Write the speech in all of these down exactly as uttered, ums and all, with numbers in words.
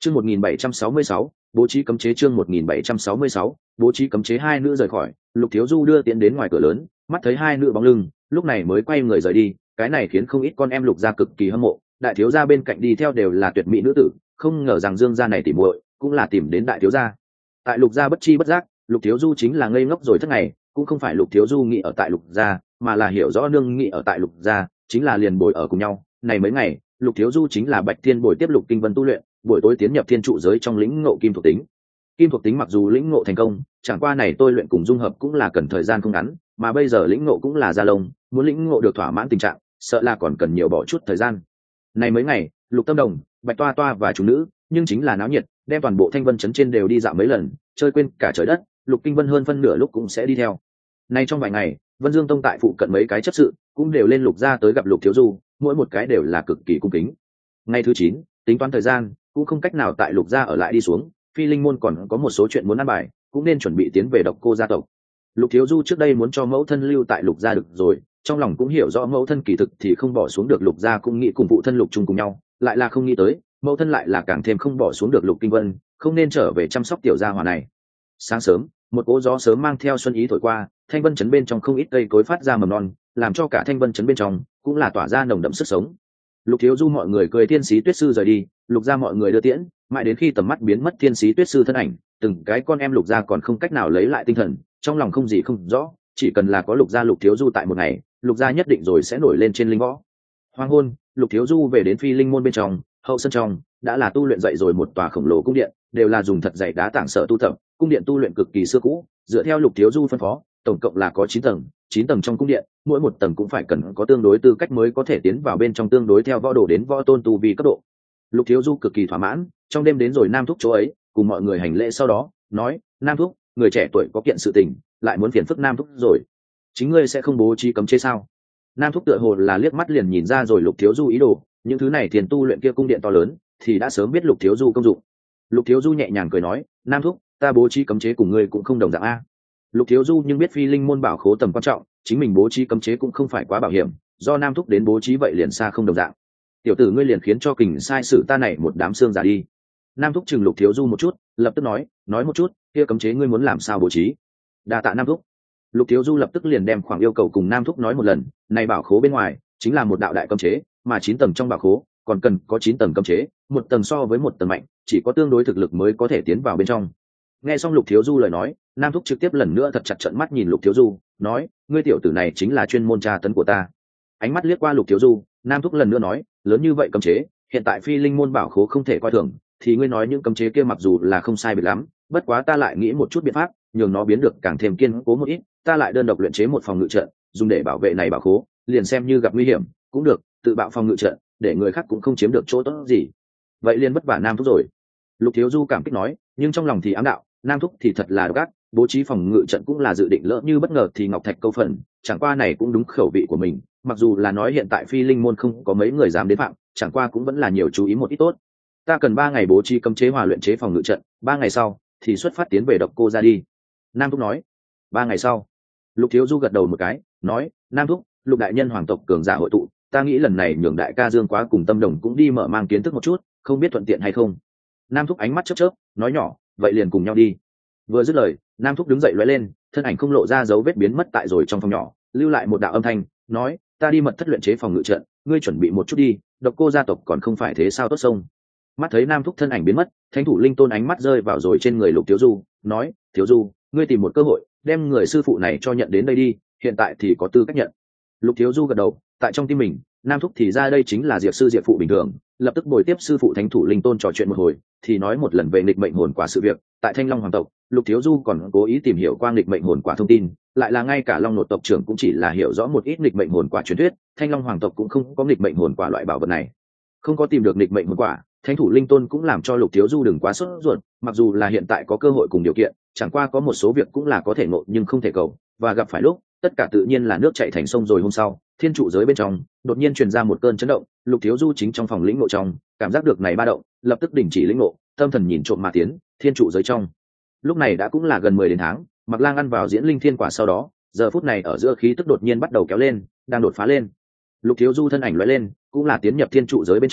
Chương một nghìn bảy trăm sáu mươi sáu, bố trí cấm chế. Chương một nghìn bảy trăm sáu mươi sáu, bố trí cấm chế. Hai nữ rời khỏi, Lục Thiếu Du đưa tiễn đến ngoài cửa lớn, mắt thấy hai nữ bóng lưng, lúc này mới quay người rời đi. Cái này khiến không ít con em Lục gia cực kỳ hâm mộ, đại thiếu gia bên cạnh đi theo đều là tuyệt mỹ nữ tử, không ngờ rằng Dương gia này tỉ muội cũng là tìm đến đại thiếu gia. Tại Lục gia bất chi bất giác, Lục Thiếu Du chính là ngây ngốc rồi thất ngày, cũng không phải Lục Thiếu Du nghĩ ở tại Lục gia, mà là hiểu rõ nương nghĩ ở tại Lục gia, chính là liền bồi ở cùng nhau. Này mấy ngày, Lục Thiếu Du chính là Bạch Thiên bồi tiếp Lục Kinh Vân tu luyện, buổi tối tiến nhập thiên trụ giới trong lĩnh ngộ kim thuộc tính. Kim thuộc tính mặc dù lĩnh ngộ thành công, chẳng qua này tôi luyện cùng dung hợp cũng là cần thời gian không ngắn, mà bây giờ lĩnh ngộ cũng là gia lông, muốn lĩnh ngộ được thỏa mãn tình trạng, sợ là còn cần nhiều bỏ chút thời gian. Này mấy ngày, Lục Tâm Đồng, Bạch Toa Toa và chúng nữ, nhưng chính là náo nhiệt, đem toàn bộ Thanh Vân trấn trên đều đi dạo mấy lần, chơi quên cả trời đất. Lục Kinh Vân hơn phân nửa lúc cũng sẽ đi theo. Nay trong vài ngày, Vân Dương Tông tại phụ cận mấy cái chấp sự cũng đều lên Lục gia tới gặp Lục Thiếu Du, mỗi một cái đều là cực kỳ cung kính. Ngày thứ chín, tính toán thời gian, cũng không cách nào tại Lục gia ở lại đi xuống, Phi Linh môn còn có một số chuyện muốn ăn bài, cũng nên chuẩn bị tiến về Độc Cô gia tộc. Lục Thiếu Du trước đây muốn cho mẫu thân lưu tại Lục gia được rồi, trong lòng cũng hiểu rõ mẫu thân kỳ thực thì không bỏ xuống được Lục gia, cũng nghĩ cùng phụ thân Lục chung cùng nhau, lại là không nghĩ tới, mẫu thân lại là càng thêm không bỏ xuống được Lục Kinh Vân, không nên trở về chăm sóc tiểu gia hỏa này. Sáng sớm, một cỗ gió sớm mang theo xuân ý thổi qua, Thanh Vân trấn bên trong không ít cây cối phát ra mầm non, làm cho cả Thanh Vân trấn bên trong cũng là tỏa ra nồng đậm sức sống. Lục Thiếu Du mọi người cười thiên sĩ tuyết sư rời đi, Lục gia mọi người đưa tiễn, mãi đến khi tầm mắt biến mất thiên sĩ tuyết sư thân ảnh, từng cái con em Lục gia còn không cách nào lấy lại tinh thần, trong lòng không gì không rõ, chỉ cần là có Lục gia Lục Thiếu Du tại một ngày, Lục gia nhất định rồi sẽ nổi lên trên linh võ. Hoàng hôn, Lục Thiếu Du về đến Phi Linh môn bên trong, hậu sân trong đã là tu luyện dậy rồi một tòa khổng lồ cung điện, đều là dùng thật dày đá tảng sở tu tập, cung điện tu luyện cực kỳ xưa cũ, dựa theo Lục Thiếu Du phân phó, tổng cộng là có chín tầng, chín tầng trong cung điện, mỗi một tầng cũng phải cần có tương đối tư cách mới có thể tiến vào bên trong, tương đối theo võ đồ đến võ tôn tu vi cấp độ. Lục Thiếu Du cực kỳ thỏa mãn, trong đêm đến rồi Nam Thúc chỗ ấy, cùng mọi người hành lễ sau đó, nói: "Nam Thúc, người trẻ tuổi có kiện sự tình, lại muốn phiền phức Nam Thúc rồi. Chính ngươi sẽ không bố trí cấm chế sao?" Nam Thúc tựa hồ là liếc mắt liền nhìn ra rồi Lục Thiếu Du ý đồ, những thứ này tiền tu luyện kia cung điện to lớn, thì đã sớm biết Lục Thiếu Du công dụng. Lục Thiếu Du nhẹ nhàng cười nói: "Nam Thúc, ta bố trí cấm chế cùng ngươi cũng không đồng dạng a." Lục Thiếu Du nhưng biết Phi Linh môn bảo khố tầm quan trọng, chính mình bố trí cấm chế cũng không phải quá bảo hiểm, do Nam Thúc đến bố trí vậy liền xa không đồng dạng. "Tiểu tử ngươi liền khiến cho kình sai sự ta này một đám xương giả đi." Nam Thúc chừng Lục Thiếu Du một chút, lập tức nói: "Nói một chút, kia cấm chế ngươi muốn làm sao bố trí?" "Đa tạ Nam Thúc." Lục Thiếu Du lập tức liền đem khoảng yêu cầu cùng Nam Thúc nói một lần, này bảo khố bên ngoài chính là một đạo đại cấm chế, mà chín tầng trong bảo khố còn cần có chín tầng cấm chế, một tầng so với một tầng mạnh, chỉ có tương đối thực lực mới có thể tiến vào bên trong. Nghe xong Lục Thiếu Du lời nói, Nam Thúc trực tiếp lần nữa thật chặt trợn mắt nhìn Lục Thiếu Du, nói: "Ngươi tiểu tử này chính là chuyên môn tra tấn của ta." Ánh mắt liếc qua Lục Thiếu Du, Nam Thúc lần nữa nói: "Lớn như vậy cấm chế, hiện tại Phi Linh môn bảo khố không thể coi thường, thì ngươi nói những cấm chế kia mặc dù là không sai biệt lắm, bất quá ta lại nghĩ một chút biện pháp, nhường nó biến được càng thêm kiên cố một ít, ta lại đơn độc luyện chế một phòng ngự trận, dùng để bảo vệ này bảo khố, liền xem như gặp nguy hiểm cũng được, tự bạo phòng ngự trận, để người khác cũng không chiếm được chỗ tốt gì." Vậy liền vất vả Nam Thúc rồi. Lục Thiếu Du cảm kích nói, nhưng trong lòng thì ám đạo, Nam Thúc thì thật là độc ác, bố trí phòng ngự trận cũng là dự định lỡ như bất ngờ thì ngọc thạch câu phần, chẳng qua này cũng đúng khẩu vị của mình, mặc dù là nói hiện tại Phi Linh môn không có mấy người dám đến phạm, chẳng qua cũng vẫn là nhiều chú ý một ít tốt. Ta cần ba ngày bố trí cấm chế hòa luyện chế phòng ngự trận, ba ngày sau thì xuất phát tiến về Độc Cô ra đi. Nam Thúc nói. Ba ngày sau. Lục Thiếu Du gật đầu một cái, nói: "Nam Thúc, Lục đại nhân hoàng tộc cường giả hội tụ, ta nghĩ lần này nhường đại ca Dương Quá cùng Tâm Đồng cũng đi mở mang kiến thức một chút, không biết thuận tiện hay không." Nam Thúc ánh mắt chớp chớp, nói nhỏ: "Vậy liền cùng nhau đi." Vừa dứt lời, Nam Thúc đứng dậy lóe lên, thân ảnh không lộ ra dấu vết biến mất tại rồi trong phòng nhỏ, lưu lại một đạo âm thanh, nói: "Ta đi mật thất luyện chế phòng ngự trận, ngươi chuẩn bị một chút đi, Độc Cô gia tộc còn không phải thế sao tốt sông." Mắt thấy Nam Thúc thân ảnh biến mất, Thánh thủ Linh Tôn ánh mắt rơi vào rồi trên người Lục Thiếu Du, nói: "Thiếu Du, ngươi tìm một cơ hội, đem người sư phụ này cho nhận đến đây đi, hiện tại thì có tư cách nhận." Lục Thiếu Du gật đầu, tại trong tim mình, Nam Thúc thì ra đây chính là Diệp sư Diệp phụ bình thường, lập tức bồi tiếp sư phụ Thánh thủ Linh Tôn trò chuyện một hồi, thì nói một lần về nghịch mệnh hồn quả sự việc. Tại Thanh Long hoàng tộc, Lục Thiếu Du còn cố ý tìm hiểu qua nghịch mệnh hồn quả thông tin, lại là ngay cả Long Nột tộc trưởng cũng chỉ là hiểu rõ một ít nghịch mệnh hồn quả truyền thuyết, Thanh Long hoàng tộc cũng không có nghịch mệnh hồn quả loại bảo vật này. Không có tìm được nghịch mệnh hồn quả, Thánh thủ Linh Tôn cũng làm cho Lục Thiếu Du đừng quá sốt ruột, mặc dù là hiện tại có cơ hội cùng điều kiện, chẳng qua có một số việc cũng là có thể ngộ nhưng không thể cầu, và gặp phải lúc, tất cả tự nhiên là nước chảy thành sông. Rồi hôm sau, thiên trụ giới bên trong đột nhiên truyền ra một cơn chấn động, Lục Thiếu Du chính trong phòng lĩnh ngộ trong, cảm giác được này ba động, lập tức đình chỉ lĩnh ngộ, tâm thần nhìn trộm mà tiến, thiên trụ giới trong. Lúc này đã cũng là gần mười đến tháng, Mặc Lang ăn vào diễn linh thiên quả sau đó, giờ phút này ở giữa khí tức đột nhiên bắt đầu kéo lên, đang đột phá lên. Lục Thiếu Du thân ảnh lóe lên, cũng là tiến nhập thiên trụ giới bên trong,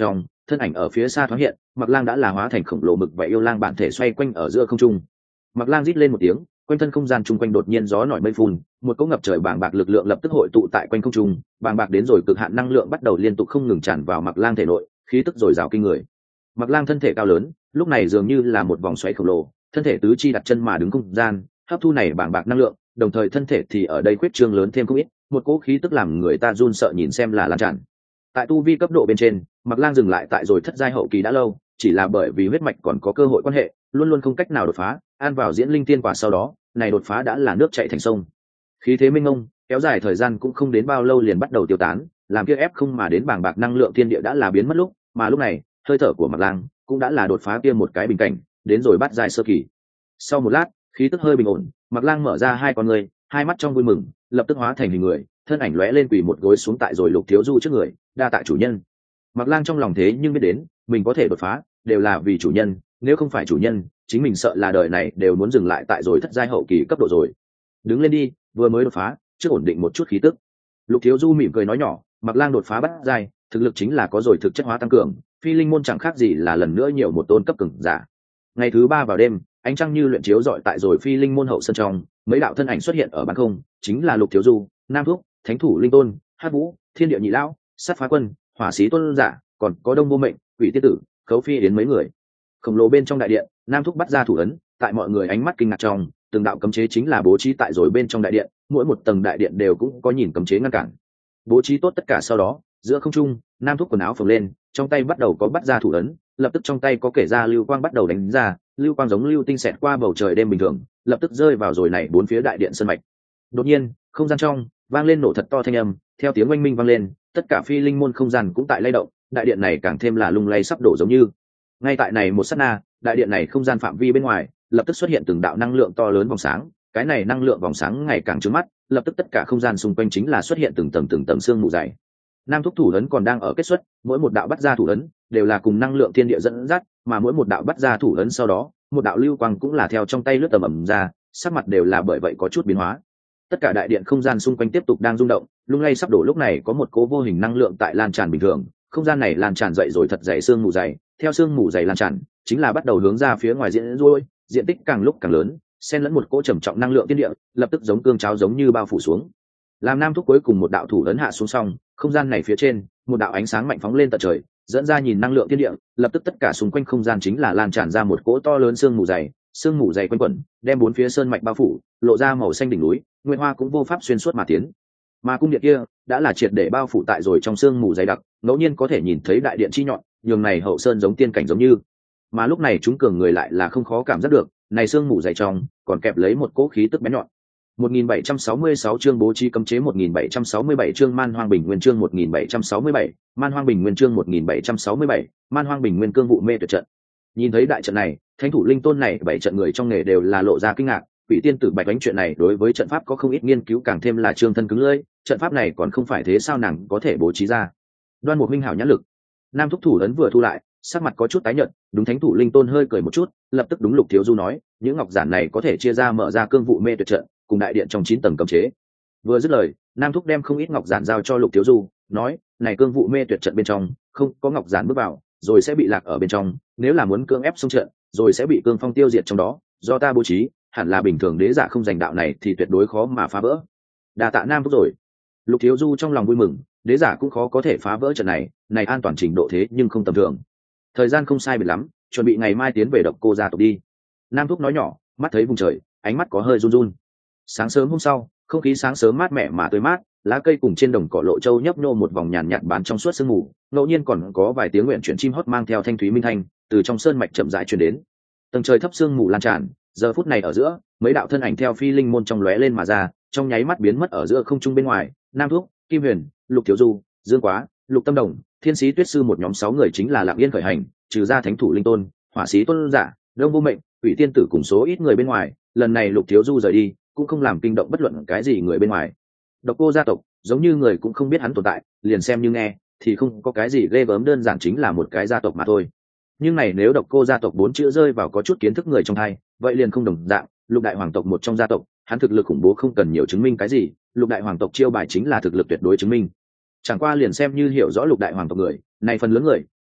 thân ảnh ở phía xa thoáng hiện, Mặc Lang đã là hóa thành khổng lồ mực và yêu lang bản thể xoay quanh ở giữa không trung. Mặc Lang rít lên một tiếng, quanh thân không gian chung quanh đột nhiên gió nổi mây phun, một cỗ ngập trời bàng bạc lực lượng lập tức hội tụ tại quanh không trung, bàng bạc đến rồi cực hạn năng lượng bắt đầu liên tục không ngừng tràn vào Mặc Lang thể nội, khí tức dồi dào kinh người. Mặc Lang thân thể cao lớn, lúc này dường như là một vòng xoáy khổng lồ, thân thể tứ chi đặt chân mà đứng không gian, hấp thu này bàng bạc năng lượng, đồng thời thân thể thì ở đây khuyết trương lớn thêm không ít, một cỗ khí tức làm người ta run sợ nhìn xem là lan tràn. Tại tu vi cấp độ bên trên, Mặc Lang dừng lại tại rồi thất giai hậu kỳ đã lâu, chỉ là bởi vì huyết mạch còn có cơ hội quan hệ, luôn luôn không cách nào đột phá, ăn vào diễn linh tiên quả sau đó, này đột phá đã là nước chảy thành sông. Khí thế minh mông, kéo dài thời gian cũng không đến bao lâu liền bắt đầu tiêu tán, làm kia ép không mà đến bàng bạc năng lượng thiên địa đã là biến mất lúc, mà lúc này, hơi thở của Mặc Lang cũng đã là đột phá kia một cái bình cảnh, đến rồi bắt giai sơ kỳ. Sau một lát, khí tức hơi bình ổn, Mặc Lang mở ra hai con người, hai mắt trong vui mừng, lập tức hóa thành hình người, thân ảnh lóe lên quỳ một gối xuống tại rồi Lục Thiếu Du trước người, đa tạ chủ nhân. Mặc Lang trong lòng thế nhưng biết đến, mình có thể đột phá, đều là vì chủ nhân, nếu không phải chủ nhân, chính mình sợ là đời này đều muốn dừng lại tại rồi thất giai hậu kỳ cấp độ rồi. Đứng lên đi, vừa mới đột phá, trước ổn định một chút khí tức. Lục Thiếu Du mỉm cười nói nhỏ, Mặc Lang đột phá bắt giai, thực lực chính là có rồi thực chất hóa tăng cường, phi linh môn chẳng khác gì là lần nữa nhiều một tôn cấp cường giả. Ngày thứ ba vào đêm, ánh trăng như luyện chiếu rọi tại rồi phi linh môn hậu sân trong, mấy đạo thân ảnh xuất hiện ở ban không, chính là Lục Thiếu Du, Nam Thúc, Thánh thủ Linh Tôn, Hát Vũ, Thiên Địa Nhị Lão, Sát Phá Quân, Hỏa Sĩ Tôn giả, còn có Đông Vô Mệnh, Quỷ Tiên Tử, Khấu Phi đến mấy người. Khổng lồ bên trong đại điện, Nam Thúc bắt ra thủ ấn, tại mọi người ánh mắt kinh ngạc trong, từng đạo cấm chế chính là bố trí tại rồi bên trong đại điện, mỗi một tầng đại điện đều cũng có nhìn cấm chế ngăn cản. Bố trí tốt tất cả sau đó, giữa không trung, Nam Thúc quần áo phồng lên, trong tay bắt đầu có bắt ra thủ ấn, lập tức trong tay có kể ra lưu quang bắt đầu đánh ra, lưu quang giống lưu tinh xẹt qua bầu trời đêm bình thường, lập tức rơi vào rồi này bốn phía đại điện sơn mạch. Đột nhiên, không gian trong vang lên nổ thật to thanh âm, theo tiếng oanh minh vang lên, tất cả phi linh môn không gian cũng tại lay động, đại điện này càng thêm là lung lay sắp đổ giống như. Ngay tại này một sát na, đại điện này không gian phạm vi bên ngoài lập tức xuất hiện từng đạo năng lượng to lớn vòng sáng, cái này năng lượng vòng sáng ngày càng trướng mắt, lập tức tất cả không gian xung quanh chính là xuất hiện từng tầng từng tầng xương mù dày. Nam Thúc thủ ấn còn đang ở kết xuất, mỗi một đạo bắt ra thủ ấn đều là cùng năng lượng thiên địa dẫn dắt, mà mỗi một đạo bắt ra thủ ấn sau đó, một đạo lưu quang cũng là theo trong tay lướt tầm ầm ra, sắc mặt đều là bởi vậy có chút biến hóa. Tất cả đại điện không gian xung quanh tiếp tục đang rung động, lung lay sắp đổ, lúc này có một cố vô hình năng lượng tại lan tràn bình thường, không gian này lan tràn dậy rồi thật dày xương mù dày, theo xương mù dày lan tràn, chính là bắt đầu hướng ra phía ngoài diễn ruôi, diện tích càng lúc càng lớn, xen lẫn một cỗ trầm trọng năng lượng tiên địa, lập tức giống cương cháo giống như bao phủ xuống. Làm Nam Thúc cuối cùng một đạo thủ ấn hạ xuống xong, không gian này phía trên, một đạo ánh sáng mạnh phóng lên tận trời, dẫn ra nhìn năng lượng tiên địa, lập tức tất cả xung quanh không gian chính là lan tràn ra một cỗ to lớn xương mù dày, xương mù dày quanh quẩn, đem bốn phía sơn mạch bao phủ, lộ ra màu xanh đỉnh núi, nguyên hoa cũng vô pháp xuyên suốt mà tiến. Mà cung điện kia đã là triệt để bao phủ tại rồi trong xương mù dày đặc, ngẫu nhiên có thể nhìn thấy đại điện chi nhọn, nhường này hậu sơn giống tiên cảnh giống như. Mà lúc này chúng cường người lại là không khó cảm giác được, này xương mù dày trong còn kẹp lấy một cỗ khí tức bén nhọn. một nghìn bảy trăm sáu mươi sáu chương bố trí cấm chế, một nghìn bảy trăm sáu mươi bảy chương Man Hoang Bình Nguyên, chương một nghìn bảy trăm sáu mươi bảy, Man Hoang Bình Nguyên, chương một nghìn bảy trăm sáu mươi bảy, Man Hoang Bình Nguyên cương vụ mê tuyệt trận. Nhìn thấy đại trận này, Thánh thủ Linh Tôn này bảy trận người trong nghề đều là lộ ra kinh ngạc, Quỷ Tiên Tử Bạch đánh chuyện này đối với trận pháp có không ít nghiên cứu, càng thêm là trương thân cứng lưỡi, trận pháp này còn không phải thế sao nàng có thể bố trí ra. Đoan Mục Minh hảo nhãn lực. Nam Thúc thủ ấn vừa thu lại, sắc mặt có chút tái nhợt, đúng Thánh thủ Linh Tôn hơi cười một chút, lập tức đúng Lục Thiếu Du nói, những ngọc giản này có thể chia ra mở ra cương vụ mê tuyệt trận, cùng đại điện trong chín tầng cấm chế. Vừa dứt lời, Nam Thúc đem không ít ngọc giản giao cho Lục Thiếu Du, nói, này cương vụ mê tuyệt trận bên trong, không có ngọc giản bước vào, rồi sẽ bị lạc ở bên trong, nếu là muốn cưỡng ép xông trận, rồi sẽ bị cương phong tiêu diệt trong đó, do ta bố trí, hẳn là bình thường đế giả không giành đạo này thì tuyệt đối khó mà phá vỡ. Đa tạ Nam Thúc rồi. Lục Thiếu Du trong lòng vui mừng, đế giả cũng khó có thể phá vỡ trận này, này an toàn trình độ thế nhưng không tầm thường. Thời gian không sai biệt lắm, chuẩn bị ngày mai tiến về Độc Cô gia tộc đi. Nam Thúc nói nhỏ, mắt thấy vùng trời, ánh mắt có hơi run run. Sáng sớm hôm sau, không khí sáng sớm mát mẻ mà tươi mát, lá cây cùng trên đồng cỏ lộ châu nhấp nhô một vòng nhàn nhạt bán trong suốt sương mù, ngẫu nhiên còn có vài tiếng nguyện chuyển chim hót mang theo thanh thúy minh thanh từ trong sơn mạch chậm rãi truyền đến. Tầng trời thấp sương mù lan tràn, giờ phút này ở giữa, mấy đạo thân ảnh theo phi linh môn trong lóe lên mà ra, trong nháy mắt biến mất ở giữa không trung bên ngoài. Nam Thúc, Kim Huyền, Lục Thiếu Du, Dương Quá, Lục Tâm Đồng, Thiên Sĩ Tuyết Sư một nhóm sáu người chính là lặng yên khởi hành, trừ ra Thánh thủ Linh Tôn, Hỏa Sĩ Tôn giả, Đông Vô Mệnh, Quỷ Tiên Tử cùng số ít người bên ngoài, lần này Lục Thiếu Du rời đi, cũng không làm kinh động bất luận cái gì người bên ngoài. Độc Cô gia tộc, giống như người cũng không biết hắn tồn tại, liền xem như nghe, thì không có cái gì ghê gớm, đơn giản chính là một cái gia tộc mà thôi. Nhưng này nếu Độc Cô gia tộc bốn chữ rơi vào có chút kiến thức người trong thay, vậy liền không đồng dạng. Lục đại hoàng tộc một trong gia tộc, hắn thực lực khủng bố không cần nhiều chứng minh cái gì, Lục đại hoàng tộc chiêu bài chính là thực lực tuyệt đối chứng minh. Chẳng qua liền xem như hiểu rõ Lục đại hoàng tộc người, này phần lớn người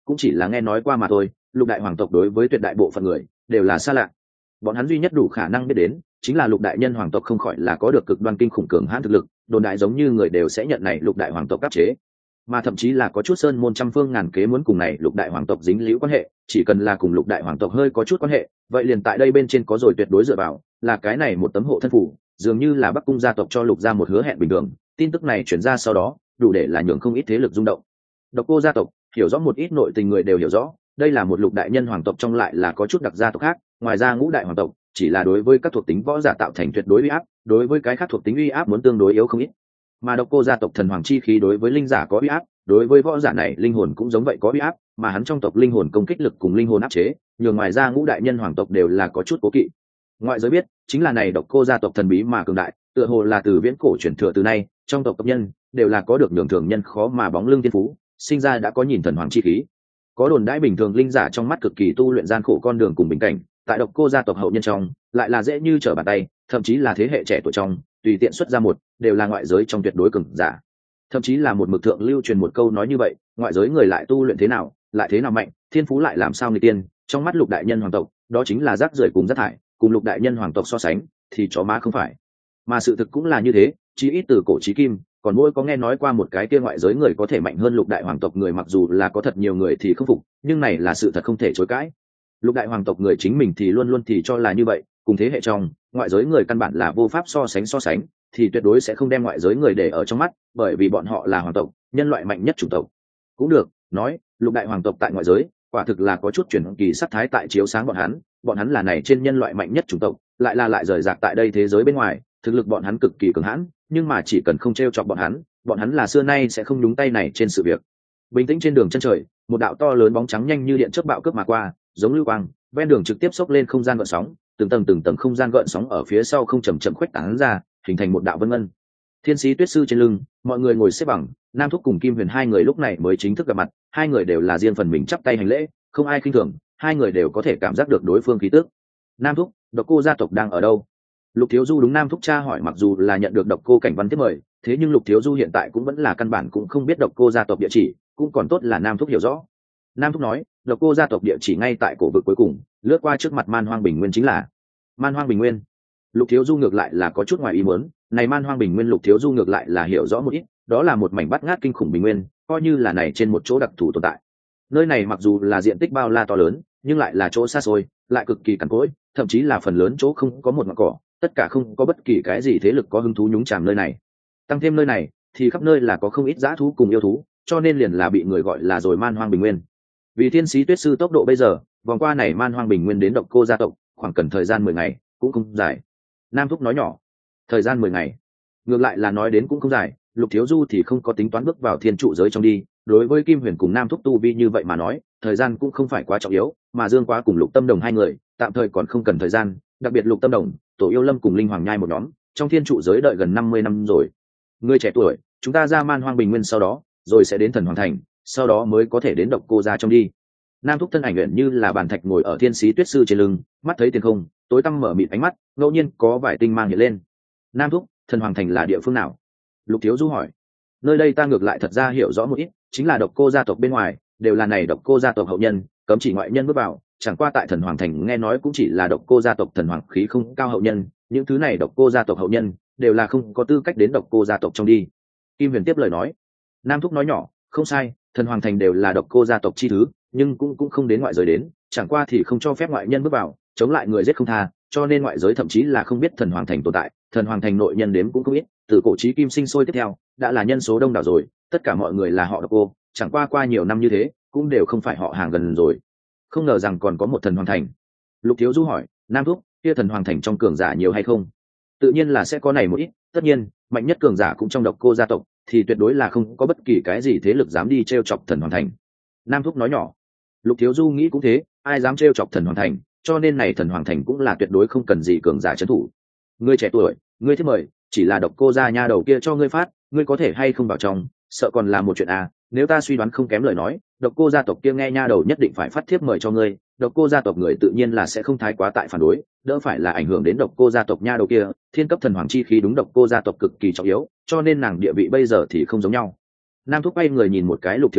cũng chỉ là nghe nói qua mà thôi. Lục đại hoàng tộc đối với tuyệt đại bộ phận người đều là xa lạ, bọn hắn duy nhất đủ khả năng biết đến chính là lục đại nhân hoàng tộc không khỏi là có được cực đoan kinh khủng cường hãn thực lực, đồn đại giống như người đều sẽ nhận này lục đại hoàng tộc áp chế, mà thậm chí là có chút sơn môn trăm phương ngàn kế muốn cùng này lục đại hoàng tộc dính líu quan hệ, chỉ cần là cùng lục đại hoàng tộc hơi có chút quan hệ, vậy liền tại đây bên trên có rồi tuyệt đối dựa vào, là cái này một tấm hộ thân phủ, dường như là Bắc cung gia tộc cho lục gia một hứa hẹn bình thường. Tin tức này chuyển ra sau đó đủ để là nhường không ít thế lực rung động. Độc Cô gia tộc hiểu rõ một ít nội tình người đều hiểu rõ, đây là một lục đại nhân hoàng tộc trong lại là có chút đặc gia tộc khác, ngoài ra ngũ đại hoàng tộc chỉ là đối với các thuộc tính võ giả tạo thành tuyệt đối uy áp, đối với cái khác thuộc tính uy áp muốn tương đối yếu không ít. Mà Độc Cô gia tộc thần hoàng chi khí đối với linh giả có uy áp, đối với võ giả này linh hồn cũng giống vậy có uy áp, mà hắn trong tộc linh hồn công kích lực cùng linh hồn áp chế, nhường ngoài ra ngũ đại nhân hoàng tộc đều là có chút cố kỵ. Ngoại giới biết chính là này Độc Cô gia tộc thần bí mà cường đại, tựa hồ là từ viễn cổ truyền thừa từ nay, trong tộc tộc nhân đều là có được nhường thường nhân khó mà bóng lưng thiên phú, sinh ra đã có nhìn thần hoàng chi khí. Có đồn đãi bình thường linh giả trong mắt cực kỳ tu luyện gian khổ con đường cùng bình cảnh, tại Độc Cô gia tộc hậu nhân trong lại là dễ như trở bàn tay, thậm chí là thế hệ trẻ tuổi trong tùy tiện xuất ra một đều là ngoại giới trong tuyệt đối cường giả. Thậm chí là một mực thượng lưu truyền một câu nói như vậy, ngoại giới người lại tu luyện thế nào lại thế nào mạnh, thiên phú lại làm sao người tiên, trong mắt lục đại nhân hoàng tộc đó chính là rác rưởi cùng rác thải, cùng lục đại nhân hoàng tộc so sánh thì chó má không phải. Mà sự thực cũng là như thế, chí ít từ cổ chí kim còn mỗi có nghe nói qua một cái kia ngoại giới người có thể mạnh hơn lục đại hoàng tộc người, mặc dù là có thật nhiều người thì không phục, nhưng này là sự thật không thể chối cãi. Lục đại hoàng tộc người chính mình thì luôn luôn thì cho là như vậy, cùng thế hệ trong ngoại giới người căn bản là vô pháp so sánh so sánh, thì tuyệt đối sẽ không đem ngoại giới người để ở trong mắt, bởi vì bọn họ là hoàng tộc, nhân loại mạnh nhất chủng tộc. Cũng được nói lục đại hoàng tộc tại ngoại giới quả thực là có chút chuyển kỳ sắc thái tại chiếu sáng bọn hắn, bọn hắn là này trên nhân loại mạnh nhất chủng tộc, lại là lại rời rạc tại đây thế giới bên ngoài, thực lực bọn hắn cực kỳ cường hãn, nhưng mà chỉ cần không t r e o chọc bọn hắn, bọn hắn là xưa nay sẽ không nhúng tay này trên sự việc. Bình tĩnh trên đường chân trời, một đạo to lớn bóng trắng nhanh như điện chớp bạo cướp mà qua, giống lưu quang, ven đường trực tiếp xốc lên không gian gợn sóng, từng tầng từng tầng không gian gợn sóng ở phía sau không chậm chậm khuếch tán ra, hình thành một đạo vân ngân. Thiên sĩ tuyết sư trên lưng, mọi người ngồi xếp bằng, Nam Thúc cùng Kim Huyền hai người lúc này mới chính thức gặp mặt, hai người đều là riêng phần mình chắp tay hành lễ, không ai khinh thường, hai người đều có thể cảm giác được đối phương khí tức. Nam Thúc, Độc Cô gia tộc đang ở đâu? Lục Thiếu Du đúng Nam Thúc cha hỏi, mặc dù là nhận được Độc Cô Cảnh Văn tiếp mời, thế nhưng Lục Thiếu Du hiện tại cũng vẫn là căn bản cũng không biết Độc Cô gia tộc địa chỉ, cũng còn tốt là Nam Thúc hiểu rõ. Nam Thúc nói, Độc Cô gia tộc địa chỉ ngay tại cổ vực cuối cùng, lướt qua trước mặt Man Hoang Bình Nguyên chính là. Man Hoang Bình Nguyên. Lục Thiếu Du ngược lại là có chút ngoài ý muốn, này Man Hoang Bình Nguyên Lục Thiếu Du ngược lại là hiểu rõ một ít, đó là một mảnh bát ngát kinh khủng bình nguyên, coi như là này trên một chỗ đặc thù tồn tại. Nơi này mặc dù là diện tích bao la to lớn, nhưng lại là chỗ xa xôi, lại cực kỳ cằn cỗi, thậm chí là phần lớn chỗ không có một ngọn cỏ, tất cả không có bất kỳ cái gì thế lực có hứng thú nhúng chàm nơi này. Tăng thêm nơi này, thì khắp nơi là có không ít dã thú cùng yêu thú, cho nên liền là bị người gọi là rồi Man Hoang Bình Nguyên. Vì Thiên Sĩ Tuyết sư tốc độ bây giờ, vòng qua này Man Hoang Bình Nguyên đến Độc Cô gia tộc, khoảng cần thời gian mười ngày, cũng không dài. Nam Thúc nói nhỏ, thời gian mười ngày, ngược lại là nói đến cũng không dài. Lục Thiếu Du thì không có tính toán bước vào thiên trụ giới trong đi, đối với Kim Huyền cùng Nam Thúc tu vi như vậy mà nói, thời gian cũng không phải quá trọng yếu, mà Dương Quá cùng Lục Tâm Đồng hai người, tạm thời còn không cần thời gian, đặc biệt Lục Tâm Đồng, Tổ Yêu Lâm cùng Linh Hoàng Nhai một nhóm, trong thiên trụ giới đợi gần năm mươi năm rồi. Ngươi trẻ tuổi, chúng ta ra Man Hoang Bình Nguyên sau đó, rồi sẽ đến Thần Hoàng Thành, sau đó mới có thể đến Độc Cô gia trong đi. Nam Thúc thân ảnh luyện như là bàn thạch ngồi ở Thiên Sĩ Tuyết sư trên lưng, mắt thấy tiền không, tối tăm mở mịt ánh mắt, ngẫu nhiên có vài tinh mang hiện lên. Nam Thúc, Thần Hoàng Thành là địa phương nào? Lục Thiếu Du hỏi. Nơi đây ta ngược lại thật ra hiểu rõ một ít, chính là Độc Cô gia tộc bên ngoài đều là này Độc Cô gia tộc hậu nhân, cấm chỉ ngoại nhân bước vào, chẳng qua tại Thần Hoàng Thành nghe nói cũng chỉ là Độc Cô gia tộc thần hoàng khí không cao hậu nhân, những thứ này Độc Cô gia tộc hậu nhân đều là không có tư cách đến Độc Cô gia tộc trong đi. Kim Huyền tiếp lời nói. Nam Thúc nói nhỏ, không sai, Thần Hoàng Thành đều là Độc Cô gia tộc chi thứ, nhưng cũng cũng không đến ngoại giới đến, chẳng qua thì không cho phép ngoại nhân bước vào, chống lại người giết không tha, cho nên ngoại giới thậm chí là không biết Thần Hoàng Thành tồn tại. Thần Hoàng Thành nội nhân đếm cũng không ít, từ cổ chí kim sinh sôi tiếp theo đã là nhân số đông đảo rồi, tất cả mọi người là họ Độc Cô, chẳng qua qua nhiều năm như thế cũng đều không phải họ hàng gần rồi. Không ngờ rằng còn có một Thần Hoàng Thành. Lục Thiếu Du hỏi, Nam Thúc, kia Thần Hoàng Thành trong cường giả nhiều hay không? Tự nhiên là sẽ có này một ít, tất nhiên mạnh nhất cường giả cũng trong Độc Cô gia tộc, thì tuyệt đối là không có bất kỳ cái gì thế lực dám đi trêu chọc Thần Hoàng Thành. Nam Thúc nói nhỏ. Lục Thiếu Du nghĩ cũng thế, ai dám trêu chọc Thần Hoàng Thành, cho nên này Thần Hoàng Thành cũng là tuyệt đối không cần gì cường giả trấn thủ. Ngươi trẻ tuổi, ngươi thiết mời, chỉ là Độc Cô gia nha đầu kia cho ngươi phát, ngươi có thể hay không vào trong, sợ còn là một chuyện à, nếu ta suy đoán không kém lời nói, Độc Cô gia tộc kia nghe nha đầu nhất định phải phát thiếp mời cho ngươi, Độc Cô gia tộc người tự nhiên là sẽ không thái quá tại phản đối, đỡ phải là ảnh hưởng đến Độc Cô gia tộc nha đầu kia, thiên cấp thần hoàng chi khí đúng Độc Cô gia tộc cực kỳ trọng yếu, cho nên nàng địa vị bây giờ thì không giống nhau. Nam Thúc bay người nhìn một cái Lục Thiếu Du,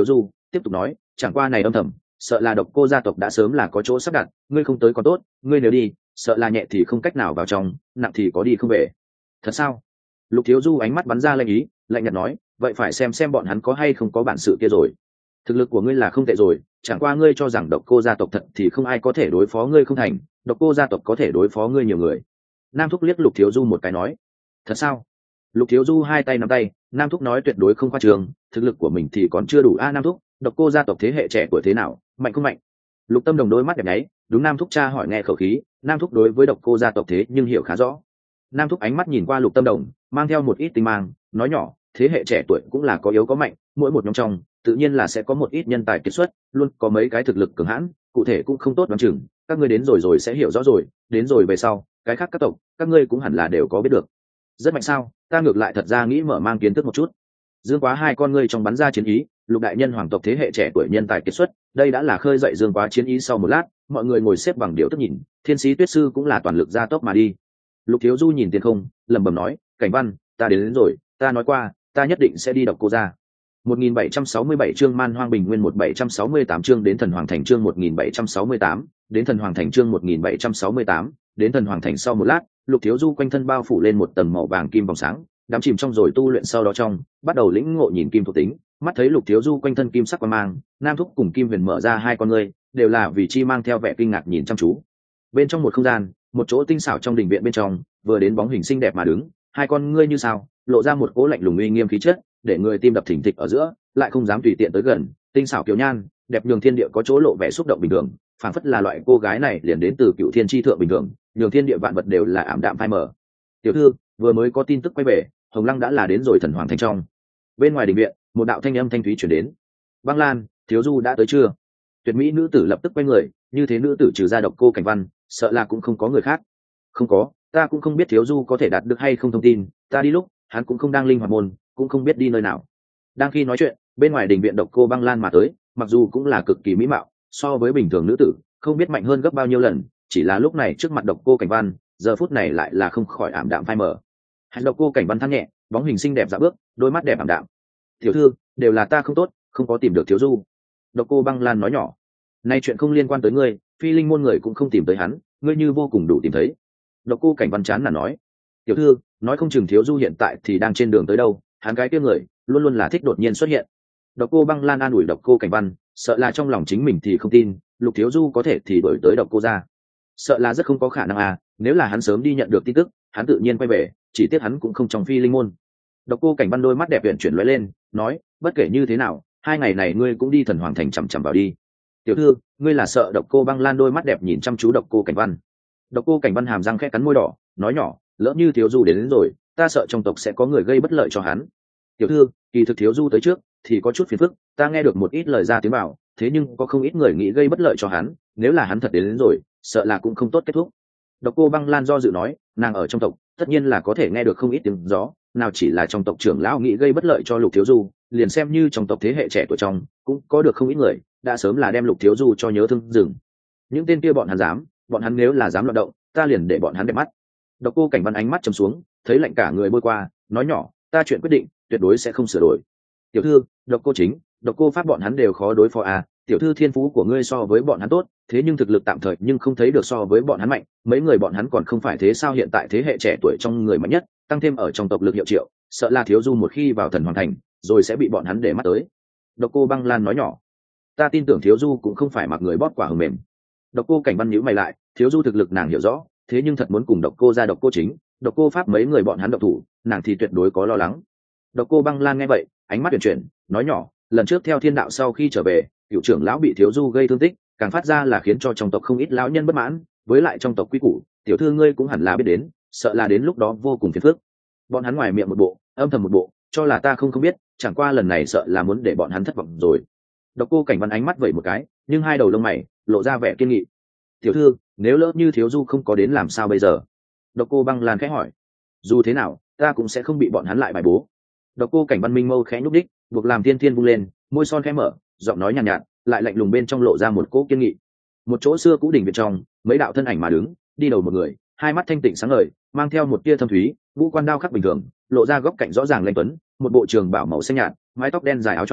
tiếp tục nói, chẳng qua này âm thầm, sợ là độc cô gia tộc đã sớm là có chỗ sắp đặt, ngươi không tới còn tốt, ngươi nếu đi, sợ là nhẹ thì không cách nào vào trong, nặng thì có đi không về. Thật sao? Lục Thiếu Du ánh mắt bắn ra lanh ý, lạnh nhạt nói, vậy phải xem xem bọn hắn có hay không có bản sự kia rồi. Thực lực của ngươi là không tệ rồi, chẳng qua ngươi cho rằng độc cô gia tộc thật thì không ai có thể đối phó ngươi không thành, độc cô gia tộc có thể đối phó ngươi nhiều người. Nam Thúc liếc Lục Thiếu Du một cái nói, thật sao? Lục Thiếu Du hai tay nắm tay, Nam Thúc nói tuyệt đối không khoa trương, thực lực của mình thì còn chưa đủ a. Nam Thúc, độc cô gia tộc thế hệ trẻ tuổi thế nào, mạnh không mạnh? Lục Tâm Đồng đôi mắt đẹp nháy, đúng Nam Thúc cha hỏi nghe khẩu khí, Nam Thúc đối với độc cô gia tộc thế nhưng hiểu khá rõ. Nam Thúc ánh mắt nhìn qua Lục Tâm Đồng, mang theo một ít tinh mang, nói nhỏ, thế hệ trẻ tuổi cũng là có yếu có mạnh, mỗi một nhóm trong tự nhiên là sẽ có một ít nhân tài kiệt xuất, luôn có mấy cái thực lực cường hãn, cụ thể cũng không tốt đoán chừng, các ngươi đến rồi rồi sẽ hiểu rõ rồi, đến rồi về sau, cái khác các tộc, các ngươi cũng hẳn là đều có biết được. Rất mạnh sao? Ta ngược lại thật ra nghĩ mở mang kiến thức một chút. Dương Quá hai con ngươi trong bắn ra chiến ý, Lục đại nhân hoàng tộc thế hệ trẻ tuổi nhân tài kiệt xuất, đây đã là khơi dậy Dương Quá chiến ý. Sau một lát, mọi người ngồi xếp bằng điệu tức nhìn, Thiên Sĩ Tuyết Sư cũng là toàn lực ra tốc mà đi. Lục Thiếu Du nhìn tiền không, lẩm bẩm nói, Cảnh Văn, ta đến, đến rồi, ta nói qua, ta nhất định sẽ đi độc cô ra. một nghìn bảy trăm sáu mươi bảy chương Man Hoang Bình Nguyên, một nghìn bảy trăm sáu mươi tám chương đến Thần Hoàng Thành chương một nghìn bảy trăm sáu mươi tám, đến Thần Hoàng Thành chương một nghìn bảy trăm sáu mươi tám, đến Thần Hoàng Thành. Sau một lát, Lục Thiếu Du quanh thân bao phủ lên một tầng màu vàng kim vòng sáng, đắm chìm trong rồi tu luyện. Sau đó trong bắt đầu lĩnh ngộ nhìn kim thuộc tính, mắt thấy Lục Thiếu Du quanh thân kim sắc quang mang, Nam Thúc cùng Kim Huyền mở ra hai con ngươi, đều là vì chi mang theo vẻ kinh ngạc nhìn chăm chú. Bên trong một không gian, một chỗ tinh xảo trong đình viện bên trong, vừa đến bóng hình xinh đẹp mà đứng, hai con ngươi như sao, lộ ra một cỗ lạnh lùng uy nghiêm khí chất, để người tim đập thình thịch ở giữa, lại không dám tùy tiện tới gần. Tinh xảo kiều nhan, đẹp nhường thiên địa có chỗ lộ vẻ xúc động bình thường, phảng phất là loại cô gái này liền đến từ cựu thiên tri thượng bình thường, nhường thiên địa vạn vật đều là ảm đạm phai mờ. Tiểu thư, vừa mới có tin tức quay về, Hồng Lăng đã là đến rồi Thần Hoàng Thành trong. Bên ngoài đình viện, một đạo thanh âm thanh thúy truyền đến. Băng Lan, Thiếu Du đã tới chưa? Tuyệt mỹ nữ tử lập tức quay người, như thế nữ tử trừ ra độc cô Cảnh Văn, sợ là cũng không có người khác. Không có, ta cũng không biết Thiếu Du có thể đạt được hay không thông tin, ta đi lúc, hắn cũng không đang linh hoạt môn, cũng không biết đi nơi nào. Đang khi nói chuyện, bên ngoài đình viện độc cô Băng Lan mà tới, mặc dù cũng là cực kỳ mỹ mạo, so với bình thường nữ tử, không biết mạnh hơn gấp bao nhiêu lần, chỉ là lúc này trước mặt độc cô Cảnh Văn, giờ phút này lại là không khỏi ảm đạm phai mờ. Hành độc cô Cảnh Văn than nhẹ, bóng hình xinh đẹp dạo bước, đôi mắt đẹp ảm đạm. Tiểu thư, đều là ta không tốt, không có tìm được Thiếu Du. Độc cô Băng Lan nói nhỏ, nay chuyện không liên quan tới ngươi, phi linh môn người cũng không tìm tới hắn, ngươi như vô cùng đủ tìm thấy. Độc cô Cảnh Văn chán là nói, tiểu thư, nói không chừng Thiếu Du hiện tại thì đang trên đường tới đâu, hắn cái kia người luôn luôn là thích đột nhiên xuất hiện. Độc cô Băng Lan an ủi độc cô Cảnh Văn, sợ là trong lòng chính mình thì không tin Lục Thiếu Du có thể thì đổi tới độc cô ra, sợ là rất không có khả năng à. Nếu là hắn sớm đi nhận được tin tức, hắn tự nhiên quay về, chỉ tiếc hắn cũng không trong phi linh môn. Độc cô Cảnh Văn đôi mắt đẹp viện chuyển lóe lên, nói, bất kể như thế nào, hai ngày này ngươi cũng đi Thần Hoàng Thành chằm chằm vào đi. Tiểu thư, ngươi là sợ? Độc cô Băng Lan đôi mắt đẹp nhìn chăm chú độc cô Cảnh Văn. Độc cô Cảnh Văn hàm răng khẽ cắn môi đỏ, nói nhỏ, lỡ như Thiếu Du đến, đến rồi, ta sợ trong tộc sẽ có người gây bất lợi cho hắn. Tiểu thư, kỳ thực Thiếu Du tới trước thì có chút phiền phức, ta nghe được một ít lời ra tiếng bảo, thế nhưng có không ít người nghĩ gây bất lợi cho hắn, nếu là hắn thật đến, đến rồi, sợ là cũng không tốt kết thúc. Độc cô Băng Lan do dự nói, nàng ở trong tộc tất nhiên là có thể nghe được không ít tiếng gió, nào chỉ là trong tộc trưởng lão nghĩ gây bất lợi cho Lục Thiếu Du, liền xem như trong tộc thế hệ trẻ tuổi trong cũng có được không ít người đã sớm là đem Lục Thiếu Du cho nhớ thương rừng. Những tên kia bọn hắn dám, bọn hắn nếu là dám loạn động, ta liền để bọn hắn đẹp mắt. Độc cô Cảnh Văn ánh mắt trầm xuống, thấy lạnh cả người bôi qua, nói nhỏ, ta chuyện quyết định tuyệt đối sẽ không sửa đổi. Tiểu thư, độc cô chính, độc cô pháp bọn hắn đều khó đối phó à, tiểu thư thiên phú của ngươi so với bọn hắn tốt, thế nhưng thực lực tạm thời nhưng không thấy được so với bọn hắn mạnh, mấy người bọn hắn còn không phải thế sao? Hiện tại thế hệ trẻ tuổi trong người mạnh nhất, tăng thêm ở trong tộc lực hiệu triệu, sợ là Thiếu Du một khi vào Thần Hoàng Thành rồi sẽ bị bọn hắn để mắt tới. Độc cô Băng Lan nói nhỏ, ta tin tưởng Thiếu Du cũng không phải mặc người bóp quả hờm mềm. Độc cô Cảnh Văn nhíu mày lại, Thiếu Du thực lực nàng hiểu rõ, thế nhưng thật muốn cùng độc cô ra độc cô chính, độc cô pháp mấy người bọn hắn độc thủ, nàng thì tuyệt đối có lo lắng. Độc cô Băng Lan nghe vậy, ánh mắt chuyển chuyển, nói nhỏ, lần trước theo thiên đạo sau khi trở về, cựu trưởng lão bị Thiếu Du gây thương tích, càng phát ra là khiến cho trong tộc không ít lão nhân bất mãn, với lại trong tộc quy củ, tiểu thư ngươi cũng hẳn là biết đến, sợ là đến lúc đó vô cùng phiền phức. Bọn hắn ngoài miệng một bộ, âm thầm một bộ, cho là ta không không biết, chẳng qua lần này sợ là muốn để bọn hắn thất vọng rồi. Độc cô Cảnh Văn ánh mắt vẩy một cái, nhưng hai đầu lông mày lộ ra vẻ kiên nghị. Tiểu thư, nếu lỡ như Thiếu Du không có đến làm sao bây giờ? Độc cô Băng Lan khẽ hỏi. Dù thế nào, ta cũng sẽ không bị bọn hắn lại bài bố. Độc cô Cảnh Văn minh mâu khẽ nhúc đích, buộc làm thiên thiên vung lên, môi son khẽ mở, giọng nói nhàn nhạt, nhạt, lại lạnh lùng bên trong lộ ra một cỗ kiên nghị. Một chỗ xưa cũ đỉnh bên trong, mấy đạo thân ảnh mà đứng, đi đầu một người, hai mắt thanh tịnh sáng ngời, mang theo một tia thâm thúy, vũ quan đao khắc bình thường, lộ ra góc cạnh rõ ràng lanh tuấn, một bộ trường bảo màu xanh nhạt, mái tóc đen dài áo choàng,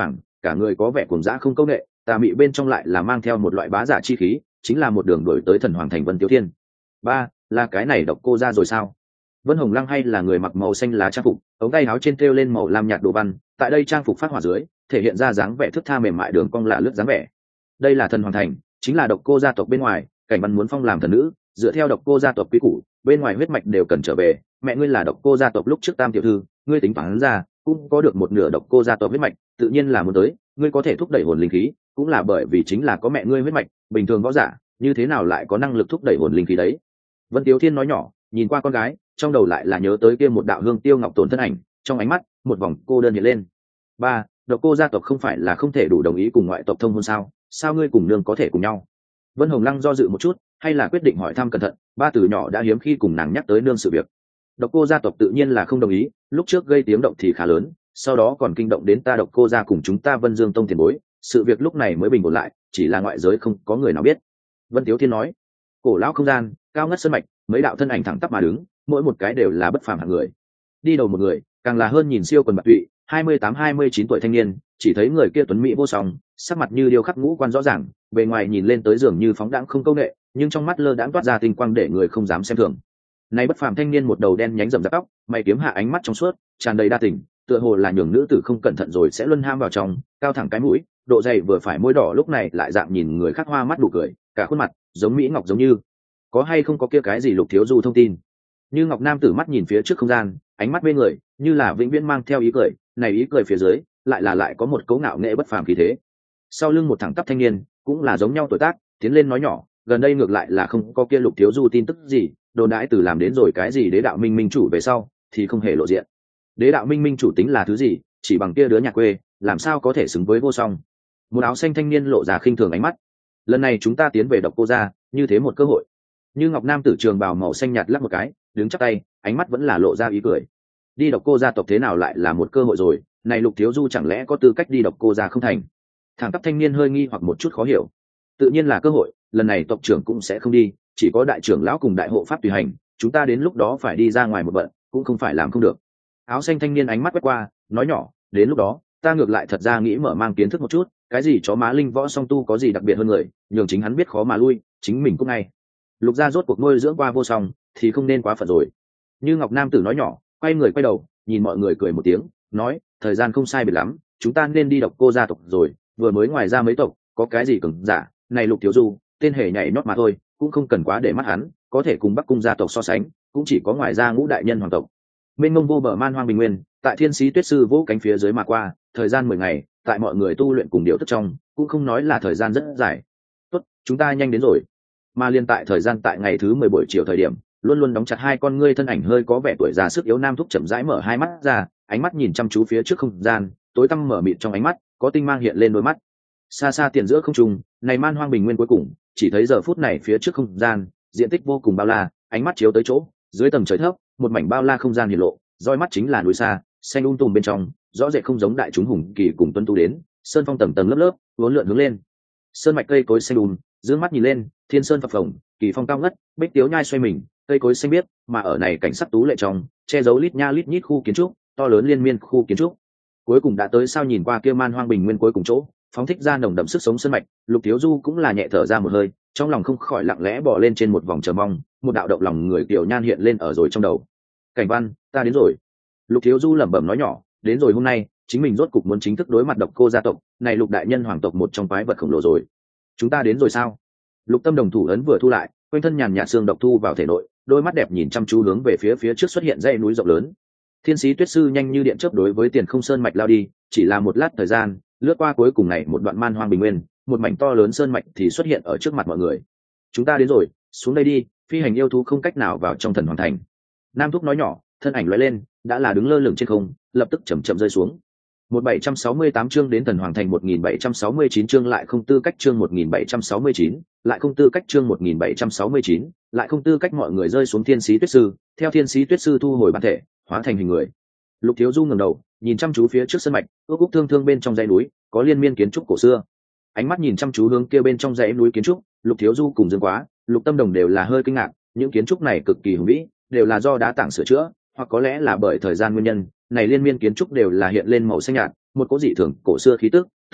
cả người có vẻ cuồng dã không câu nệ, tà mị bên trong lại là mang theo một loại bá giả chi khí, chính là một đường đuổi tới thần hoàng thành Vân Tiếu Thiên. Ba, là cái này độc cô ra rồi sao? Vân Hồng Lăng hay là người mặc màu xanh lá trang phục, ống tay áo trên treo lên màu lam nhạt đồ văn, tại đây trang phục phát hỏa dưới, thể hiện ra dáng vẻ thướt tha mềm mại đường cong lạ lướt dáng vẻ. Đây là thần hoàng thành, chính là độc cô gia tộc bên ngoài, cảnh văn muốn phong làm thần nữ, dựa theo độc cô gia tộc quý củ, bên ngoài huyết mạch đều cần trở về. Mẹ ngươi là độc cô gia tộc lúc trước tam tiểu thư, ngươi tính toán ra, cũng có được một nửa độc cô gia tộc huyết mạch, tự nhiên là muốn tới, ngươi có thể thúc đẩy hồn linh khí, cũng là bởi vì chính là có mẹ ngươi huyết mạch, bình thường võ giả, như thế nào lại có năng lực thúc đẩy hồn linh khí đấy? Vân Tiếu Thiên nói nhỏ, nhìn qua con gái, trong đầu lại là nhớ tới kia một đạo hương tiêu ngọc tồn thân ảnh, trong ánh mắt một vòng cô đơn hiện lên. Ba, độc cô gia tộc không phải là không thể đủ đồng ý cùng ngoại tộc thông hôn sao? Sao ngươi cùng nương có thể cùng nhau? Vân Hồng Lăng do dự một chút, hay là quyết định hỏi thăm cẩn thận. Ba từ nhỏ đã hiếm khi cùng nàng nhắc tới nương sự việc. Độc cô gia tộc tự nhiên là không đồng ý, lúc trước gây tiếng động thì khá lớn, sau đó còn kinh động đến ta độc cô gia cùng chúng ta Vân Dương tông tiền bối, sự việc lúc này mới bình ổn lại, chỉ là ngoại giới không có người nào biết. Vân Tiếu Thiên nói, cổ lão không gian, cao ngất sơn mạch, mấy đạo thân ảnh thẳng tắp mà đứng, mỗi một cái đều là bất phàm hạng người. Đi đầu một người, càng là hơn nhìn siêu quần bạc tụy, hai mươi tám hai mươi chín tuổi thanh niên, chỉ thấy người kia tuấn mỹ vô song, sắc mặt như điêu khắc ngũ quan rõ ràng, bề ngoài nhìn lên tới dường như phóng đãng không câu nệ, nhưng trong mắt lơ đãng toát ra tinh quang để người không dám xem thường. Này bất phàm thanh niên một đầu đen nhánh rậm rạp tóc, mày kiếm hạ ánh mắt trong suốt, tràn đầy đa tình, tựa hồ là nhường nữ tử không cẩn thận rồi sẽ luân ham vào trong, cao thẳng cái mũi, độ dày vừa phải môi đỏ lúc này lại dạng nhìn người khác hoa mắt đủ cười, cả khuôn mặt giống mỹ ngọc giống như. Có hay không có kia cái gì Lục thiếu du thông tin? Như Ngọc nam tử mắt nhìn phía trước không gian, ánh mắt mê người, như là vĩnh viễn mang theo ý cười, này ý cười phía dưới, lại là lại có một cấu ngạo nghệ bất phàm khí thế. Sau lưng một thẳng tắp thanh niên, cũng là giống nhau tuổi tác, tiến lên nói nhỏ, gần đây ngược lại là không có kia Lục thiếu du tin tức gì, đồn đãi từ làm đến rồi cái gì đế đạo minh minh chủ về sau, thì không hề lộ diện. Đế đạo minh minh chủ tính là thứ gì, chỉ bằng kia đứa nhà quê, làm sao có thể xứng với vô song. Một áo xanh thanh niên lộ ra khinh thường ánh mắt. Lần này chúng ta tiến về độc cô gia, như thế một cơ hội. Như Ngọc nam tử trường bào màu xanh nhạt lắc một cái, đứng chắp tay, ánh mắt vẫn là lộ ra ý cười. Đi độc cô gia tộc thế nào lại là một cơ hội rồi, này Lục thiếu du chẳng lẽ có tư cách đi độc cô gia không thành? Thẳng tắp thanh niên hơi nghi hoặc một chút khó hiểu. Tự nhiên là cơ hội, lần này tộc trưởng cũng sẽ không đi, chỉ có đại trưởng lão cùng đại hộ pháp tùy hành, chúng ta đến lúc đó phải đi ra ngoài một bận, cũng không phải làm không được. Áo xanh thanh niên ánh mắt quét qua, nói nhỏ, đến lúc đó ta ngược lại thật ra nghĩ mở mang kiến thức một chút, cái gì chó má linh võ song tu có gì đặc biệt hơn người, nhường chính hắn biết khó mà lui, chính mình cũng ngay. Lục gia rốt cuộc nuôi dưỡng qua vô song, thì không nên quá phận rồi. Như Ngọc nam tử nói nhỏ, quay người quay đầu, nhìn mọi người cười một tiếng, nói, thời gian không sai biệt lắm, chúng ta nên đi độc cô gia tộc rồi, vừa mới ngoài ra mấy tộc, có cái gì cứng giả, này Lục thiếu du, tên hề nhảy nhót mà thôi, cũng không cần quá để mắt hắn, có thể cùng Bắc cung gia tộc so sánh, cũng chỉ có ngoài ra ngũ đại nhân hoàng tộc. Mênh mông vô bờ man hoang bình nguyên, tại Thiên Sĩ Tuyết sư vỗ cánh phía dưới mà qua, thời gian mười ngày, tại mọi người tu luyện cùng điều tức trong, cũng không nói là thời gian rất dài. Tốt, chúng ta nhanh đến rồi. Mà liên tại thời gian tại ngày thứ mười buổi chiều thời điểm, luôn luôn đóng chặt hai con ngươi thân ảnh hơi có vẻ tuổi già sức yếu nam thúc chậm rãi mở hai mắt ra, ánh mắt nhìn chăm chú phía trước không gian, tối tăm mở mịt trong ánh mắt, có tinh mang hiện lên đôi mắt. Xa xa tiền giữa không trung, này man hoang bình nguyên cuối cùng, chỉ thấy giờ phút này phía trước không gian, diện tích vô cùng bao la, ánh mắt chiếu tới chỗ, dưới tầng trời thấp, một mảnh bao la không gian hiển lộ, roi mắt chính là núi xa, xanh um tùm bên trong, rõ rệt không giống đại chúng hùng kỳ cùng tuân tu đến, sơn phong tầng tầng lớp lớp, uốn lượn hướng lên. Sơn mạch cây cối xanh um, dương mắt nhìn lên, thiên sơn phập phồng, kỳ phong cao ngất, bích tiếu nhai xoay mình, cây cối xanh biếc, mà ở này cảnh sắc tú lệ trong, che giấu lít nha lít nhít khu kiến trúc, to lớn liên miên khu kiến trúc. Cuối cùng đã tới sao nhìn qua kia man hoang bình nguyên cuối cùng chỗ, phóng thích ra nồng đậm sức sống sơn mạch, Lục thiếu du cũng là nhẹ thở ra một hơi, trong lòng không khỏi lặng lẽ bò lên trên một vòng chờ mong, một đạo động lòng người tiểu nhan hiện lên ở rồi trong đầu. Cảnh Văn, ta đến rồi. Lục thiếu du lẩm bẩm nói nhỏ, đến rồi hôm nay, chính mình rốt cục muốn chính thức đối mặt độc cô gia tộc, này Lục đại nhân hoàng tộc một trong quái vật khổng lồ rồi. Chúng ta đến rồi sao? Lục Tâm đồng thủ ấn vừa thu lại, quanh thân nhàn nhạt xương độc thu vào thể nội, đôi mắt đẹp nhìn chăm chú hướng về phía phía trước xuất hiện dãy núi rộng lớn. Thiên Sĩ Tuyết sư nhanh như điện chớp đối với Tiền Không Sơn mạch lao đi, chỉ là một lát thời gian, lướt qua cuối cùng này một đoạn man hoang bình nguyên, một mảnh to lớn sơn mạch thì xuất hiện ở trước mặt mọi người. Chúng ta đến rồi, xuống đây đi, phi hành yêu thú không cách nào vào trong thần hoàng thành. Nam thúc nói nhỏ, thân ảnh lóe lên, đã là đứng lơ lửng trên không, lập tức chậm chậm rơi xuống. một bảy trăm sáu mươi tám chương đến thần hoàng thành một nghìn bảy trăm sáu mươi chín chương lại không tư cách chương một nghìn bảy trăm sáu mươi chín, lại không tư cách chương một nghìn bảy trăm sáu mươi chín, lại không tư cách mọi người rơi xuống Thiên Sĩ Tuyết sư, theo Thiên Sĩ Tuyết sư thu hồi bản thể, hóa thành hình người. Lục thiếu du ngẩng đầu, nhìn chăm chú phía trước sân mạch, ước úc thương thương bên trong dãy núi, có liên miên kiến trúc cổ xưa. Ánh mắt nhìn chăm chú hướng kia bên trong dãy núi kiến trúc, Lục thiếu du cùng Dương Quá, Lục Tâm Đồng đều là hơi kinh ngạc, những kiến trúc này cực kỳ hùng vĩ, đều là do đá tảng sửa chữa, hoặc có lẽ là bởi thời gian nguyên nhân, này liên miên kiến trúc đều là hiện lên màu xanh nhạt, một cố dị thường cổ xưa khí tức,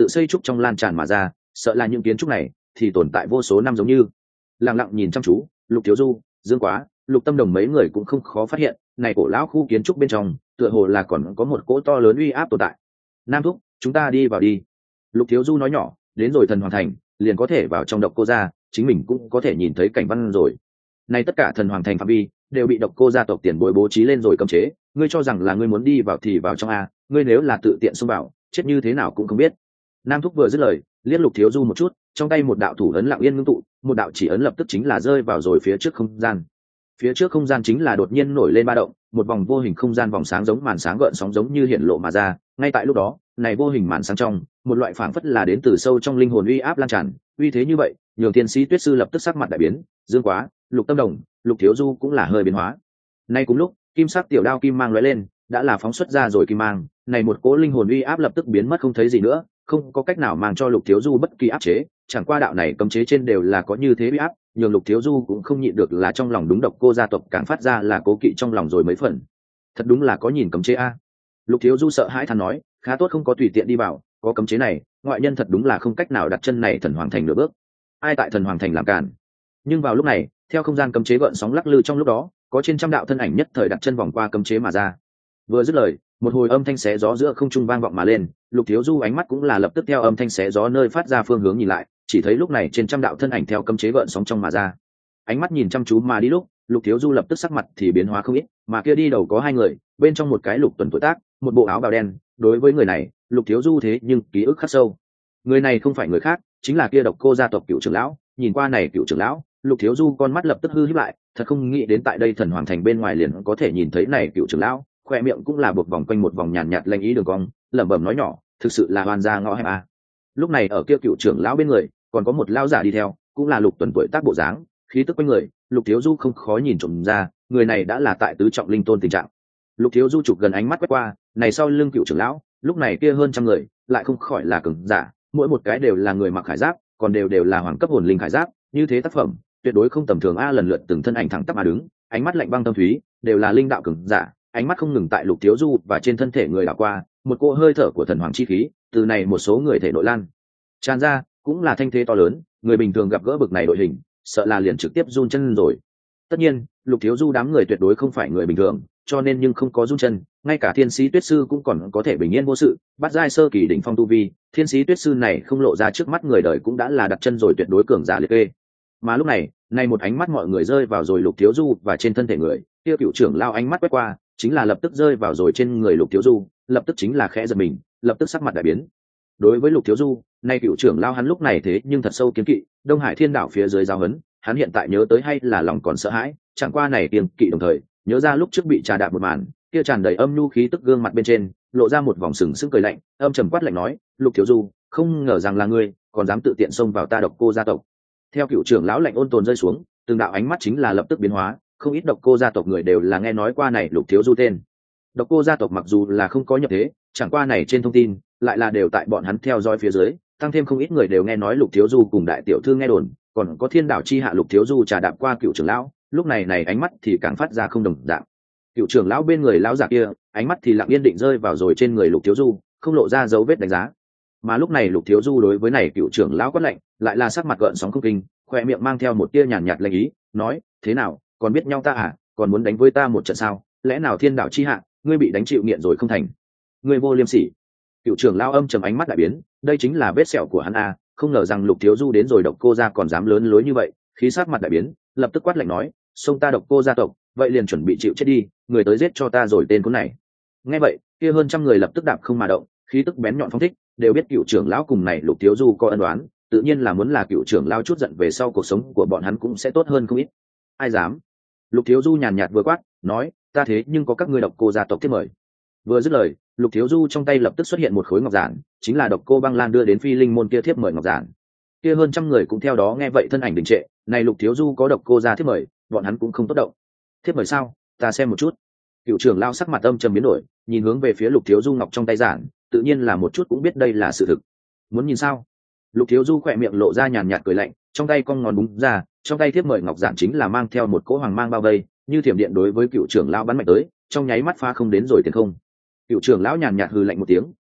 tự xây trúc trong lan tràn mà ra, sợ là những kiến trúc này thì tồn tại vô số năm giống như. Lặng lặng nhìn chăm chú, Lục Thiếu Du, Dương Quá, Lục Tâm Đồng mấy người cũng không khó phát hiện, này cổ lão khu kiến trúc bên trong tựa hồ là còn có một cỗ to lớn uy áp tồn tại. Nam thúc, chúng ta đi vào đi. Lục Thiếu Du nói nhỏ, đến rồi thần hoàng thành liền có thể vào trong độc cô gia, chính mình cũng có thể nhìn thấy cảnh văn rồi. Nay tất cả thần hoàng thành phạm vi đều bị độc cô gia tộc tiền bối bố trí lên rồi cấm chế, ngươi cho rằng là ngươi muốn đi vào thì vào trong a, ngươi nếu là tự tiện xông vào, chết như thế nào cũng không biết. Nam thúc vừa dứt lời, liếc Lục Thiếu Du một chút, trong tay một đạo thủ ấn lặng yên ngưng tụ, một đạo chỉ ấn lập tức chính là rơi vào rồi phía trước không gian. Phía trước không gian chính là đột nhiên nổi lên ba động, một vòng vô hình không gian vòng sáng giống màn sáng gợn sóng giống như hiện lộ mà ra. Ngay tại lúc đó, này vô hình màn sáng trong, một loại phảng phất là đến từ sâu trong linh hồn uy áp lan tràn, uy thế như vậy, nhường tiên sĩ Tuyết sư lập tức sắc mặt đại biến, Dương Quá, Lục Tâm Đồng, Lục Thiếu Du cũng là hơi biến hóa. Nay cùng lúc, kim sắc tiểu đao kim mang lóe lên, đã là phóng xuất ra rồi kim mang, này một cỗ linh hồn uy áp lập tức biến mất không thấy gì nữa, không có cách nào mang cho Lục Thiếu Du bất kỳ áp chế, chẳng qua đạo này cấm chế trên đều là có như thế uy áp, nhường Lục Thiếu Du cũng không nhịn được là trong lòng đúng độc cô gia tộc càng phát ra là cố kỵ trong lòng rồi mấy phần. Thật đúng là có nhìn cấm chế a. Lục Thiếu Du sợ hãi thán nói, khá tốt không có tùy tiện đi vào, có cấm chế này, ngoại nhân thật đúng là không cách nào đặt chân này thần hoàng thành nửa bước. Ai tại thần hoàng thành làm cản? Nhưng vào lúc này, theo không gian cấm chế gợn sóng lắc lư trong lúc đó, có trên trăm đạo thân ảnh nhất thời đặt chân vòng qua cấm chế mà ra. Vừa dứt lời, một hồi âm thanh xé gió giữa không trung vang vọng mà lên, Lục Thiếu Du ánh mắt cũng là lập tức theo âm thanh xé gió nơi phát ra phương hướng nhìn lại, chỉ thấy lúc này trên trăm đạo thân ảnh theo cấm chế gợn sóng trong mà ra. Ánh mắt nhìn chăm chú mà đi lúc, Lục Thiếu Du lập tức sắc mặt thì biến hóa không ít, mà kia đi đầu có hai người, bên trong một cái Lục Tuần tuổi tác, một bộ áo bào đen, đối với người này, Lục Thiếu Du thế nhưng ký ức khắc sâu. Người này không phải người khác, chính là kia độc cô gia tộc cựu trưởng lão, nhìn qua này cựu trưởng lão, Lục Thiếu Du con mắt lập tức hư híp lại, thật không nghĩ đến tại đây thần hoàng thành bên ngoài liền có thể nhìn thấy này cựu trưởng lão, khoe miệng cũng là buộc vòng quanh một vòng nhàn nhạt lanh ý đường cong, lẩm bẩm nói nhỏ, thực sự là hoàn gia ngõ hẹp a. Lúc này ở kia cựu trưởng lão bên người, còn có một lão giả đi theo, cũng là Lục Tuần tuổi tác bộ dáng, khí tức quanh người, Lục Thiếu Du không khó nhìn trộm ra, người này đã là tại tứ trọng linh tôn tình trạng. Lục Thiếu Du chụp gần ánh mắt quét qua, này sau lưng cựu trưởng lão, lúc này kia hơn trăm người, lại không khỏi là cường giả, mỗi một cái đều là người mặc khải giáp, còn đều đều là hoàng cấp hồn linh khải giáp, như thế tác phẩm, tuyệt đối không tầm thường a. Lần lượt từng thân ảnh thẳng tắp mà đứng, ánh mắt lạnh băng tâm thúy, đều là linh đạo cường giả, ánh mắt không ngừng tại Lục Thiếu Du và trên thân thể người đảo qua, một cỗ hơi thở của thần hoàng chi khí, từ này một số người thể nội lan tràn ra, cũng là thanh thế to lớn, người bình thường gặp gỡ bực này đội hình, sợ là liền trực tiếp run chân rồi. Tất nhiên, Lục Thiếu Du đám người tuyệt đối không phải người bình thường, cho nên nhưng không có run chân, ngay cả thiên sĩ Tuyết sư cũng còn có thể bình yên vô sự, bắt giai sơ kỳ đỉnh phong tu vi, thiên sĩ Tuyết sư này không lộ ra trước mắt người đời cũng đã là đặt chân rồi tuyệt đối cường giả liệt kê. Mà lúc này, nay một ánh mắt mọi người rơi vào rồi Lục Thiếu Du và trên thân thể người, kia cựu trưởng lao ánh mắt quét qua, chính là lập tức rơi vào rồi trên người Lục Thiếu Du, lập tức chính là khẽ giật mình, lập tức sắc mặt đại biến. Đối với Lục Thiếu Du, nay cựu trưởng lao hắn lúc này thế nhưng thật sâu kiến kỵ, Đông Hải Thiên Đảo phía dưới giao hấn, hắn hiện tại nhớ tới hay là lòng còn sợ hãi, chẳng qua này kiêng kỵ đồng thời, nhớ ra lúc trước bị trà đạp một màn, kia tràn đầy âm nhu khí tức gương mặt bên trên, lộ ra một vòng sừng sững cười lạnh, âm trầm quát lạnh nói, Lục Thiếu Du, không ngờ rằng là ngươi, còn dám tự tiện xông vào ta độc cô gia tộc. Theo cựu trưởng lão lạnh ôn tồn rơi xuống, từng đạo ánh mắt chính là lập tức biến hóa, không ít độc cô gia tộc người đều là nghe nói qua này Lục Thiếu Du tên. Độc cô gia tộc mặc dù là không có nhập thế, chẳng qua này trên thông tin lại là đều tại bọn hắn theo dõi phía dưới, tăng thêm không ít người đều nghe nói Lục Thiếu Du cùng đại tiểu thư nghe đồn, còn có Thiên Đảo chi hạ Lục Thiếu Du trà đạp qua cựu trưởng lão, lúc này này ánh mắt thì càng phát ra không đồng dạng. Cựu trưởng lão bên người lão giả kia, ánh mắt thì lặng yên định rơi vào rồi trên người Lục Thiếu Du, không lộ ra dấu vết đánh giá. Mà lúc này Lục Thiếu Du đối với này cựu trưởng lão quát lạnh, lại là sắc mặt gợn sóng không kinh, khoe miệng mang theo một tia nhàn nhạt lệnh ý, nói, thế nào, còn biết nhau ta à, còn muốn đánh với ta một trận sao? Lẽ nào Thiên Đảo chi hạ, ngươi bị đánh chịu nghiện rồi không thành? Ngươi vô liêm sỉ. Cựu trưởng lão âm trầm ánh mắt đại biến, đây chính là vết sẹo của hắn à, không ngờ rằng Lục Thiếu Du đến rồi độc cô gia còn dám lớn lối như vậy, khí sắc mặt đại biến, lập tức quát lạnh nói, xông ta độc cô gia tộc, vậy liền chuẩn bị chịu chết đi, người tới giết cho ta rồi tên cuốn này. Nghe vậy, kia hơn trăm người lập tức đạp không mà động, khí tức bén nhọn phóng thích, đều biết cựu trưởng lão cùng này Lục Thiếu Du có ân oán, tự nhiên là muốn là cựu trưởng lão chút giận về sau cuộc sống của bọn hắn cũng sẽ tốt hơn không ít. Ai dám? Lục Thiếu Du nhàn nhạt vừa quát, nói, ta thế nhưng có các ngươi độc cô gia tộc thiết mời. Vừa dứt lời, Lục Thiếu Du trong tay lập tức xuất hiện một khối ngọc giản, chính là độc cô băng lan đưa đến Phi Linh môn kia thiếp mời ngọc giản. Kia hơn trăm người cũng theo đó nghe vậy thân ảnh đình trệ, này Lục Thiếu Du có độc cô gia thiếp mời, bọn hắn cũng không tốt động. Thiếp mời sao? Ta xem một chút. Cựu trưởng lao sắc mặt âm trầm biến đổi, nhìn hướng về phía Lục Thiếu Du ngọc trong tay giản, tự nhiên là một chút cũng biết đây là sự thực. Muốn nhìn sao? Lục Thiếu Du khỏe miệng lộ ra nhàn nhạt cười lạnh, trong tay cong ngón búng ra, trong tay thiếp mời ngọc giản chính là mang theo một cỗ hoàng mang bao vây, như thiểm điện đối với cựu trưởng lão bắn mạnh tới, trong nháy mắt pha không đến rồi tiền không. Cựu trưởng lão nhàn nhạt hừ lạnh một tiếng,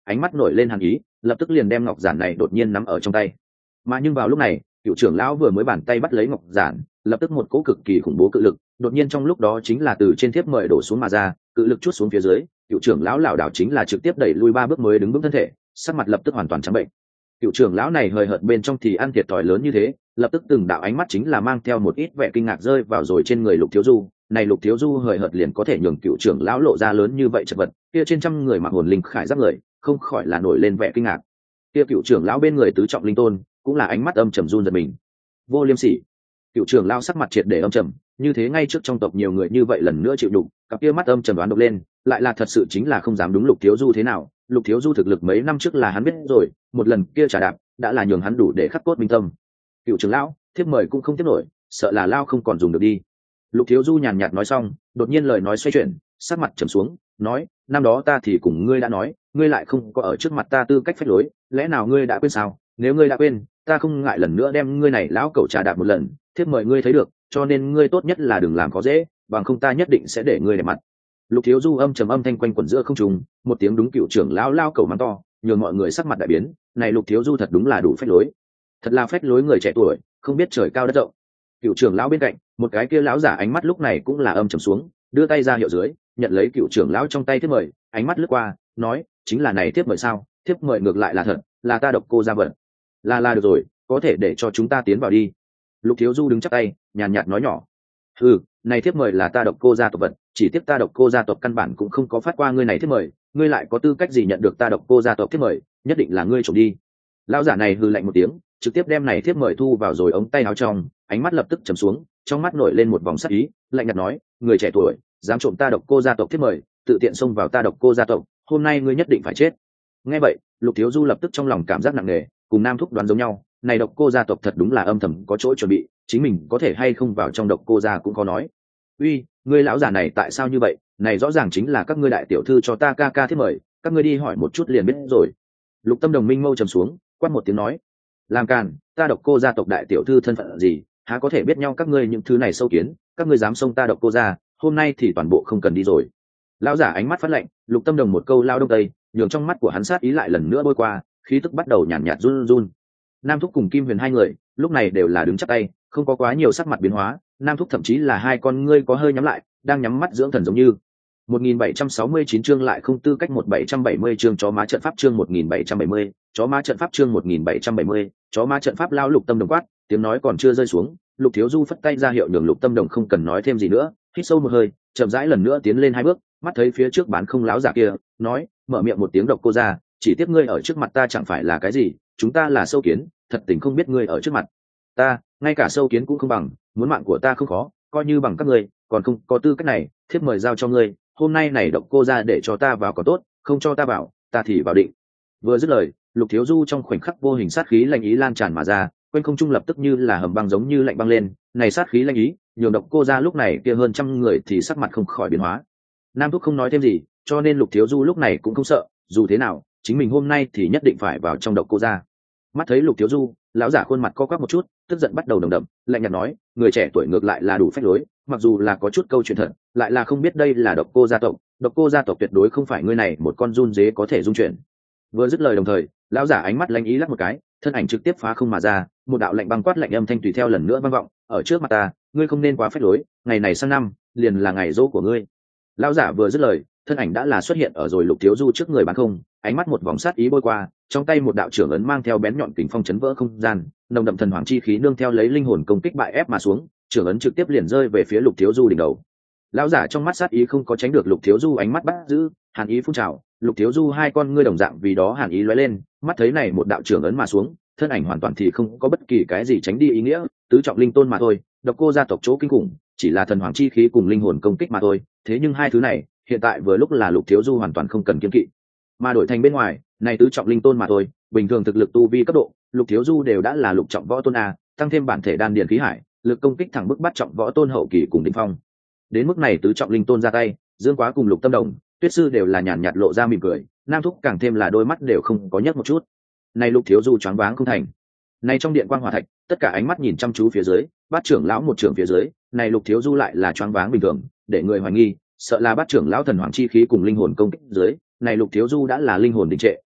ánh mắt nổi lên hàn ý, lập tức liền đem ngọc giản này đột nhiên nắm ở trong tay. Mà nhưng vào lúc này, cựu trưởng lão vừa mới bàn tay bắt lấy ngọc giản, lập tức một cỗ cực kỳ khủng bố cự lực đột nhiên trong lúc đó chính là từ trên thiếp mời đổ xuống mà ra, cự lực chút xuống phía dưới, cựu trưởng lão lảo đảo chính là trực tiếp đẩy lui ba bước mới đứng vững thân thể, sắc mặt lập tức hoàn toàn trắng bệnh. Cựu trưởng lão này hời hợt bên trong thì ăn thiệt thòi lớn như thế, lập tức từng đạo ánh mắt chính là mang theo một ít vẻ kinh ngạc rơi vào rồi trên người Lục Thiếu Du. Này Lục Thiếu Du hời hợt liền có thể nhường cựu trưởng lão lộ ra lớn như vậy chật vật, kia trên trăm người mặc hồn linh khải giáp người, không khỏi là nổi lên vẻ kinh ngạc. Kia cựu trưởng lão bên người tứ trọng linh tôn, cũng là ánh mắt âm trầm run giật mình. Vô Liêm Sỉ. Cựu trưởng lão sắc mặt triệt để âm trầm, như thế ngay trước trong tộc nhiều người như vậy lần nữa chịu đục, cặp kia mắt âm trầm đoán độc lên, lại là thật sự chính là không dám đúng Lục Thiếu Du thế nào. Lục Thiếu Du thực lực mấy năm trước là hắn biết rồi, một lần kia trả đạp đã là nhường hắn đủ để khắc cốt minh tâm. Cựu trưởng lão, thiếp mời cũng không tiếp nổi, sợ là lao không còn dùng được đi. Lục Thiếu Du nhàn nhạt nói xong, đột nhiên lời nói xoay chuyển, sắc mặt trầm xuống, nói: năm đó ta thì cùng ngươi đã nói, ngươi lại không có ở trước mặt ta tư cách phách lối, lẽ nào ngươi đã quên sao? Nếu ngươi đã quên, ta không ngại lần nữa đem ngươi này lão cẩu trà đạp một lần, thiếp mời ngươi thấy được, cho nên ngươi tốt nhất là đừng làm khó dễ, bằng không ta nhất định sẽ để ngươi để mặt. Lục Thiếu Du âm trầm âm thanh quanh quẩn giữa không trung, một tiếng đúng cựu trưởng lão lao cẩu mắng to, nhường mọi người sắc mặt đại biến. Này Lục Thiếu Du thật đúng là đủ phách lối, thật là phách lối người trẻ tuổi, không biết trời cao đất rộng. Cựu trưởng lão bên cạnh, một cái kia lão giả ánh mắt lúc này cũng là âm trầm xuống, đưa tay ra hiệu dưới, nhận lấy cựu trưởng lão trong tay thiếp mời, ánh mắt lướt qua, nói: chính là này thiếp mời sao? Thiếp mời ngược lại là thật, là ta Độc Cô gia vật. Là là được rồi, có thể để cho chúng ta tiến vào đi. Lục Thiếu Du đứng chắp tay, nhàn nhạt nói nhỏ: ừ, này thiếp mời là ta Độc Cô gia tộc vật, chỉ tiếc ta Độc Cô gia tộc căn bản cũng không có phát qua ngươi này thiếp mời, ngươi lại có tư cách gì nhận được ta Độc Cô gia tộc thiếp mời? Nhất định là ngươi trộm đi. Lão giả này hừ lạnh một tiếng, trực tiếp đem này thiếp mời thu vào rồi ống tay áo trong, ánh mắt lập tức trầm xuống, trong mắt nổi lên một vòng sắc ý, lạnh nhạt nói: người trẻ tuổi dám trộm ta Độc Cô gia tộc thiếp mời, tự tiện xông vào ta Độc Cô gia tộc, hôm nay ngươi nhất định phải chết. Nghe vậy, Lục Thiếu Du lập tức trong lòng cảm giác nặng nề, cùng Nam Thúc đoán giống nhau, này Độc Cô gia tộc thật đúng là âm thầm có chỗ chuẩn bị, chính mình có thể hay không vào trong Độc Cô gia cũng khó nói. Uy, ngươi lão già này tại sao như vậy? Này rõ ràng chính là các ngươi đại tiểu thư cho ta ca ca thiếp mời, các ngươi đi hỏi một chút liền biết rồi. Lục Tâm Đồng minh mâu trầm xuống, quát một tiếng nói: làm càn, ta Độc Cô gia tộc đại tiểu thư thân phận gì, há có thể biết nhau các ngươi những thứ này sâu kiến, các ngươi dám xông ta Độc Cô gia, hôm nay thì toàn bộ không cần đi rồi. Lão giả ánh mắt phát lạnh, Lục Tâm Đồng một câu lao đông tây, nhường trong mắt của hắn sát ý lại lần nữa bôi qua, khí tức bắt đầu nhàn nhạt, nhạt run run. Nam Thúc cùng Kim Huyền hai người lúc này đều là đứng chắp tay, không có quá nhiều sắc mặt biến hóa. Nam Thúc thậm chí là hai con ngươi có hơi nhắm lại, đang nhắm mắt dưỡng thần giống như. một nghìn bảy trăm sáu mươi chín chương lại không tư cách một nghìn bảy trăm bảy mươi chương chó má trận pháp chương một nghìn bảy trăm bảy mươi, chó má trận pháp chương một nghìn bảy trăm bảy mươi, chó má trận pháp lao Lục Tâm Đồng quát, tiếng nói còn chưa rơi xuống, Lục Thiếu Du phất tay ra hiệu nhường Lục Tâm Đồng không cần nói thêm gì nữa, hít sâu một hơi, chậm rãi lần nữa tiến lên hai bước, mắt thấy phía trước bán không láo giả kia, nói, mở miệng một tiếng: Độc Cô gia, chỉ tiếp ngươi ở trước mặt ta chẳng phải là cái gì, chúng ta là sâu kiến, thật tình không biết ngươi ở trước mặt ta, ngay cả sâu kiến cũng không bằng, muốn mạng của ta không khó, coi như bằng các ngươi, còn không có tư cách này, thiếp mời giao cho ngươi, hôm nay này Độc Cô gia để cho ta vào có tốt, không cho ta vào, ta thì vào định. Vừa dứt lời, Lục Thiếu Du trong khoảnh khắc vô hình sát khí lạnh ý lan tràn mà ra, quanh không trung lập tức như là hầm băng giống như lạnh băng lên, này sát khí lạnh ý, nhường Độc Cô gia lúc này kia hơn trăm người thì sắc mặt không khỏi biến hóa. Nam Thúc không nói thêm gì, cho nên Lục Thiếu Du lúc này cũng không sợ, dù thế nào, chính mình hôm nay thì nhất định phải vào trong Độc Cô gia. Mắt thấy Lục Thiếu Du, lão giả khuôn mặt co quắp một chút, tức giận bắt đầu đồng đậm, lạnh nhạt nói: người trẻ tuổi ngược lại là đủ phách lối, mặc dù là có chút câu chuyện thật, lại là không biết đây là Độc Cô gia tộc, Độc Cô gia tộc tuyệt đối không phải ngươi này một con run dế có thể dung chuyển. Vừa dứt lời đồng thời, lão giả ánh mắt lạnh ý lắc một cái, thân ảnh trực tiếp phá không mà ra, một đạo lạnh băng quát lạnh âm thanh tùy theo lần nữa vang vọng, ở trước mặt ta, ngươi không nên quá phách lối, ngày này sang năm, liền là ngày dỗ của ngươi. Lão giả vừa dứt lời, thân ảnh đã là xuất hiện ở rồi Lục Thiếu Du trước người bán không, ánh mắt một vòng sát ý bôi qua, trong tay một đạo trưởng ấn mang theo bén nhọn kình phong chấn vỡ không gian, nồng đậm thần hoàng chi khí nương theo lấy linh hồn công kích bại ép mà xuống, trưởng ấn trực tiếp liền rơi về phía Lục Thiếu Du đỉnh đầu. Lão giả trong mắt sát ý không có tránh được Lục Thiếu Du ánh mắt bắt giữ, hàn ý phun trào, Lục Thiếu Du hai con ngươi đồng dạng vì đó hàn ý lóe lên, mắt thấy này một đạo trưởng ấn mà xuống, thân ảnh hoàn toàn thì không có bất kỳ cái gì tránh đi ý nghĩa, tứ trọng linh tôn mà thôi, Độc Cô gia tộc chỗ kinh khủng, chỉ là thần hoàng chi khí cùng linh hồn công kích mà thôi, thế nhưng hai thứ này, hiện tại vừa lúc là Lục Thiếu Du hoàn toàn không cần kiêng kỵ. Mà đổi thành bên ngoài, này tứ trọng linh tôn mà thôi, bình thường thực lực tu vi cấp độ, Lục Thiếu Du đều đã là lục trọng võ tôn a, tăng thêm bản thể đan điền khí hải, lực công kích thẳng bức bắt trọng võ tôn hậu kỳ cùng đỉnh phong. Đến mức này tứ trọng linh tôn ra tay, Dương Quá cùng Lục Tâm Đồng, Tuyết Sư đều là nhàn nhạt lộ ra mỉm cười, Nam Thúc càng thêm là đôi mắt đều không có nhấc một chút. Này Lục Thiếu Du choáng váng không thành. Này trong điện quang hỏa thạch, tất cả ánh mắt nhìn chăm chú phía dưới, Bát trưởng lão một trưởng phía dưới, này Lục Thiếu Du lại là choáng váng bình thường, để người hoài nghi, sợ là Bát trưởng lão thần hoàng chi khí cùng linh hồn công kích dưới, này Lục Thiếu Du đã là linh hồn đình trệ,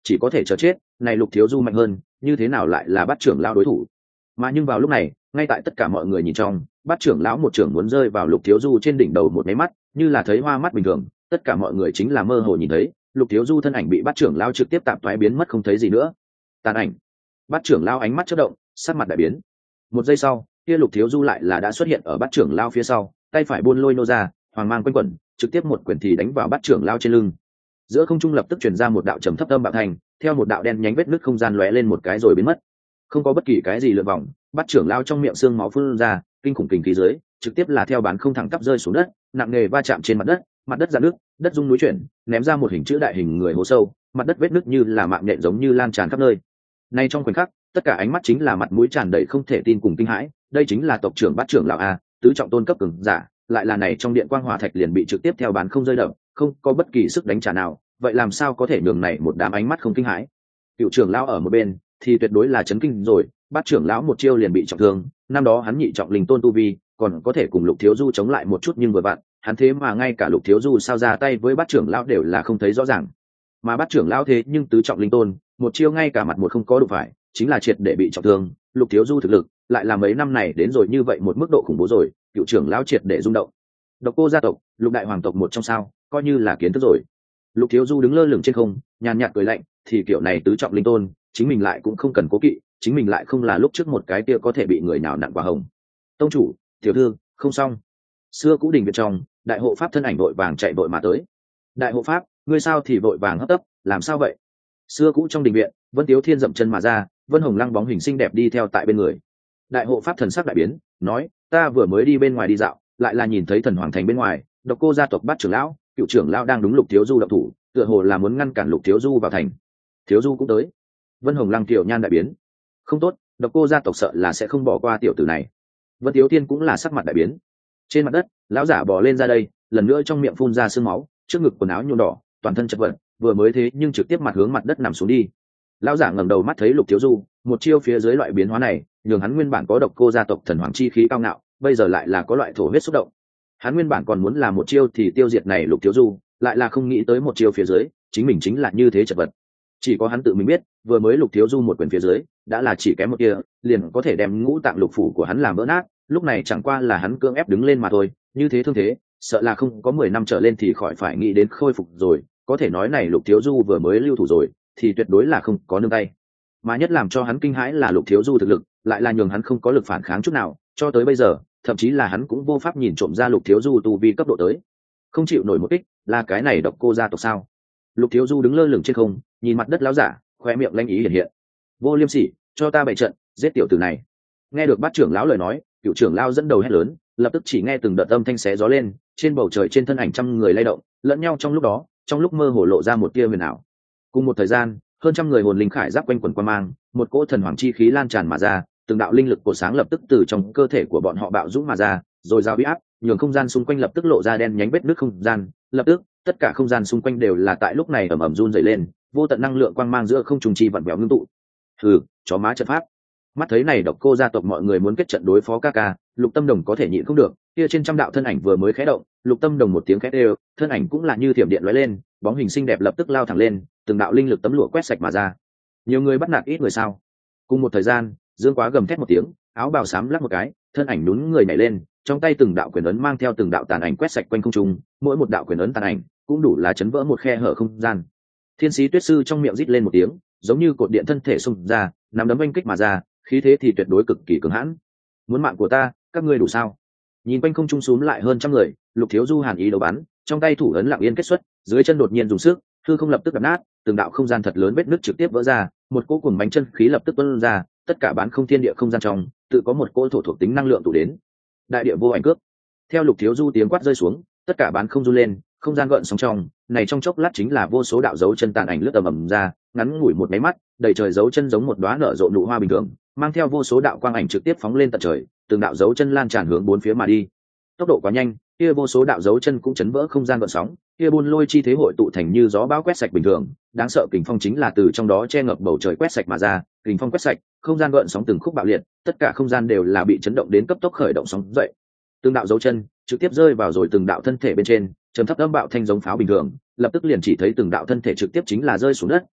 chỉ có thể chờ chết. Này Lục Thiếu Du mạnh hơn, như thế nào lại là Bát trưởng lão đối thủ? Mà nhưng vào lúc này, ngay tại tất cả mọi người nhìn trong, Bát trưởng lão một trưởng muốn rơi vào Lục Thiếu Du trên đỉnh đầu một máy mắt, như là thấy hoa mắt bình thường, tất cả mọi người chính là mơ hồ nhìn thấy Lục Thiếu Du thân ảnh bị Bát trưởng lão trực tiếp tạm thoái biến mất không thấy gì nữa. Tàn ảnh. Bát trưởng lão ánh mắt chớp động, sắc mặt đại biến. Một giây sau, kia Lục Thiếu Du lại là đã xuất hiện ở Bát trưởng lão phía sau, tay phải buôn lôi nô ra, hoàng mang quanh quẩn, trực tiếp một quyền thì đánh vào Bát trưởng lão trên lưng. Giữa không trung lập tức truyền ra một đạo trầm thấp âm bạo thành, theo một đạo đen nhánh vết nứt không gian lóe lên một cái rồi biến mất. Không có bất kỳ cái gì lượn vòng, Bát trưởng lão trong miệng xương máu phun ra, kinh khủng kình khí dưới, trực tiếp là theo bán không thẳng tắp rơi xuống đất, nặng nề va chạm trên mặt đất, mặt đất rạn nước, đất rung núi chuyển, ném ra một hình chữ đại hình người hố sâu, mặt đất vết nứt như là mạng nhện giống như lan tràn khắp nơi. Nay trong khoảnh khắc, tất cả ánh mắt chính là mặt mũi tràn đầy không thể tin cùng kinh hãi, đây chính là tộc trưởng Bát trưởng lão a, tứ trọng tôn cấp cường giả, lại là này trong điện quang hỏa thạch liền bị trực tiếp theo bán không rơi đập, không có bất kỳ sức đánh trả nào, vậy làm sao có thể nhường này một đám ánh mắt không kinh hãi? Cựu trưởng lão ở một bên thì tuyệt đối là chấn kinh rồi, Bát trưởng lão một chiêu liền bị trọng thương, năm đó hắn nhị trọng linh tôn tu vi, còn có thể cùng Lục Thiếu Du chống lại một chút nhưng vừa vặn, hắn thế mà ngay cả Lục Thiếu Du sao ra tay với Bát trưởng lão đều là không thấy rõ ràng. Mà Bát trưởng lão thế nhưng tứ trọng linh tôn, một chiêu ngay cả mặt một không có đụng phải, chính là triệt để bị trọng thương. Lục Thiếu Du thực lực lại là mấy năm này đến rồi như vậy một mức độ khủng bố rồi, cựu trưởng lão triệt để rung động. Độc Cô gia tộc, Lục đại hoàng tộc một trong sao, coi như là kiến thức rồi. Lục Thiếu Du đứng lơ lửng trên không, nhàn nhạt cười lạnh, thì kiểu này tứ trọng linh tôn, chính mình lại cũng không cần cố kỵ, chính mình lại không là lúc trước một cái kia có thể bị người nào nặn quả hồng. Tông chủ, tiểu thư, không xong. Xưa cũ đình viện trong, đại hộ pháp thân ảnh vội vàng chạy vội mà tới. Đại hộ pháp, ngươi sao thì vội vàng hấp tấp, làm sao vậy? Xưa cũ trong đình viện, Vân Tiếu Thiên dậm chân mà ra, Vân Hồng Lăng bóng hình xinh đẹp đi theo tại bên người. Đại hộ pháp thần sắc đại biến, nói, ta vừa mới đi bên ngoài đi dạo, lại là nhìn thấy thần hoàng thành bên ngoài, Độc Cô gia tộc Bát trưởng lão, cựu trưởng lão đang đúng Lục Thiếu Du động thủ, tựa hồ là muốn ngăn cản Lục Thiếu Du vào thành. Thiếu Du cũng tới. Vân Hồng Lăng tiểu nhan đại biến, không tốt, Độc Cô gia tộc sợ là sẽ không bỏ qua tiểu tử này. Vân Tiếu Thiên cũng là sắc mặt đại biến. Trên mặt đất, lão giả bò lên ra đây, lần nữa trong miệng phun ra sương máu, trước ngực quần áo nhuộm đỏ, toàn thân chật vật, vừa mới thế nhưng trực tiếp mặt hướng mặt đất nằm xuống đi. Lão giả ngẩng đầu mắt thấy Lục Thiếu Du, một chiêu phía dưới loại biến hóa này, nhường hắn nguyên bản có Độc Cô gia tộc thần hoàng chi khí cao ngạo, bây giờ lại là có loại thổ huyết xúc động. Hắn nguyên bản còn muốn làm một chiêu thì tiêu diệt này Lục Thiếu Du, lại là không nghĩ tới một chiêu phía dưới, chính mình chính là như thế chật vật. Chỉ có hắn tự mình biết, vừa mới Lục Thiếu Du một quyền phía dưới, đã là chỉ kém một tia, liền có thể đem ngũ tạng lục phủ của hắn làm vỡ nát, lúc này chẳng qua là hắn cưỡng ép đứng lên mà thôi, như thế thương thế, sợ là không có mười năm trở lên thì khỏi phải nghĩ đến khôi phục rồi, có thể nói này Lục Thiếu Du vừa mới lưu thủ rồi, thì tuyệt đối là không có nương tay. Mà nhất làm cho hắn kinh hãi là Lục Thiếu Du thực lực, lại là nhường hắn không có lực phản kháng chút nào, cho tới bây giờ, thậm chí là hắn cũng vô pháp nhìn trộm ra Lục Thiếu Du tu vi cấp độ tới. Không chịu nổi một kích, là cái này Độc Cô gia tộc sao? Lục Thiếu Du đứng lơ lửng trên không, nhìn mặt đất láo giả, khoe miệng lanh ý hiện hiện. Vô Liêm Sỉ, cho ta bày trận, giết tiểu tử này. Nghe được Bát trưởng lão lời nói, cựu trưởng lão dẫn đầu hét lớn, lập tức chỉ nghe từng đợt âm thanh xé gió lên, trên bầu trời trên thân ảnh trăm người lay động, lẫn nhau trong lúc đó, trong lúc mơ hồ lộ ra một tia huyền ảo. Cùng một thời gian, hơn trăm người hồn linh khải giáp quanh quần quan mang, một cỗ thần hoàng chi khí lan tràn mà ra, từng đạo linh lực của sáng lập tức từ trong cơ thể của bọn họ bạo dũng mà ra, rồi giao uy áp, nhường không gian xung quanh lập tức lộ ra đen nhánh vết nứt không gian, lập tức, tất cả không gian xung quanh đều là tại lúc này ầm ầm run rẩy lên, vô tận năng lượng quang mang giữa không trùng chi vặn vẹo ngưng tụ. Hừ, chó má trận pháp. Mắt thấy này Độc Cô gia tộc mọi người muốn kết trận đối phó ca ca, Lục Tâm Đồng có thể nhịn không được, kia trên trăm đạo thân ảnh vừa mới khẽ động, Lục Tâm Đồng một tiếng khẽ đều, thân ảnh cũng là như thiểm điện lóe lên, bóng hình xinh đẹp lập tức lao thẳng lên, từng đạo linh lực tấm lụa quét sạch mà ra. Nhiều người bắt nạt ít người sao? Cùng một thời gian, Dương Quá gầm thét một tiếng, áo bào xám lắc một cái, thân ảnh nhún người nhảy lên, trong tay từng đạo quyền ấn mang theo từng đạo tàn ảnh quét sạch quanh không trung, mỗi một đạo quyền ấn tàn ảnh cũng đủ là chấn vỡ một khe hở không gian. Thiên Sĩ Tuyết Sư trong miệng rít lên một tiếng, giống như cột điện thân thể xung ra, nắm đấm oanh kích mà ra, khí thế thì tuyệt đối cực kỳ cứng hãn. Muốn mạng của ta, các ngươi đủ sao? Nhìn quanh không trung xuống lại hơn trăm người, Lục Thiếu Du hàn ý đầu bắn, trong tay thủ ấn lặng yên kết xuất, dưới chân đột nhiên dùng sức, hư không lập tức đập nát, từng đạo không gian thật lớn vết nứt trực tiếp vỡ ra, một cỗ cuồng bánh chân khí lập tức tuôn ra, tất cả bán không thiên địa không gian trong, tự có một cỗ thổ thuộc tính năng lượng tụ đến. Đại địa vô ảnh cước. Theo Lục Thiếu Du tiếng quát rơi xuống, tất cả bán không run lên, không gian gợn sóng trong, này trong chốc lát chính là vô số đạo dấu chân tàn ảnh lướt ầm ầm ra, ngắn ngủi một máy mắt, đầy trời dấu chân giống một đóa nở rộ nụ hoa bình thường, mang theo vô số đạo quang ảnh trực tiếp phóng lên tận trời, từng đạo dấu chân lan tràn hướng bốn phía mà đi. Tốc độ quá nhanh, kia vô số đạo dấu chân cũng chấn vỡ không gian gợn sóng, kia buôn lôi chi thế hội tụ thành như gió bão quét sạch bình thường, đáng sợ kình phong chính là từ trong đó che ngập bầu trời quét sạch mà ra, kình phong quét sạch, không gian gợn sóng từng khúc bạo liệt, tất cả không gian đều là bị chấn động đến cấp tốc khởi động sóng dậy. Từng đạo dấu chân trực tiếp rơi vào rồi từng đạo thân thể bên trên, trầm thấp âm bạo thanh giống pháo bình thường, lập tức liền chỉ thấy từng đạo thân thể trực tiếp chính là rơi xuống đất,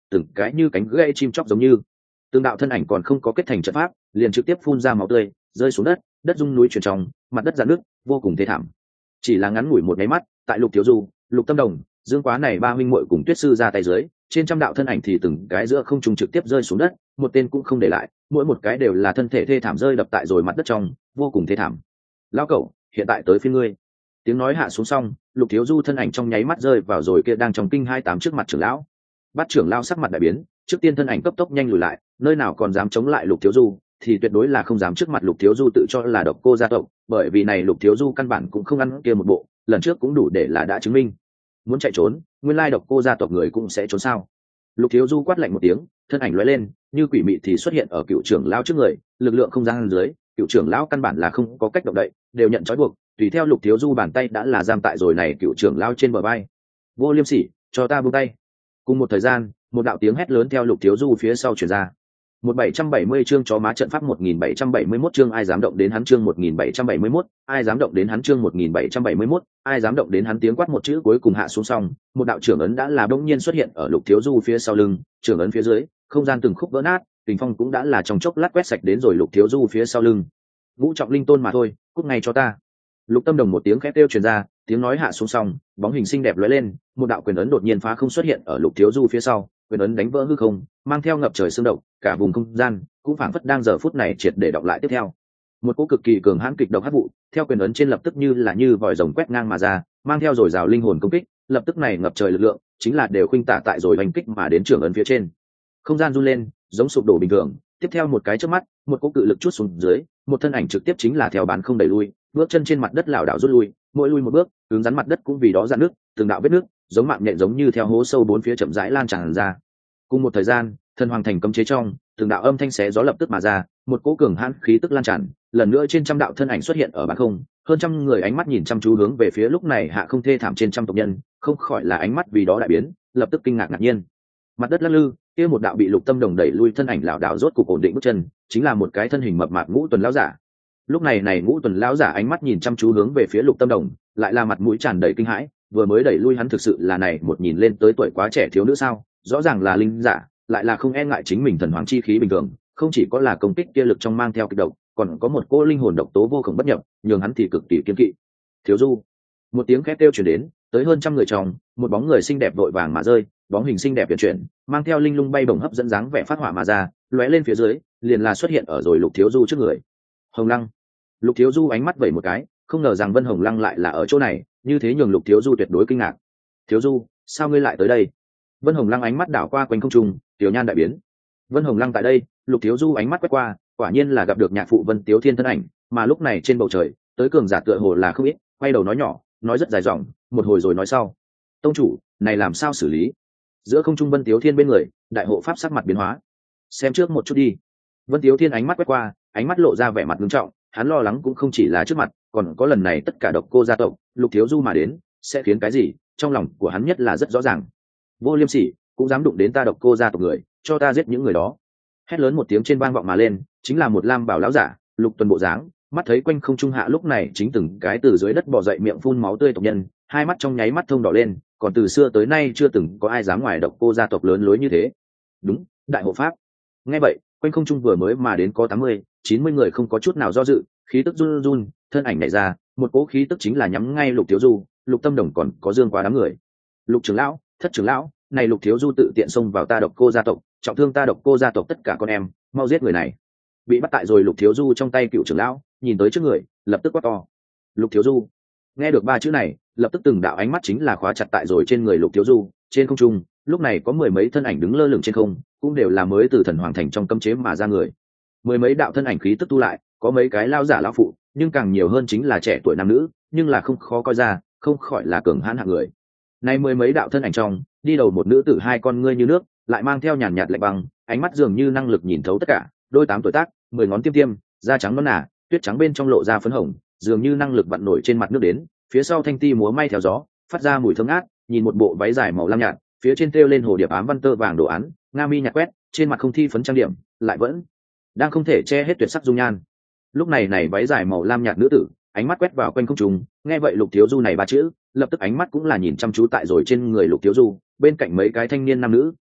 từng cái như cánh gãy chim chóc giống như. Từng đạo thân ảnh còn không có kết thành trận pháp liền trực tiếp phun ra máu tươi rơi xuống đất, đất rung núi chuyển trong, mặt đất rạn nước vô cùng thê thảm. Chỉ là ngắn ngủi một cái mắt, tại Lục Thiếu Du, Lục Tâm Đồng, Dương Quá này ba huynh muội cùng Tuyết Sư ra tay dưới, trên trăm đạo thân ảnh thì từng cái giữa không trung trực tiếp rơi xuống đất, một tên cũng không để lại, mỗi một cái đều là thân thể thê thảm rơi đập tại rồi mặt đất trong, vô cùng thê thảm. Lão cẩu, hiện tại tới phiên ngươi. Tiếng nói hạ xuống xong, Lục Thiếu Du thân ảnh trong nháy mắt rơi vào rồi kia đang trong kinh hai tám trước mặt trưởng lão. Bắt trưởng lão sắc mặt đại biến, trước tiên thân ảnh cấp tốc nhanh lùi lại, nơi nào còn dám chống lại Lục Thiếu Du, thì tuyệt đối là không dám trước mặt Lục Thiếu Du tự cho là độc cô gia tộc, bởi vì này Lục Thiếu Du căn bản cũng không ăn kia một bộ, lần trước cũng đủ để là đã chứng minh. Muốn chạy trốn, nguyên lai độc cô gia tộc người cũng sẽ trốn sao? Lục Thiếu Du quát lạnh một tiếng, thân ảnh lóe lên, như quỷ mị thì xuất hiện ở cựu trưởng lão trước người, lực lượng không gian dưới, cựu trưởng lão căn bản là không có cách động đậy, đều nhận trói buộc, tùy theo Lục Thiếu Du bàn tay đã là giam tại rồi này cựu trưởng lão trên bờ vai. Vô Liêm Sỉ, cho ta buông tay. Cùng một thời gian, một đạo tiếng hét lớn theo Lục Thiếu Du phía sau truyền ra. Một bảy trăm bảy mươi chương chó má trận pháp một nghìn bảy trăm bảy mươi mốt chương ai dám động đến hắn chương một nghìn bảy trăm bảy mươi mốt, ai dám động đến hắn chương một nghìn bảy trăm bảy mươi mốt, ai dám động đến hắn tiếng quát một chữ cuối cùng hạ xuống xong, một đạo trưởng ấn đã là bỗng nhiên xuất hiện ở Lục Thiếu Du phía sau lưng, trưởng ấn phía dưới, không gian từng khúc vỡ nát, kình phong cũng đã là trong chốc lát quét sạch đến rồi Lục Thiếu Du phía sau lưng. Ngũ trọng linh tôn mà thôi, cút ngay cho ta. Lục Tâm Đồng một tiếng khét kêu truyền ra, tiếng nói hạ xuống xong, bóng hình xinh đẹp lóe lên, một đạo quyền ấn đột nhiên phá không xuất hiện ở Lục Thiếu Du phía sau, quyền ấn đánh vỡ hư không, mang theo ngập trời xương động, cả vùng không gian cũng phảng phất đang giờ phút này triệt để đọc lại tiếp theo. Một cỗ cực kỳ cường hãn kịch độc hắc vụ, theo quyền ấn trên lập tức như là như vòi rồng quét ngang mà ra, mang theo dồi dào linh hồn công kích, lập tức này ngập trời lực lượng, chính là đều khuynh tả tại rồi đánh kích mà đến trưởng ấn phía trên. Không gian run lên, giống sụp đổ bình thường, tiếp theo một cái chớp mắt, một cỗ cự lực chút xuống dưới, một thân ảnh trực tiếp chính là theo bán không đẩy lui, bước chân trên mặt đất lảo đảo rút lui, mỗi lui một bước, cứng rắn mặt đất cũng vì đó rạn nước, từng đạo vết nước, giống mạng nhện giống như theo hố sâu bốn phía chậm rãi lan tràn ra. Cùng một thời gian, thần hoàng thành cấm chế trong, từng đạo âm thanh xé gió lập tức mà ra, một cỗ cường hãn khí tức lan tràn, lần nữa trên trăm đạo thân ảnh xuất hiện ở bán không, hơn trăm người ánh mắt nhìn chăm chú hướng về phía lúc này hạ không thê thảm trên trăm tộc nhân, không khỏi là ánh mắt vì đó đại biến, lập tức kinh ngạc ngạc nhiên. Mặt đất lắc lư, kia một đạo bị Lục Tâm Đồng đẩy lui thân ảnh lảo đảo rốt cục ổn định bước chân, chính là một cái thân hình mập mạp Ngũ Tuần lão giả. Lúc này này Ngũ Tuần lão giả ánh mắt nhìn chăm chú hướng về phía Lục Tâm Đồng, lại là mặt mũi tràn đầy kinh hãi, vừa mới đẩy lui hắn thực sự là này một nhìn lên tới tuổi quá trẻ thiếu nữ sao, rõ ràng là linh giả, lại là không e ngại chính mình thần hoàng chi khí bình thường, không chỉ có là công kích kia lực trong mang theo kịch độc, còn có một cô linh hồn độc tố vô cùng bất nhập, nhường hắn thì cực kỳ kiên kỵ. Thiếu Du, một tiếng khét kêu truyền đến, tới hơn trăm người trong, một bóng người xinh đẹp vội vàng mà rơi, bóng hình xinh đẹp chuyển chuyển, mang theo linh lung bay bổng hấp dẫn dáng vẻ phát hỏa mà ra, lóe lên phía dưới, liền là xuất hiện ở rồi Lục Thiếu Du trước người. Hồng Lăng. Lục Thiếu Du ánh mắt vẩy một cái, không ngờ rằng Vân Hồng Lăng lại là ở chỗ này, như thế nhường Lục Thiếu Du tuyệt đối kinh ngạc. Thiếu Du, sao ngươi lại tới đây? Vân Hồng Lăng ánh mắt đảo qua quanh không trung, tiểu nhan đại biến. Vân Hồng Lăng tại đây, Lục Thiếu Du ánh mắt quét qua, quả nhiên là gặp được nhạc phụ Vân Tiếu Thiên thân ảnh, mà lúc này trên bầu trời, tới cường giả tựa hồ là không ít, quay đầu nói nhỏ, nói rất dài dòng, một hồi rồi nói sau. Tông chủ, này làm sao xử lý? Giữa không trung Vân Tiếu Thiên bên người, đại hộ pháp sắc mặt biến hóa. Xem trước một chút đi. Vân Tiếu Thiên ánh mắt quét qua, ánh mắt lộ ra vẻ mặt nghiêm trọng, hắn lo lắng cũng không chỉ là trước mặt, còn có lần này tất cả độc cô gia tộc, Lục Thiếu Du mà đến, sẽ khiến cái gì, trong lòng của hắn nhất là rất rõ ràng. Vô Liêm Sỉ, cũng dám đụng đến ta độc cô gia tộc người, cho ta giết những người đó. Hét lớn một tiếng trên vang vọng mà lên, chính là một lam bảo lão giả, Lục Tuần bộ dáng, mắt thấy quanh không trung hạ lúc này chính từng cái từ dưới đất bò dậy miệng phun máu tươi tộc nhân, hai mắt trong nháy mắt thông đỏ lên, còn từ xưa tới nay chưa từng có ai dám ngoài độc cô gia tộc lớn lối như thế. Đúng, đại hộ pháp. Nghe vậy, quanh không trung vừa mới mà đến có tám mươi, chín mươi người không có chút nào do dự, khí tức run run, thân ảnh này ra, một cỗ khí tức chính là nhắm ngay Lục Thiếu Du, Lục Tâm Đồng còn có Dương Quá đám người. Lục trưởng lão, Thất trưởng lão, này Lục Thiếu Du tự tiện xông vào ta độc cô gia tộc, trọng thương ta độc cô gia tộc tất cả con em, mau giết người này. Bị bắt tại rồi Lục Thiếu Du trong tay cựu trưởng lão, nhìn tới trước người, lập tức quát to. Lục Thiếu Du. Nghe được ba chữ này, lập tức từng đạo ánh mắt chính là khóa chặt tại rồi trên người Lục Thiếu Du, trên không trung, lúc này có mười mấy thân ảnh đứng lơ lửng trên không, cũng đều là mới từ thần hoàng thành trong cấm chế mà ra người. Mười mấy đạo thân ảnh khí tức tu lại, có mấy cái lao giả lão phụ, nhưng càng nhiều hơn chính là trẻ tuổi nam nữ, nhưng là không khó coi ra, không khỏi là cường hãn hạng người. Nay mười mấy đạo thân ảnh trong, đi đầu một nữ tử hai con ngươi như nước, lại mang theo nhàn nhạt lạnh băng, ánh mắt dường như năng lực nhìn thấu tất cả, đôi tám tuổi tác, mười ngón tiêm tiêm, da trắng nõn nà, tuyết trắng bên trong lộ ra phấn hồng, dường như năng lực vặn nổi trên mặt nước đến, phía sau thanh ti múa may theo gió, phát ra mùi thơm ngát, nhìn một bộ váy dài màu lam nhạt, phía trên treo lên hồ điệp ám văn tơ vàng đồ án, nga mi nhạt quét, trên mặt không thi phấn trang điểm, lại vẫn đang không thể che hết tuyệt sắc dung nhan. Lúc này này váy dài màu lam nhạt nữ tử, ánh mắt quét vào quanh không trung, nghe vậy Lục Thiếu Du này ba chữ, lập tức ánh mắt cũng là nhìn chăm chú tại rồi trên người Lục Thiếu Du, bên cạnh mấy cái thanh niên nam nữ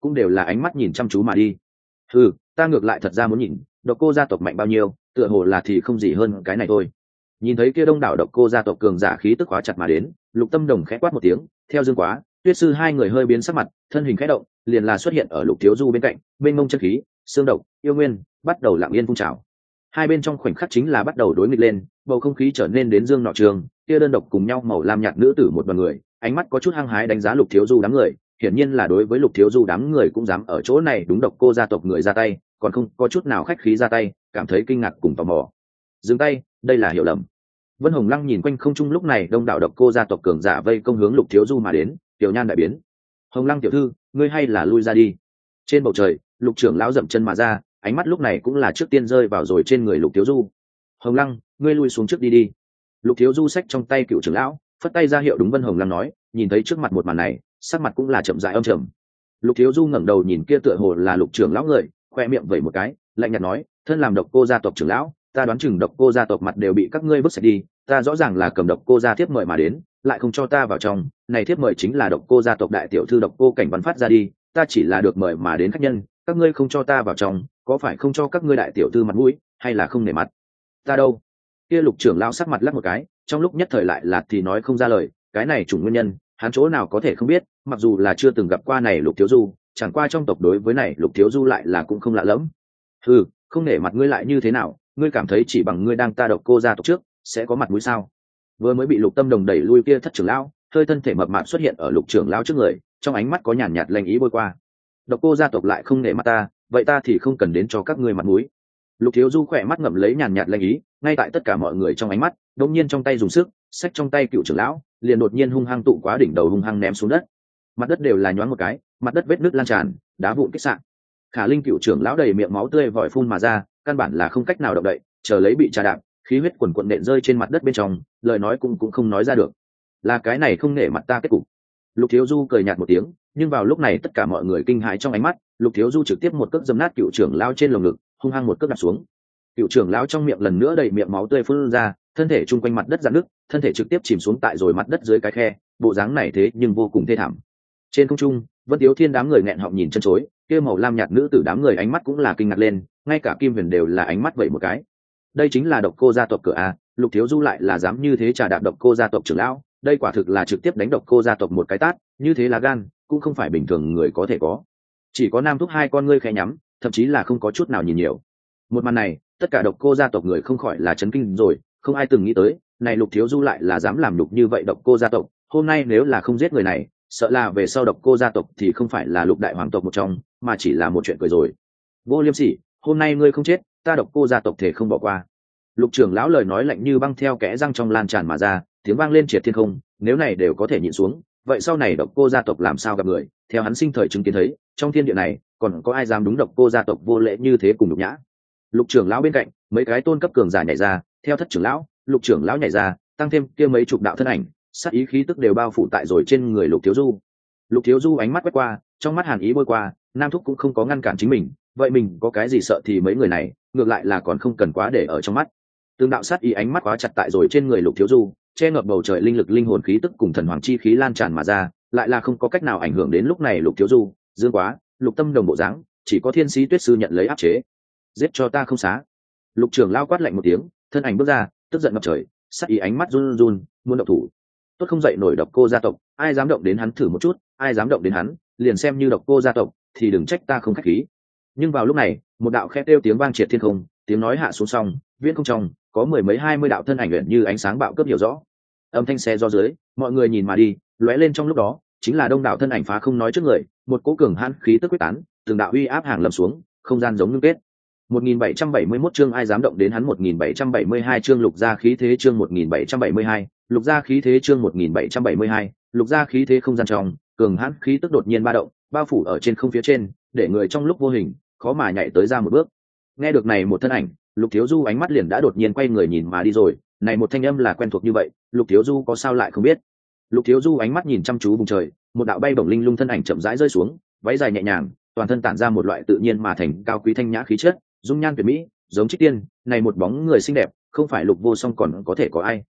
cũng đều là ánh mắt nhìn chăm chú mà đi. Ừ, ta ngược lại thật ra muốn nhìn độc cô gia tộc mạnh bao nhiêu, tựa hồ là thì không gì hơn cái này thôi. Nhìn thấy kia đông đảo độc cô gia tộc cường giả khí tức hóa chặt mà đến, Lục Tâm Đồng khẽ quát một tiếng, theo Dương Quá, Tuyết Sư hai người hơi biến sắc mặt, thân hình khẽ động, liền là xuất hiện ở Lục Thiếu Du bên cạnh, bên mông chân khí, xương độc, yêu nguyên, bắt đầu lặng yên phun trào. Hai bên trong khoảnh khắc chính là bắt đầu đối nghịch lên, bầu không khí trở nên đến dương nọ trường, kia đơn độc cùng nhau màu lam nhạt nữ tử một đoàn người, ánh mắt có chút hăng hái đánh giá Lục Thiếu Du đám người, hiển nhiên là đối với Lục Thiếu Du đám người cũng dám ở chỗ này đúng độc cô gia tộc người ra tay, còn không có chút nào khách khí ra tay, cảm thấy kinh ngạc cùng tò mò. Dừng tay, đây là hiểu lầm. Vân Hồng Lăng nhìn quanh không trung lúc này đông đảo độc cô gia tộc cường giả vây công hướng Lục Thiếu Du mà đến, tiểu nhan đại biến. Hồng Lăng tiểu thư, ngươi hay là lui ra đi. Trên bầu trời, Lục trưởng lão dậm chân mà ra, ánh mắt lúc này cũng là trước tiên rơi vào rồi trên người Lục Thiếu Du. Hồng Lăng, ngươi lui xuống trước đi đi. Lục Thiếu Du xách trong tay cựu trưởng lão, phất tay ra hiệu đúng Vân Hồng Lăng nói, nhìn thấy trước mặt một màn này, sắc mặt cũng là chậm rãi âm trầm. Lục Thiếu Du ngẩng đầu nhìn kia tựa hồ là Lục trưởng lão người, khoe miệng vẩy một cái, lạnh nhạt nói, thân làm độc cô gia tộc trưởng lão, ta đoán chừng độc cô gia tộc mặt đều bị các ngươi vứt sạch đi, ta rõ ràng là cầm độc cô gia thiếp mời mà đến, lại không cho ta vào trong, này thiếp mời chính là độc cô gia tộc đại tiểu thư độc cô Cảnh Văn phát ra đi, ta chỉ là được mời mà đến khách nhân, các ngươi không cho ta vào trong, có phải không cho các ngươi đại tiểu thư mặt mũi, hay là không nể mặt ta đâu? Kia Lục trưởng lão sắc mặt lắc một cái, trong lúc nhất thời lại là thì nói không ra lời, cái này chủ nguyên nhân, hắn chỗ nào có thể không biết, mặc dù là chưa từng gặp qua này Lục Thiếu Du, chẳng qua trong tộc đối với này Lục Thiếu Du lại là cũng không lạ lẫm. Ừ, không nể mặt ngươi lại như thế nào, ngươi cảm thấy chỉ bằng ngươi đang ta độc cô gia tộc trước, sẽ có mặt mũi sao? Vừa mới bị Lục Tâm Đồng đẩy lui kia thất trưởng lão, hơi thân thể mập mạp xuất hiện ở Lục trưởng lão trước người, trong ánh mắt có nhàn nhạt lanh ý bôi qua. Độc cô gia tộc lại không nể mặt ta, vậy ta thì không cần đến cho các ngươi mặt mũi. Lục Thiếu Du khỏe mắt ngậm lấy nhàn nhạt lanh ý, ngay tại tất cả mọi người trong ánh mắt, đột nhiên trong tay dùng sức, xách trong tay cựu trưởng lão, liền đột nhiên hung hăng tụ quá đỉnh đầu hung hăng ném xuống đất. Mặt đất đều là nhoáng một cái, mặt đất vết nứt lan tràn, đá vụn kích sạn. Khả Linh cựu trưởng lão đầy miệng máu tươi vòi phun mà ra, căn bản là không cách nào động đậy, chờ lấy bị trà đạp, khí huyết quần quần nện rơi trên mặt đất bên trong, lời nói cũng cũng không nói ra được. Là cái này không nể mặt ta kết cục. Lục Thiếu Du cười nhạt một tiếng, nhưng vào lúc này tất cả mọi người kinh hãi trong ánh mắt, Lục Thiếu Du trực tiếp một cước dâm nát cựu trưởng lão trên lồng ngực, hung hăng một cước đạp xuống. Cựu trưởng lão trong miệng lần nữa đầy miệng máu tươi phun ra, thân thể chung quanh mặt đất rạn nứt, thân thể trực tiếp chìm xuống tại rồi mặt đất dưới cái khe, bộ dáng này thế nhưng vô cùng thê thảm. Trên không trung, Vân Tiếu Thiên đám người nghẹn họng nhìn chân chối, kia màu lam nhạt nữ tử đám người ánh mắt cũng là kinh ngạc lên, ngay cả Kim Huyền đều là ánh mắt vậy một cái. Đây chính là độc cô gia tộc cửa a, Lục Thiếu Du lại là dám như thế trà đạp độc cô gia tộc trưởng lão, đây quả thực là trực tiếp đánh độc cô gia tộc một cái tát, như thế là gan, cũng không phải bình thường người có thể có. Chỉ có Nam Thúc hai con ngươi khẽ nhắm, thậm chí là không có chút nào nhìn nhiều. Một màn này, tất cả độc cô gia tộc người không khỏi là chấn kinh rồi, không ai từng nghĩ tới, này Lục Thiếu Du lại là dám làm đục như vậy độc cô gia tộc, hôm nay nếu là không giết người này, sợ là về sau độc cô gia tộc thì không phải là Lục đại hoàng tộc một trong, mà chỉ là một chuyện cười rồi. Vô Liêm Sỉ, hôm nay ngươi không chết, ta độc cô gia tộc thể không bỏ qua. Lục trưởng lão lời nói lạnh như băng theo kẽ răng trong lan tràn mà ra, tiếng vang lên triệt thiên không, nếu này đều có thể nhịn xuống, vậy sau này độc cô gia tộc làm sao gặp người? Theo hắn sinh thời chứng kiến thấy, trong thiên địa này, còn có ai dám đúng độc cô gia tộc vô lễ như thế cùng nhục nhã? Lục trưởng lão bên cạnh, mấy cái tôn cấp cường giả nhảy ra, theo thất trưởng lão, Lục trưởng lão nhảy ra, tăng thêm kia mấy chục đạo thân ảnh, sát ý khí tức đều bao phủ tại rồi trên người Lục Thiếu Du. Lục Thiếu Du ánh mắt quét qua, trong mắt hàn ý bôi qua, Nam Thúc cũng không có ngăn cản chính mình, vậy mình có cái gì sợ thì mấy người này, ngược lại là còn không cần quá để ở trong mắt. Từng đạo sát ý ánh mắt quá chặt tại rồi trên người Lục Thiếu Du, che ngập bầu trời linh lực linh hồn khí tức cùng thần hoàng chi khí lan tràn mà ra, lại là không có cách nào ảnh hưởng đến lúc này Lục Thiếu Du, Dương Quá, Lục Tâm Đồng bộ dáng, chỉ có Thiên Sĩ Tuyết sư nhận lấy áp chế. Giết cho ta không xá. Lục trưởng lao quát lạnh một tiếng, thân ảnh bước ra, tức giận ngập trời, sát ý ánh mắt run run, muốn động thủ. Tốt không dậy nổi độc cô gia tộc, ai dám động đến hắn thử một chút, ai dám động đến hắn, liền xem như độc cô gia tộc, thì đừng trách ta không khách khí. Nhưng vào lúc này, một đạo khẽ kêu tiếng vang triệt thiên không, tiếng nói hạ xuống xong, viễn không trong, có mười mấy hai mươi đạo thân ảnh luyện như ánh sáng bạo cướp hiểu rõ. Âm thanh xe do dưới, mọi người nhìn mà đi, lóe lên trong lúc đó, chính là đông đảo thân ảnh phá không nói trước người, một cỗ cường hãn khí tức quyết tán, từng đạo uy áp hàng lầm xuống, không gian giống ngưng kết. một nghìn bảy trăm bảy mươi mốt chương ai dám động đến hắn một nghìn bảy trăm bảy mươi hai chương lục gia khí thế chương một nghìn bảy trăm bảy mươi hai, lục gia khí thế chương một nghìn bảy trăm bảy mươi hai, lục gia khí thế không gian trong, cường hãn khí tức đột nhiên ba động, bao phủ ở trên không phía trên, để người trong lúc vô hình, khó mà nhảy tới ra một bước. Nghe được này một thân ảnh, Lục Thiếu Du ánh mắt liền đã đột nhiên quay người nhìn mà đi rồi, này một thanh âm là quen thuộc như vậy, Lục Thiếu Du có sao lại không biết. Lục Thiếu Du ánh mắt nhìn chăm chú vùng trời, một đạo bay bổng linh lung thân ảnh chậm rãi rơi xuống, váy dài nhẹ nhàng, toàn thân tản ra một loại tự nhiên mà thành cao quý thanh nhã khí chất, dung nhan tuyệt mỹ, giống trích tiên, này một bóng người xinh đẹp, không phải Lục Vô Song còn có thể có ai.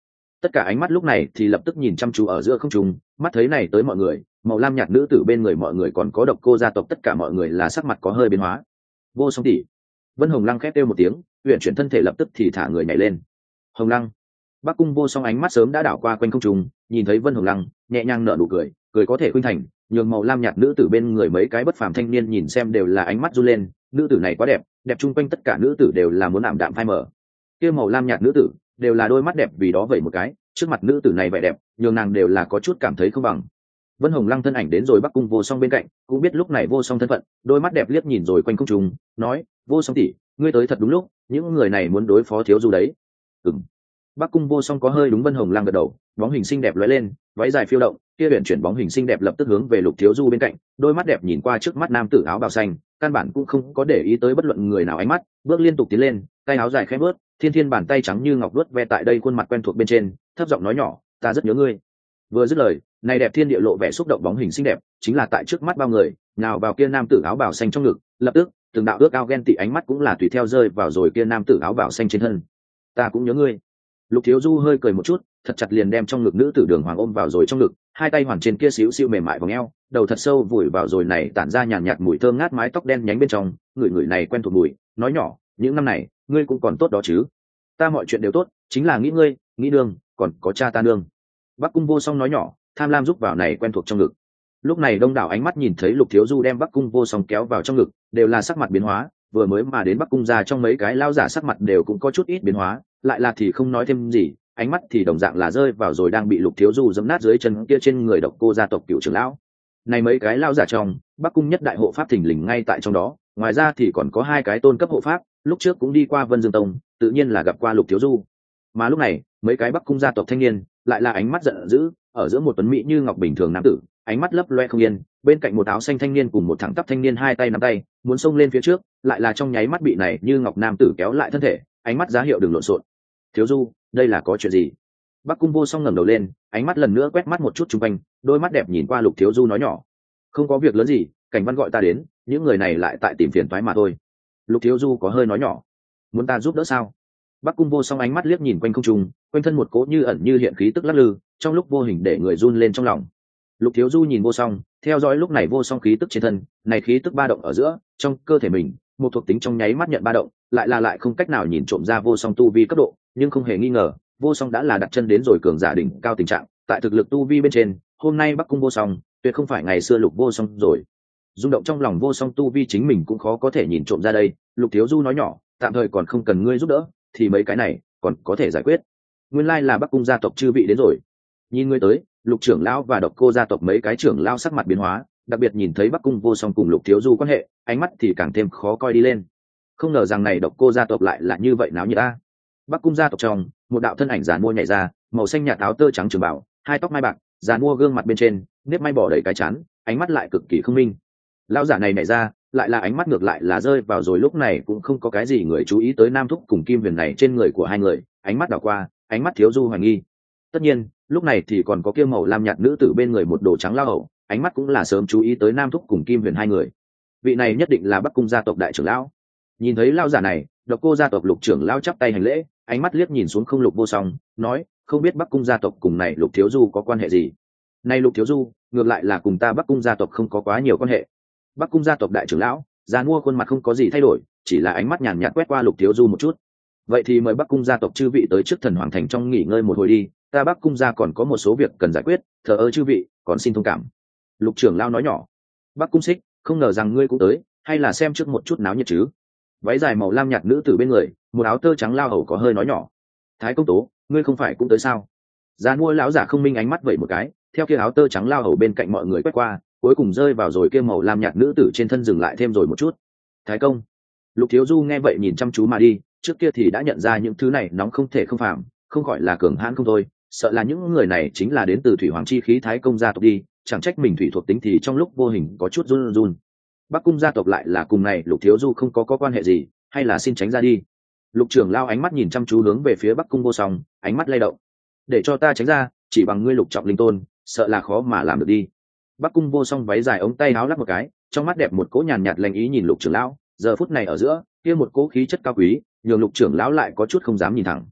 Tất cả ánh mắt lúc này thì lập tức nhìn chăm chú ở giữa không trung, mắt thấy này tới mọi người, màu lam nhạt nữ tử bên người mọi người còn có độc cô gia tộc, tất cả mọi người là sắc mặt có hơi biến hóa. Vô Song tỷ. Vân Hồng Lăng khét kêu một tiếng, uyển chuyển thân thể lập tức thì thả người nhảy lên. Hồng Lăng. Bắc Cung Vô Song ánh mắt sớm đã đảo qua quanh không trung, nhìn thấy Vân Hồng Lăng, nhẹ nhàng nở nụ cười, cười có thể khuynh thành, nhường màu lam nhạt nữ tử bên người mấy cái bất phàm thanh niên nhìn xem đều là ánh mắt run lên, nữ tử này quá đẹp, đẹp chung quanh tất cả nữ tử đều là muốn ảm đạm phai mờ. Kia màu lam nhạt nữ tử, đều là đôi mắt đẹp vì đó vậy một cái, trước mặt nữ tử này vẻ đẹp, nhường nàng đều là có chút cảm thấy không bằng. Vân Hồng Lăng thân ảnh đến rồi Bắc Cung Vô Song bên cạnh, cũng biết lúc này Vô Song thân phận, đôi mắt đẹp liếc nhìn rồi quanh không trung, nói: "Vô Song tỷ, ngươi tới thật đúng lúc, những người này muốn đối phó thiếu du đấy." Ừm. Bắc Cung Vô Song có hơi đúng Vân Hồng Lăng gật đầu, bóng hình xinh đẹp lóe lên, váy dài phiêu động, kia huyền chuyển bóng hình xinh đẹp lập tức hướng về Lục Thiếu Du bên cạnh, đôi mắt đẹp nhìn qua trước mắt nam tử áo bào xanh, căn bản cũng không có để ý tới bất luận người nào ánh mắt, bước liên tục tiến lên, tay áo dài khẽ bước, thiên thiên bàn tay trắng như ngọc vuốt ve tại đây khuôn mặt quen thuộc bên trên, thấp giọng nói nhỏ: "Ta rất nhớ ngươi." Vừa dứt lời, này đẹp thiên địa lộ vẻ xúc động bóng hình xinh đẹp, chính là tại trước mắt bao người, nào vào kia nam tử áo bào xanh trong ngực, lập tức, từng đạo ước ao ghen tị ánh mắt cũng là tùy theo rơi vào rồi kia nam tử áo bào xanh trên thân. "Ta cũng nhớ ngươi." Lục Thiếu Du hơi cười một chút, thật chặt liền đem trong ngực nữ tử Đường Hoàng ôm vào rồi trong ngực, hai tay hoàn trên kia xíu xíu mềm mại vòng eo, đầu thật sâu vùi vào rồi này tản ra nhàn nhạt mùi thơm ngát mái tóc đen nhánh bên trong, người người này quen thuộc mùi, nói nhỏ: "Những năm này, ngươi cũng còn tốt đó chứ?" "Ta mọi chuyện đều tốt, chính là nghĩ ngươi, nghĩ nương, còn có cha ta nương." Bắc Cung Vô Song nói nhỏ, tham lam giúp vào này quen thuộc trong ngực. Lúc này đông đảo ánh mắt nhìn thấy Lục Thiếu Du đem Bắc Cung Vô Song kéo vào trong ngực, đều là sắc mặt biến hóa, vừa mới mà đến Bắc Cung gia trong mấy cái lao giả sắc mặt đều cũng có chút ít biến hóa, lại là thì không nói thêm gì, ánh mắt thì đồng dạng là rơi vào rồi đang bị Lục Thiếu Du giẫm nát dưới chân kia trên người độc cô gia tộc cựu trưởng lão. Này mấy cái lao giả trong, Bắc Cung nhất đại hộ pháp thình lình ngay tại trong đó, ngoài ra thì còn có hai cái tôn cấp hộ pháp, lúc trước cũng đi qua Vân Dương Tông, tự nhiên là gặp qua Lục Thiếu Du. Mà lúc này, mấy cái Bắc Cung gia tộc thanh niên, lại là ánh mắt giận dữ, ở giữa một tuấn mỹ như ngọc bình thường nam tử, ánh mắt lấp loe không yên, bên cạnh một áo xanh thanh niên cùng một thẳng tắp thanh niên hai tay nắm tay, muốn xông lên phía trước, lại là trong nháy mắt bị này như ngọc nam tử kéo lại thân thể, ánh mắt giá hiệu đừng lộn xộn. "Thiếu Du, đây là có chuyện gì?" Bắc Cung Vô Song ngẩng đầu lên, ánh mắt lần nữa quét mắt một chút xung quanh, đôi mắt đẹp nhìn qua Lục Thiếu Du nói nhỏ: "Không có việc lớn gì, Cảnh Văn gọi ta đến, những người này lại tại tìm phiền toái mà thôi." Lục Thiếu Du có hơi nói nhỏ: "Muốn ta giúp đỡ sao?" Bắc Cung Vô Song ánh mắt liếc nhìn quanh không trung, quanh thân một cỗ như ẩn như hiện khí tức lắc lư, trong lúc vô hình để người run lên trong lòng. Lục Thiếu Du nhìn Vô Song, theo dõi lúc này Vô Song khí tức trên thân, này khí tức ba động ở giữa, trong cơ thể mình, một thuộc tính trong nháy mắt nhận ba động, lại là lại không cách nào nhìn trộm ra Vô Song tu vi cấp độ, nhưng không hề nghi ngờ, Vô Song đã là đặt chân đến rồi cường giả đỉnh cao tình trạng, tại thực lực tu vi bên trên, hôm nay Bắc Cung Vô Song, tuyệt không phải ngày xưa Lục Vô Song rồi. Rung động trong lòng Vô Song tu vi chính mình cũng khó có thể nhìn trộm ra đây, Lục Thiếu Du nói nhỏ: "Tạm thời còn không cần ngươi giúp đỡ, thì mấy cái này còn có thể giải quyết." Nguyên lai là Bắc Cung gia tộc chư vị đến rồi. Nhìn ngươi tới, Lục trưởng lão và Độc Cô gia tộc mấy cái trưởng lão sắc mặt biến hóa, đặc biệt nhìn thấy Bắc Cung Vô Song cùng Lục Thiếu Du quan hệ, ánh mắt thì càng thêm khó coi đi lên. Không ngờ rằng này Độc Cô gia tộc lại là như vậy náo nhiệt a. Bắc Cung gia tộc trong, một đạo thân ảnh giàn mua nhảy ra, màu xanh nhạt áo tơ trắng trường bảo, hai tóc mai bạc, giàn mua gương mặt bên trên, nếp may bỏ đầy cái chán, ánh mắt lại cực kỳ không minh. Lão giả này nhảy ra, lại là ánh mắt ngược lại là rơi vào rồi lúc này cũng không có cái gì người chú ý tới Nam Thúc cùng Kim Huyền này trên người của hai người, ánh mắt đảo qua, ánh mắt Thiếu Du hoài nghi. Tất nhiên, lúc này thì còn có kia màu lam nhạt nữ tử bên người một đồ trắng lao hậu, ánh mắt cũng là sớm chú ý tới Nam Thúc cùng Kim Huyền hai người. Vị này nhất định là Bắc Cung gia tộc đại trưởng lão. Nhìn thấy lão giả này, Độc Cô gia tộc Lục trưởng lão chắp tay hành lễ, ánh mắt liếc nhìn xuống không Lục Vô Song, nói: "Không biết Bắc Cung gia tộc cùng này Lục Thiếu Du có quan hệ gì?" "Này Lục Thiếu Du, ngược lại là cùng ta Bắc Cung gia tộc không có quá nhiều quan hệ." Bắc Cung gia tộc đại trưởng lão, già mua khuôn mặt không có gì thay đổi, chỉ là ánh mắt nhàn nhạt quét qua Lục Thiếu Du một chút. "Vậy thì mời Bắc Cung gia tộc chư vị tới trước Thần Hoàng thành trong nghỉ ngơi một hồi đi, ta Bắc Cung gia còn có một số việc cần giải quyết, thờ ơ chư vị, còn xin thông cảm." Lục trưởng lão nói nhỏ. "Bắc Cung Xích, không ngờ rằng ngươi cũng tới, hay là xem trước một chút náo nhiệt chứ?" Váy dài màu lam nhạt nữ tử bên người, một áo tơ trắng lao hầu có hơi nói nhỏ. "Thái công tố, ngươi không phải cũng tới sao?" Già mua lão giả không minh ánh mắt vậy một cái, theo kia áo tơ trắng lao hầu bên cạnh mọi người quét qua, cuối cùng rơi vào rồi kia màu lam nhạt nữ tử trên thân dừng lại thêm rồi một chút. "Thái công." Lục Thiếu Du nghe vậy nhìn chăm chú mà đi, trước kia thì đã nhận ra những thứ này nóng không thể không phàm, không gọi là cường hãn không thôi, sợ là những người này chính là đến từ thủy hoàng chi khí Thái công gia tộc đi, chẳng trách mình thủy thuộc tính thì trong lúc vô hình có chút run run. Bắc Cung gia tộc lại là cùng này Lục Thiếu Du không có có quan hệ gì, hay là xin tránh ra đi. Lục trưởng lao ánh mắt nhìn chăm chú hướng về phía Bắc Cung Vô Song, ánh mắt lay động. "Để cho ta tránh ra, chỉ bằng ngươi Lục trọng linh tôn, sợ là khó mà làm được đi." Bắc Cung Vô Song váy dài ống tay áo lắc một cái, trong mắt đẹp một cỗ nhàn nhạt lành ý nhìn Lục trưởng lão, giờ phút này ở giữa, kia một cỗ khí chất cao quý, nhường Lục trưởng lão lại có chút không dám nhìn thẳng.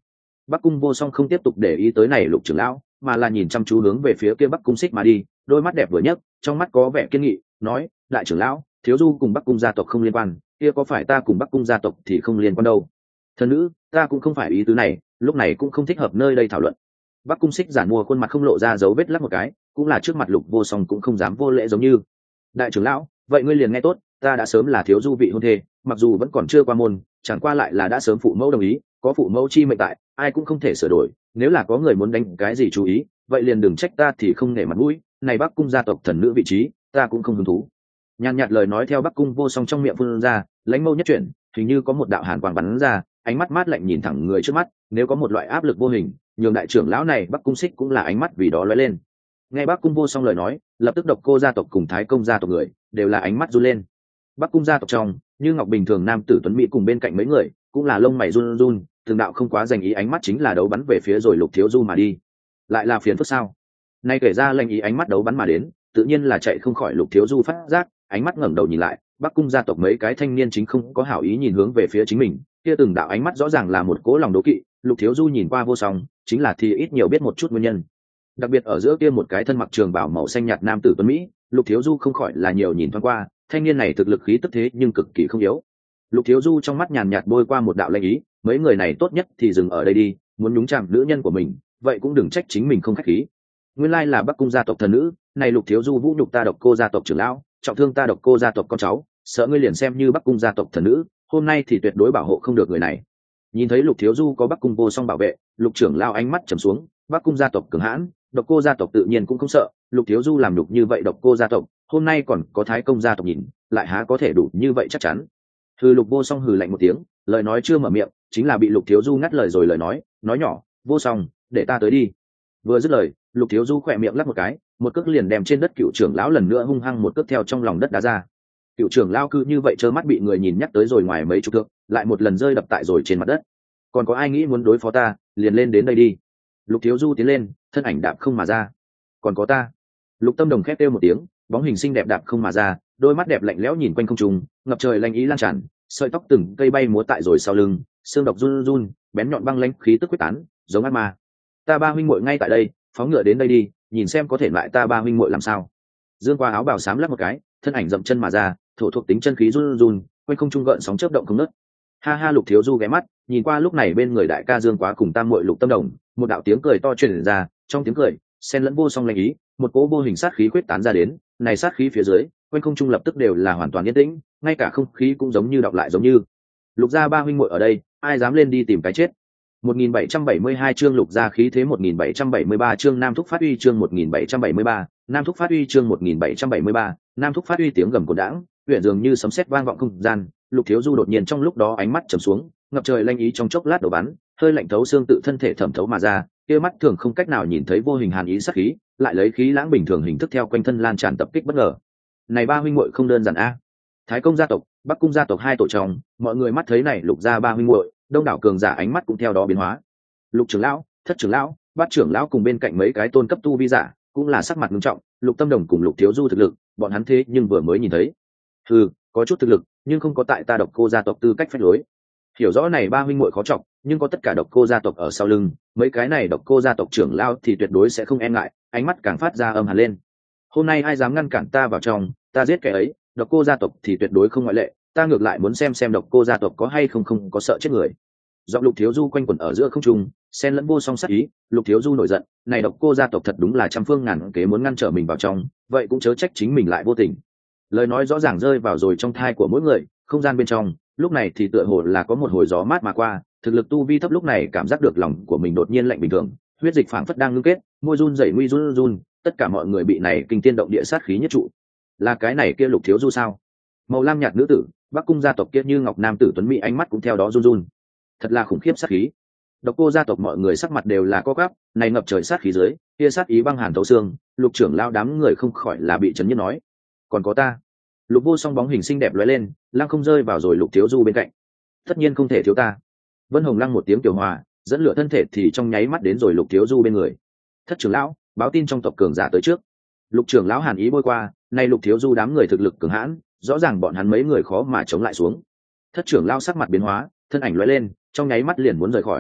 Bắc Cung Vô Song không tiếp tục để ý tới này Lục trưởng lão, mà là nhìn chăm chú hướng về phía kia Bắc Cung Xích mà đi, đôi mắt đẹp vừa nhấc, trong mắt có vẻ kiên nghị, nói: đại trưởng lão, thiếu du cùng Bắc Cung gia tộc không liên quan, kia có phải ta cùng Bắc Cung gia tộc thì không liên quan đâu. Thần nữ, ta cũng không phải ý tứ này, lúc này cũng không thích hợp nơi đây thảo luận. Bắc Cung Xích giản mua khuôn mặt không lộ ra dấu vết lắc một cái, cũng là trước mặt Lục Vô Song cũng không dám vô lễ giống như. Đại trưởng lão, vậy ngươi liền nghe tốt, ta đã sớm là thiếu du vị hôn thê, mặc dù vẫn còn chưa qua môn, chẳng qua lại là đã sớm phụ mẫu đồng ý, có phụ mẫu chi mệnh tại, ai cũng không thể sửa đổi. Nếu là có người muốn đánh cái gì chú ý, vậy liền đừng trách ta thì không nể mặt mũi. Này Bắc Cung gia tộc thần nữ vị trí, ta cũng không hứng thú. Nhàn nhạt lời nói theo Bắc Cung Vô Song trong miệng phun ra, lãnh mâu nhất chuyển, hình như có một đạo hàn quang bắn ra, ánh mắt mát lạnh nhìn thẳng người trước mắt. Nếu có một loại áp lực vô hình, nhường đại trưởng lão này Bắc Cung Xích cũng là ánh mắt vì đó lóe lên. Nghe Bắc Cung Vô Song lời nói, lập tức Độc Cô gia tộc cùng Thái Công gia tộc người đều là ánh mắt run lên. Bắc Cung gia tộc trong, như ngọc bình thường nam tử tuấn mỹ cùng bên cạnh mấy người, cũng là lông mày run run, từng đạo không quá dành ý ánh mắt chính là đấu bắn về phía rồi Lục Thiếu Du mà đi. Lại là phiền phức sao? Nay kể ra lệnh ý ánh mắt đấu bắn mà đến, tự nhiên là chạy không khỏi Lục Thiếu Du phát giác, ánh mắt ngẩng đầu nhìn lại, Bắc Cung gia tộc mấy cái thanh niên chính không có hảo ý nhìn hướng về phía chính mình, kia từng đạo ánh mắt rõ ràng là một cố lòng đố kỵ. Lục Thiếu Du nhìn qua Vô Song, chính là thì ít nhiều biết một chút nguyên nhân. Đặc biệt ở giữa kia một cái thân mặc trường bào màu xanh nhạt nam tử tuấn mỹ, Lục Thiếu Du không khỏi là nhiều nhìn thoáng qua, thanh niên này thực lực khí tức thế nhưng cực kỳ không yếu. Lục Thiếu Du trong mắt nhàn nhạt bôi qua một đạo lệnh ý, mấy người này tốt nhất thì dừng ở đây đi, muốn nhúng chạm nữ nhân của mình, vậy cũng đừng trách chính mình không khách khí. Nguyên lai là Bắc Cung gia tộc thần nữ, này Lục Thiếu Du vũ nhục ta Độc Cô gia tộc trưởng lão, trọng thương ta Độc Cô gia tộc con cháu, sợ ngươi liền xem như Bắc Cung gia tộc thần nữ, hôm nay thì tuyệt đối bảo hộ không được người này. Nhìn thấy Lục Thiếu Du có Bắc Cung Vô Song bảo vệ, Lục trưởng lão ánh mắt trầm xuống, Bắc Cung gia tộc cường hãn, Độc Cô gia tộc tự nhiên cũng không sợ, Lục Thiếu Du làm nhục như vậy Độc Cô gia tộc, hôm nay còn có Thái Công gia tộc nhìn, lại há có thể đủ như vậy chắc chắn. Hừ Lục Vô Song hừ lạnh một tiếng, lời nói chưa mở miệng, chính là bị Lục Thiếu Du ngắt lời rồi lời nói, nói nhỏ: Vô Song, để ta tới đi. Vừa dứt lời, Lục Thiếu Du khỏe miệng lắc một cái, một cước liền đem trên đất cựu trưởng lão lần nữa hung hăng một cước theo trong lòng đất đá ra. Cựu trưởng lão cứ như vậy trơ mắt bị người nhìn nhắc tới rồi ngoài mấy chục thước, lại một lần rơi đập tại rồi trên mặt đất. Còn có ai nghĩ muốn đối phó ta, liền lên đến đây đi. Lục Thiếu Du tiến lên, thân ảnh đạp không mà ra. Còn có ta. Lục Tâm Đồng khét kêu một tiếng, bóng hình xinh đẹp đạp không mà ra, đôi mắt đẹp lạnh lẽo nhìn quanh không trung, ngập trời lanh ý lan tràn, sợi tóc từng cây bay múa tại rồi sau lưng, xương độc run run, bén nhọn băng lãnh khí tức quyết tán, giống ác ma. Ta ba huynh muội ngay tại đây, phóng ngựa đến đây đi, nhìn xem có thể lại ta ba huynh muội làm sao. Dương qua áo bào xám lắc một cái, thân ảnh dậm chân mà ra, thổ thuộc tính chân khí run run, quanh không trung gợn sóng chớp động không ngớt. Ha ha Lục Thiếu Du ghé mắt, nhìn qua lúc này bên người đại ca Dương Quá cùng tam muội Lục Tâm Đồng, một đạo tiếng cười to truyền ra, trong tiếng cười, xen lẫn vô song lanh ý, một cỗ vô hình sát khí quyết tán ra đến, này sát khí phía dưới, quanh không trung lập tức đều là hoàn toàn yên tĩnh, ngay cả không khí cũng giống như đọc lại giống như. Lục gia ba huynh muội ở đây, ai dám lên đi tìm cái chết. một nghìn bảy trăm bảy mươi hai chương Lục gia khí thế một nghìn bảy trăm bảy mươi ba chương Nam Thúc phát uy chương một nghìn bảy trăm bảy mươi ba, Nam Thúc phát uy chương một nghìn bảy trăm bảy mươi ba, Nam Thúc phát uy tiếng gầm cồn đãng, huyền dường như sấm sét vang vọng không gian. Lục Thiếu Du đột nhiên trong lúc đó ánh mắt trầm xuống, ngập trời lanh ý trong chốc lát đổ bắn, hơi lạnh thấu xương tự thân thể thẩm thấu mà ra, kia mắt thường không cách nào nhìn thấy vô hình hàn ý sát khí, lại lấy khí lãng bình thường hình thức theo quanh thân lan tràn tập kích bất ngờ. Này ba huynh muội không đơn giản a. Thái Công gia tộc, Bắc Cung gia tộc hai tổ chồng, mọi người mắt thấy này Lục gia ba huynh muội, đông đảo cường giả ánh mắt cũng theo đó biến hóa. Lục trưởng lão, Thất trưởng lão, Bát trưởng lão cùng bên cạnh mấy cái tôn cấp tu vi giả, cũng là sắc mặt nghiêm trọng. Lục Tâm Đồng cùng Lục Thiếu Du thực lực, bọn hắn thế nhưng vừa mới nhìn thấy. Hừ, có chút thực lực, nhưng không có tại ta Độc Cô gia tộc tư cách phách lối. Hiểu rõ này ba huynh muội khó trọng, nhưng có tất cả Độc Cô gia tộc ở sau lưng, mấy cái này Độc Cô gia tộc trưởng lão thì tuyệt đối sẽ không e ngại, ánh mắt càng phát ra âm hàn lên. Hôm nay ai dám ngăn cản ta vào trong, ta giết kẻ ấy, Độc Cô gia tộc thì tuyệt đối không ngoại lệ, ta ngược lại muốn xem xem Độc Cô gia tộc có hay không không có sợ chết người. Giọng Lục Thiếu Du quanh quẩn ở giữa không trung, xen lẫn vô song sát ý. Lục Thiếu Du nổi giận, này Độc Cô gia tộc thật đúng là trăm phương ngàn kế muốn ngăn trở mình vào trong, vậy cũng chớ trách chính mình lại vô tình. Lời nói rõ ràng rơi vào rồi trong thai của mỗi người, không gian bên trong, lúc này thì tựa hồ là có một hồi gió mát mà qua, thực lực tu vi thấp lúc này cảm giác được lòng của mình đột nhiên lạnh bình thường, huyết dịch phảng phất đang ngưng kết, môi run rẩy nguy run run, tất cả mọi người bị này kinh tiên động địa sát khí nhất trụ. Là cái này kia Lục Thiếu Du sao? Màu lam nhạt nữ tử, Bắc Cung gia tộc kia như ngọc nam tử tuấn mỹ ánh mắt cũng theo đó run run. Thật là khủng khiếp sát khí. Độc Cô gia tộc mọi người sắc mặt đều là co quắp, này ngập trời sát khí dưới, kia sát ý băng hàn thấu xương, Lục trưởng lao đám người không khỏi là bị chấn nhất nói. Còn có ta. Lục Vô Song bóng hình xinh đẹp lóe lên, lăng không rơi vào rồi Lục Thiếu Du bên cạnh. Tất nhiên không thể thiếu ta. Vân Hồng lăng một tiếng tiểu hòa, dẫn lửa thân thể thì trong nháy mắt đến rồi Lục Thiếu Du bên người. Thất trưởng lão, báo tin trong tộc cường giả tới trước. Lục trưởng lão hàn ý bôi qua, nay Lục Thiếu Du đám người thực lực cường hãn, rõ ràng bọn hắn mấy người khó mà chống lại xuống. Thất trưởng lão sắc mặt biến hóa, thân ảnh lóe lên, trong nháy mắt liền muốn rời khỏi.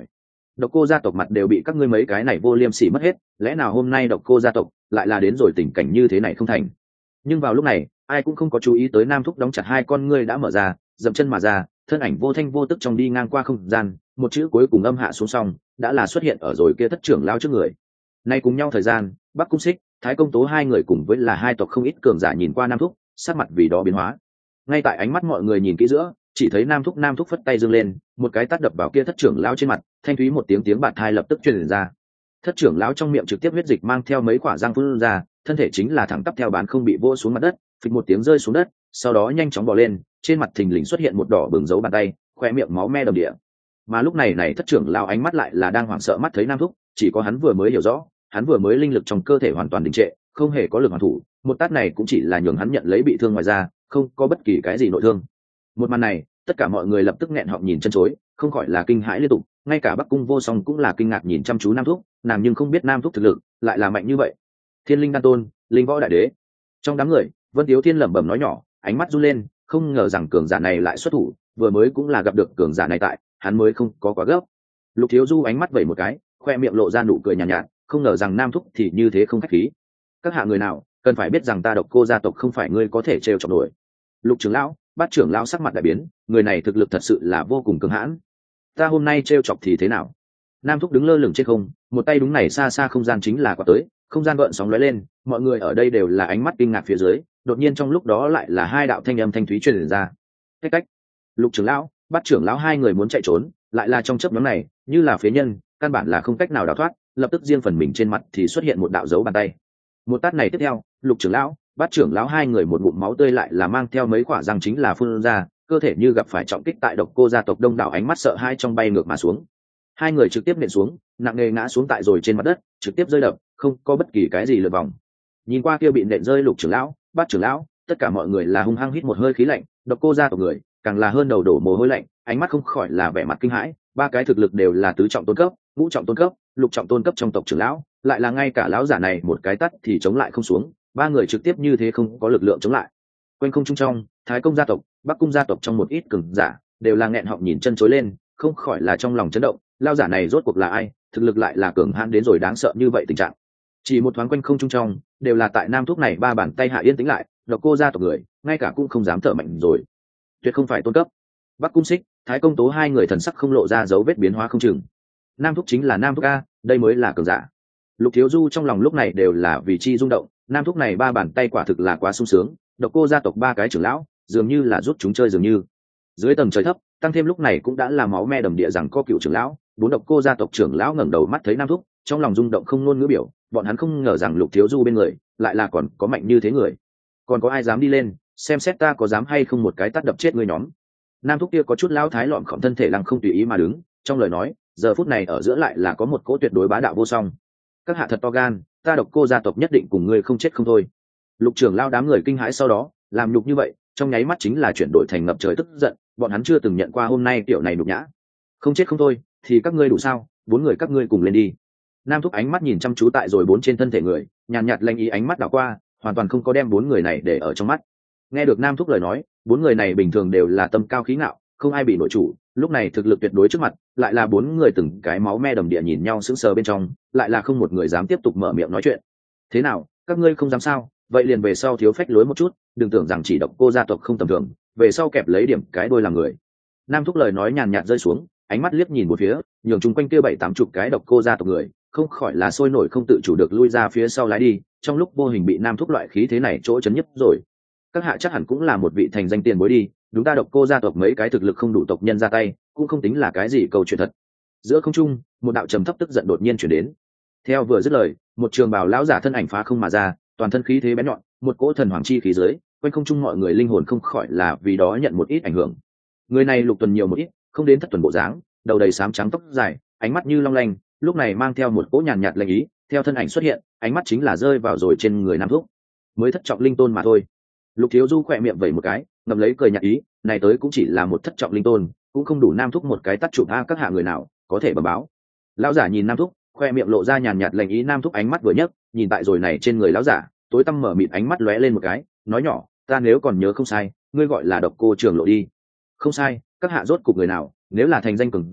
Độc Cô gia tộc mặt đều bị các ngươi mấy cái này vô liêm sỉ mất hết, lẽ nào hôm nay Độc Cô gia tộc lại là đến rồi tình cảnh như thế này không thành? Nhưng vào lúc này, ai cũng không có chú ý tới Nam Thúc đóng chặt hai con ngươi đã mở ra, dậm chân mà ra, thân ảnh vô thanh vô tức trong đi ngang qua không gian, một chữ cuối cùng âm hạ xuống xong, đã là xuất hiện ở rồi kia thất trưởng lao trước người. Nay cùng nhau thời gian, Bắc Cung Xích, Thái Công Tố hai người cùng với là hai tộc không ít cường giả nhìn qua Nam Thúc, sắc mặt vì đó biến hóa. Ngay tại ánh mắt mọi người nhìn kỹ giữa, chỉ thấy Nam Thúc Nam Thúc phất tay giương lên, một cái tát đập vào kia thất trưởng lão trên mặt, thanh thúy một tiếng tiếng bạt thai lập tức truyền ra. Thất trưởng lão trong miệng trực tiếp huyết dịch mang theo mấy quả răng phun ra, thân thể chính là thẳng tắp theo bán không bị vỗ xuống mặt đất, phịch một tiếng rơi xuống đất, sau đó nhanh chóng bò lên, trên mặt thình lình xuất hiện một đỏ bừng dấu bàn tay, khoe miệng máu me đầm địa. Mà lúc này này thất trưởng lão ánh mắt lại là đang hoảng sợ mắt thấy Nam Thúc, chỉ có hắn vừa mới hiểu rõ, hắn vừa mới linh lực trong cơ thể hoàn toàn đình trệ, không hề có lực hoàn thủ, một tát này cũng chỉ là nhường hắn nhận lấy bị thương ngoài ra, không có bất kỳ cái gì nội thương. Một màn này, tất cả mọi người lập tức nghẹn họng nhìn chân chối, không khỏi là kinh hãi liên tục, ngay cả Bắc Cung Vô Song cũng là kinh ngạc nhìn chăm chú Nam Thúc, nàng nhưng không biết Nam Thúc thực lực lại là mạnh như vậy. Thiên Linh Đan Tôn, Linh Võ Đại Đế. Trong đám người, Vân Tiếu Thiên lẩm bẩm nói nhỏ, ánh mắt run lên, không ngờ rằng cường giả này lại xuất thủ, vừa mới cũng là gặp được cường giả này tại, hắn mới không có quá gấp. Lục Thiếu Du ánh mắt vẩy một cái, khoe miệng lộ ra nụ cười nhàn nhạt, nhạt, không ngờ rằng Nam Thúc thì như thế không khách khí. Các hạ người nào, cần phải biết rằng ta Độc Cô gia tộc không phải ngươi có thể trêu chọc nổi. Lục trưởng lão, Bát trưởng lão sắc mặt đại biến, người này thực lực thật sự là vô cùng cường hãn. Ta hôm nay trêu chọc thì thế nào? Nam Thúc đứng lơ lửng trên không, một tay đúng này xa xa không gian chính là quả tới, không gian gợn sóng lóe lên, mọi người ở đây đều là ánh mắt kinh ngạc phía dưới, đột nhiên trong lúc đó lại là hai đạo thanh âm thanh thúy truyền ra. Cách cách. Lục trưởng lão, Bát trưởng lão hai người muốn chạy trốn, lại là trong chớp nhoáng này, như là phế nhân, căn bản là không cách nào đào thoát, lập tức riêng phần mình trên mặt thì xuất hiện một đạo dấu bàn tay. Một tát này tiếp theo, Lục trưởng lão, Bát trưởng lão hai người một ngụm máu tươi lại là mang theo mấy quả răng chính là phun ra, cơ thể như gặp phải trọng kích tại Độc Cô gia tộc đông đảo ánh mắt sợ hãi trong bay ngược mà xuống. Hai người trực tiếp nện xuống, nặng nề ngã xuống tại rồi trên mặt đất, trực tiếp rơi đập, không có bất kỳ cái gì lượt vòng. Nhìn qua kia bị nện rơi Lục trưởng lão, Bát trưởng lão, tất cả mọi người là hung hăng hít một hơi khí lạnh, Độc Cô gia tộc người, càng là hơn đầu đổ mồ hôi lạnh, ánh mắt không khỏi là vẻ mặt kinh hãi, ba cái thực lực đều là tứ trọng tôn cấp, ngũ trọng tôn cấp, lục trọng tôn cấp trong tộc trưởng lão, lại là ngay cả lão giả này một cái tắt thì chống lại không xuống, ba người trực tiếp như thế không có lực lượng chống lại. Quanh không trung trong, Thái Công gia tộc, Bắc Cung gia tộc trong một ít cường giả, đều là nghẹn họng nhìn chân chối lên, không khỏi là trong lòng chấn động, lão giả này rốt cuộc là ai, thực lực lại là cường hãn đến rồi đáng sợ như vậy tình trạng. Chỉ một thoáng quanh không trung trong, đều là tại Nam Thúc này ba bàn tay hạ yên tĩnh lại, Độc Cô gia tộc người, ngay cả cũng không dám thở mạnh rồi. Tuyệt không phải tôn cấp. Bắc Cung Xích, Thái Công Tố hai người thần sắc không lộ ra dấu vết biến hóa không chừng. Nam Thúc chính là Nam Thúc a, đây mới là cường giả. Lục Thiếu Du trong lòng lúc này đều là vì chi rung động, Nam Thúc này ba bàn tay quả thực là quá sung sướng, Độc Cô gia tộc ba cái trưởng lão, dường như là rút chúng chơi dường như. Dưới tầng trời thấp, tăng thêm lúc này cũng đã là máu me đầm địa rằng có cựu trưởng lão, bốn Độc Cô gia tộc trưởng lão ngẩng đầu mắt thấy Nam Thúc, trong lòng rung động không ngôn ngữ biểu, bọn hắn không ngờ rằng Lục Thiếu Du bên người lại là còn có mạnh như thế người. Còn có ai dám đi lên, xem xét ta có dám hay không một cái tát đập chết ngươi nhóm. Nam Thúc kia có chút lão thái lọm khom thân thể lăng không tùy ý mà đứng, trong lời nói, giờ phút này ở giữa lại là có một cỗ tuyệt đối bá đạo vô song. Các hạ thật to gan, ta Độc Cô gia tộc nhất định cùng ngươi không chết không thôi. Lục trưởng lao đám người kinh hãi sau đó, làm nhục như vậy, trong nháy mắt chính là chuyển đổi thành ngập trời tức giận, bọn hắn chưa từng nhận qua hôm nay tiểu này nhục nhã. Không chết không thôi, thì các ngươi đủ sao, bốn người các ngươi cùng lên đi. Nam Thúc ánh mắt nhìn chăm chú tại rồi bốn trên thân thể người, nhàn nhạt lanh ý ánh mắt đảo qua, hoàn toàn không có đem bốn người này để ở trong mắt. Nghe được Nam Thúc lời nói, bốn người này bình thường đều là tâm cao khí ngạo, không ai bị nội chủ, lúc này thực lực tuyệt đối trước mặt, lại là bốn người từng cái máu me đầm địa nhìn nhau sững sờ bên trong, lại là không một người dám tiếp tục mở miệng nói chuyện. Thế nào, các ngươi không dám sao? Vậy liền về sau thiếu phách lối một chút, đừng tưởng rằng chỉ Độc Cô gia tộc không tầm thường, về sau kẹp lấy điểm cái đôi làm người. Nam Thúc lời nói nhàn nhạt rơi xuống, ánh mắt liếc nhìn một phía, nhường chung quanh kia bảy tám chục cái Độc Cô gia tộc người, không khỏi là sôi nổi không tự chủ được lui ra phía sau lái đi, trong lúc vô hình bị Nam Thúc loại khí thế này chỗ chấn nhấp rồi. Các hạ chắc hẳn cũng là một vị thành danh tiền bối đi, đúng ta Độc Cô gia tộc mấy cái thực lực không đủ tộc nhân ra tay, cũng không tính là cái gì câu chuyện thật. Giữa không trung, một đạo trầm thấp tức giận đột nhiên chuyển đến. Theo vừa dứt lời, một trường bào lão giả thân ảnh phá không mà ra, toàn thân khí thế bén nhọn, một cỗ thần hoàng chi khí dưới, quanh không trung mọi người linh hồn không khỏi là vì đó nhận một ít ảnh hưởng. Người này lục tuần nhiều một ít, không đến thất tuần bộ dáng, đầu đầy xám trắng tóc dài, ánh mắt như long lanh, lúc này mang theo một cỗ nhàn nhạt lệnh ý, theo thân ảnh xuất hiện, ánh mắt chính là rơi vào rồi trên người Nam Thúc. Mới thất trọng linh tôn mà thôi. Lục Thiếu Du khỏe miệng vẩy một cái, ngậm lấy cười nhạt ý, này tới cũng chỉ là một thất trọng linh tôn, cũng không đủ Nam Thúc một cái tắt chụp a các hạ người nào có thể bẩm báo. Lão giả nhìn Nam Thúc, khoe miệng lộ ra nhàn nhạt lệnh ý. Nam Thúc ánh mắt vừa nhấc, nhìn tại rồi này trên người lão giả, tối tăm mở mịt ánh mắt lóe lên một cái, nói nhỏ, ta nếu còn nhớ không sai, ngươi gọi là Độc Cô Trường Lộ đi. Không sai, các hạ rốt cục người nào, nếu là thành danh cường giả,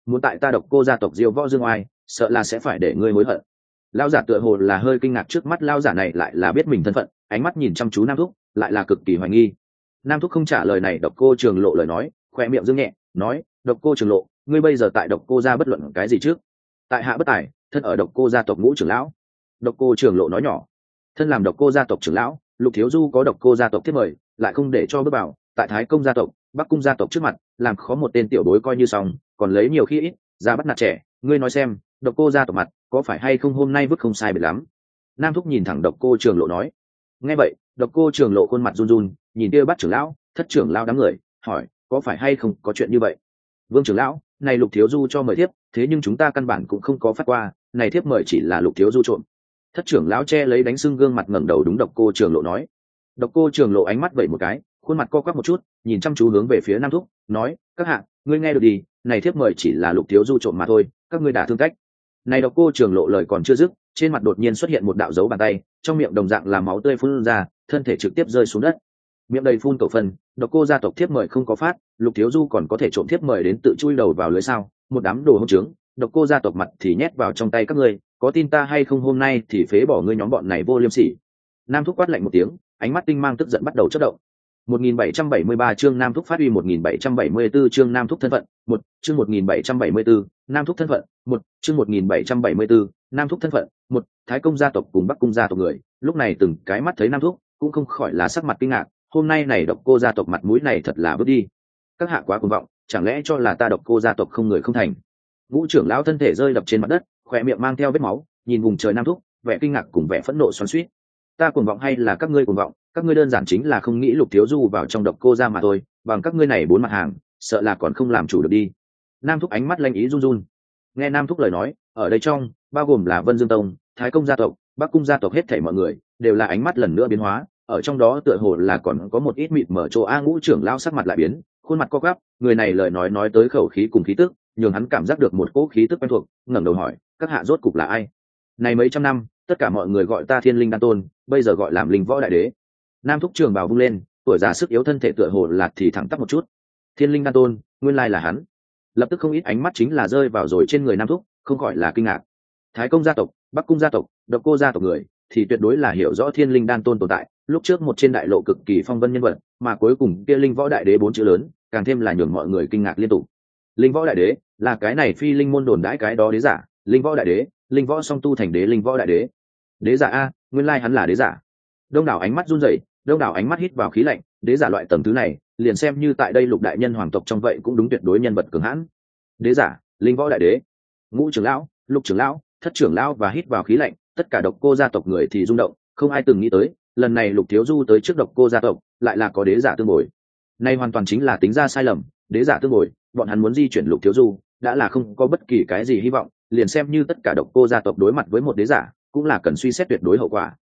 muốn tại ta độc cô gia tộc diêu võ dương oai, sợ là sẽ phải để ngươi hối hận. Lão giả tựa hồ là hơi kinh ngạc trước mắt lão giả này lại là biết mình thân phận, ánh mắt nhìn chăm chú Nam Thúc, lại là cực kỳ hoài nghi. Nam Thúc không trả lời này độc cô Trường Lộ lời nói, khoe miệng dương nhẹ, nói: "Độc cô Trường Lộ, ngươi bây giờ tại độc cô gia bất luận cái gì trước? Tại hạ bất tài, thân ở độc cô gia tộc ngũ trưởng lão." Độc cô Trường Lộ nói nhỏ: "Thân làm độc cô gia tộc trưởng lão, Lục Thiếu Du có độc cô gia tộc thiết mời, lại không để cho bước vào, tại Thái Công gia tộc, Bắc Cung gia tộc trước mặt, làm khó một tên tiểu bối coi như xong, còn lấy nhiều khi ít, ra bắt nạt trẻ, ngươi nói xem, độc cô gia tộc mặt, có phải hay không hôm nay vứt không sai biệt lắm." Nam Thúc nhìn thẳng độc cô Trường Lộ nói. Nghe vậy, độc cô Trường Lộ khuôn mặt run run, nhìn kia bắt trưởng lão, thất trưởng lão đám người, hỏi: "Có phải hay không có chuyện như vậy?" "Vương trưởng lão, này Lục Thiếu Du cho mời thiếp, thế nhưng chúng ta căn bản cũng không có phát qua, này thiếp mời chỉ là Lục Thiếu Du trộm." Thất trưởng lão che lấy đánh sưng gương mặt ngẩng đầu đúng độc cô Trường Lộ nói. Độc cô Trường Lộ ánh mắt vẩy một cái, khuôn mặt co quắp một chút, nhìn chăm chú hướng về phía Nam Thúc, nói: "Các hạ, ngươi nghe được đi, này thiếp mời chỉ là Lục Thiếu Du trộm mà thôi, các ngươi đã thương cách." Này độc cô Trường Lộ lời còn chưa dứt, trên mặt đột nhiên xuất hiện một đạo dấu bàn tay, trong miệng đồng dạng là máu tươi phun ra, thân thể trực tiếp rơi xuống đất. Miệng đầy phun cầu phân, độc cô gia tộc thiếp mời không có phát, Lục Thiếu Du còn có thể trộm thiếp mời đến tự chui đầu vào lưới sao? Một đám đồ hỗn trướng, độc cô gia tộc mặt thì nhét vào trong tay các ngươi, có tin ta hay không hôm nay thì phế bỏ ngươi nhóm bọn này vô liêm sỉ. Nam Thúc quát lạnh một tiếng, ánh mắt tinh mang tức giận bắt đầu chớp động. một nghìn bảy trăm bảy mươi ba chương Nam Thúc phát uy, một nghìn bảy trăm bảy mươi tư chương Nam Thúc thân phận, một chương một nghìn bảy trăm bảy mươi tư Nam Thúc thân phận, một chương một nghìn bảy trăm bảy mươi tư Nam Thúc thân phận, một Thái Công gia tộc cùng Bắc Cung gia tộc người, lúc này từng cái mắt thấy Nam Thúc, cũng không khỏi là sắc mặt kinh ngạc, hôm nay này độc cô gia tộc mặt mũi này thật là vứt đi. Các hạ quá cuồng vọng, chẳng lẽ cho là ta độc cô gia tộc không người không thành? Ngũ trưởng lão thân thể rơi đập trên mặt đất, khỏe miệng mang theo vết máu, nhìn vùng trời Nam Thúc, vẻ kinh ngạc cùng vẻ phẫn nộ xoắn xuýt. Ta cuồng vọng hay là các ngươi cuồng vọng? Các ngươi đơn giản chính là không nghĩ Lục Thiếu Du vào trong độc cô gia mà thôi, bằng các ngươi này bốn mặt hàng, sợ là còn không làm chủ được đi. Nam Thúc ánh mắt lanh ý run run. Nghe Nam Thúc lời nói, ở đây trong bao gồm là Vân Dương Tông, Thái Công gia tộc, Bắc Cung gia tộc hết thảy mọi người đều là ánh mắt lần nữa biến hóa, ở trong đó tựa hồ là còn có một ít mịt mở chỗ. A Ngũ trưởng lão sắc mặt lại biến, khuôn mặt co quắp, người này lời nói nói tới khẩu khí cùng khí tức, nhường hắn cảm giác được một cỗ khí tức quen thuộc, ngẩng đầu hỏi: "Các hạ rốt cục là ai?" "Này mấy trăm năm, tất cả mọi người gọi ta Thiên Linh Đan Tôn, bây giờ gọi làm Linh Võ Đại Đế." Nam Thúc trường bào vung lên, tuổi già sức yếu thân thể tựa hồ lạt thì thẳng tắp một chút. Thiên Linh Đan Tôn, nguyên lai là hắn. Lập tức không ít ánh mắt chính là rơi vào rồi trên người Nam Thúc, không khỏi là kinh ngạc. Thái Công gia tộc, Bắc Cung gia tộc, Độc Cô gia tộc người thì tuyệt đối là hiểu rõ Thiên Linh Đan Tôn tồn tại, lúc trước một trên đại lộ cực kỳ phong vân nhân vật, mà cuối cùng kia Linh Võ Đại Đế bốn chữ lớn, càng thêm là nhường mọi người kinh ngạc liên tục. Linh Võ Đại Đế là cái này phi linh môn đồn đãi cái đó đế giả, Linh Võ Đại Đế, Linh Võ song tu thành đế Linh Võ Đại Đế. Đế giả a, nguyên lai hắn là đế giả. Đông đảo ánh mắt run rẩy, đông đảo ánh mắt hít vào khí lạnh, đế giả loại tầng thứ này, liền xem như tại đây Lục đại nhân hoàng tộc trong vậy cũng đúng tuyệt đối nhân vật cường hãn. Đế giả, Linh Võ Đại Đế, Ngũ trưởng lão, Lục trưởng lão, Thất trưởng lão và hít vào khí lạnh, tất cả Độc Cô gia tộc người thì rung động, không ai từng nghĩ tới, lần này Lục Thiếu Du tới trước Độc Cô gia tộc, lại là có đế giả tương bồi. Nay hoàn toàn chính là tính ra sai lầm, đế giả tương bồi, bọn hắn muốn di chuyển Lục Thiếu Du, đã là không có bất kỳ cái gì hy vọng, liền xem như tất cả Độc Cô gia tộc đối mặt với một đế giả, cũng là cần suy xét tuyệt đối hậu quả.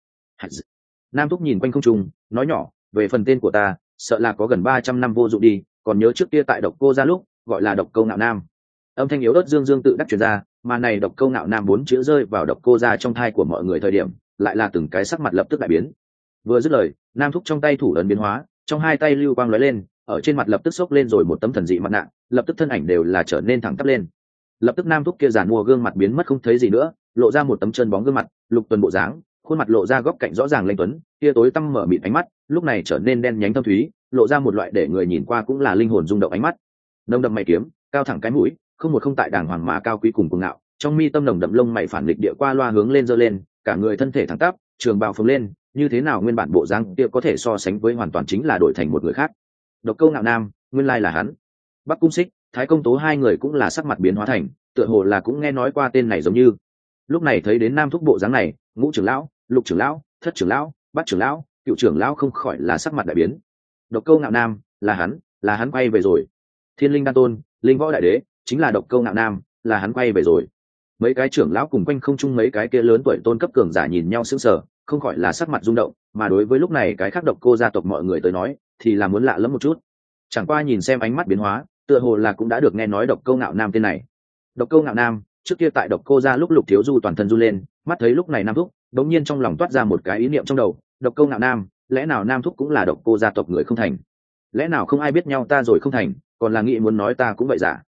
Nam Thúc nhìn quanh không trung, nói nhỏ: "Về phần tên của ta, sợ là có gần ba trăm năm vô dụng đi, còn nhớ trước kia tại Độc Cô gia lúc, gọi là Độc Câu Ngạo Nam." Âm thanh yếu ớt dương dương tự đắc truyền ra, mà này Độc Câu Ngạo Nam bốn chữ rơi vào Độc Cô gia trong thai của mọi người thời điểm, lại là từng cái sắc mặt lập tức đại biến. Vừa dứt lời, Nam Thúc trong tay thủ ấn biến hóa, trong hai tay lưu quang lóe lên, ở trên mặt lập tức xốc lên rồi một tấm thần dị mặt nạ, lập tức thân ảnh đều là trở nên thẳng tắp lên. Lập tức Nam Thúc kia giàn mua gương mặt biến mất không thấy gì nữa, lộ ra một tấm chân bóng gương mặt, Lục Tuần bộ dáng, khuôn mặt lộ ra góc cạnh rõ ràng lanh tuấn, kia tối tăm mở mịt ánh mắt, lúc này trở nên đen nhánh thâm thúy, lộ ra một loại để người nhìn qua cũng là linh hồn rung động ánh mắt. Nồng đậm mày kiếm, cao thẳng cái mũi, không một không tại đàng hoàng mà cao quý cùng cuồng ngạo, trong mi tâm nồng đậm lông mày phản nghịch địa qua loa hướng lên giơ lên, cả người thân thể thẳng tắp, trường bào phồng lên, như thế nào nguyên bản bộ dáng kia có thể so sánh với hoàn toàn chính là đổi thành một người khác. Độc Câu Ngạo Nam, nguyên lai là hắn. Bắc Cung Xích, Thái Công Tố hai người cũng là sắc mặt biến hóa thành, tựa hồ là cũng nghe nói qua tên này giống như. Lúc này thấy đến Nam Thúc bộ dáng này, Ngũ trưởng lão, Lục trưởng lão, Thất trưởng lão, Bát trưởng lão, Cựu trưởng lão không khỏi là sắc mặt đại biến. Độc Câu Ngạo Nam, là hắn, là hắn quay về rồi. Thiên Linh Đan Tôn, Linh Võ Đại Đế, chính là Độc Câu Ngạo Nam, là hắn quay về rồi. Mấy cái trưởng lão cùng quanh không chung mấy cái kia lớn tuổi tôn cấp cường giả nhìn nhau sững sờ, không khỏi là sắc mặt rung động, mà đối với lúc này cái khác Độc Cô gia tộc mọi người tới nói, thì là muốn lạ lẫm một chút. Chẳng qua nhìn xem ánh mắt biến hóa, tựa hồ là cũng đã được nghe nói Độc Câu Ngạo Nam tên này. Độc Câu Ngạo Nam, trước kia tại Độc Cô gia lúc Lục Thiếu Du toàn thân run lên, mắt thấy lúc này Nam Thúc, đống nhiên trong lòng toát ra một cái ý niệm trong đầu, Độc Câu Ngạo Nam, lẽ nào Nam Thúc cũng là Độc Cô gia tộc người không thành? Lẽ nào không ai biết nhau ta rồi không thành, còn là nghĩ muốn nói ta cũng vậy giả?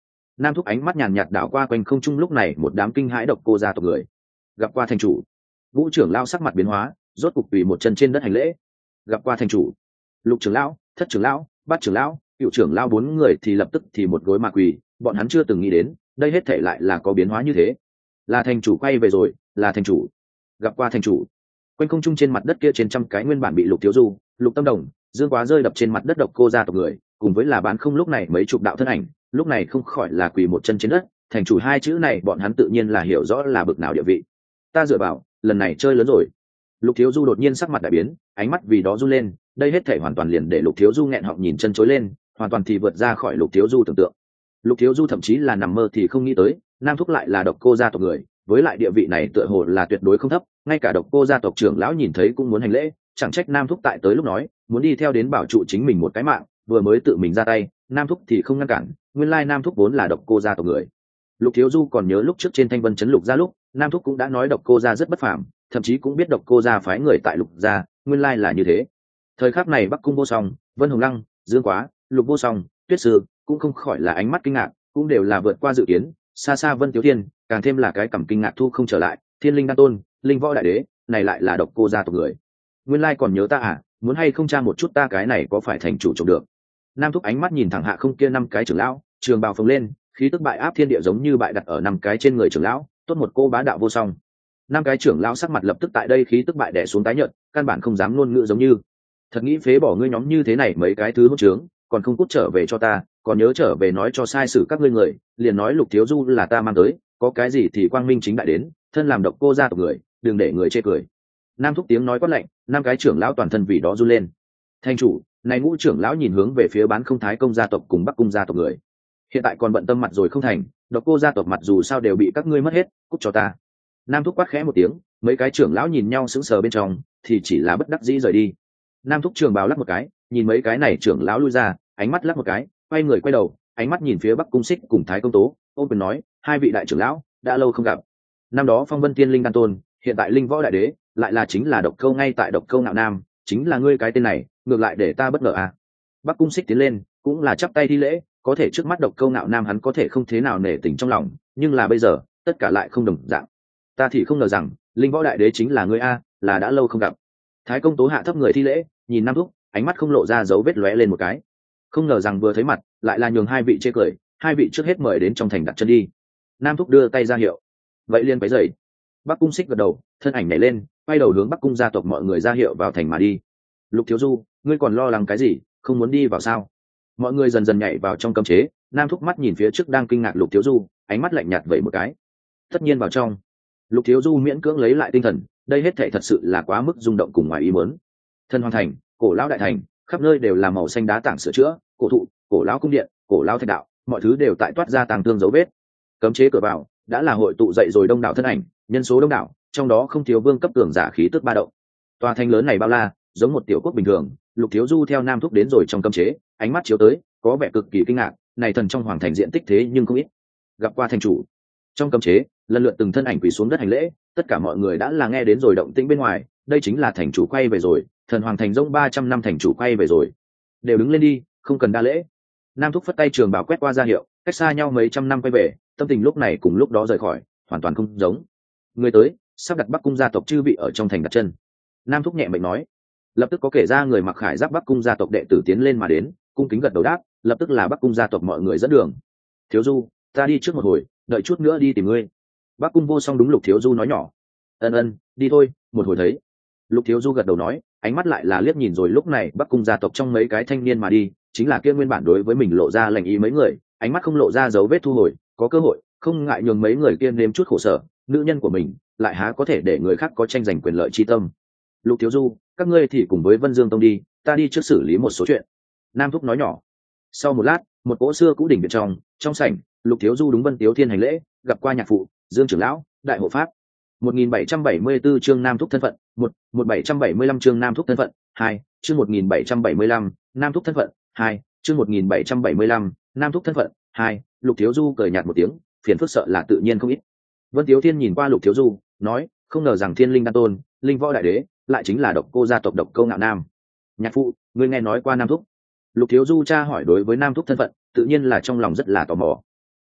Nam Thúc ánh mắt nhàn nhạt đảo qua quanh không trung, lúc này một đám kinh hãi độc cô gia tộc người gặp qua thành chủ. Vũ trưởng lão sắc mặt biến hóa, rốt cục quỳ một chân trên đất hành lễ. Gặp qua thành chủ. Lục trưởng lão, thất trưởng lão, bát trưởng lão, cựu trưởng lão bốn người thì lập tức thì một gối mà quỳ, bọn hắn chưa từng nghĩ đến đây hết thể lại là có biến hóa như thế. Là thành chủ quay về rồi, là thành chủ. Gặp qua thành chủ. Quanh không trung trên mặt đất kia trên trăm cái nguyên bản bị Lục Thiếu Du, Lục Tâm Đồng, Dương Quá rơi đập trên mặt đất độc cô gia tộc người, cùng với là bán không lúc này mấy chục đạo thân ảnh, lúc này không khỏi là quỳ một chân trên đất. Thành chủ hai chữ này bọn hắn tự nhiên là hiểu rõ là bực nào địa vị. Ta dựa vào, lần này chơi lớn rồi. Lục Thiếu Du đột nhiên sắc mặt đại biến, ánh mắt vì đó run lên, đây hết thể hoàn toàn liền để Lục Thiếu Du nghẹn họng nhìn chân chối lên, hoàn toàn thì vượt ra khỏi Lục Thiếu Du tưởng tượng. Lục Thiếu Du thậm chí là nằm mơ thì không nghĩ tới, Nam Thúc lại là độc cô gia tộc người, với lại địa vị này tựa hồ là tuyệt đối không thấp, ngay cả độc cô gia tộc trưởng lão nhìn thấy cũng muốn hành lễ, chẳng trách Nam Thúc tại tới lúc nói muốn đi theo đến bảo trụ chính mình một cái mạng, vừa mới tự mình ra tay, Nam Thúc thì không ngăn cản, nguyên lai Nam Thúc vốn là độc cô gia tộc người. Lục Thiếu Du còn nhớ lúc trước trên Thanh Vân trấn Lục gia lúc, Nam Thúc cũng đã nói độc cô gia rất bất phàm, thậm chí cũng biết độc cô gia phái người tại Lục gia, nguyên lai là như thế. Thời khắc này Bắc Cung Vô Song, Vân Hồng Lăng, Dương Quá, Lục Vô Song, Tuyết Sư cũng không khỏi là ánh mắt kinh ngạc, cũng đều là vượt qua dự kiến, xa xa Vân Tiếu Thiên, càng thêm là cái cảm kinh ngạc thu không trở lại, Thiên Linh Đan Tôn, Linh Võ Đại Đế, này lại là độc cô gia tộc người. Nguyên lai còn nhớ ta à, muốn hay không tra một chút ta cái này có phải thành chủ trộm được. Nam Thúc ánh mắt nhìn thẳng hạ không kia năm cái trưởng lão, trường bào phồng lên, khí tức bại áp thiên địa giống như bại đặt ở năm cái trên người trưởng lão, tốt một cô bá đạo vô song. Năm cái trưởng lão sắc mặt lập tức tại đây khí tức bại đè xuống tái nhợt, căn bản không dám ngôn ngữ giống như. Thật nghĩ phế bỏ ngươi nhóm như thế này mấy cái thứ hỗn trướng, còn không cút trở về cho ta, còn nhớ trở về nói cho sai sử các ngươi người, liền nói Lục Thiếu Du là ta mang tới, có cái gì thì quang minh chính đại đến, thân làm độc cô gia tộc người, đừng để người chê cười. Nam Thúc tiếng nói quát lạnh, năm cái trưởng lão toàn thân vì đó run lên. Thành chủ, này ngũ trưởng lão nhìn hướng về phía bán không thái công gia tộc cùng Bắc Cung gia tộc người. Hiện tại còn bận tâm mặt rồi không thành, độc cô gia tộc mặt dù sao đều bị các ngươi mất hết, cút cho ta. Nam Thúc quát khẽ một tiếng, mấy cái trưởng lão nhìn nhau sững sờ bên trong, thì chỉ là bất đắc dĩ rời đi. Nam Thúc trường bào lắc một cái, nhìn mấy cái này trưởng lão lui ra, ánh mắt lắc một cái, quay người quay đầu, ánh mắt nhìn phía Bắc Cung Xích cùng Thái Công Tố, ôm quyền nói, hai vị đại trưởng lão, đã lâu không gặp. Năm đó Phong Vân Tiên Linh Đan Tôn, hiện tại Linh Võ Đại Đế, lại là chính là độc câu ngay tại độc câu Nạo Nam, chính là ngươi cái tên này, ngược lại để ta bất ngờ à. Bắc Cung Xích tiến lên, cũng là chắp tay thi lễ, có thể trước mắt độc câu Nạo Nam hắn có thể không thế nào nể tình trong lòng, nhưng là bây giờ, tất cả lại không đồng dạng. Ta thì không ngờ rằng, Linh Võ Đại Đế chính là ngươi a, là đã lâu không gặp. Thái Công Tố hạ thấp người thi lễ, nhìn Nam Thúc, ánh mắt không lộ ra dấu vết lóe lên một cái. Không ngờ rằng vừa thấy mặt, lại là nhường hai vị chê cười, hai vị trước hết mời đến trong thành đặt chân đi. Nam Thúc đưa tay ra hiệu, vậy liền váy dậy. Bắc Cung Xích gật đầu, thân ảnh nhảy lên, quay đầu hướng Bắc Cung gia tộc mọi người ra hiệu vào thành mà đi. Lục Thiếu Du, ngươi còn lo lắng cái gì, không muốn đi vào sao? Mọi người dần dần nhảy vào trong cấm chế. Nam Thúc mắt nhìn phía trước đang kinh ngạc Lục Thiếu Du, ánh mắt lạnh nhạt vậy một cái. Tất nhiên vào trong. Lục Thiếu Du miễn cưỡng lấy lại tinh thần, đây hết thảy thật sự là quá mức rung động cùng ngoài ý muốn. Thân Hoàng Thành, cổ lão đại thành, khắp nơi đều là màu xanh đá tảng sửa chữa, cổ thụ, cổ lão cung điện, cổ lão thạch đạo, mọi thứ đều tại toát ra tàng tương dấu vết. Cấm chế cửa vào đã là hội tụ dậy rồi đông đảo thân ảnh, nhân số đông đảo, trong đó không thiếu vương cấp cường giả khí tức ba động. Tòa thành lớn này bao la, giống một tiểu quốc bình thường. Lục Thiếu Du theo Nam Thúc đến rồi trong cấm chế, ánh mắt chiếu tới, có vẻ cực kỳ kinh ngạc, này thần trong hoàng thành diện tích thế nhưng không ít. Gặp qua thành chủ. Trong cấm chế, lần lượt từng thân ảnh quỳ xuống đất hành lễ, tất cả mọi người đã là nghe đến rồi động tĩnh bên ngoài, đây chính là thành chủ quay về rồi, thần hoàng thành rông ba trăm năm thành chủ quay về rồi. Đều đứng lên đi, không cần đa lễ. Nam Thúc phất tay trường bảo quét qua ra hiệu, cách xa nhau mấy trăm năm quay về, tâm tình lúc này cùng lúc đó rời khỏi, hoàn toàn không giống. Người tới, sắp đặt Bắc Cung gia tộc chư vị ở trong thành đặt chân. Nam Thúc nhẹ mệnh nói. Lập tức có kể ra người mặc khải giáp Bắc Cung gia tộc đệ tử tiến lên mà đến, cung kính gật đầu đáp, lập tức là Bắc Cung gia tộc mọi người dẫn đường. Thiếu Du, ta đi trước một hồi, đợi chút nữa đi tìm ngươi. Bắc Cung Vô Song đúng Lục Thiếu Du nói nhỏ. Ân ân, đi thôi, một hồi thấy. Lục Thiếu Du gật đầu nói, ánh mắt lại là liếc nhìn rồi lúc này Bắc Cung gia tộc trong mấy cái thanh niên mà đi, chính là kia nguyên bản đối với mình lộ ra lành ý mấy người, ánh mắt không lộ ra dấu vết thu hồi, có cơ hội, không ngại nhường mấy người kia nếm chút khổ sở, nữ nhân của mình, lại há có thể để người khác có tranh giành quyền lợi chi tâm. Lục Thiếu Du, các ngươi thì cùng với Vân Dương Tông đi, ta đi trước xử lý một số chuyện. Nam Thúc nói nhỏ. Sau một lát, một cỗ xưa cũ đỉnh bên trong, trong sảnh, Lục Thiếu Du đúng Vân Tiếu Thiên hành lễ, gặp qua nhạc phụ, Dương trưởng lão, đại hộ pháp. một nghìn bảy trăm bảy mươi tư chương Nam Thúc thân phận, một, một bảy trăm bảy mươi lăm chương Nam Thúc thân phận, hai, chương một nghìn bảy trăm bảy mươi lăm, Nam Thúc thân phận, hai, chương một nghìn bảy trăm bảy mươi lăm, Nam Thúc thân phận, hai. Lục Thiếu Du cười nhạt một tiếng, phiền phức sợ là tự nhiên không ít. Vân Tiếu Thiên nhìn qua Lục Thiếu Du, nói, không ngờ rằng Thiên Linh Đan Tôn, Linh Võ Đại Đế, lại chính là độc cô gia tộc độc câu Nạo Nam. Nhạc phụ, ngươi nghe nói qua Nam Thúc? Lục Thiếu Du tra hỏi đối với Nam Thúc thân phận, tự nhiên là trong lòng rất là tò mò.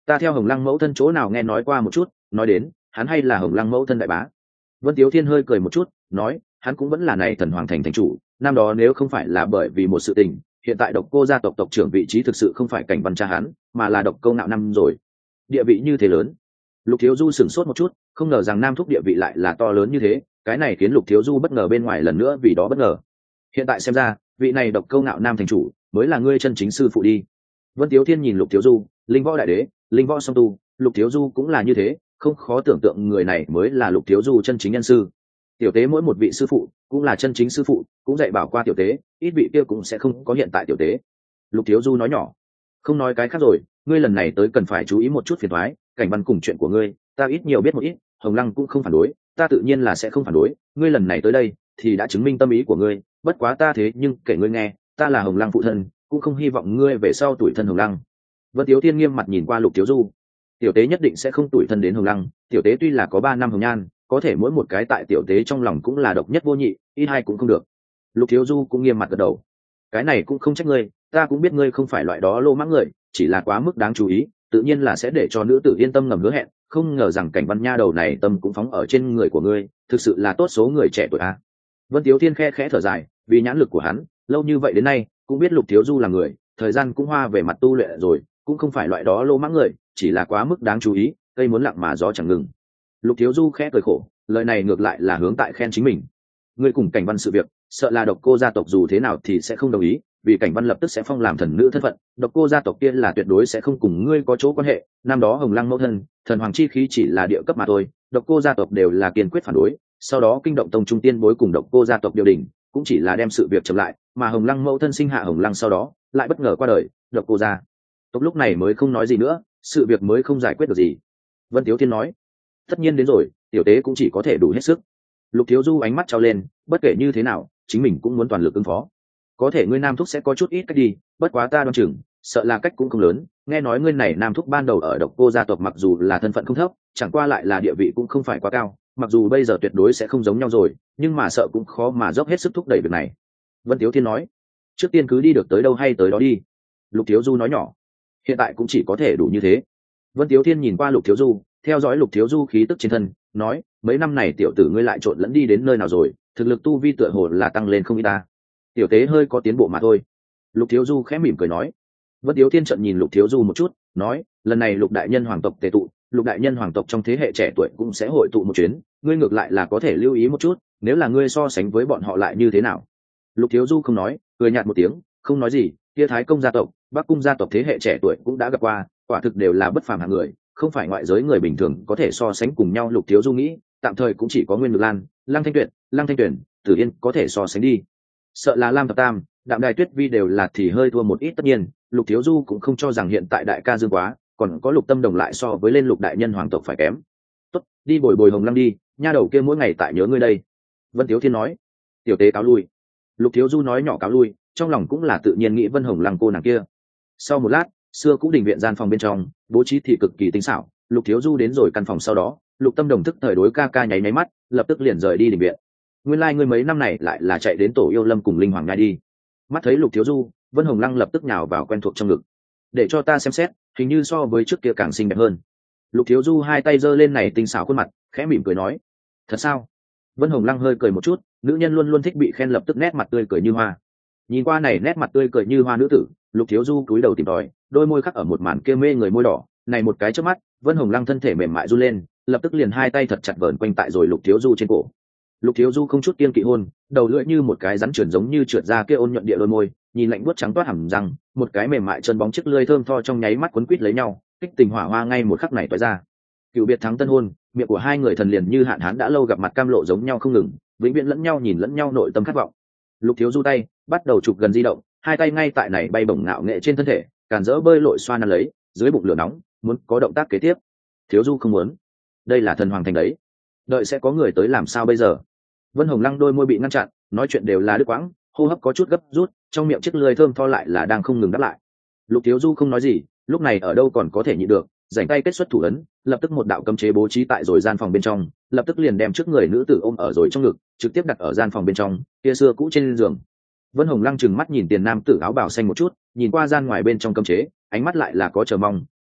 ta theo Hồng Lăng mẫu thân chỗ nào nghe nói qua một chút, nói đến hắn hay là Hồng Lăng mẫu thân đại bá. Vân Tiếu Thiên hơi cười một chút, nói hắn cũng vẫn là này thần hoàng thành thành chủ, năm đó nếu không phải là bởi vì một sự tình, hiện tại Độc Cô gia tộc tộc trưởng vị trí thực sự không phải Cảnh Văn cha hắn, mà là Độc Câu Nạo năm rồi. Địa vị như thế lớn. Lục Thiếu Du sửng sốt một chút, không ngờ rằng Nam Thúc địa vị lại là to lớn như thế, cái này khiến Lục Thiếu Du bất ngờ bên ngoài lần nữa vì đó bất ngờ. Hiện tại xem ra, vị này Độc Câu Nạo nam thành chủ mới là ngươi chân chính sư phụ đi. Vân Tiếu Thiên nhìn Lục Thiếu Du, linh võ đại đế, linh võ song tu, Lục Thiếu Du cũng là như thế, không khó tưởng tượng người này mới là Lục Thiếu Du chân chính nhân sư. Tiểu tế mỗi một vị sư phụ cũng là chân chính sư phụ, cũng dạy bảo qua tiểu tế, ít vị kia cũng sẽ không có hiện tại tiểu tế. Lục Thiếu Du nói nhỏ, không nói cái khác rồi, ngươi lần này tới cần phải chú ý một chút phiền toái, Cảnh Văn cùng chuyện của ngươi ta ít nhiều biết một ít, Hồng Lăng cũng không phản đối, ta tự nhiên là sẽ không phản đối, ngươi lần này tới đây thì đã chứng minh tâm ý của ngươi, bất quá ta thế nhưng kể ngươi nghe, ta là Hồng Lăng phụ thân, cũng không hy vọng ngươi về sau tuổi thân Hồng Lăng. Vân Tiếu Thiên nghiêm mặt nhìn qua Lục Thiếu Du, tiểu tế nhất định sẽ không tuổi thân đến Hồng Lăng, tiểu tế tuy là có ba năm hồng nhan, có thể mỗi một cái tại tiểu tế trong lòng cũng là độc nhất vô nhị, ít hai cũng không được. Lục Thiếu Du cũng nghiêm mặt gật đầu, cái này cũng không trách ngươi, ta cũng biết ngươi không phải loại đó lô mãng người, chỉ là quá mức đáng chú ý, tự nhiên là sẽ để cho nữ tử yên tâm ngầm hứa hẹn, không ngờ rằng Cảnh Văn nha đầu này tâm cũng phóng ở trên người của ngươi, thực sự là tốt số người trẻ tuổi a. Vân Tiếu Thiên khe khẽ thở dài, vì nhãn lực của hắn, lâu như vậy đến nay, cũng biết Lục Thiếu Du là người, thời gian cũng hoa về mặt tu luyện rồi, cũng không phải loại đó lô mãng người, chỉ là quá mức đáng chú ý, cây muốn lặng mà gió chẳng ngừng. Lục Thiếu Du khẽ cười khổ, lời này ngược lại là hướng tại khen chính mình. Ngươi cùng Cảnh Văn sự việc, sợ là Độc Cô gia tộc dù thế nào thì sẽ không đồng ý, vì Cảnh Văn lập tức sẽ phong làm thần nữ thân phận, Độc Cô gia tộc kia là tuyệt đối sẽ không cùng ngươi có chỗ quan hệ. Năm đó Hồng Lăng mẫu thân, thần hoàng chi khí chỉ là địa cấp mà thôi, Độc Cô gia tộc đều là kiên quyết phản đối. Sau đó kinh động tông trung tiên bối cùng Độc Cô gia tộc điều đình, cũng chỉ là đem sự việc chậm lại, mà Hồng Lăng mẫu thân sinh hạ Hồng Lăng sau đó, lại bất ngờ qua đời, Độc Cô gia tộc lúc này mới không nói gì nữa, sự việc mới không giải quyết được gì. Vân Tiếu Thiên nói, tất nhiên đến rồi, tiểu tế cũng chỉ có thể đủ hết sức. Lục Thiếu Du ánh mắt trao lên, bất kể như thế nào, chính mình cũng muốn toàn lực ứng phó. Có thể ngươi Nam Thúc sẽ có chút ít cách đi, bất quá ta đoán chừng, sợ là cách cũng không lớn. Nghe nói ngươi này Nam Thúc ban đầu ở Độc Cô gia tộc mặc dù là thân phận không thấp, chẳng qua lại là địa vị cũng không phải quá cao, mặc dù bây giờ tuyệt đối sẽ không giống nhau rồi, nhưng mà sợ cũng khó mà dốc hết sức thúc đẩy việc này. Vân Tiếu Thiên nói, trước tiên cứ đi được tới đâu hay tới đó đi. Lục Thiếu Du nói nhỏ, hiện tại cũng chỉ có thể đủ như thế. Vân Tiếu Thiên nhìn qua Lục Thiếu Du, theo dõi Lục Thiếu Du khí tức trên thân, nói, mấy năm này tiểu tử ngươi lại trộn lẫn đi đến nơi nào rồi, thực lực tu vi tựa hồ là tăng lên không ít ta. Tiểu tế hơi có tiến bộ mà thôi. Lục Thiếu Du khẽ mỉm cười nói. Vân Tiếu Thiên trợn nhìn Lục Thiếu Du một chút, nói, lần này Lục đại nhân hoàng tộc tề tụ, Lục đại nhân hoàng tộc trong thế hệ trẻ tuổi cũng sẽ hội tụ một chuyến, ngươi ngược lại là có thể lưu ý một chút, nếu là ngươi so sánh với bọn họ lại như thế nào. Lục Thiếu Du không nói, cười nhạt một tiếng, không nói gì. Kia Thái Công gia tộc, Bắc Cung gia tộc thế hệ trẻ tuổi cũng đã gặp qua, quả thực đều là bất phàm hạng người, không phải ngoại giới người bình thường có thể so sánh cùng nhau. Lục Thiếu Du nghĩ, tạm thời cũng chỉ có Nguyên Ngự Lan, Lăng Thanh Tuyệt, Lăng Thanh Tuyển, Tử Yên có thể so sánh đi. Sợ là Lam Thập Tam, Đạm Đài Tuyết Vi đều là thì hơi thua một ít. Tất nhiên, Lục Thiếu Du cũng không cho rằng hiện tại đại ca dương quá, còn có Lục Tâm Đồng lại so với lên Lục đại nhân hoàng tộc phải kém. Tốt, đi bồi bồi Hồng Lăng đi, nha đầu kia mỗi ngày tại nhớ ngươi đây. Vân Tiếu Thiên nói. Tiểu tế cáo lui. Lục Thiếu Du nói nhỏ cáo lui, trong lòng cũng là tự nhiên nghĩ Vân Hồng Lăng cô nàng kia. Sau một lát, xưa cũ đình viện gian phòng bên trong bố trí thì cực kỳ tinh xảo. Lục Thiếu Du đến rồi căn phòng sau đó, Lục Tâm Đồng thức thời đối ca ca nháy nháy mắt, lập tức liền rời đi đình viện. Nguyên lai like ngươi mấy năm này lại là chạy đến Tổ Yêu Lâm cùng Linh Hoàng Nhai đi. Mắt thấy Lục Thiếu Du, Vân Hồng Lăng lập tức nhào vào quen thuộc trong ngực. Để cho ta xem xét, hình như so với trước kia càng xinh đẹp hơn. Lục Thiếu Du hai tay giơ lên này tinh xảo khuôn mặt, khẽ mỉm cười nói, thật sao? Vân Hồng Lăng hơi cười một chút, nữ nhân luôn luôn thích bị khen, lập tức nét mặt tươi cười như hoa. Nhìn qua này nét mặt tươi cười như hoa nữ tử, Lục Thiếu Du cúi đầu tìm tòi, đôi môi khắc ở một màn kia mê người môi đỏ, này một cái chớp mắt, Vân Hồng Lăng thân thể mềm mại run lên, lập tức liền hai tay thật chặt vờn quanh tại rồi Lục Thiếu Du trên cổ. Lục Thiếu Du không chút kiêng kỵ hôn, đầu lưỡi như một cái rắn trườn giống như trượt ra kia ôn nhuận địa đôi môi, nhìn lạnh buốt trắng toát hẳn răng, một cái mềm mại chân bóng chiếc lưỡi thơm tho trong nháy mắt quấn quýt lấy nhau, kích tình hỏa hoa ngay một khắc này toái ra. Cựu biệt thắng tân hôn, miệng của hai người thần liền như hạn hán đã lâu gặp mặt cam lộ giống nhau không ngừng, vĩnh viễn lẫn nhau nhìn lẫn nhau nội tâm khát vọng. Lục Thiếu Du tay bắt đầu chụp gần di động, hai tay ngay tại này bay bổng ngạo nghệ trên thân thể, càn dỡ bơi lội xoa nắn lấy, dưới bụng lửa nóng, muốn có động tác kế tiếp. Thiếu Du không muốn, đây là thần hoàng thành đấy, đợi sẽ có người tới làm sao bây giờ. Vân Hồng Lăng đôi môi bị ngăn chặn, nói chuyện đều là đứt quãng, hô hấp có chút gấp rút, trong miệng chiếc lưỡi thơm tho lại là đang không ngừng đáp lại. Lục Thiếu Du không nói gì, lúc này ở đâu còn có thể nhịn được, rảnh tay kết xuất thủ ấn, lập tức một đạo cấm chế bố trí tại rồi gian phòng bên trong, lập tức liền đem trước người nữ tử ôm ở rồi trong ngực, trực tiếp đặt ở gian phòng bên trong kia xưa cũ trên giường. Vân Hồng Lăng trừng mắt nhìn tiền nam tử áo bào xanh một chút, nhìn qua gian ngoài bên trong cấm chế, ánh mắt lại là có chờ mong,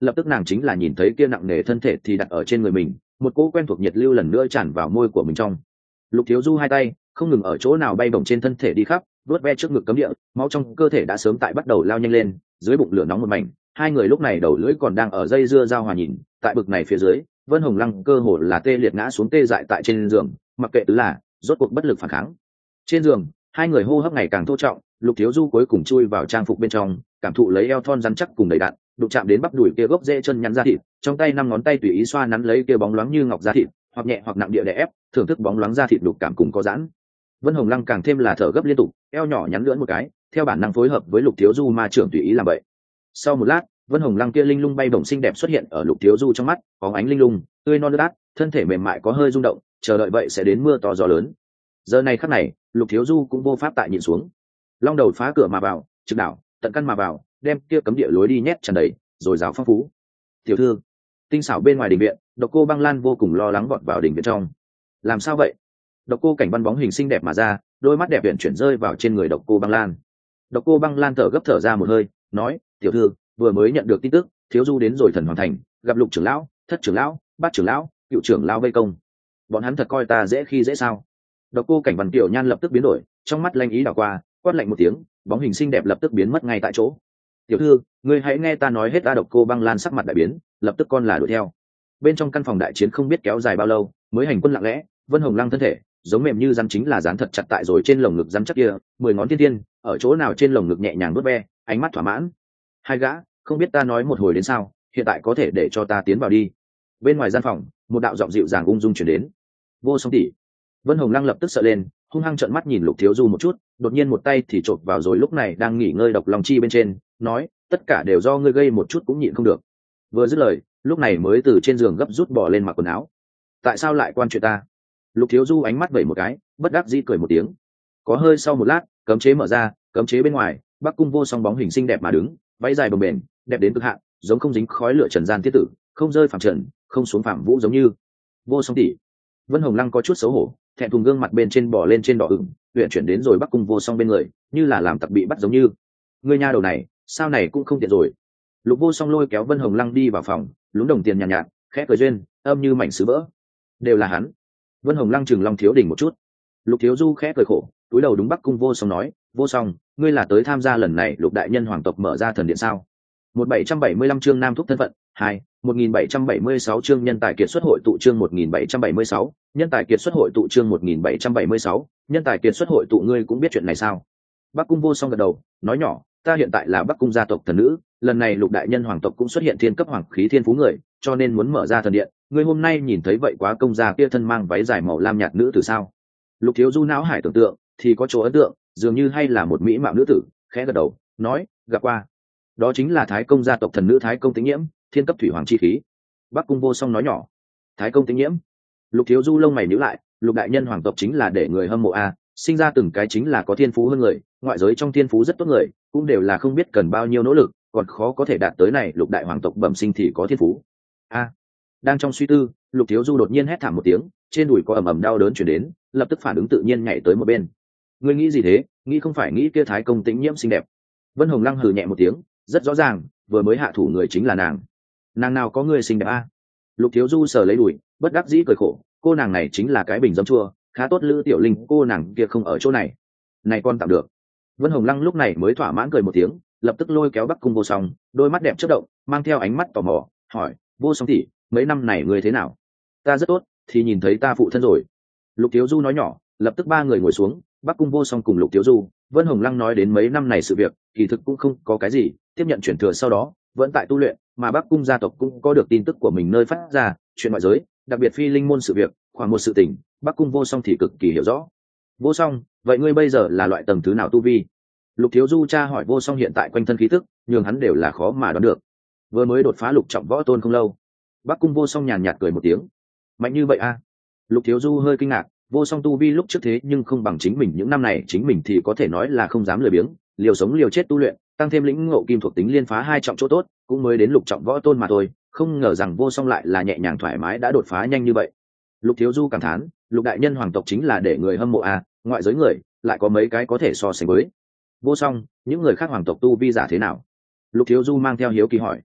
lập tức nàng chính là nhìn thấy kia nặng nề thân thể thì đặt ở trên người mình, một cỗ quen thuộc nhiệt lưu lần nữa tràn vào môi của mình trong. Lục Thiếu Du hai tay không ngừng ở chỗ nào bay bổng trên thân thể đi khắp, vuốt ve trước ngực cấm địa, máu trong cơ thể đã sớm tại bắt đầu lao nhanh lên, dưới bụng lửa nóng một mảnh. Hai người lúc này đầu lưỡi còn đang ở dây dưa giao hòa nhìn, tại bực này phía dưới, Vân Hồng Lăng cơ hồ là tê liệt ngã xuống tê dại tại trên giường, mặc kệ tứ là rốt cuộc bất lực phản kháng. Trên giường, hai người hô hấp ngày càng thô trọng, Lục Thiếu Du cuối cùng chui vào trang phục bên trong, cảm thụ lấy eo thon rắn chắc cùng đầy đặn, đụng chạm đến bắp đùi kia gốc rễ chân nhắn ra thịt, trong tay năm ngón tay tùy ý xoa nắn lấy kia bóng loáng như ngọc da thịt, hoặc nhẹ hoặc nặng địa đè ép, thưởng thức bóng loáng da thịt đục cảm cùng có giãn. Vân Hồng Lăng càng thêm là thở gấp liên tục, eo nhỏ nhắn lưỡn một cái, theo bản năng phối hợp với Lục Thiếu Du ma trưởng tùy ý làm vậy. Sau một lát, Vân Hồng Lăng kia linh lung bay bổng xinh đẹp xuất hiện ở Lục Thiếu Du trong mắt, bóng ánh linh lung, tươi non nước át, thân thể mềm mại có hơi rung động, chờ đợi vậy sẽ đến mưa to gió lớn. Giờ này khắc này, Lục Thiếu Du cũng vô pháp tại nhìn xuống. Long đầu phá cửa mà vào, trực đảo, tận căn mà vào, đem kia cấm địa lối đi nhét tràn đầy, rồi rào phong phú. Tiểu thư, tinh xảo bên ngoài đình viện, Độc Cô Băng Lan vô cùng lo lắng vọt vào đình viện trong. Làm sao vậy? Độc Cô Cảnh Văn bóng hình xinh đẹp mà ra, đôi mắt đẹp viện chuyển rơi vào trên người Độc Cô Băng Lan. Độc Cô Băng Lan thở gấp thở ra một hơi, nói: "Tiểu thư, vừa mới nhận được tin tức, Thiếu Du đến rồi Thần Hoàng Thành, gặp Lục trưởng lão, Thất trưởng lão, Bát trưởng lão, Cựu trưởng lão vây công. Bọn hắn thật coi ta dễ khi dễ sao?" Độc Cô Cảnh Văn Tiểu Nhan lập tức biến đổi, trong mắt lanh ý đảo qua, quát lạnh một tiếng, bóng hình xinh đẹp lập tức biến mất ngay tại chỗ. "Tiểu thư, ngươi hãy nghe ta nói hết." A Độc Cô Băng Lan sắc mặt đại biến, lập tức con là đuổi theo. Bên trong căn phòng đại chiến không biết kéo dài bao lâu, mới hành quân lặng lẽ. Vân Hồng Lăng thân thể giống mềm như rắn, chính là dán thật chặt tại rồi trên lồng ngực rắn chắc kia, mười ngón thiên thiên ở chỗ nào trên lồng ngực nhẹ nhàng vuốt ve, ánh mắt thỏa mãn. "Hai gã, không biết ta nói một hồi đến sao, hiện tại có thể để cho ta tiến vào đi." Bên ngoài gian phòng, một đạo giọng dịu dàng ung dung truyền đến. "Vô Song tỷ." Vân Hồng Lăng lập tức sợ lên, hung hăng trợn mắt nhìn Lục Thiếu Du một chút, đột nhiên một tay thì chộp vào rồi lúc này đang nghỉ ngơi Độc Long Chi bên trên, nói: "Tất cả đều do ngươi gây, một chút cũng nhịn không được." Vừa dứt lời, lúc này mới từ trên giường gấp rút bỏ lên mặc quần áo. "Tại sao lại quan chuyện ta?" Lục Thiếu Du ánh mắt vẩy một cái, bất đắc dĩ cười một tiếng. Có hơi sau một lát, cấm chế mở ra, cấm chế bên ngoài, Bắc Cung Vô Song bóng hình xinh đẹp mà đứng, váy dài bồng bềnh, đẹp đến cực hạn, giống không dính khói lửa trần gian tiết tử, không rơi phàm trần, không xuống phàm vũ, giống như Vô Song tỷ. Vân Hồng Lăng có chút xấu hổ, thẹn thùng gương mặt bên trên bỏ lên trên đỏ ửng, luyện chuyển đến rồi Bắc Cung Vô Song bên người, như là làm tặc bị bắt giống như. "Ngươi nha đầu này, sao này cũng không tiện rồi." Lục Vô Song lôi kéo Vân Hồng Lăng đi vào phòng, lúng đồng tiền nhàn nhạt, nhạt, khẽ cười duyên, âm như mảnh sứ vỡ. "Đều là hắn." Vân Hồng Lăng chừng Long Thiếu Đình một chút. Lục Thiếu Du khẽ cười khổ, túi đầu đúng Bắc Cung Vô Song nói: "Vô Song, ngươi là tới tham gia lần này Lục đại nhân hoàng tộc mở ra thần điện sao?" Một bảy trăm bảy mươi lăm chương Nam Thúc thân phận, hai, một nghìn bảy trăm bảy mươi sáu chương nhân tài kiệt xuất hội tụ chương một nghìn bảy trăm bảy mươi sáu, nhân tài kiệt xuất hội tụ chương một nghìn bảy trăm bảy mươi sáu, nhân tài kiệt xuất hội tụ ngươi cũng biết chuyện này sao? Bắc Cung Vô Song gật đầu, nói nhỏ: "Ta hiện tại là Bắc Cung gia tộc thần nữ, lần này Lục đại nhân hoàng tộc cũng xuất hiện thiên cấp hoàng khí thiên phú người, cho nên muốn mở ra thần điện. Ngươi hôm nay nhìn thấy vậy quá công gia kia thân mang váy dài màu lam nhạt nữ tử sao?" Lục Thiếu Du não hải tưởng tượng, thì có chỗ ấn tượng, dường như hay là một mỹ mạo nữ tử, khẽ gật đầu, nói: "Gặp qua." Đó chính là Thái Công gia tộc thần nữ Thái Công Tĩnh Nhiễm, thiên cấp thủy hoàng chi khí. Bắc Cung Vô Song nói nhỏ: "Thái Công Tĩnh Nhiễm." Lục Thiếu Du lông mày nhíu lại, Lục đại nhân hoàng tộc chính là để người hâm mộ a, sinh ra từng cái chính là có thiên phú hơn người, ngoại giới trong thiên phú rất tốt người, cũng đều là không biết cần bao nhiêu nỗ lực, còn khó có thể đạt tới này Lục đại hoàng tộc bẩm sinh thì có thiên phú. A. Đang trong suy tư, Lục Thiếu Du đột nhiên hét thảm một tiếng, trên đùi có ầm ầm đau đớn truyền đến, lập tức phản ứng tự nhiên nhảy tới một bên. "Ngươi nghĩ gì thế? Nghĩ không phải nghĩ kia Thái Công Tĩnh Nhiễm xinh đẹp?" Vân Hồng Lăng hừ nhẹ một tiếng, rất rõ ràng, vừa mới hạ thủ người chính là nàng. "Nàng nào có người xinh đẹp a?" Lục Thiếu Du sờ lấy đùi, bất đắc dĩ cười khổ, cô nàng này chính là cái bình giấm chua, khá tốt. Lữ Tiểu Linh cô nàng kia không ở chỗ này. Này con tạm được. Vân Hồng Lăng lúc này mới thỏa mãn cười một tiếng, lập tức lôi kéo Bắc Cung Vô Song, đôi mắt đẹp chớp động, mang theo ánh mắt tò mò, hỏi: "Vô Song tỷ, mấy năm này người thế nào?" "Ta rất tốt, thì nhìn thấy ta phụ thân rồi." Lục Thiếu Du nói nhỏ, lập tức ba người ngồi xuống, Bắc Cung Vô Song cùng Lục Thiếu Du, Vân Hồng Lăng nói đến mấy năm này sự việc, kỳ thực cũng không có cái gì, tiếp nhận chuyển thừa sau đó, vẫn tại tu luyện, mà Bắc Cung gia tộc cũng có được tin tức của mình nơi phát ra, chuyện ngoại giới, đặc biệt phi linh môn sự việc, khoảng một sự tình, Bắc Cung Vô Song thì cực kỳ hiểu rõ. "Vô Song, vậy ngươi bây giờ là loại tầng thứ nào tu vi?" Lục Thiếu Du tra hỏi Vô Song hiện tại quanh thân khí tức, nhường hắn đều là khó mà đoán được. Vừa mới đột phá lục trọng võ tôn không lâu. Bắc Cung Vô Song nhàn nhạt cười một tiếng. "Mạnh như vậy a?" Lục Thiếu Du hơi kinh ngạc, Vô Song tu vi lúc trước thế nhưng không bằng chính mình những năm này, chính mình thì có thể nói là không dám lười biếng, liều sống liều chết tu luyện, tăng thêm lĩnh ngộ kim thuộc tính liên phá hai trọng chỗ tốt, cũng mới đến lục trọng võ tôn mà thôi, không ngờ rằng Vô Song lại là nhẹ nhàng thoải mái đã đột phá nhanh như vậy. Lục Thiếu Du cảm thán, Lục đại nhân hoàng tộc chính là để người hâm mộ a, ngoại giới người lại có mấy cái có thể so sánh với Vô Song, những người khác hoàng tộc tu vi giả thế nào? Lục Thiếu Du mang theo hiếu kỳ hỏi.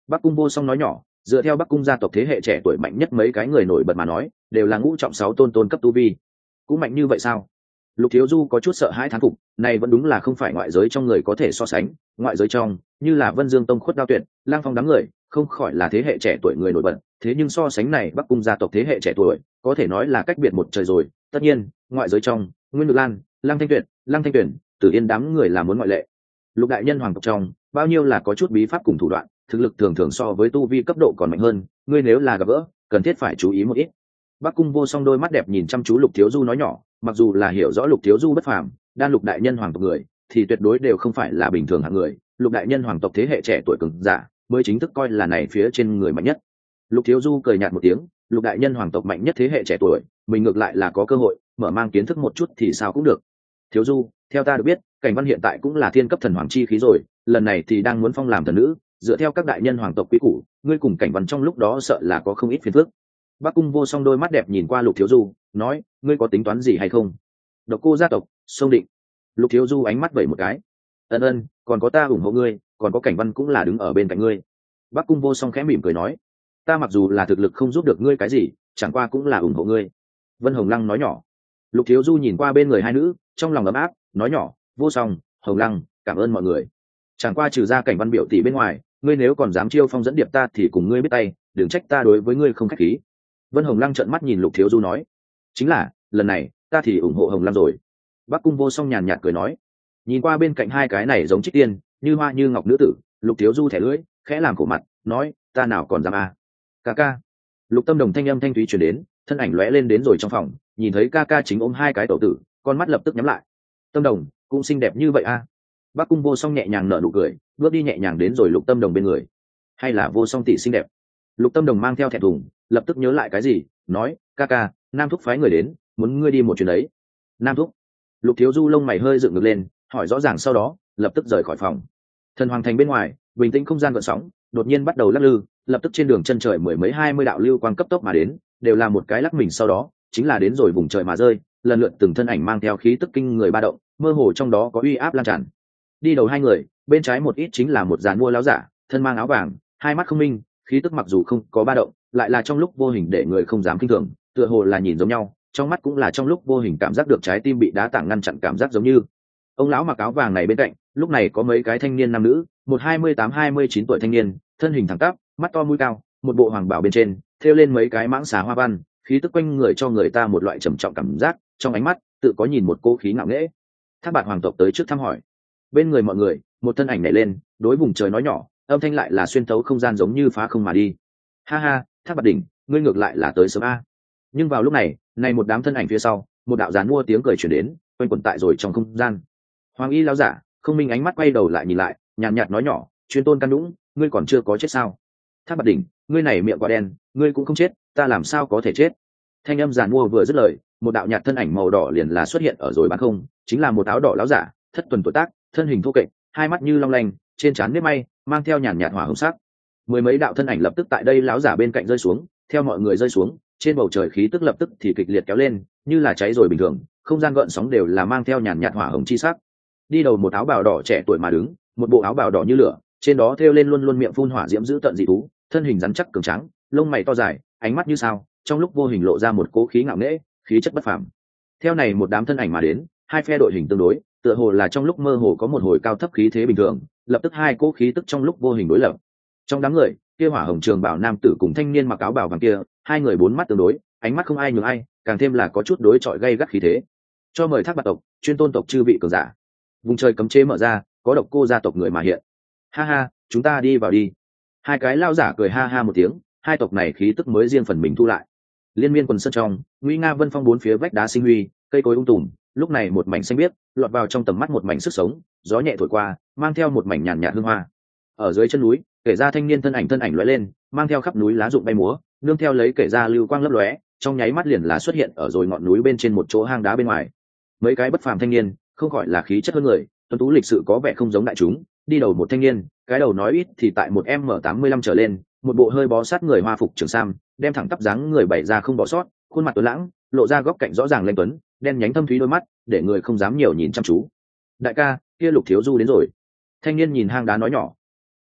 Bắc Cung Vô Song nói nhỏ, dựa theo Bắc Cung gia tộc thế hệ trẻ tuổi mạnh nhất mấy cái người nổi bật mà nói, đều là ngũ trọng sáu tôn tôn cấp tu vi. Cũng mạnh như vậy sao? Lục Thiếu Du có chút sợ hãi thán phục, này vẫn đúng là không phải ngoại giới trong người có thể so sánh, ngoại giới trong, như là Vân Dương Tông Khuất Đao Tuyệt, Lang Phong đám người, không khỏi là thế hệ trẻ tuổi người nổi bật, thế nhưng so sánh này Bắc Cung gia tộc thế hệ trẻ tuổi, có thể nói là cách biệt một trời rồi. Tất nhiên, ngoại giới trong, Nguyên Ngự Lan, Lăng Thanh Tuyệt, Lăng Thanh Tuyển, Tử Yên đám người là muốn ngoại lệ. Lục đại nhân hoàng tộc trong, bao nhiêu là có chút bí pháp cùng thủ đoạn, thực lực thường thường so với tu vi cấp độ còn mạnh hơn, ngươi nếu là gặp gỡ, cần thiết phải chú ý một ít. Bắc Cung Vô Song đôi mắt đẹp nhìn chăm chú Lục Thiếu Du nói nhỏ, mặc dù là hiểu rõ Lục Thiếu Du bất phàm, đan Lục đại nhân hoàng tộc người, thì tuyệt đối đều không phải là bình thường hạng người, Lục đại nhân hoàng tộc thế hệ trẻ tuổi cường giả, mới chính thức coi là này phía trên người mạnh nhất. Lục Thiếu Du cười nhạt một tiếng, Lục đại nhân hoàng tộc mạnh nhất thế hệ trẻ tuổi, mình ngược lại là có cơ hội mở mang kiến thức một chút thì sao cũng được. Thiếu Du, theo ta được biết, Cảnh Văn hiện tại cũng là thiên cấp thần hoàng chi khí rồi, lần này thì đang muốn phong làm thần nữ, dựa theo các đại nhân hoàng tộc quý củ, ngươi cùng Cảnh Văn trong lúc đó sợ là có không ít phiền phức. Bắc Cung Vô Song đôi mắt đẹp nhìn qua Lục Thiếu Du, nói, ngươi có tính toán gì hay không? Độc Cô gia tộc, Sông Định. Lục Thiếu Du ánh mắt vẩy một cái. Ân ân, còn có ta ủng hộ ngươi, còn có Cảnh Văn cũng là đứng ở bên cạnh ngươi. Bắc Cung Vô Song khẽ mỉm cười nói, ta mặc dù là thực lực không giúp được ngươi cái gì, chẳng qua cũng là ủng hộ ngươi. Vân Hồng Lăng nói nhỏ. Lục Thiếu Du nhìn qua bên người hai nữ, trong lòng ấm áp, nói nhỏ, Vô Song, Hồng Lăng, cảm ơn mọi người. Chẳng qua trừ ra Cảnh Văn biểu tỷ bên ngoài, ngươi nếu còn dám chiêu phong dẫn điệp ta thì cùng ngươi biết tay, đừng trách ta đối với ngươi không khách khí. Vân Hồng Lăng trợn mắt nhìn Lục Thiếu Du nói, chính là lần này ta thì ủng hộ Hồng Lăng rồi. Bắc Cung Vô Song nhàn nhạt cười nói, nhìn qua bên cạnh hai cái này giống trích tiên như hoa như ngọc nữ tử, Lục Thiếu Du thẻ lưỡi khẽ làm cổ mặt, nói, ta nào còn dám à. Ca ca. Lục Tâm Đồng thanh âm thanh thúy truyền đến, thân ảnh lóe lên đến rồi trong phòng, nhìn thấy ca ca chính ôm hai cái tẩu tử, con mắt lập tức nhắm lại. Tâm Đồng cũng xinh đẹp như vậy à? Bắc Cung Vô Song nhẹ nhàng nở nụ cười, bước đi nhẹ nhàng đến rồi Lục Tâm Đồng bên người. Hay là Vô Song tỷ xinh đẹp? Lục Tâm Đồng mang theo thẹn thùng, lập tức nhớ lại cái gì, nói, ca ca, Nam Thúc phái người đến, muốn ngươi đi một chuyến đấy. Nam Thúc. Lục Thiếu Du lông mày hơi dựng ngược lên, hỏi rõ ràng sau đó, lập tức rời khỏi phòng. Thần Hoàng Thành bên ngoài, bình tĩnh không gian gợn sóng, đột nhiên bắt đầu lắc lư, lập tức trên đường chân trời mười mấy hai mươi đạo lưu quang cấp tốc mà đến, đều là một cái lắc mình sau đó, chính là đến rồi vùng trời mà rơi, lần lượt từng thân ảnh mang theo khí tức kinh người ba động, mơ hồ trong đó có uy áp lan tràn. Đi đầu hai người, bên trái một ít chính là một giàn mua láo giả, thân mang áo vàng, hai mắt không minh, khí tức mặc dù không có ba động, lại là trong lúc vô hình để người không dám kinh thường, tựa hồ là nhìn giống nhau, trong mắt cũng là trong lúc vô hình cảm giác được trái tim bị đá tảng ngăn chặn cảm giác giống như. Ông lão mặc áo vàng này bên cạnh, lúc này có mấy cái thanh niên nam nữ, một hai mươi tám hai mươi chín tuổi thanh niên, thân hình thẳng tắp, mắt to mũi cao, một bộ hoàng bào bên trên, thêu lên mấy cái mãng xà hoa văn, khí tức quanh người cho người ta một loại trầm trọng cảm giác, trong ánh mắt tự có nhìn một cô khí ngạo nghễ. Thác Bạt hoàng tộc tới trước thăm hỏi. Bên người mọi người, một thân ảnh nhảy lên, đối vùng trời nói nhỏ, âm thanh lại là xuyên thấu không gian giống như phá không mà đi. Ha ha, Thác Bạt đỉnh, ngươi ngược lại là tới sớm a. Nhưng vào lúc này, này một đám thân ảnh phía sau, một đạo giàn mua tiếng cười truyền đến, quanh quẩn tại rồi trong không gian. Hoàng y lão giả, không minh ánh mắt quay đầu lại nhìn lại, nhàn nhạt nói nhỏ, chuyên tôn căn đũng, ngươi còn chưa có chết sao? Thác Bạt đỉnh, ngươi này miệng quá đen, ngươi cũng không chết, ta làm sao có thể chết? Thanh âm giàn mua vừa dứt lời, một đạo nhạt thân ảnh màu đỏ liền là xuất hiện ở rồi bán không, chính là một áo đỏ lão giả, thất tuần tuổi tác, thân hình thô kệch, hai mắt như long lanh, trên trán nếp may, mang theo nhàn nhạt hỏa hồng sắc. Mười mấy đạo thân ảnh lập tức tại đây lão giả bên cạnh rơi xuống, theo mọi người rơi xuống, trên bầu trời khí tức lập tức thì kịch liệt kéo lên, như là cháy rồi bình thường, không gian gợn sóng đều là mang theo nhàn nhạt hỏa hồng chi sắc. Đi đầu một áo bào đỏ trẻ tuổi mà đứng, một bộ áo bào đỏ như lửa, trên đó thêu lên luôn luôn miệng phun hỏa diễm dữ tận dị thú, thân hình rắn chắc cường tráng, lông mày to dài, ánh mắt như sao, trong lúc vô hình lộ ra một cố khí ngạo nghễ, khí chất bất phàm. Theo này một đám thân ảnh mà đến, hai phe đội hình tương đối, tựa hồ là trong lúc mơ hồ có một hồi cao thấp khí thế bình thường, lập tức hai cố khí tức trong lúc vô hình đối lập. Trong đám người, kia hỏa hồng trường bảo nam tử cùng thanh niên mặc áo bào vàng kia, hai người bốn mắt tương đối, ánh mắt không ai nhường ai, càng thêm là có chút đối chọi gay gắt khí thế. Cho mời Thác Bạt tộc, chuyên tôn tộc chư vị cường giả. Vùng trời cấm chế mở ra, có Độc Cô gia tộc người mà hiện. Ha ha, chúng ta đi vào đi. Hai cái lao giả cười ha ha một tiếng, hai tộc này khí tức mới riêng phần mình thu lại. Liên miên quần sơn trong, nguy nga vân phong bốn phía vách đá sinh huy, cây cối ung tùm, lúc này một mảnh xanh biếc, lọt vào trong tầm mắt một mảnh sức sống, gió nhẹ thổi qua, mang theo một mảnh nhàn nhạt hương hoa. Ở dưới chân núi, kể ra thanh niên thân ảnh thân ảnh lóe lên, mang theo khắp núi lá rụng bay múa, nương theo lấy kể ra lưu quang lấp lóe, trong nháy mắt liền là xuất hiện ở rồi ngọn núi bên trên một chỗ hang đá bên ngoài. Mấy cái bất phàm thanh niên, không gọi là khí chất hơn người, tuấn tú lịch sự có vẻ không giống đại chúng, đi đầu một thanh niên, cái đầu nói ít thì tại một m tám mươi lăm trở lên, một bộ hơi bó sát người hoa phục trường sam, đem thẳng tắp dáng người bày ra không bỏ sót, khuôn mặt tuấn lãng, lộ ra góc cạnh rõ ràng lên tuấn, đen nhánh thâm thúy đôi mắt, để người không dám nhiều nhìn chăm chú. Đại ca, kia Lục thiếu du đến rồi. Thanh niên nhìn hang đá nói nhỏ. À,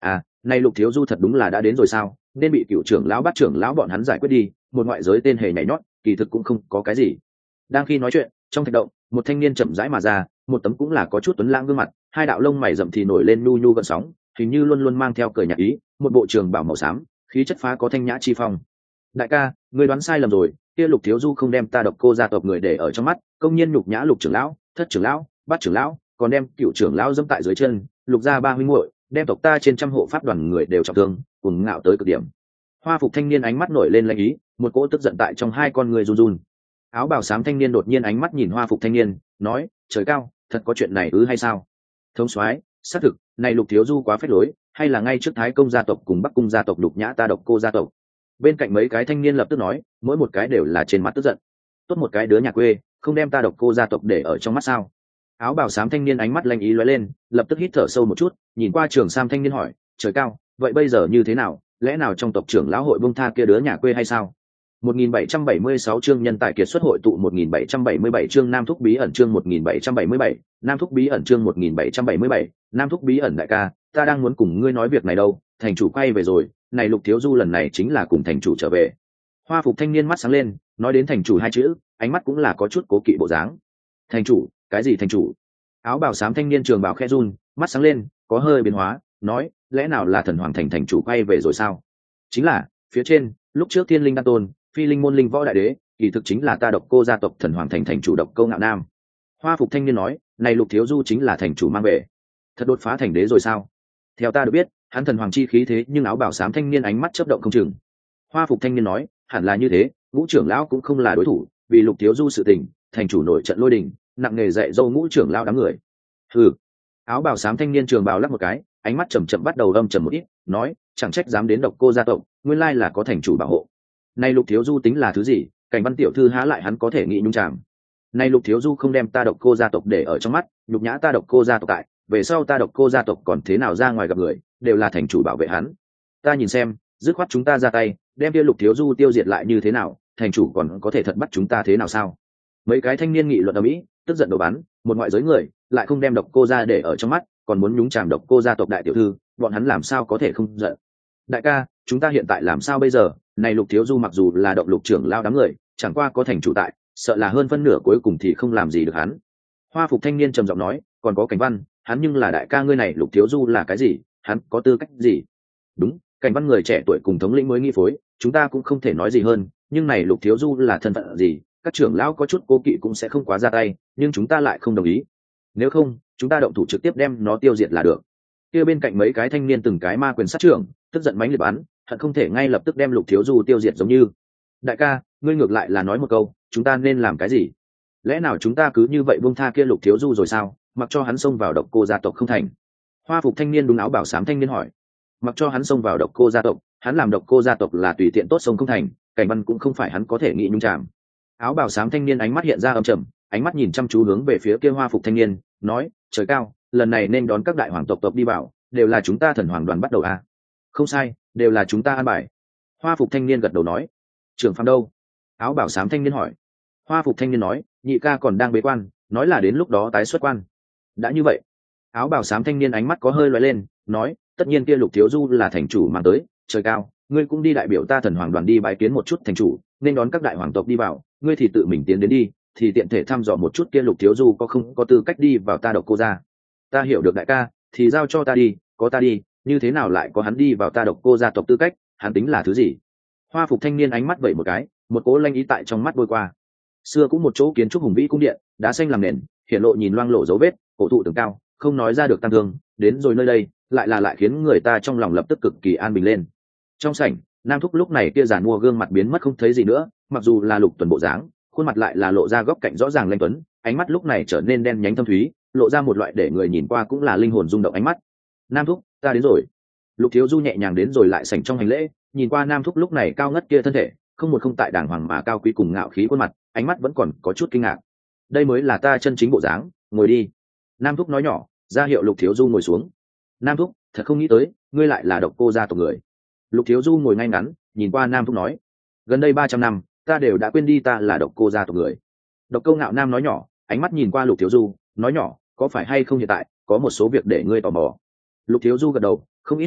Này Lục thiếu du thật đúng là đã đến rồi sao, nên bị cựu trưởng lão bắt trưởng lão bọn hắn giải quyết đi, một ngoại giới tên hề nhảy nhót kỳ thực cũng không có cái gì. Đang khi nói chuyện, trong thạch động một thanh niên chậm rãi mà ra, một tấm cũng là có chút tuấn lãng gương mặt, hai đạo lông mày rậm thì nổi lên nhu nhu gợn sóng, hình như luôn luôn mang theo cười nhạt ý, một bộ trường bào màu xám, khí chất phá có thanh nhã chi phong. Đại ca, ngươi đoán sai lầm rồi, kia Lục thiếu du không đem ta Độc Cô gia tộc người để ở trong mắt, công nhiên nhục nhã Lục trưởng lão, thất trưởng lão, bát trưởng lão, còn đem cựu trưởng lão dẫm tại dưới chân, Lục gia ba huynh muội, đem tộc ta trên trăm hộ pháp đoàn người đều trọng thương, cùng ngạo tới cực điểm. Hoa phục thanh niên ánh mắt nổi lên lanh ý, một cỗ tức giận tại trong hai con người run run. Áo bào xám thanh niên đột nhiên ánh mắt nhìn hoa phục thanh niên, nói: trời cao, thật có chuyện này ư hay sao? Thống soái, xác thực, này Lục thiếu du quá phết lối, hay là ngay trước Thái công gia tộc cùng Bắc cung gia tộc đục nhã ta Độc Cô gia tộc. Bên cạnh mấy cái thanh niên lập tức nói, mỗi một cái đều là trên mặt tức giận. Tốt một cái đứa nhà quê, không đem ta Độc Cô gia tộc để ở trong mắt sao? Áo bào xám thanh niên ánh mắt lanh ý lóe lên, lập tức hít thở sâu một chút, nhìn qua Trường Sam thanh niên hỏi: trời cao, vậy bây giờ như thế nào? Lẽ nào trong tộc trưởng lão hội buông tha kia đứa nhà quê hay sao? một nghìn bảy trăm bảy mươi sáu chương nhân tài kiệt xuất hội tụ một nghìn bảy trăm bảy mươi bảy chương Nam Thúc bí ẩn chương một nghìn bảy trăm bảy mươi bảy, Nam Thúc bí ẩn chương một nghìn bảy trăm bảy mươi bảy, Nam Thúc bí ẩn đại ca, ta đang muốn cùng ngươi nói việc này đâu, thành chủ quay về rồi, này Lục thiếu du lần này chính là cùng thành chủ trở về. Hoa phục thanh niên mắt sáng lên, nói đến thành chủ hai chữ, ánh mắt cũng là có chút cố kỵ bộ dáng. Thành chủ, cái gì thành chủ? Áo bào xám thanh niên trường bào khe run, mắt sáng lên, có hơi biến hóa, nói, lẽ nào là thần hoàng thành thành chủ quay về rồi sao? Chính là, phía trên, lúc trước thiên linh đan tôn, phi linh môn linh võ đại đế, kỳ thực chính là ta Độc Cô gia tộc thần hoàng thành thành chủ Độc Cô Ngạo Nam. Hoa phục thanh niên nói, này Lục thiếu du chính là thành chủ mang về, thật đột phá thành đế rồi sao? Theo ta được biết, hắn thần hoàng chi khí thế, nhưng áo bào xám thanh niên ánh mắt chớp động không chừng. Hoa phục thanh niên nói, hẳn là như thế, ngũ trưởng lão cũng không là đối thủ, vì Lục thiếu du sự tình, thành chủ nổi trận lôi đình, nặng nề dạy dâu ngũ trưởng lão đám người. Hừ. Áo bào xám thanh niên trường bào lắc một cái, ánh mắt chậm chậm bắt đầu âm trầm một ít, nói, chẳng trách dám đến Độc Cô gia tộc, nguyên lai là có thành chủ bảo hộ. Này Lục thiếu du tính là thứ gì, Cảnh Văn tiểu thư há lại hắn có thể nghĩ nhung chàm. Này Lục thiếu du không đem ta Độc Cô gia tộc để ở trong mắt, nhục nhã ta Độc Cô gia tộc tại, về sau ta Độc Cô gia tộc còn thế nào ra ngoài gặp người, đều là thành chủ bảo vệ hắn. Ta nhìn xem, dứt khoát chúng ta ra tay, đem kia Lục thiếu du tiêu diệt lại như thế nào, thành chủ còn có thể thật bắt chúng ta thế nào sao? Mấy cái thanh niên nghị luận ầm ĩ, tức giận đổ bắn, một ngoại giới người, lại không đem Độc Cô gia để ở trong mắt, còn muốn nhúng chàm Độc Cô gia tộc đại tiểu thư, bọn hắn làm sao có thể không giận? Đại ca, chúng ta hiện tại làm sao bây giờ? Này Lục thiếu du mặc dù là động Lục trưởng lao đám người, chẳng qua có thành chủ tại, sợ là hơn phân nửa cuối cùng thì không làm gì được hắn. Hoa phục thanh niên trầm giọng nói, còn có Cảnh Văn, hắn nhưng là đại ca ngươi, này Lục thiếu du là cái gì, hắn có tư cách gì? Đúng, Cảnh Văn người trẻ tuổi cùng thống lĩnh mới nghi phối, chúng ta cũng không thể nói gì hơn, nhưng này Lục thiếu du là thân phận gì, các trưởng lão có chút cố kỵ cũng sẽ không quá ra tay, nhưng chúng ta lại không đồng ý. Nếu không, chúng ta động thủ trực tiếp đem nó tiêu diệt là được. Kia bên cạnh mấy cái thanh niên từng cái ma quyền sát trưởng, tức giận mãnh liệt bắn, hận không thể ngay lập tức đem Lục thiếu du tiêu diệt giống như. Đại ca, ngươi ngược lại là nói một câu, chúng ta nên làm cái gì? Lẽ nào chúng ta cứ như vậy buông tha kia Lục thiếu du rồi sao, mặc cho hắn xông vào Độc Cô gia tộc không thành? Hoa phục thanh niên đúng áo bảo xám thanh niên hỏi. Mặc cho hắn xông vào Độc Cô gia tộc, hắn làm Độc Cô gia tộc là tùy tiện tốt xông không thành, Cảnh Văn cũng không phải hắn có thể nghĩ nhung chàm. Áo bào xám thanh niên ánh mắt hiện ra âm trầm, ánh mắt nhìn chăm chú hướng về phía kia hoa phục thanh niên, nói, trời cao, lần này nên đón các đại hoàng tộc tộc đi vào, đều là chúng ta thần hoàng đoàn bắt đầu à? Không sai, đều là chúng ta an bài. Hoa phục thanh niên gật đầu nói. Trưởng phàm đâu? Áo bảo xám thanh niên hỏi. Hoa phục thanh niên nói, nhị ca còn đang bế quan, nói là đến lúc đó tái xuất quan. Đã như vậy, áo bảo xám thanh niên ánh mắt có hơi lóe lên, nói, tất nhiên kia Lục thiếu du là thành chủ mang tới, trời cao, ngươi cũng đi đại biểu ta thần hoàng đoàn đi bái kiến một chút thành chủ, nên đón các đại hoàng tộc đi vào, ngươi thì tự mình tiến đến đi, thì tiện thể thăm dò một chút kia Lục thiếu du có không có tư cách đi vào ta Độc Cô gia. Ta hiểu được đại ca, thì giao cho ta đi, có ta đi, như thế nào lại có hắn đi vào ta Độc Cô gia tộc tư cách, hắn tính là thứ gì? Hoa phục thanh niên ánh mắt vẩy một cái, một cố lanh ý tại trong mắt bôi qua. Xưa cũng một chỗ kiến trúc hùng vĩ cung điện, đá xanh làm nền, hiện lộ nhìn loang lổ dấu vết, cổ thụ tường cao, không nói ra được tăng thương, đến rồi nơi đây, lại là lại khiến người ta trong lòng lập tức cực kỳ an bình lên. Trong sảnh, Nam Thúc lúc này kia giàn mua gương mặt biến mất không thấy gì nữa, mặc dù là Lục Tuần bộ dáng, khuôn mặt lại là lộ ra góc cạnh rõ ràng lanh tuấn, ánh mắt lúc này trở nên đen nhánh thâm thúy, lộ ra một loại để người nhìn qua cũng là linh hồn rung động ánh mắt. Nam Thúc, ta đến rồi. Lục thiếu du nhẹ nhàng đến rồi lại sảnh trong hành lễ, nhìn qua Nam Thúc lúc này cao ngất kia thân thể, không một không tại đàng hoàng mà cao quý cùng ngạo khí khuôn mặt, ánh mắt vẫn còn có chút kinh ngạc. Đây mới là ta chân chính bộ dáng, ngồi đi. Nam Thúc nói nhỏ, ra hiệu Lục thiếu du ngồi xuống. Nam Thúc, thật không nghĩ tới, ngươi lại là Độc Cô gia tộc người. Lục thiếu du ngồi ngay ngắn, nhìn qua Nam Thúc nói, gần đây ba trăm năm, ta đều đã quên đi ta là Độc Cô gia tộc người. Độc Cô Ngạo Nam nói nhỏ, ánh mắt nhìn qua Lục thiếu du, nói nhỏ, có phải hay không hiện tại có một số việc để ngươi tò mò? Lục thiếu du gật đầu, không ít sự việc,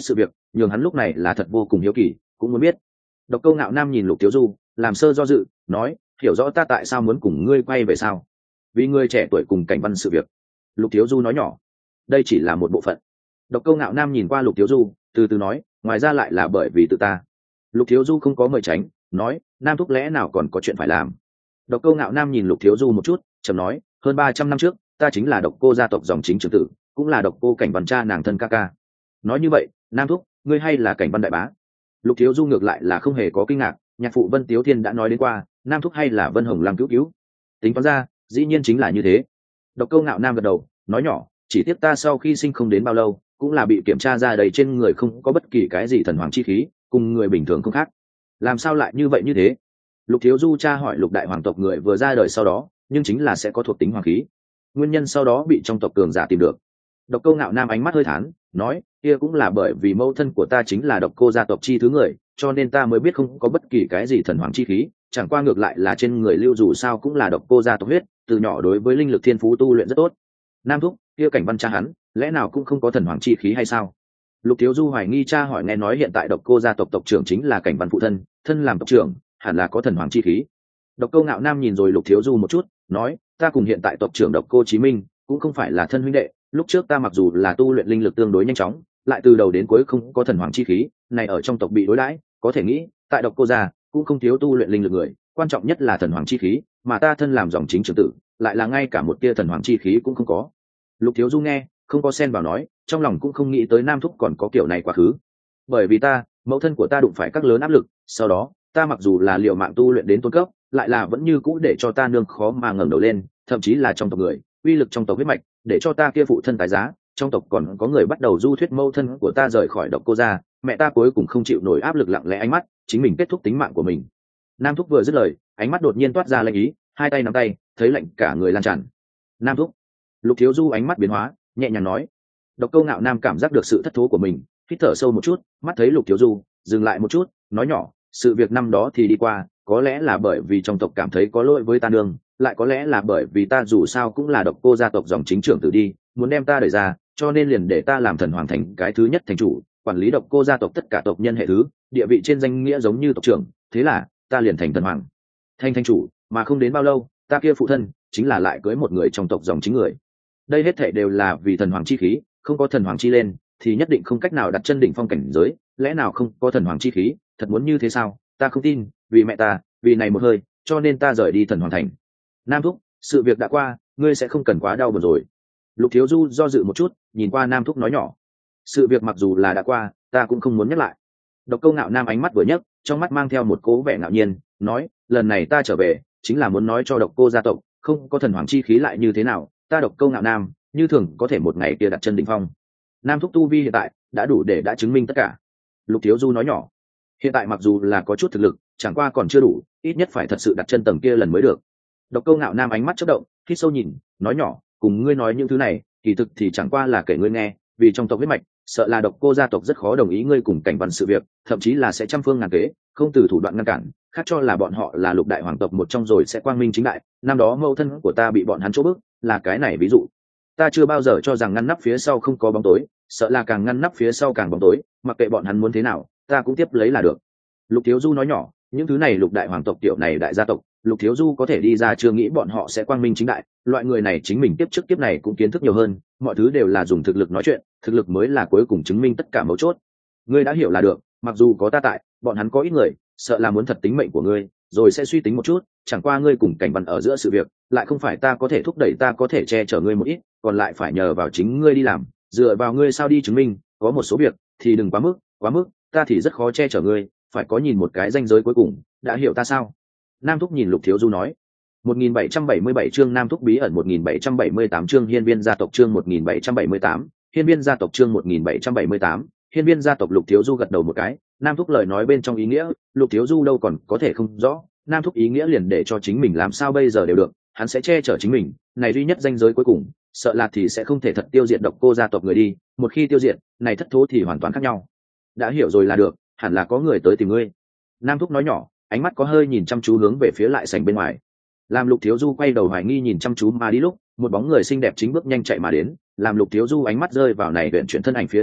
nhường hắn lúc này là thật vô cùng hiếu kỳ, cũng muốn biết. Độc Câu Ngạo Nam nhìn Lục Thiếu Du, làm sơ do dự, nói, hiểu rõ ta tại sao muốn cùng ngươi quay về sao? Vì ngươi trẻ tuổi cùng Cảnh Văn sự việc. Lục Thiếu Du nói nhỏ, đây chỉ là một bộ phận. Độc Câu Ngạo Nam nhìn qua Lục Thiếu Du, từ từ nói, ngoài ra lại là bởi vì tự ta. Lục Thiếu Du không có mời tránh, nói, Nam thúc lẽ nào còn có chuyện phải làm? Độc Câu Ngạo Nam nhìn Lục Thiếu Du một chút, trầm nói, hơn ba trăm năm trước, ta chính là Độc Cô gia tộc dòng chính trưởng tử, cũng là Độc Cô Cảnh Văn cha nàng thân ca ca. Nói như vậy, Nam thúc, ngươi hay là Cảnh Văn đại bá? Lục Thiếu Du ngược lại là không hề có kinh ngạc, nhạc phụ Vân Tiếu Thiên đã nói đến qua, Nam thúc hay là Vân Hồng Lăng cứu cứu. Tính toán ra, dĩ nhiên chính là như thế. Độc Câu Ngạo Nam gật đầu, nói nhỏ, chỉ tiếc ta sau khi sinh không đến bao lâu, cũng là bị kiểm tra ra đầy trên người không có bất kỳ cái gì thần hoàng chi khí, cùng người bình thường không khác. Làm sao lại như vậy như thế? Lục Thiếu Du tra hỏi Lục đại hoàng tộc người vừa ra đời sau đó, nhưng chính là sẽ có thuộc tính hoàng khí. Nguyên nhân sau đó bị trong tộc cường giả tìm được. Độc Câu Ngạo Nam ánh mắt hơi thán, nói, kia cũng là bởi vì mẫu thân của ta chính là Độc Cô gia tộc chi thứ người, cho nên ta mới biết không có bất kỳ cái gì thần hoàng chi khí, chẳng qua ngược lại là trên người lưu dù sao cũng là Độc Cô gia tộc huyết, từ nhỏ đối với linh lực thiên phú tu luyện rất tốt. Nam thúc, kia Cảnh Văn cha hắn, lẽ nào cũng không có thần hoàng chi khí hay sao? Lục Thiếu Du hoài nghi cha hỏi, nghe nói hiện tại Độc Cô gia tộc tộc trưởng chính là Cảnh Văn phụ thân, thân làm tộc trưởng, hẳn là có thần hoàng chi khí. Độc Câu Ngạo Nam nhìn rồi Lục Thiếu Du một chút, nói, ta cùng hiện tại tộc trưởng Độc Cô Chí Minh cũng không phải là thân huynh đệ, lúc trước ta mặc dù là tu luyện linh lực tương đối nhanh chóng, lại từ đầu đến cuối không có thần hoàng chi khí, này ở trong tộc bị đối đãi, có thể nghĩ, tại Độc Cô gia cũng không thiếu tu luyện linh lực người, quan trọng nhất là thần hoàng chi khí, mà ta thân làm dòng chính trưởng tử, lại là ngay cả một tia thần hoàng chi khí cũng không có. Lục Thiếu Du nghe, không có xen vào nói, trong lòng cũng không nghĩ tới Nam thúc còn có kiểu này quá khứ. Bởi vì ta, mẫu thân của ta đụng phải các lớn áp lực, sau đó, ta mặc dù là liều mạng tu luyện đến tôn cấp, lại là vẫn như cũ để cho ta nương khó mà ngẩng đầu lên, thậm chí là trong tộc người, uy lực trong tộc huyết mạch, để cho ta kia phụ thân tái giá, trong tộc còn có người bắt đầu du thuyết mẫu thân của ta rời khỏi Độc Cô gia, mẹ ta cuối cùng không chịu nổi áp lực, lặng lẽ ánh mắt, chính mình kết thúc tính mạng của mình. Nam thúc vừa dứt lời, ánh mắt đột nhiên toát ra lạnh ý, hai tay nắm tay, thấy lạnh cả người lan tràn. Nam thúc. Lục Thiếu Du ánh mắt biến hóa, nhẹ nhàng nói. Độc Câu Ngạo Nam cảm giác được sự thất thố của mình, hít thở sâu một chút, mắt thấy Lục Thiếu Du, dừng lại một chút, nói nhỏ, sự việc năm đó thì đi qua, có lẽ là bởi vì trong tộc cảm thấy có lỗi với ta nương, lại có lẽ là bởi vì ta dù sao cũng là Độc Cô gia tộc dòng chính trưởng tử đi, muốn đem ta đẩy ra, cho nên liền để ta làm thần hoàng thành cái thứ nhất thành chủ, quản lý Độc Cô gia tộc tất cả tộc nhân hệ thứ, địa vị trên danh nghĩa giống như tộc trưởng, thế là ta liền thành thần hoàng, thành thành chủ, mà không đến bao lâu, ta kia phụ thân chính là lại cưới một người trong tộc dòng chính người. Đây hết thảy đều là vì thần hoàng chi khí, không có thần hoàng chi lên thì nhất định không cách nào đặt chân đỉnh phong cảnh giới, lẽ nào không có thần hoàng chi khí, thật muốn như thế sao? Ta không tin, vì mẹ ta, vì này một hơi, cho nên ta rời đi thần hoàng thành. Nam thúc, sự việc đã qua, ngươi sẽ không cần quá đau buồn rồi. Lục Thiếu Du do dự một chút, nhìn qua Nam thúc nói nhỏ, sự việc mặc dù là đã qua, ta cũng không muốn nhắc lại. Độc Câu Ngạo Nam ánh mắt vừa nhấc, trong mắt mang theo một cố vẻ ngạo nhiên, nói, lần này ta trở về, chính là muốn nói cho Độc Cô gia tộc, không có thần hoàng chi khí lại như thế nào, ta Độc Câu Ngạo Nam, như thường có thể một ngày kia đặt chân đỉnh phong. Nam thúc tu vi hiện tại đã đủ để đã chứng minh tất cả. Lục Thiếu Du nói nhỏ, hiện tại mặc dù là có chút thực lực, chẳng qua còn chưa đủ, ít nhất phải thật sự đặt chân tầng kia lần mới được. Độc Câu Ngạo Nam ánh mắt chớp động, hít sâu nhìn, nói nhỏ, cùng ngươi nói những thứ này, kỳ thực thì chẳng qua là kể ngươi nghe, vì trong tộc huyết mạch, sợ là Độc Cô gia tộc rất khó đồng ý ngươi cùng Cảnh Văn sự việc, thậm chí là sẽ trăm phương ngàn kế, không từ thủ đoạn ngăn cản, khác cho là bọn họ là Lục đại hoàng tộc một trong rồi sẽ quang minh chính đại. Năm đó mẫu thân của ta bị bọn hắn chỗ bức, là cái này ví dụ. Ta chưa bao giờ cho rằng ngăn nắp phía sau không có bóng tối, sợ là càng ngăn nắp phía sau càng bóng tối, mặc kệ bọn hắn muốn thế nào, ta cũng tiếp lấy là được. Lục Thiếu Du nói nhỏ, những thứ này Lục đại hoàng tộc tiểu này đại gia tộc, Lục Thiếu Du có thể đi ra chưa nghĩ bọn họ sẽ quang minh chính đại, loại người này chính mình tiếp trước tiếp này cũng kiến thức nhiều hơn, mọi thứ đều là dùng thực lực nói chuyện, thực lực mới là cuối cùng chứng minh tất cả mấu chốt. Ngươi đã hiểu là được, mặc dù có ta tại, bọn hắn có ít người, sợ là muốn thật tính mệnh của ngươi, rồi sẽ suy tính một chút, chẳng qua ngươi cùng Cảnh Văn ở giữa sự việc, lại không phải ta có thể thúc đẩy, ta có thể che chở ngươi một ít, còn lại phải nhờ vào chính ngươi đi làm, dựa vào ngươi sao đi chứng minh, có một số việc thì đừng quá mức, quá mức, ta thì rất khó che chở ngươi, phải có nhìn một cái ranh giới cuối cùng, đã hiểu ta sao? Nam thúc nhìn Lục Thiếu Du nói. một nghìn bảy trăm bảy mươi bảy chương Nam thúc bí ẩn, một nghìn bảy trăm bảy mươi tám chương Hiên Viên gia tộc, chương một nghìn bảy trăm bảy mươi tám, Hiên Viên gia tộc, chương một nghìn bảy trăm bảy mươi tám, Hiên Viên gia tộc. Lục Thiếu Du gật đầu một cái, Nam thúc lời nói bên trong ý nghĩa, Lục Thiếu Du đâu còn có thể không rõ, Nam thúc ý nghĩa liền để cho chính mình làm sao bây giờ đều được, hắn sẽ che chở chính mình, này duy nhất ranh giới cuối cùng, sợ là thì sẽ không thể thật tiêu diệt Độc Cô gia tộc người đi, một khi tiêu diệt, này thất thố thì hoàn toàn khác nhau. Đã hiểu rồi là được, hẳn là có người tới tìm ngươi. Nam thúc nói nhỏ, ánh mắt có hơi nhìn chăm chú hướng về phía lại sảnh bên ngoài. Làm Lục Thiếu Du quay đầu hoài nghi nhìn chăm chú mà đi lúc, một bóng người xinh đẹp chính bước nhanh chạy mà đến, làm Lục Thiếu Du ánh mắt rơi vào này huyện chuyển thân ảnh phía trên lúc,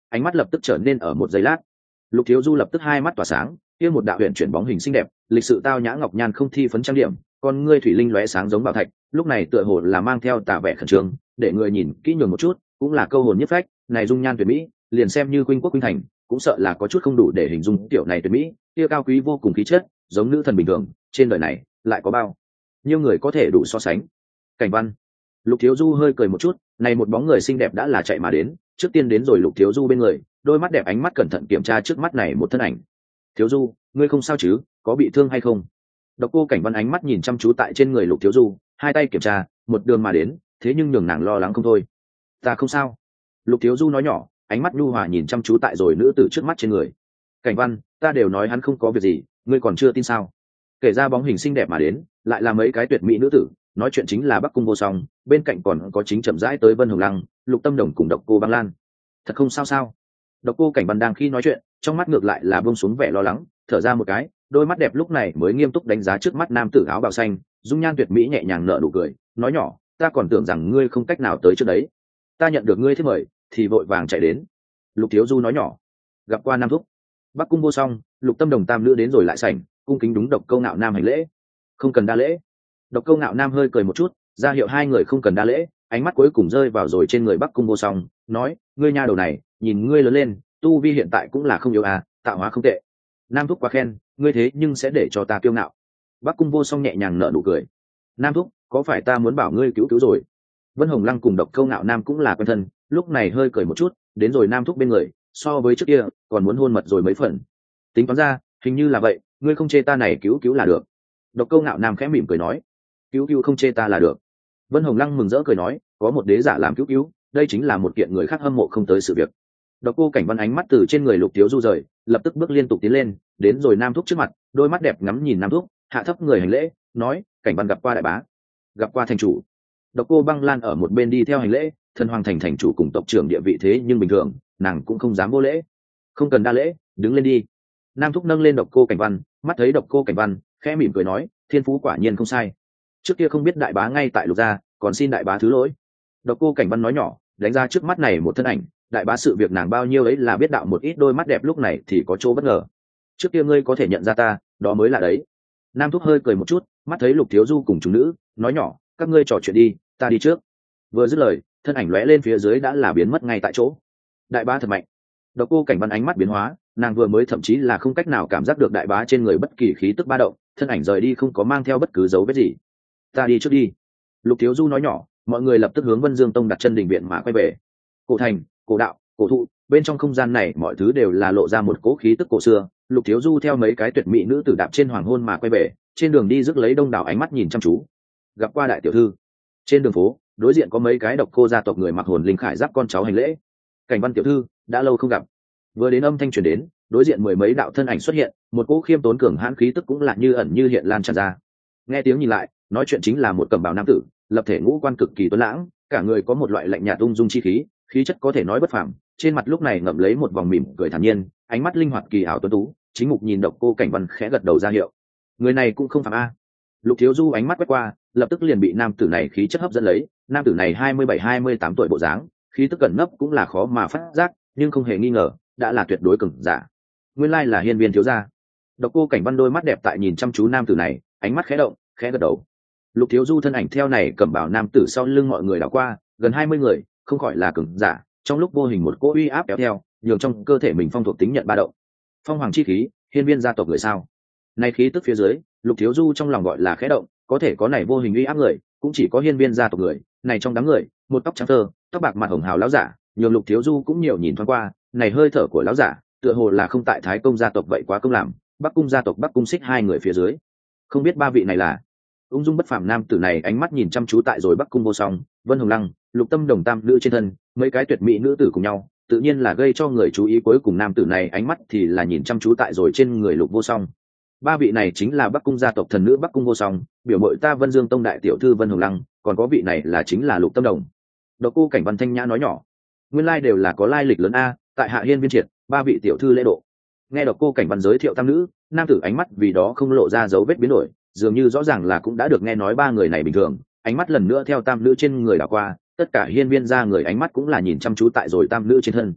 ánh mắt lập tức trở nên ở một giây lát. Lục Thiếu Du lập tức hai mắt tỏa sáng, kia một đạo huyền chuyển bóng hình xinh đẹp, lịch sự tao nhã ngọc nhan không thi phấn trang điểm, con ngươi thủy linh lóe sáng giống bảo thạch, lúc này tựa hồ là mang theo tà vẻ khẩn trương, để người nhìn kỹ nhường một chút, cũng là câu hồn nhất phách, này dung nhan tuyệt mỹ, liền xem như khuynh quốc khuynh thành, cũng sợ là có chút không đủ để hình dung tiểu này tuyệt mỹ, kia cao quý vô cùng khí chất, giống nữ thần bình thường, trên đời này lại có bao nhiêu người có thể đủ so sánh. Cảnh Văn. Lục Thiếu Du hơi cười một chút, này một bóng người xinh đẹp đã là chạy mà đến, trước tiên đến rồi Lục Thiếu Du bên người, đôi mắt đẹp ánh mắt cẩn thận kiểm tra trước mắt này một thân ảnh. Thiếu Du, ngươi không sao chứ, có bị thương hay không? Độc Cô Cảnh Văn ánh mắt nhìn chăm chú tại trên người Lục Thiếu Du, hai tay kiểm tra, một đường mà đến, thế nhưng nhường nàng lo lắng không thôi. Ta không sao. Lục Thiếu Du nói nhỏ, ánh mắt nhu hòa nhìn chăm chú tại rồi nữ tử trước mắt trên người. Cảnh Văn, ta đều nói hắn không có việc gì, ngươi còn chưa tin sao? Kể ra bóng hình xinh đẹp mà đến, lại là mấy cái tuyệt mỹ nữ tử, nói chuyện chính là Bắc Cung Vô Song, bên cạnh còn có chính chậm rãi tới Vân Hồng Lăng, Lục Tâm Đồng cùng Độc Cô Băng Lan. Thật không sao sao? Độc Cô Cảnh Văn đang khi nói chuyện, trong mắt ngược lại là buông xuống vẻ lo lắng, thở ra một cái, đôi mắt đẹp lúc này mới nghiêm túc đánh giá trước mắt nam tử áo bào xanh, dung nhan tuyệt mỹ nhẹ nhàng nở nụ cười, nói nhỏ, ta còn tưởng rằng ngươi không cách nào tới trước đấy, ta nhận được ngươi thiết mời, thì vội vàng chạy đến. Lục Thiếu Du nói nhỏ, gặp qua Nam Thúc. Bắc Cung Vô Song, Lục Tâm Đồng tam nữ đến rồi lại sảnh, cung kính đúng Độc Câu Ngạo Nam hành lễ. Không cần đa lễ. Độc Câu Ngạo Nam hơi cười một chút, ra hiệu hai người không cần đa lễ, ánh mắt cuối cùng rơi vào rồi trên người Bắc Cung Vô Song, nói, ngươi nha đầu này, nhìn ngươi lớn lên, tu vi hiện tại cũng là không yếu à, tạo hóa không tệ. Nam Thúc quá khen, ngươi thế nhưng sẽ để cho ta kiêu ngạo. Bắc Cung Vô Song nhẹ nhàng nở nụ cười. Nam Thúc, có phải ta muốn bảo ngươi cứu cứu rồi? Vân Hồng Lăng cùng Độc Câu Ngạo Nam cũng là quen thân, lúc này hơi cười một chút, đến rồi Nam Thúc bên người, so với trước kia còn muốn hôn mật rồi mấy phần. Tính toán ra, hình như là vậy, ngươi không chê ta này cứu cứu là được. Độc Câu Ngạo Nam khẽ mỉm cười nói, cứu cứu không chê ta là được. Vân Hồng Lăng mừng rỡ cười nói, có một đế giả làm cứu cứu, đây chính là một kiện người khác hâm mộ không tới sự việc. Độc Cô Cảnh Văn ánh mắt từ trên người Lục Thiếu Du rời, lập tức bước liên tục tiến lên, đến rồi Nam Thúc trước mặt, đôi mắt đẹp ngắm nhìn Nam Thúc, hạ thấp người hành lễ, nói, Cảnh Văn gặp qua đại bá, gặp qua thành chủ. Độc Cô Băng Lan ở một bên đi theo hành lễ, thân hoàng thành thành chủ cùng tộc trưởng địa vị thế nhưng bình thường, nàng cũng không dám vô lễ. Không cần đa lễ, đứng lên đi. Nam Thúc nâng lên Độc Cô Cảnh Văn, mắt thấy Độc Cô Cảnh Văn, khẽ mỉm cười nói, thiên phú quả nhiên không sai. Trước kia không biết đại bá ngay tại Lục gia, còn xin đại bá thứ lỗi. Độc Cô Cảnh Văn nói nhỏ, đánh ra trước mắt này một thân ảnh, đại bá sự việc nàng bao nhiêu ấy là biết đạo một ít, đôi mắt đẹp lúc này thì có chỗ bất ngờ. Trước kia ngươi có thể nhận ra ta, đó mới là đấy. Nam Thúc hơi cười một chút, mắt thấy Lục Thiếu Du cùng chúng nữ, nói nhỏ, các ngươi trò chuyện đi, ta đi trước. Vừa dứt lời, thân ảnh lóe lên phía dưới đã là biến mất ngay tại chỗ. Đại bá thật mạnh. Độc Cô Cảnh Văn ánh mắt biến hóa, nàng vừa mới thậm chí là không cách nào cảm giác được đại bá trên người bất kỳ khí tức ba động, thân ảnh rời đi không có mang theo bất cứ dấu vết gì. Ta đi trước đi. Lục Thiếu Du nói nhỏ, mọi người lập tức hướng Vân Dương Tông đặt chân đình viện mà quay về. Cổ thành, cổ đạo, cổ thụ, bên trong không gian này mọi thứ đều là lộ ra một cố khí tức cổ xưa. Lục Thiếu Du theo mấy cái tuyệt mỹ nữ tử đạp trên hoàng hôn mà quay về, trên đường đi rước lấy đông đảo ánh mắt nhìn chăm chú. Gặp qua đại tiểu thư. Trên đường phố, đối diện có mấy cái Độc Cô gia tộc người mặc hồn linh khải giáp con cháu hành lễ. Cảnh Văn tiểu thư, đã lâu không gặp. Vừa đến âm thanh truyền đến, đối diện mười mấy đạo thân ảnh xuất hiện, một cỗ khiêm tốn cường hãn khí tức cũng là như ẩn như hiện lan tràn ra. Nghe tiếng nhìn lại, nói chuyện chính là một cẩm bào nam tử, lập thể ngũ quan cực kỳ tuấn lãng, cả người có một loại lạnh nhạt ung dung chi khí, khí chất có thể nói bất phàm, trên mặt lúc này ngậm lấy một vòng mỉm cười thản nhiên, ánh mắt linh hoạt kỳ ảo tuấn tú, chính mục nhìn Độc Cô Cảnh Văn khẽ gật đầu ra hiệu. Người này cũng không phàm a. Lục Thiếu Du ánh mắt quét qua, lập tức liền bị nam tử này khí chất hấp dẫn lấy, nam tử này hai mươi bảy hai mươi tám tuổi bộ dáng, khí tức cẩn nấp cũng là khó mà phát giác, nhưng không hề nghi ngờ, đã là tuyệt đối cường giả. Nguyên lai là Hiên Viên thiếu gia. Độc Cô Cảnh Văn đôi mắt đẹp tại nhìn chăm chú nam tử này, ánh mắt khẽ động, khẽ gật đầu. Lục Thiếu Du thân ảnh theo này cầm bảo nam tử sau lưng mọi người đảo qua, gần hai mươi người, không khỏi là cường giả, trong lúc vô hình một cỗ uy áp kéo theo, nhường trong cơ thể mình phong thuộc tính nhận ba động. Phong hoàng chi khí, Hiên Viên gia tộc người sao? Này khí tức phía dưới, Lục Thiếu Du trong lòng gọi là khẽ động, có thể có này vô hình uy áp người, cũng chỉ có Hiên Viên gia tộc người, này trong đám người, một tóc trắng thơ, tóc bạc mặt hồng hào lão giả, nhường Lục Thiếu Du cũng nhiều nhìn thoáng qua, này hơi thở của lão giả, tựa hồ là không tại Thái Công gia tộc vậy quá công làm, Bắc Cung gia tộc Bắc Cung Xích hai người phía dưới. Không biết ba vị này là? Ung dung bất phàm nam tử này ánh mắt nhìn chăm chú tại rồi Bắc Cung Vô Song, Vân Hồng Lăng, Lục Tâm Đồng tam nữ trên thân, mấy cái tuyệt mỹ nữ tử cùng nhau, tự nhiên là gây cho người chú ý, cuối cùng nam tử này ánh mắt thì là nhìn chăm chú tại rồi trên người Lục Vô Song. Ba vị này chính là Bắc Cung gia tộc thần nữ Bắc Cung Vô Song, biểu muội ta Vân Dương Tông đại tiểu thư Vân Hồng Lăng, còn có vị này là chính là Lục Tâm Đồng. Độc Cô Cảnh Văn thanh nhã nói nhỏ, nguyên lai đều là có lai lịch lớn a, tại hạ Hiên Viên Triệt, ba vị tiểu thư lễ độ. Nghe Độc Cô Cảnh Văn giới thiệu tam nữ, nam tử ánh mắt vì đó không lộ ra dấu vết biến đổi, dường như rõ ràng là cũng đã được nghe nói ba người này bình thường, ánh mắt lần nữa theo tam nữ trên người đảo qua, tất cả Hiên Viên gia người ánh mắt cũng là nhìn chăm chú tại rồi tam nữ trên thân.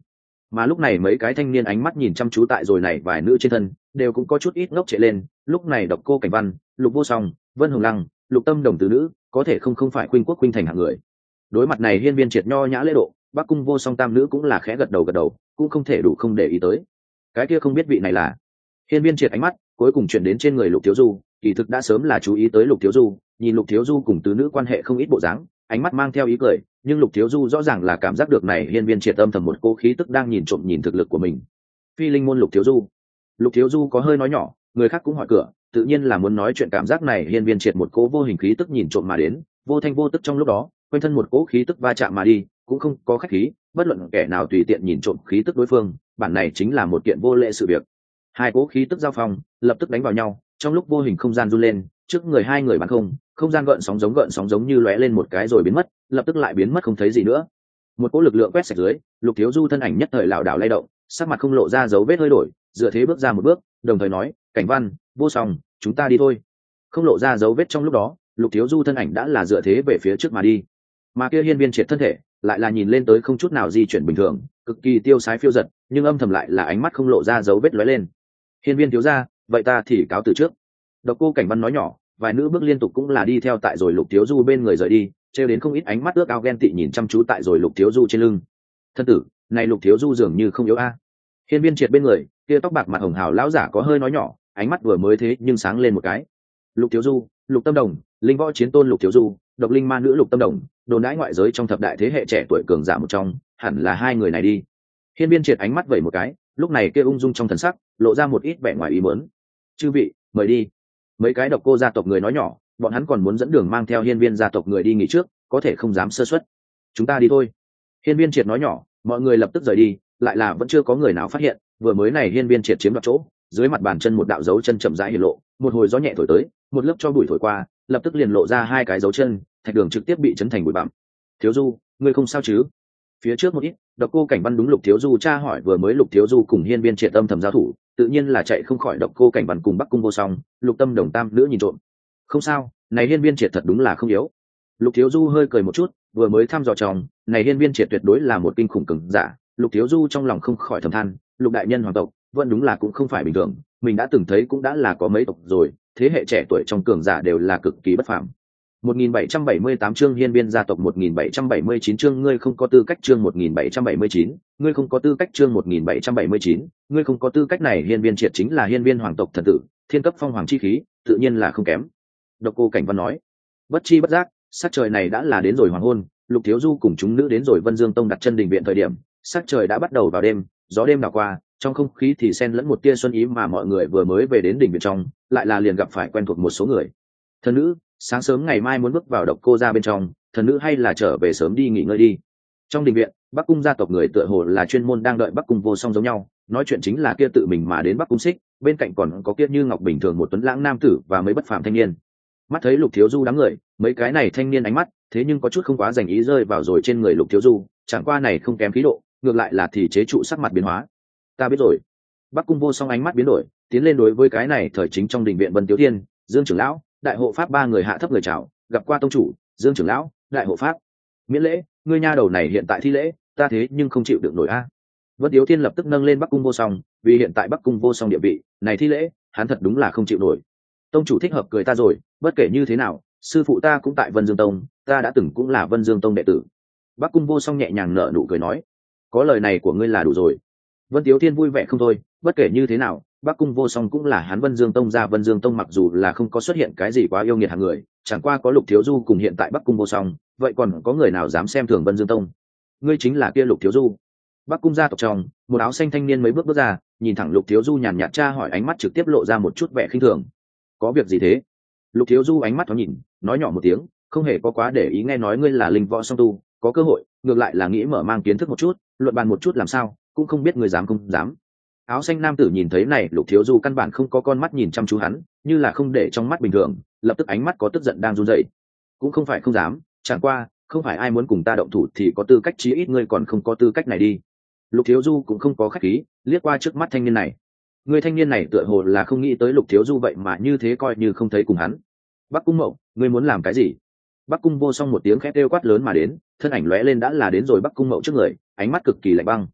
Mà lúc này mấy cái thanh niên ánh mắt nhìn chăm chú tại rồi này vài nữ trên thân đều cũng có chút ít ngốc trệ lên. Lúc này Độc Cô Cảnh Văn, Lục Vô Song, Vân Hồng Lăng, Lục Tâm Đồng tứ nữ có thể không không phải khuynh quốc khuynh thành hạng người. Đối mặt này Hiên Viên Triệt nho nhã lễ độ, Bắc Cung Vô Song tam nữ cũng là khẽ gật đầu gật đầu, cũng không thể đủ không để ý tới. Cái kia không biết vị này là. Hiên Viên Triệt ánh mắt cuối cùng chuyển đến trên người Lục Thiếu Du, kỳ thực đã sớm là chú ý tới Lục Thiếu Du, nhìn Lục Thiếu Du cùng tứ nữ quan hệ không ít bộ dáng, ánh mắt mang theo ý cười, nhưng Lục Thiếu Du rõ ràng là cảm giác được này Hiên Viên Triệt âm thầm một cô khí tức đang nhìn trộm nhìn thực lực của mình. Phi linh môn Lục Thiếu Du. Lục Thiếu Du có hơi nói nhỏ, người khác cũng hỏi cửa, tự nhiên là muốn nói chuyện cảm giác này Hiên Viên Triệt một cỗ vô hình khí tức nhìn trộm mà đến, vô thanh vô tức trong lúc đó, quanh thân một cỗ khí tức va chạm mà đi, cũng không có khách khí, bất luận kẻ nào tùy tiện nhìn trộm khí tức đối phương, bản này chính là một kiện vô lễ sự việc. Hai cỗ khí tức giao phong, lập tức đánh vào nhau, trong lúc vô hình không gian run lên, trước người hai người bắn không, không gian gợn sóng giống gợn sóng giống như lóe lên một cái rồi biến mất, lập tức lại biến mất không thấy gì nữa. Một cỗ lực lượng quét sạch dưới, Lục Thiếu Du thân ảnh nhất thời lảo đảo lay động, sắc mặt không lộ ra dấu vết hơi đổi, dựa thế bước ra một bước, đồng thời nói, Cảnh Văn, Vô Song, chúng ta đi thôi. Không lộ ra dấu vết trong lúc đó, Lục Thiếu Du thân ảnh đã là dựa thế về phía trước mà đi. Mà kia Hiên Viên Triệt thân thể lại là nhìn lên tới không chút nào di chuyển bình thường, cực kỳ tiêu sái phiêu giật, nhưng âm thầm lại là ánh mắt không lộ ra dấu vết lóe lên. Hiên Viên thiếu gia, vậy ta thì cáo từ trước. Độc Cô Cảnh Văn nói nhỏ, vài nữ bước liên tục cũng là đi theo tại rồi Lục Thiếu Du bên người rời đi, trêu đến không ít ánh mắt ước ao ghen tị nhìn chăm chú tại rồi Lục Thiếu Du trên lưng. Thân tử, này Lục Thiếu Du dường như không yếu a. Hiên Viên Triệt bên người, kia tóc bạc mặt hồng hào lão giả có hơi nói nhỏ, ánh mắt vừa mới thế nhưng sáng lên một cái. Lục Thiếu Du, Lục Tâm Đồng, linh võ chiến tôn Lục Thiếu Du, độc linh ma nữ Lục Tâm Đồng, đồn đãi ngoại giới trong thập đại thế hệ trẻ tuổi cường giả một trong, hẳn là hai người này đi. Hiên Viên Triệt ánh mắt vẩy một cái, lúc này kia ung dung trong thần sắc lộ ra một ít vẻ ngoài ý muốn. Chư vị, mời đi. Mấy cái Độc Cô gia tộc người nói nhỏ, bọn hắn còn muốn dẫn đường mang theo Hiên Viên gia tộc người đi nghỉ trước, có thể không dám sơ suất. Chúng ta đi thôi. Hiên Viên Triệt nói nhỏ, mọi người lập tức rời đi, lại là vẫn chưa có người nào phát hiện, vừa mới này Hiên Viên Triệt chiếm đoạt chỗ, dưới mặt bàn chân một đạo dấu chân chậm rãi hiện lộ, một hồi gió nhẹ thổi tới, một lớp cho bụi thổi qua, lập tức liền lộ ra hai cái dấu chân, thạch đường trực tiếp bị chấn thành bụi bặm. Thiếu Du, ngươi không sao chứ? Phía trước một ít, Độc Cô Cảnh Văn đúng Lục Thiếu Du tra hỏi vừa mới Lục Thiếu Du cùng Hiên Viên Triệt âm thầm giao thủ, tự nhiên là chạy không khỏi Độc Cô Cảnh Văn cùng Bắc Cung Vô Song, Lục Tâm Đồng tam nữ nhìn trộm. Không sao, này Hiên Viên Triệt thật đúng là không yếu. Lục Thiếu Du hơi cười một chút, vừa mới thăm dò chồng, này Hiên Viên Triệt tuyệt đối là một kinh khủng cường giả. Lục Thiếu Du trong lòng không khỏi thầm than, Lục đại nhân hoàng tộc, vẫn đúng là cũng không phải bình thường, mình đã từng thấy cũng đã là có mấy tộc rồi, thế hệ trẻ tuổi trong cường giả đều là cực kỳ bất phàm. một nghìn bảy trăm bảy mươi tám chương Hiên Viên gia tộc một nghìn bảy trăm bảy mươi chín chương ngươi không có tư cách chương một nghìn bảy trăm bảy mươi chín, ngươi không có tư cách chương một nghìn bảy trăm bảy mươi chín, ngươi không có tư cách này Hiên Viên Triệt chính là Hiên Viên hoàng tộc thần tử, thiên cấp phong hoàng chi khí, tự nhiên là không kém. Độc Cô Cảnh Văn nói, bất chi bất giác, sắc trời này đã là đến rồi hoàng hôn, Lục Thiếu Du cùng chúng nữ đến rồi Vân Dương Tông đặt chân đình viện thời điểm, sắc trời đã bắt đầu vào đêm, gió đêm đảo qua, trong không khí thì xen lẫn một tia xuân ý mà mọi người vừa mới về đến đình viện trong, lại là liền gặp phải quen thuộc một số người. Thần nữ, sáng sớm ngày mai muốn bước vào Độc Cô gia bên trong, thần nữ hay là trở về sớm đi nghỉ ngơi đi. Trong đình viện, Bắc Cung gia tộc người tựa hồ là chuyên môn đang đợi Bắc Cung Vô Song giống nhau, nói chuyện chính là kia tự mình mà đến Bắc Cung Xích, bên cạnh còn có kia Như Ngọc bình thường một tuấn lãng nam tử và mấy bất phàm thanh niên. Mắt thấy Lục Thiếu Du đám người, mấy cái này thanh niên ánh mắt, thế nhưng có chút không quá dành ý rơi vào rồi trên người Lục Thiếu Du, chẳng qua này không kém khí độ, ngược lại là thì chế trụ sắc mặt biến hóa. Ta biết rồi. Bắc Cung Vô Song ánh mắt biến đổi, tiến lên đối với cái này thời chính trong đình viện Vân Tiếu Thiên, Dương trưởng lão, đại hộ pháp ba người hạ thấp người chào, gặp qua tông chủ, Dương trưởng lão, đại hộ pháp. Miễn lễ, ngươi nha đầu này hiện tại thi lễ, ta thế nhưng không chịu được nổi a. Vân Tiếu Thiên lập tức nâng lên Bắc Cung Vô Song, vì hiện tại Bắc Cung Vô Song địa vị, này thi lễ, hắn thật đúng là không chịu nổi. Tông chủ thích hợp cười ta rồi, bất kể như thế nào, sư phụ ta cũng tại Vân Dương Tông, ta đã từng cũng là Vân Dương Tông đệ tử. Bắc Cung Vô Song nhẹ nhàng nở nụ cười nói, có lời này của ngươi là đủ rồi. Vân Tiếu Thiên vui vẻ không thôi, bất kể như thế nào, Bắc Cung Vô Song cũng là hắn Vân Dương Tông ra. Vân Dương Tông mặc dù là không có xuất hiện cái gì quá yêu nghiệt hàng người, chẳng qua có Lục Thiếu Du cùng hiện tại Bắc Cung Vô Song, vậy còn có người nào dám xem thường Vân Dương Tông? Ngươi chính là kia Lục Thiếu Du. Bắc Cung gia tộc trong, một áo xanh thanh niên mấy bước bước ra, nhìn thẳng Lục Thiếu Du nhàn nhạt tra hỏi, ánh mắt trực tiếp lộ ra một chút vẻ khinh thường. Có việc gì thế? Lục Thiếu Du ánh mắt thoáng nhìn, nói nhỏ một tiếng, không hề có quá để ý. Nghe nói ngươi là linh võ song tu, có cơ hội, ngược lại là nghĩ mở mang kiến thức một chút, luận bàn một chút làm sao, cũng không biết ngươi dám không dám. Áo xanh nam tử nhìn thấy này, Lục Thiếu Du căn bản không có con mắt nhìn chăm chú hắn, như là không để trong mắt bình thường, lập tức ánh mắt có tức giận đang run rẩy. Cũng không phải không dám, chẳng qua, không phải ai muốn cùng ta động thủ thì có tư cách, chí ít ngươi còn không có tư cách này đi. Lục Thiếu Du cũng không có khách khí, liếc qua trước mắt thanh niên này. Người thanh niên này tựa hồ là không nghĩ tới Lục Thiếu Du vậy mà như thế coi như không thấy cùng hắn. Bắc Cung Mậu, ngươi muốn làm cái gì? Bắc Cung Vô Song một tiếng khét kêu quát lớn mà đến, thân ảnh lóe lên đã là đến rồi Bắc Cung Mậu trước người, ánh mắt cực kỳ lạnh băng.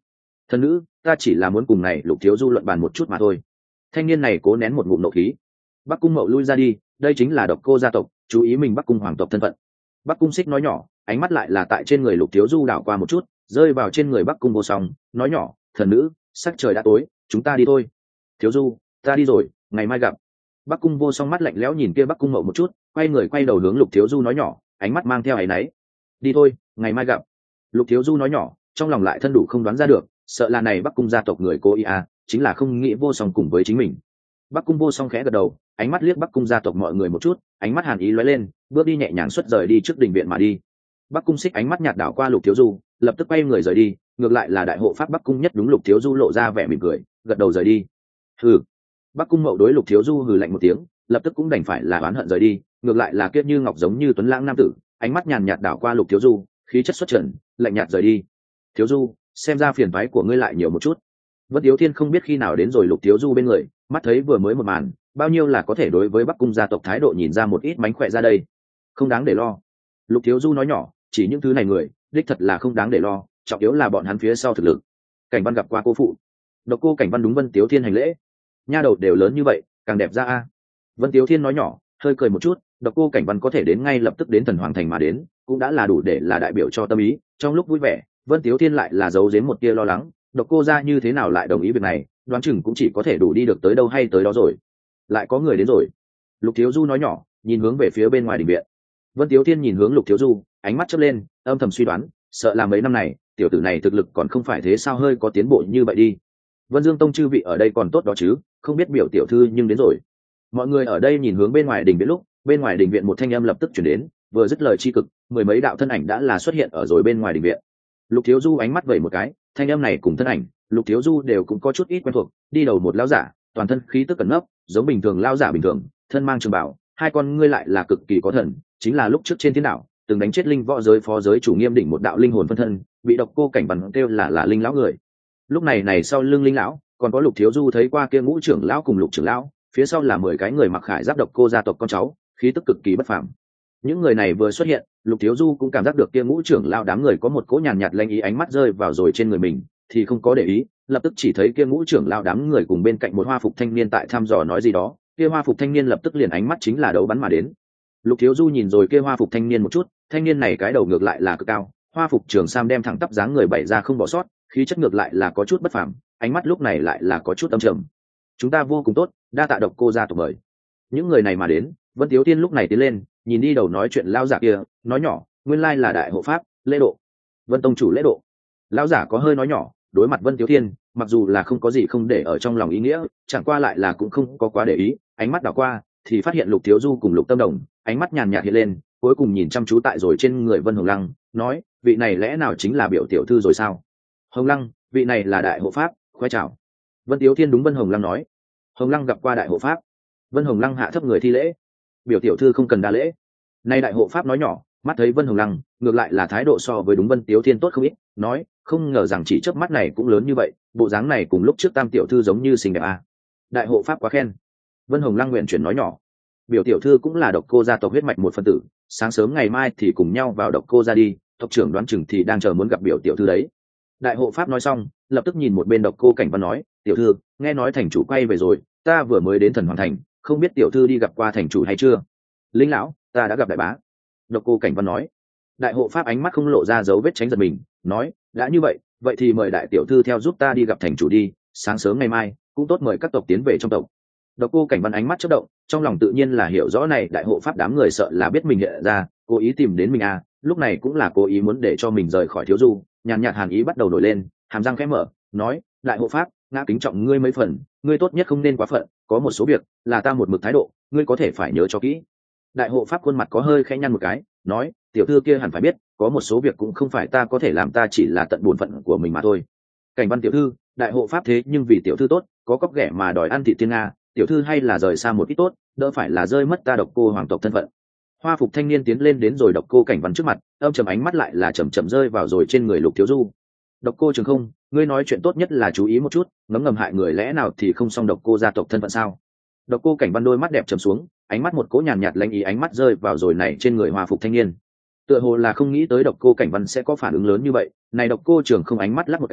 Thần nữ, ta chỉ là muốn cùng này Lục thiếu du luận bàn một chút mà thôi. Thanh niên này cố nén một ngụm nộ khí. Bắc cung Mậu lui ra đi, đây chính là Độc Cô gia tộc, chú ý mình Bắc cung hoàng tộc thân phận. Bắc cung Xích nói nhỏ, ánh mắt lại là tại trên người Lục thiếu du đảo qua một chút, rơi vào trên người Bắc cung Vô Song, nói nhỏ, thần nữ, sắc trời đã tối, chúng ta đi thôi. Thiếu du, ta đi rồi, ngày mai gặp. Bắc cung Vô Song mắt lạnh lẽo nhìn kia Bắc cung Mậu một chút, quay người quay đầu hướng Lục thiếu du nói nhỏ, ánh mắt mang theo áy náy. Đi thôi, ngày mai gặp. Lục thiếu du nói nhỏ, trong lòng lại thân đủ không đoán ra được, sợ là này Bắc cung gia tộc người cố ý à, chính là không nghĩ Vô Song cùng với chính mình. Bắc cung Vô Song khẽ gật đầu, ánh mắt liếc Bắc cung gia tộc mọi người một chút, ánh mắt hàn ý lóe lên, bước đi nhẹ nhàng xuất rời đi trước đình viện mà đi. Bắc cung Xích ánh mắt nhạt đảo qua Lục thiếu du, lập tức quay người rời đi, ngược lại là đại hộ pháp Bắc cung Nhất đúng Lục thiếu du lộ ra vẻ mỉm cười, gật đầu rời đi. Hừ. Bắc cung Mậu đối Lục thiếu du hừ lạnh một tiếng, lập tức cũng đành phải là oán hận rời đi, ngược lại là Kiết Như Ngọc giống như tuấn lãng nam tử, ánh mắt nhàn nhạt đảo qua Lục thiếu du, khí chất xuất trần, lạnh nhạt rời đi. Thiếu du, xem ra phiền toái của ngươi lại nhiều một chút. Vân Tiếu Thiên không biết khi nào đến rồi Lục thiếu du bên người, mắt thấy vừa mới một màn, bao nhiêu là có thể đối với Bắc cung gia tộc thái độ nhìn ra một ít mánh khỏe ra đây. Không đáng để lo. Lục thiếu du nói nhỏ, chỉ những thứ này người, đích thật là không đáng để lo, trọng yếu là bọn hắn phía sau thực lực. Cảnh Văn gặp qua cô phụ. Độc Cô Cảnh Văn đúng Vân Tiếu Thiên hành lễ. Nha đầu đều lớn như vậy, càng đẹp ra a. Vân Tiếu Thiên nói nhỏ, hơi cười một chút, Độc Cô Cảnh Văn có thể đến ngay lập tức đến Thần Hoàng Thành mà đến, cũng đã là đủ để là đại biểu cho tâm ý. Trong lúc vui vẻ, Vân Tiếu Thiên lại là giấu giếm một tia lo lắng, Độc Cô gia như thế nào lại đồng ý việc này, đoán chừng cũng chỉ có thể đủ đi được tới đâu hay tới đó rồi. Lại có người đến rồi. Lục Thiếu Du nói nhỏ, nhìn hướng về phía bên ngoài đình viện. Vân Tiếu Thiên nhìn hướng Lục Thiếu Du, ánh mắt chớp lên, âm thầm suy đoán, sợ là mấy năm này, tiểu tử này thực lực còn không phải thế sao hơi có tiến bộ như vậy đi. Vân Dương Tông chư vị ở đây còn tốt đó chứ, không biết biểu tiểu thư nhưng đến rồi. Mọi người ở đây nhìn hướng bên ngoài đình viện lúc, bên ngoài đình viện một thanh âm lập tức chuyển đến, vừa dứt lời chi cực, mười mấy đạo thân ảnh đã là xuất hiện ở rồi bên ngoài đình viện. Lục Thiếu Du ánh mắt vẩy một cái, thanh âm này cùng thân ảnh, Lục Thiếu Du đều cũng có chút ít quen thuộc, đi đầu một lão giả, toàn thân khí tức cẩn nấp, giống bình thường lão giả bình thường, thân mang trường bảo, hai con ngươi lại là cực kỳ có thần, chính là lúc trước trên thiên đảo, từng đánh chết linh võ giới phó giới chủ Nghiêm Đỉnh một đạo linh hồn phân thân, bị Độc Cô Cảnh Văn kêu là là linh lão người. Lúc này này sau lưng linh lão, còn có Lục Thiếu Du thấy qua kia ngũ trưởng lão cùng Lục trưởng lão, phía sau là mười cái người mặc khải giáp Độc Cô gia tộc con cháu, khí tức cực kỳ bất phàm. Những người này vừa xuất hiện, Lục Thiếu Du cũng cảm giác được kia ngũ trưởng lão đám người có một cỗ nhàn nhạt lanh ý, ánh mắt rơi vào rồi trên người mình, thì không có để ý, lập tức chỉ thấy kia ngũ trưởng lão đám người cùng bên cạnh một hoa phục thanh niên tại thăm dò nói gì đó, kia hoa phục thanh niên lập tức liền ánh mắt chính là đấu bắn mà đến. Lục Thiếu Du nhìn rồi kia hoa phục thanh niên một chút, thanh niên này cái đầu ngược lại là cực cao, hoa phục trường sam đem thẳng tắp dáng người bày ra không bỏ sót, khí chất ngược lại là có chút bất phàm, ánh mắt lúc này lại là có chút âm trầm. Chúng ta vô cùng tốt, đa tạ Độc Cô gia tộc mời. Những người này mà đến, Vân Tiếu Tiên lúc này tiến lên, nhìn đi đầu nói chuyện lão giả kia, nói nhỏ, nguyên lai là đại hộ pháp, lễ độ. Vân tông chủ lễ độ. Lão giả có hơi nói nhỏ, đối mặt Vân Tiếu Tiên, mặc dù là không có gì không để ở trong lòng ý nghĩa, chẳng qua lại là cũng không có quá để ý, ánh mắt đảo qua, thì phát hiện Lục Thiếu Du cùng Lục Tâm Đồng, ánh mắt nhàn nhạt hiện lên, cuối cùng nhìn chăm chú tại rồi trên người Vân Hồng Lăng, nói, vị này lẽ nào chính là biểu tiểu thư rồi sao? Hồng Lăng, vị này là đại hộ pháp, khoái chào. Vân Tiếu Thiên đúng Vân Hồng Lăng nói. Hồng Lăng gặp qua đại hộ pháp. Vân Hồng Lăng hạ thấp người thi lễ. Biểu tiểu thư không cần đa lễ. Nay đại hộ pháp nói nhỏ, mắt thấy Vân Hồng Lăng, ngược lại là thái độ so với đúng Vân Tiếu Thiên tốt không ít, nói, không ngờ rằng chỉ chớp mắt này cũng lớn như vậy, bộ dáng này cùng lúc trước Tam tiểu thư giống như xinh đẹp à. Đại hộ pháp quá khen. Vân Hồng Lăng nguyện chuyển nói nhỏ. Biểu tiểu thư cũng là Độc Cô gia tộc huyết mạch một phân tử, sáng sớm ngày mai thì cùng nhau vào Độc Cô gia đi, tộc trưởng đoán chừng thì đang chờ muốn gặp biểu tiểu thư đấy. Đại hộ pháp nói xong, lập tức nhìn một bên Độc Cô Cảnh Văn nói, tiểu thư, nghe nói thành chủ quay về rồi, ta vừa mới đến Thần Hoàng Thành, không biết tiểu thư đi gặp qua thành chủ hay chưa? Linh lão, ta đã gặp đại bá. Độc Cô Cảnh Văn nói. Đại hộ pháp ánh mắt không lộ ra dấu vết tránh giật mình, nói, đã như vậy, vậy thì mời đại tiểu thư theo giúp ta đi gặp thành chủ đi, sáng sớm ngày mai, cũng tốt mời các tộc tiến về trong tộc. Độc Cô Cảnh Văn ánh mắt chớp động, trong lòng tự nhiên là hiểu rõ này đại hộ pháp đám người sợ là biết mình hiện ra, cố ý tìm đến mình à, lúc này cũng là cố ý muốn để cho mình rời khỏi Thiếu Du, nhàn nhạt hàn ý bắt đầu nổi lên, hàm răng khẽ mở, nói, đại hộ pháp, ngã kính trọng ngươi mấy phần, ngươi tốt nhất không nên quá phận, có một số việc là ta một mực thái độ, ngươi có thể phải nhớ cho kỹ. Đại hộ pháp khuôn mặt có hơi khẽ nhăn một cái, nói, tiểu thư kia hẳn phải biết, có một số việc cũng không phải ta có thể làm, ta chỉ là tận bổn phận của mình mà thôi. Cảnh Văn tiểu thư, đại hộ pháp thế nhưng vì tiểu thư tốt, có cóc ghẻ mà đòi ăn thịt tiên nga, tiểu thư hay là rời xa một ít tốt, đỡ phải là rơi mất ta Độc Cô hoàng tộc thân phận. Hoa phục thanh niên tiến lên đến rồi Độc Cô Cảnh Văn trước mặt, âm trầm ánh mắt lại là chậm chậm rơi vào rồi trên người Lục Thiếu Du. Độc Cô Trường Không, ngươi nói chuyện tốt nhất là chú ý một chút, ngấm ngầm hại người lẽ nào thì không xong Độc Cô gia tộc thân phận sao? Độc Cô Cảnh Văn đôi mắt đẹp trầm xuống, ánh mắt một cỗ nhàn nhạt lanh ý ánh mắt rơi vào rồi này trên người Hoa phục thanh niên. Tựa hồ là không nghĩ tới Độc Cô Cảnh Văn sẽ có phản ứng lớn như vậy, này Độc Cô Trường Không ánh mắt lắc một cái,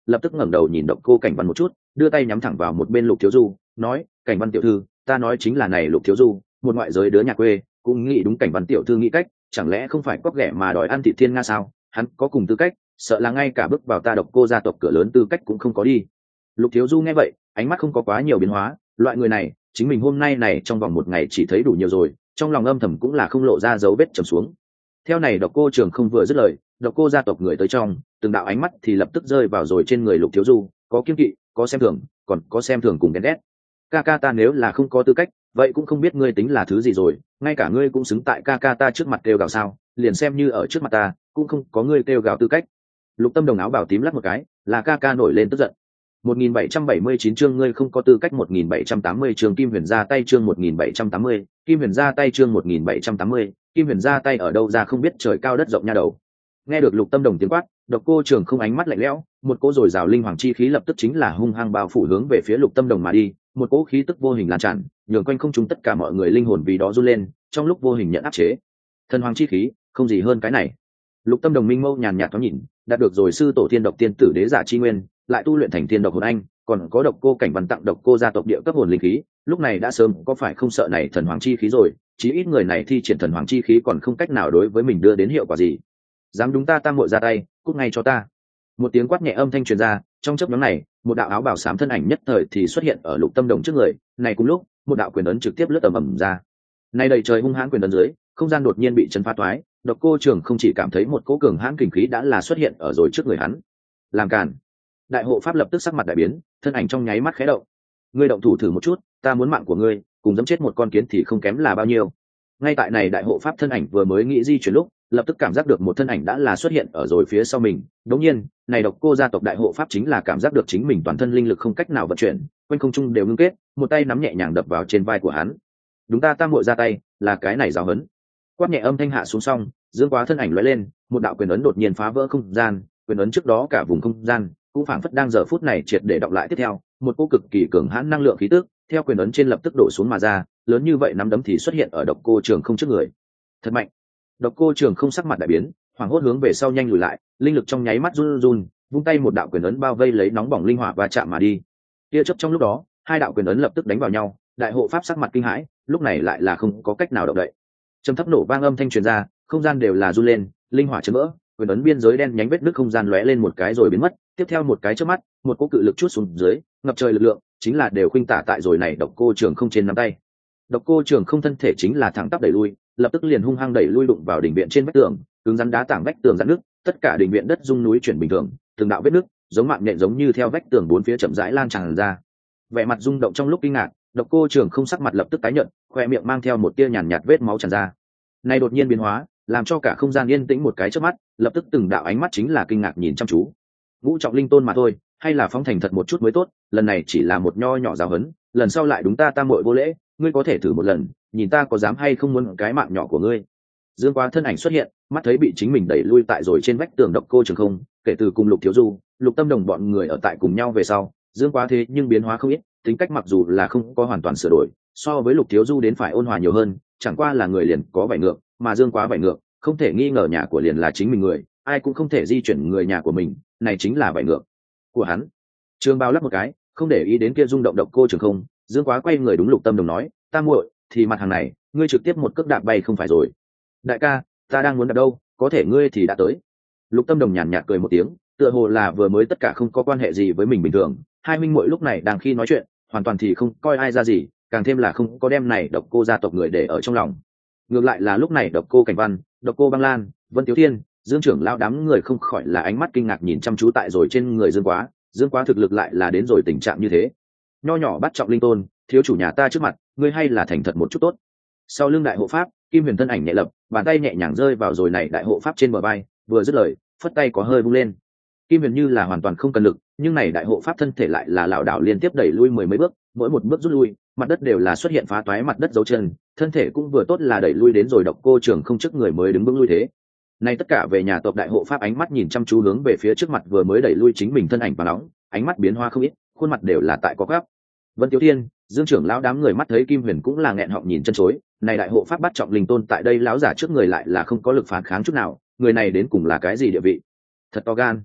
lập tức ngẩng đầu nhìn độc cô cảnh văn một chút, đưa tay nhắm thẳng vào một bên Lục Thiếu Du, nói: cảnh văn tiểu thư, ta nói chính là này Lục Thiếu Du, một ngoại giới đứa nhà quê, cũng nghĩ đúng cảnh văn tiểu thư nghĩ cách, chẳng lẽ không phải cóc ghẻ mà đòi ăn thịt thiên nga sao? Hắn có cùng tư cách, sợ là ngay cả bước vào ta độc cô gia tộc cửa lớn tư cách cũng không có đi. Lục Thiếu Du nghe vậy, ánh mắt không có quá nhiều biến hóa, loại người này chính mình hôm nay này trong vòng một ngày chỉ thấy đủ nhiều rồi, trong lòng âm thầm cũng là không lộ ra dấu vết trầm xuống. Theo này độc cô trường không vừa dứt lời, độc cô gia tộc người tới trong, từng đạo ánh mắt thì lập tức rơi vào rồi trên người Lục Thiếu Du, có kiên kỵ, có xem thường, còn có xem thường cùng ghen ghét. Ca ca ta nếu là không có tư cách, vậy cũng không biết ngươi tính là thứ gì rồi, ngay cả ngươi cũng xứng tại ca ca ta trước mặt kêu gào sao? Liền xem như ở trước mặt ta, cũng không có ngươi kêu gào tư cách. Lục Tâm Đồng áo bảo tím lắc một cái, là ca ca nổi lên tức giận. một nghìn bảy trăm bảy mươi chín chương ngươi không có tư cách. Một nghìn bảy trăm tám mươi chương Kim Huyền ra tay. Chương một nghìn bảy trăm tám mươi Kim Huyền ra tay. Chương một nghìn bảy trăm tám mươi Kim Huyền ra tay. Ở đâu ra không biết trời cao đất rộng nha đầu. Nghe được Lục Tâm Đồng tiếng quát, độc cô trường không ánh mắt lạnh lẽo, một cỗ dồi dào linh hoàng chi khí lập tức chính là hung hăng bao phủ hướng về phía Lục Tâm Đồng mà đi, một cỗ khí tức vô hình lan tràn, nhường quanh không trung tất cả mọi người linh hồn vì đó run lên, trong lúc vô hình nhận áp chế. Thần hoàng chi khí, không gì hơn cái này. Lục Tâm Đồng minh mâu nhàn nhạt thoáng nhìn, đạt được rồi sư tổ thiên độc tiên tử đế giả chi nguyên, lại tu luyện thành thiên độc hồn anh, còn có độc cô cảnh văn tặng độc cô gia tộc địa cấp hồn linh khí, lúc này đã sớm có phải không sợ này thần hoàng chi khí rồi, chí ít người này thi triển thần hoàng chi khí còn không cách nào đối với mình đưa đến hiệu quả gì. Dám đúng ta tam muội ra tay, cút ngay cho ta. Một tiếng quát nhẹ âm thanh truyền ra, trong chớp nhoáng này, một đạo áo bào xám thân ảnh nhất thời thì xuất hiện ở Lục Tâm Đồng trước người, này cùng lúc, một đạo quyền ấn trực tiếp lướt tầm ầm ra. Này đầy trời hung hãn quyền ấn dưới, không gian đột nhiên bị chấn phá toái, độc cô trường không chỉ cảm thấy một cỗ cường hãn kình khí đã là xuất hiện ở rồi trước người hắn. Làm cản. Đại hộ pháp lập tức sắc mặt đại biến, thân ảnh trong nháy mắt khẽ động. Ngươi động thủ thử một chút, ta muốn mạng của ngươi, cùng dẫm chết một con kiến thì không kém là bao nhiêu. Ngay tại này đại hộ pháp thân ảnh vừa mới nghĩ di chuyển lúc, lập tức cảm giác được một thân ảnh đã là xuất hiện ở rồi phía sau mình. Đống nhiên, này độc cô gia tộc đại hộ pháp chính là cảm giác được chính mình toàn thân linh lực không cách nào vận chuyển, quanh không trung đều ngưng kết, một tay nắm nhẹ nhàng đập vào trên vai của hắn. Đúng ta tam muội ra tay, là cái này giáo huấn. Quát nhẹ âm thanh hạ xuống xong, dương quá thân ảnh lóe lên, một đạo quyền ấn đột nhiên phá vỡ không gian, quyền ấn trước đó cả vùng không gian cũng phảng phất đang giờ phút này triệt để đọc lại tiếp theo, một cỗ cực kỳ cường hãn năng lượng khí tức theo quyền ấn trên lập tức đổ xuống mà ra, lớn như vậy nắm đấm thì xuất hiện ở độc cô trường không trước người. Thật mạnh. Độc cô trường không sắc mặt đại biến, hoảng hốt hướng về sau nhanh lùi lại, linh lực trong nháy mắt run run, vung tay một đạo quyền ấn bao vây lấy nóng bỏng linh hỏa và chạm mà đi. Tia chớp trong lúc đó, hai đạo quyền ấn lập tức đánh vào nhau, đại hộ pháp sắc mặt kinh hãi, lúc này lại là không có cách nào động đậy. Trầm thấp nổ vang âm thanh truyền ra, không gian đều là run lên, linh hỏa chấn vỡ, quyền ấn biên giới đen nhánh vết nước không gian lóe lên một cái rồi biến mất, tiếp theo một cái chớp mắt, một cỗ cự lực chút xuống dưới, ngập trời lực lượng, chính là đều khuynh tả tại rồi này độc cô trường không trên nắm tay. Độc cô trường không thân thể chính là thẳng tắp đẩy lui, lập tức liền hung hăng đẩy lui đụng vào đỉnh viện trên vách tường, cứng rắn đá tảng vách tường rạn nước, tất cả đỉnh viện đất rung núi chuyển bình thường, từng đạo vết nước, giống mạng nhện giống như theo vách tường bốn phía chậm rãi lan tràn ra. Vẻ mặt rung động trong lúc kinh ngạc, độc cô trường không sắc mặt lập tức tái nhợt, khoe miệng mang theo một tia nhàn nhạt vết máu tràn ra. Này đột nhiên biến hóa, làm cho cả không gian yên tĩnh một cái chớp mắt, lập tức từng đạo ánh mắt chính là kinh ngạc nhìn chăm chú. Ngũ trọng linh tôn mà thôi, hay là phóng thành thật một chút mới tốt, lần này chỉ là một nho nhỏ giáo huấn, lần sau lại đúng ta tam muội vô lễ, ngươi có thể thử một lần, nhìn ta có dám hay không muốn cái mạng nhỏ của ngươi. Dương Quá thân ảnh xuất hiện, mắt thấy bị chính mình đẩy lui tại rồi trên vách tường độc cô trường không, kể từ cùng Lục Thiếu Du, Lục Tâm Đồng bọn người ở tại cùng nhau về sau, Dương Quá thế nhưng biến hóa không ít, tính cách mặc dù là không có hoàn toàn sửa đổi, so với Lục Thiếu Du đến phải ôn hòa nhiều hơn, chẳng qua là người liền có bảy ngược, mà Dương Quá bảy ngược, không thể nghi ngờ nhà của liền là chính mình người, ai cũng không thể di chuyển người nhà của mình, này chính là bảy ngược của hắn. Trường Bao lắp một cái, không để ý đến kia rung động độc cô trường không, Dương Quá quay người đúng Lục Tâm Đồng nói, ta muội, thì mặt hàng này, ngươi trực tiếp một cước đạp bay không phải rồi. Đại ca, ta đang muốn đạp đâu, có thể ngươi thì đã tới. Lục Tâm Đồng nhàn nhạt cười một tiếng, tựa hồ là vừa mới tất cả không có quan hệ gì với mình bình thường, hai minh muội lúc này đang khi nói chuyện, hoàn toàn thì không coi ai ra gì, càng thêm là không có đem này độc cô gia tộc người để ở trong lòng. Ngược lại là lúc này độc cô Cảnh Văn, độc cô Băng Lan, Vân Tiếu Thiên, Dương trưởng lão đám người không khỏi là ánh mắt kinh ngạc nhìn chăm chú tại rồi trên người Dương Quá, Dương Quá thực lực lại là đến rồi tình trạng như thế. Nho nhỏ bắt trọng linh tôn, thiếu chủ nhà ta trước mặt, ngươi hay là thành thật một chút tốt. Sau lưng đại hộ pháp, Kim Huyền thân ảnh nhẹ lập, bàn tay nhẹ nhàng rơi vào rồi này đại hộ pháp trên bờ vai, vừa dứt lời, phất tay có hơi vung lên. Kim Huyền như là hoàn toàn không cần lực, nhưng này đại hộ pháp thân thể lại là lảo đảo liên tiếp đẩy lui mười mấy bước, mỗi một bước rút lui, mặt đất đều là xuất hiện phá toái mặt đất dấu chân, thân thể cũng vừa tốt là đẩy lui đến rồi độc cô trường không trước người mới đứng vững lui thế. Này tất cả về nhà tộc đại hộ pháp ánh mắt nhìn chăm chú hướng về phía trước mặt vừa mới đẩy lui chính mình thân ảnh và nóng, ánh mắt biến hoa không ít, khuôn mặt đều là tại có gấp. Vân Tiếu Thiên, Dương trưởng lão đám người mắt thấy Kim Huyền cũng là nghẹn họng nhìn chân chối, này đại hộ pháp bắt trọng linh tôn tại đây lão giả trước người lại là không có lực phản kháng chút nào, người này đến cùng là cái gì địa vị? Thật to gan.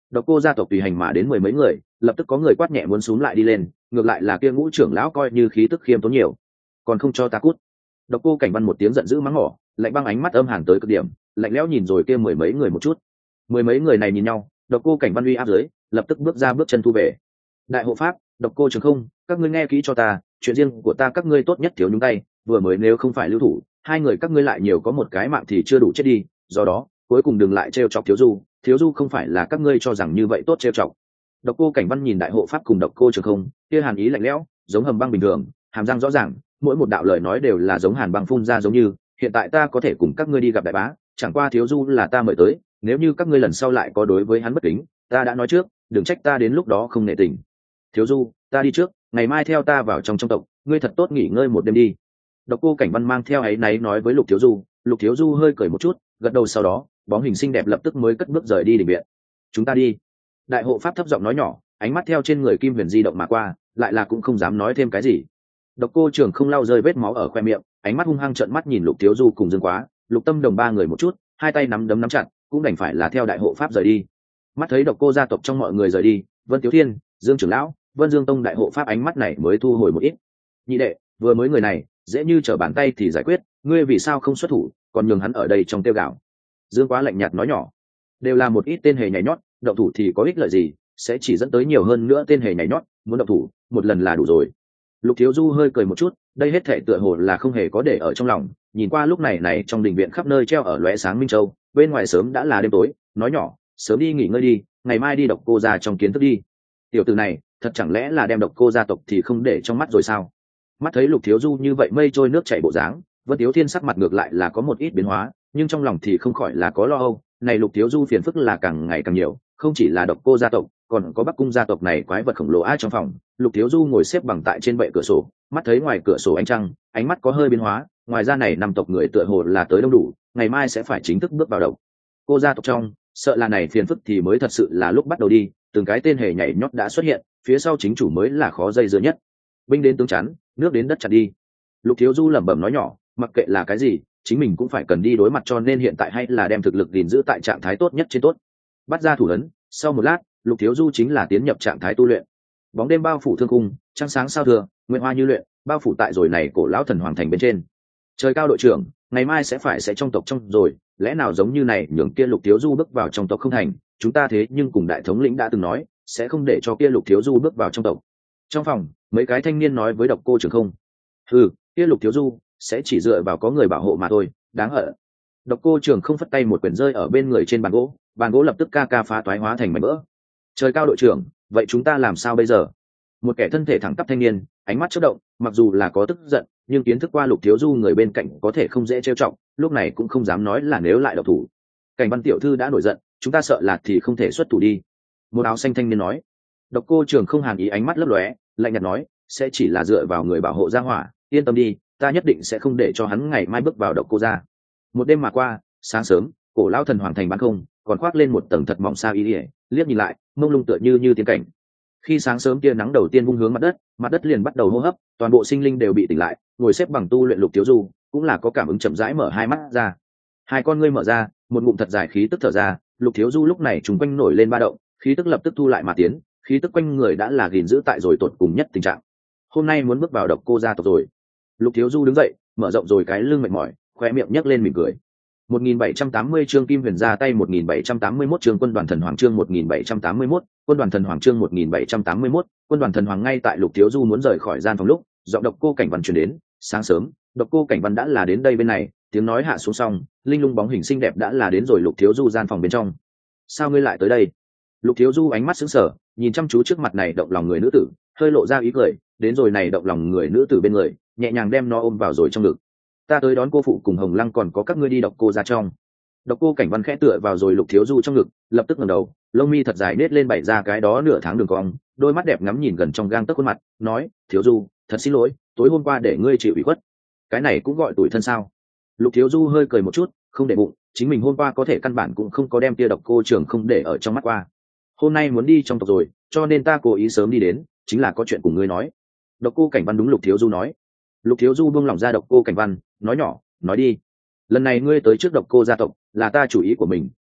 Độc Cô gia tộc tùy hành mà đến mười mấy người, lập tức có người quát nhẹ muốn xúm lại đi lên, ngược lại là kia Ngũ trưởng lão coi như khí tức khiêm tốn nhiều, còn không cho ta cút. Độc Cô Cảnh Văn một tiếng giận dữ mắng mỏ, lạnh băng ánh mắt âm hàn tới cực điểm, lạnh lẽo nhìn rồi kia mười mấy người một chút. Mười mấy người này nhìn nhau, Độc Cô Cảnh Văn uy áp dưới, lập tức bước ra bước chân thu về. Đại hộ pháp, Độc Cô Trường Không, các ngươi nghe kỹ cho ta, chuyện riêng của ta các ngươi tốt nhất thiếu nhúng tay, vừa mới nếu không phải lưu thủ, hai người các ngươi lại nhiều có một cái mạng thì chưa đủ chết đi, do đó, cuối cùng đừng lại trêu chọc Thiếu Du, Thiếu Du không phải là các ngươi cho rằng như vậy tốt trêu chọc. Độc Cô Cảnh Văn nhìn Đại hộ pháp cùng Độc Cô Trường Không, kia hàn ý lạnh lẽo, giống hầm băng bình thường, hàm răng rõ ràng, mỗi một đạo lời nói đều là giống hàn băng phun ra giống như, hiện tại ta có thể cùng các ngươi đi gặp đại bá, chẳng qua Thiếu Du là ta mời tới, nếu như các ngươi lần sau lại có đối với hắn bất kính, ta đã nói trước, đừng trách ta đến lúc đó không nể tình. Thiếu Du, ta đi trước, ngày mai theo ta vào trong trong tộc, ngươi thật tốt nghỉ ngơi một đêm đi. Độc Cô Cảnh Văn mang theo áy náy nói với Lục Thiếu Du, Lục Thiếu Du hơi cười một chút, gật đầu, sau đó bóng hình xinh đẹp lập tức mới cất bước rời đi đình viện. Chúng ta đi. Đại hộ pháp thấp giọng nói nhỏ, ánh mắt theo trên người Kim Huyền di động mà qua, lại là cũng không dám nói thêm cái gì. Độc Cô Trường Không lau rơi vết máu ở khoe miệng, ánh mắt hung hăng trợn mắt nhìn Lục Thiếu Du cùng Dương Quá, Lục Tâm Đồng ba người một chút, hai tay nắm đấm nắm chặt, cũng đành phải là theo đại hộ pháp rời đi. Mắt thấy Độc Cô gia tộc trong mọi người rời đi, Vân Tiếu Thiên, Dương trưởng lão, Vân Dương Tông đại hộ pháp ánh mắt này mới thu hồi một ít. Nhị đệ, vừa mới người này, dễ như trở bàn tay thì giải quyết, ngươi vì sao không xuất thủ, còn nhường hắn ở đây trong tiêu gạo. Dương Quá lạnh nhạt nói nhỏ, đều là một ít tên hề nhảy nhót, động thủ thì có ích lợi gì, sẽ chỉ dẫn tới nhiều hơn nữa tên hề nhảy nhót, muốn động thủ, một lần là đủ rồi. Lục Thiếu Du hơi cười một chút, đây hết thảy tựa hồ là không hề có để ở trong lòng, nhìn qua lúc này này trong đình viện khắp nơi treo ở lóe sáng minh châu, bên ngoài sớm đã là đêm tối, nói nhỏ, sớm đi nghỉ ngơi đi, ngày mai đi Độc Cô gia trong kiến thức đi. Tiểu tử này, thật chẳng lẽ là đem Độc Cô gia tộc thì không để trong mắt rồi sao? Mắt thấy Lục Thiếu Du như vậy mây trôi nước chảy bộ dáng, Vân Tiếu Thiên sắc mặt ngược lại là có một ít biến hóa, nhưng trong lòng thì không khỏi là có lo âu, này Lục Thiếu Du phiền phức là càng ngày càng nhiều, không chỉ là Độc Cô gia tộc, còn có Bắc Cung gia tộc này quái vật khổng lồ ai trong phòng. Lục Thiếu Du ngồi xếp bằng tại trên bệ cửa sổ, mắt thấy ngoài cửa sổ ánh trăng, ánh mắt có hơi biến hóa, ngoài ra này năm tộc người tựa hồ là tới đông đủ, ngày mai sẽ phải chính thức bước vào Độc Cô gia tộc trong, sợ là này phiền phức thì mới thật sự là lúc bắt đầu đi, từng cái tên hề nhảy nhót đã xuất hiện, phía sau chính chủ mới là khó dây dưa nhất. Binh đến tướng chắn, nước đến đất chặn đi. Lục Thiếu Du lẩm bẩm nói nhỏ, mặc kệ là cái gì, chính mình cũng phải cần đi đối mặt, cho nên hiện tại hay là đem thực lực gìn giữ tại trạng thái tốt nhất trên tốt. Bắt ra thủ ấn, sau một lát, Lục Thiếu Du chính là tiến nhập trạng thái tu luyện. Bóng đêm bao phủ thương cung, trăng sáng sao thừa, nguyện hoa như luyện, bao phủ tại rồi này cổ lão thần hoàng thành bên trên. Trời cao đội trưởng, ngày mai sẽ phải sẽ trong tộc trong rồi, lẽ nào giống như này nhường kia Lục Thiếu Du bước vào trong tộc không thành, chúng ta thế nhưng cùng đại thống lĩnh đã từng nói, sẽ không để cho kia Lục Thiếu Du bước vào trong tộc. Trong phòng, mấy cái thanh niên nói với Độc Cô Trường Không, ừ, kia Lục Thiếu Du sẽ chỉ dựa vào có người bảo hộ mà thôi, đáng hận. Độc Cô Trường Không phất tay một quyển rơi ở bên người trên bàn gỗ, bàn gỗ lập tức ca ca phá toái hóa thành mảnh vỡ. Trời cao đội trưởng, vậy chúng ta làm sao bây giờ? Một kẻ thân thể thẳng tắp thanh niên, ánh mắt chớp động, mặc dù là có tức giận, nhưng kiến thức qua Lục Thiếu Du người bên cạnh có thể không dễ trêu chọc, lúc này cũng không dám nói là nếu lại độc thủ. Cảnh Văn tiểu thư đã nổi giận, chúng ta sợ là thì không thể xuất thủ đi. Một áo xanh thanh niên nói. Độc Cô Trường Không hàn ý ánh mắt lấp lóe, lạnh nhạt nói, sẽ chỉ là dựa vào người bảo hộ gia hỏa, yên tâm đi, ta nhất định sẽ không để cho hắn ngày mai bước vào Độc Cô gia. Một đêm mà qua, sáng sớm, cổ lão thần hoàng thành bán không, còn khoác lên một tầng thật mỏng sa y, liếc nhìn lại, mông lung tựa như như tiên cảnh. Khi sáng sớm tia nắng đầu tiên vung hướng mặt đất, mặt đất liền bắt đầu hô hấp, toàn bộ sinh linh đều bị tỉnh lại, ngồi xếp bằng tu luyện Lục Thiếu Du cũng là có cảm ứng chậm rãi mở hai mắt ra. Hai con ngươi mở ra, một ngụm thật dài khí tức thở ra, Lục Thiếu Du lúc này trùng quanh nổi lên ba động, khí tức lập tức thu lại mà tiến, khí tức quanh người đã là gìn giữ tại rồi tột cùng nhất tình trạng. Hôm nay muốn bước vào Độc Cô gia tộc rồi. Lục Thiếu Du đứng dậy, mở rộng rồi cái lưng mệt mỏi, khoe miệng nhếch lên mỉm cười. một nghìn bảy trăm tám mươi chương Kim Huyền ra tay, một nghìn bảy trăm tám mươi mốt chương Quân đoàn thần hoàng chương một nghìn bảy trăm tám mươi mốt, Quân đoàn thần hoàng chương một nghìn bảy trăm tám mươi mốt, Quân đoàn thần hoàng. Ngay tại Lục Thiếu Du muốn rời khỏi gian phòng lúc, giọng Độc Cô Cảnh Văn truyền đến, sáng sớm, Độc Cô Cảnh Văn đã là đến đây bên này, tiếng nói hạ xuống xong, linh lung bóng hình xinh đẹp đã là đến rồi Lục Thiếu Du gian phòng bên trong. Sao ngươi lại tới đây? Lục Thiếu Du ánh mắt sững sờ, nhìn chăm chú trước mặt này động lòng người nữ tử, hơi lộ ra ý cười, đến rồi này động lòng người nữ tử bên người, nhẹ nhàng đem nó ôm vào rồi trong ngực. Ta tới đón cô phụ cùng Hồng Lăng, còn có các ngươi đi Độc Cô ra trong. Độc Cô Cảnh Văn khẽ tựa vào rồi Lục Thiếu Du trong ngực, lập tức ngẩng đầu, lông mi thật dài nết lên bày ra cái đó nửa tháng đường cong, đôi mắt đẹp ngắm nhìn gần trong gang tấc khuôn mặt, nói, Thiếu Du, thật xin lỗi, tối hôm qua để ngươi chịu ủy khuất. Cái này cũng gọi tủi thân sao? Lục Thiếu Du hơi cười một chút, không để bụng, chính mình hôm qua có thể căn bản cũng không có đem tia Độc Cô Trường không để ở trong mắt qua. Hôm nay muốn đi trong tộc rồi, cho nên ta cố ý sớm đi đến, chính là có chuyện cùng ngươi nói. Độc Cô Cảnh Văn đúng Lục Thiếu Du nói. Lục Thiếu Du buông lỏng ra Độc Cô Cảnh Văn, nói nhỏ, nói đi. Lần này ngươi tới trước Độc Cô gia tộc, là ta chủ ý của mình,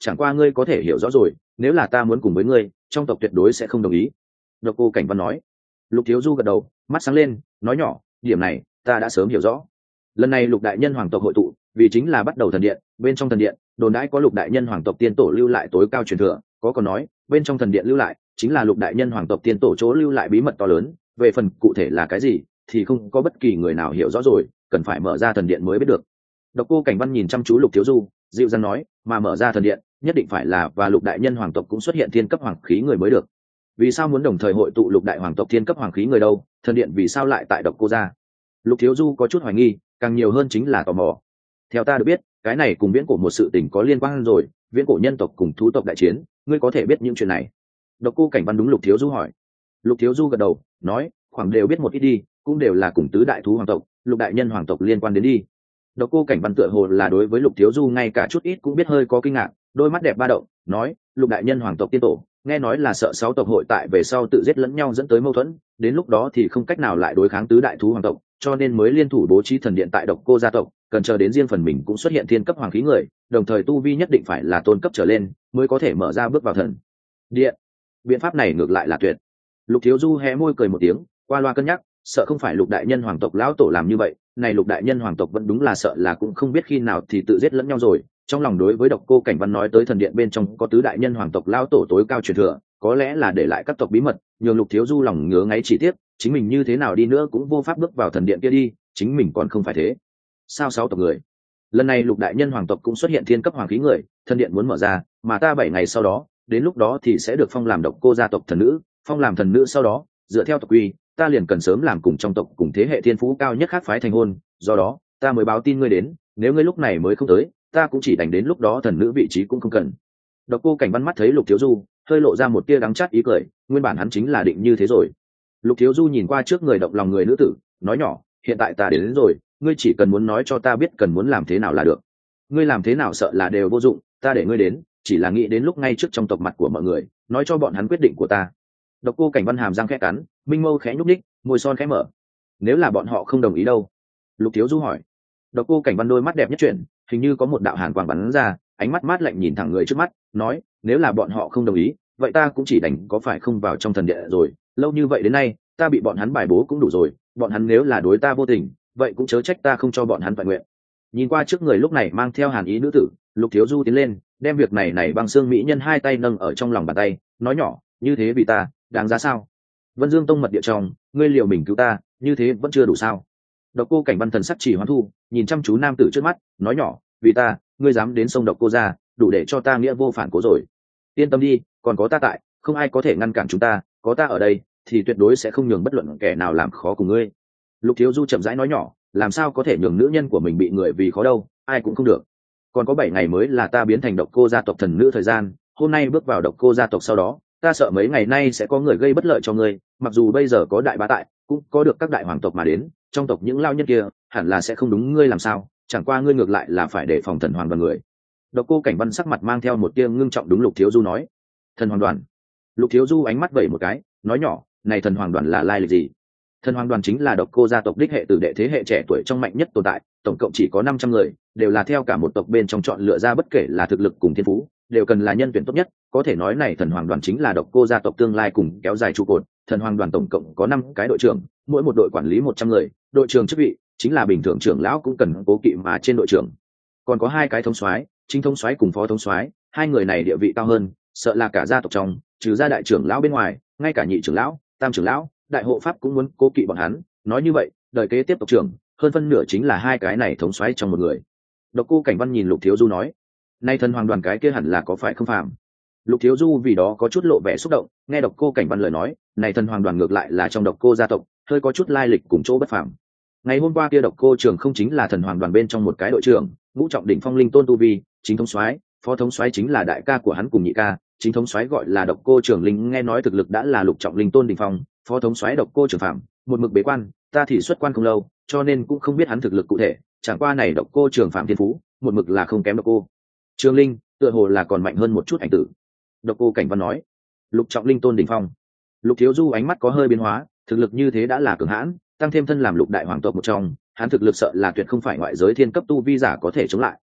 chẳng qua ngươi có thể hiểu rõ rồi, nếu là ta muốn cùng với ngươi, trong tộc tuyệt đối sẽ không đồng ý. Độc Cô Cảnh Văn nói. Lục Thiếu Du gật đầu, mắt sáng lên, nói nhỏ, điểm này ta đã sớm hiểu rõ. Lần này Lục đại nhân hoàng tộc hội tụ, vì chính là bắt đầu thần điện, bên trong thần điện, đồn đãi có Lục đại nhân hoàng tộc tiên tổ lưu lại tối cao truyền thừa, có còn nói, bên trong thần điện lưu lại, chính là Lục đại nhân hoàng tộc tiên tổ chỗ lưu lại bí mật to lớn, về phần cụ thể là cái gì, thì không có bất kỳ người nào hiểu rõ rồi, cần phải mở ra thần điện mới biết được. Độc Cô Cảnh Văn nhìn chăm chú Lục Thiếu Du, dịu dàng nói, mà mở ra thần điện, nhất định phải là và Lục đại nhân hoàng tộc cũng xuất hiện thiên cấp hoàng khí người mới được. Vì sao muốn đồng thời hội tụ Lục đại hoàng tộc thiên cấp hoàng khí người đâu? Thần điện vì sao lại tại Độc Cô gia? Lục Thiếu Du có chút hoài nghi, càng nhiều hơn chính là tò mò. Theo ta được biết, cái này cùng viễn cổ một sự tình có liên quan rồi, viễn cổ nhân tộc cùng thú tộc đại chiến, ngươi có thể biết những chuyện này. Độc Cô Cảnh Văn đúng Lục Thiếu Du hỏi. Lục Thiếu Du gật đầu, nói, khoảng đều biết một ít đi, cũng đều là cùng tứ đại thú hoàng tộc, Lục đại nhân hoàng tộc liên quan đến đi. Độc Cô Cảnh Văn tựa hồ là đối với Lục Thiếu Du ngay cả chút ít cũng biết hơi có kinh ngạc, đôi mắt đẹp ba động, nói, Lục đại nhân hoàng tộc tiên tổ, nghe nói là sợ sáu tộc hội tại về sau tự giết lẫn nhau dẫn tới mâu thuẫn, đến lúc đó thì không cách nào lại đối kháng tứ đại thú hoàng tộc, cho nên mới liên thủ bố trí thần điện tại Độc Cô gia tộc, cần chờ đến riêng phần mình cũng xuất hiện thiên cấp hoàng khí người, đồng thời tu vi nhất định phải là tôn cấp trở lên, mới có thể mở ra bước vào thần điện. Biện pháp này ngược lại là tuyệt. Lục Thiếu Du hé môi cười một tiếng, qua loa cân nhắc, sợ không phải Lục đại nhân hoàng tộc lão tổ làm như vậy, này Lục đại nhân hoàng tộc vẫn đúng là sợ là cũng không biết khi nào thì tự giết lẫn nhau rồi. Trong lòng đối với Độc Cô Cảnh Văn nói tới thần điện bên trong có tứ đại nhân hoàng tộc lão tổ tối cao truyền thừa, có lẽ là để lại các tộc bí mật, nhường Lục Thiếu Du lòng ngứa ngáy chỉ tiếc, chính mình như thế nào đi nữa cũng vô pháp bước vào thần điện kia đi, chính mình còn không phải thế. Sao sáu tộc người? Lần này Lục đại nhân hoàng tộc cũng xuất hiện thiên cấp hoàng khí người, thần điện muốn mở ra, mà ta bảy ngày sau đó, đến lúc đó thì sẽ được phong làm Độc Cô gia tộc thần nữ, phong làm thần nữ sau đó, dựa theo tộc quy, ta liền cần sớm làm cùng trong tộc cùng thế hệ thiên phú cao nhất khác phái thành hôn, do đó, ta mới báo tin ngươi đến, nếu ngươi lúc này mới không tới, ta cũng chỉ đành đến lúc đó thần nữ vị trí cũng không cần. Độc Cô Cảnh Văn mắt thấy Lục Thiếu Du, hơi lộ ra một tia đắng chát ý cười, nguyên bản hắn chính là định như thế rồi. Lục Thiếu Du nhìn qua trước người động lòng người nữ tử, nói nhỏ, hiện tại ta đến, đến rồi, ngươi chỉ cần muốn nói cho ta biết cần muốn làm thế nào là được. Ngươi làm thế nào sợ là đều vô dụng, ta để ngươi đến, chỉ là nghĩ đến lúc ngay trước trong tộc mặt của mọi người, nói cho bọn hắn quyết định của ta. Độc Cô Cảnh Văn hàm răng khẽ cắn, minh mâu khẽ nhúc nhích, môi son khẽ mở. Nếu là bọn họ không đồng ý đâu? Lục Thiếu Du hỏi. Độc Cô Cảnh Văn đôi mắt đẹp nhất chuyển, hình như có một đạo hàn quang bắn ra, ánh mắt mát lạnh nhìn thẳng người trước mắt, nói, nếu là bọn họ không đồng ý, vậy ta cũng chỉ đành có phải không vào trong thần điện rồi, lâu như vậy đến nay, ta bị bọn hắn bài bố cũng đủ rồi, bọn hắn nếu là đối ta vô tình, vậy cũng chớ trách ta không cho bọn hắn toàn nguyện. Nhìn qua trước người lúc này mang theo hàn ý nữ tử, Lục Thiếu Du tiến lên, đem việc này này bằng xương mỹ nhân hai tay nâng ở trong lòng bàn tay, nói nhỏ, như thế vì ta, đáng giá sao? Vân Dương Tông mật địa trong, ngươi liều mình cứu ta, như thế vẫn chưa đủ sao? Độc Cô Cảnh Văn thần sắc chỉ hoán thu, nhìn chăm chú nam tử trước mắt, nói nhỏ, vì ta, ngươi dám đến sông Độc Cô gia, đủ để cho ta nghĩa vô phản cố rồi. Yên tâm đi, còn có ta tại, không ai có thể ngăn cản chúng ta, có ta ở đây, thì tuyệt đối sẽ không nhường bất luận kẻ nào làm khó cùng ngươi. Lục Thiếu Du chậm rãi nói nhỏ, làm sao có thể nhường nữ nhân của mình bị người vì khó đâu, ai cũng không được. Còn có bảy ngày mới là ta biến thành Độc Cô gia tộc thần nữ thời gian, hôm nay bước vào Độc Cô gia tộc sau đó, ta sợ mấy ngày nay sẽ có người gây bất lợi cho ngươi, mặc dù bây giờ có đại bá tại, cũng có được các đại hoàng tộc mà đến, trong tộc những lao nhân kia, hẳn là sẽ không đúng ngươi làm sao, chẳng qua ngươi ngược lại là phải để phòng thần hoàng đoàn người. Độc Cô Cảnh Văn sắc mặt mang theo một tia ngưng trọng đúng Lục Thiếu Du nói. Thần hoàng đoàn. Lục Thiếu Du ánh mắt vẩy một cái, nói nhỏ, này thần hoàng đoàn là lai lịch gì? Thần hoàng đoàn chính là Độc Cô gia tộc đích hệ tử đệ thế hệ trẻ tuổi trong mạnh nhất tồn tại, tổng cộng chỉ có năm trăm người, đều là theo cả một tộc bên trong chọn lựa ra bất kể là thực lực cùng thiên phú, đều cần là nhân tuyển tốt nhất, có thể nói này thần hoàng đoàn chính là Độc Cô gia tộc tương lai cùng kéo dài trụ cột. Thần hoàng đoàn tổng cộng có năm cái đội trưởng, mỗi một đội quản lý một trăm người, đội trưởng chức vị chính là bình thường trưởng lão cũng cần cố kỵ mà trên đội trưởng. Còn có hai cái thống soái, chính thống soái cùng phó thống soái, hai người này địa vị cao hơn, sợ là cả gia tộc trong, trừ gia đại trưởng lão bên ngoài, ngay cả nhị trưởng lão, tam trưởng lão, đại hộ pháp cũng muốn cố kỵ bọn hắn. Nói như vậy, đời kế tiếp tộc trưởng, hơn phân nửa chính là hai cái này thống soái trong một người. Độc Cô Cảnh Văn nhìn Lục Thiếu Du nói, nay thần hoàng đoàn cái kia hẳn là có phải không phàm. Lục Thiếu Du vì đó có chút lộ vẻ xúc động, nghe Độc Cô Cảnh Văn lời nói, này thần hoàng đoàn ngược lại là trong Độc Cô gia tộc, hơi có chút lai lịch cùng chỗ bất phàm. Ngày hôm qua kia Độc Cô trưởng không chính là thần hoàng đoàn bên trong một cái đội trưởng, ngũ trọng đỉnh phong linh tôn tu vi, chính thống soái, phó thống soái chính là đại ca của hắn cùng nhị ca, chính thống soái gọi là Độc Cô trưởng linh, nghe nói thực lực đã là lục trọng linh tôn đỉnh phong, phó thống soái Độc Cô trưởng phạm, một mực bế quan, ta thì xuất quan không lâu, cho nên cũng không biết hắn thực lực cụ thể, chẳng qua này Độc Cô trưởng phạm thiên phú, một mực là không kém Độc Cô Trường Linh, tựa hồ là còn mạnh hơn một chút ảnh tử. Độc Cô Cảnh Văn nói, lục trọng linh tôn đỉnh phong. Lục Thiếu Du ánh mắt có hơi biến hóa, thực lực như thế đã là cường hãn, tăng thêm thân làm lục đại hoàng tộc một trong, hắn thực lực sợ là tuyệt không phải ngoại giới thiên cấp tu vi giả có thể chống lại.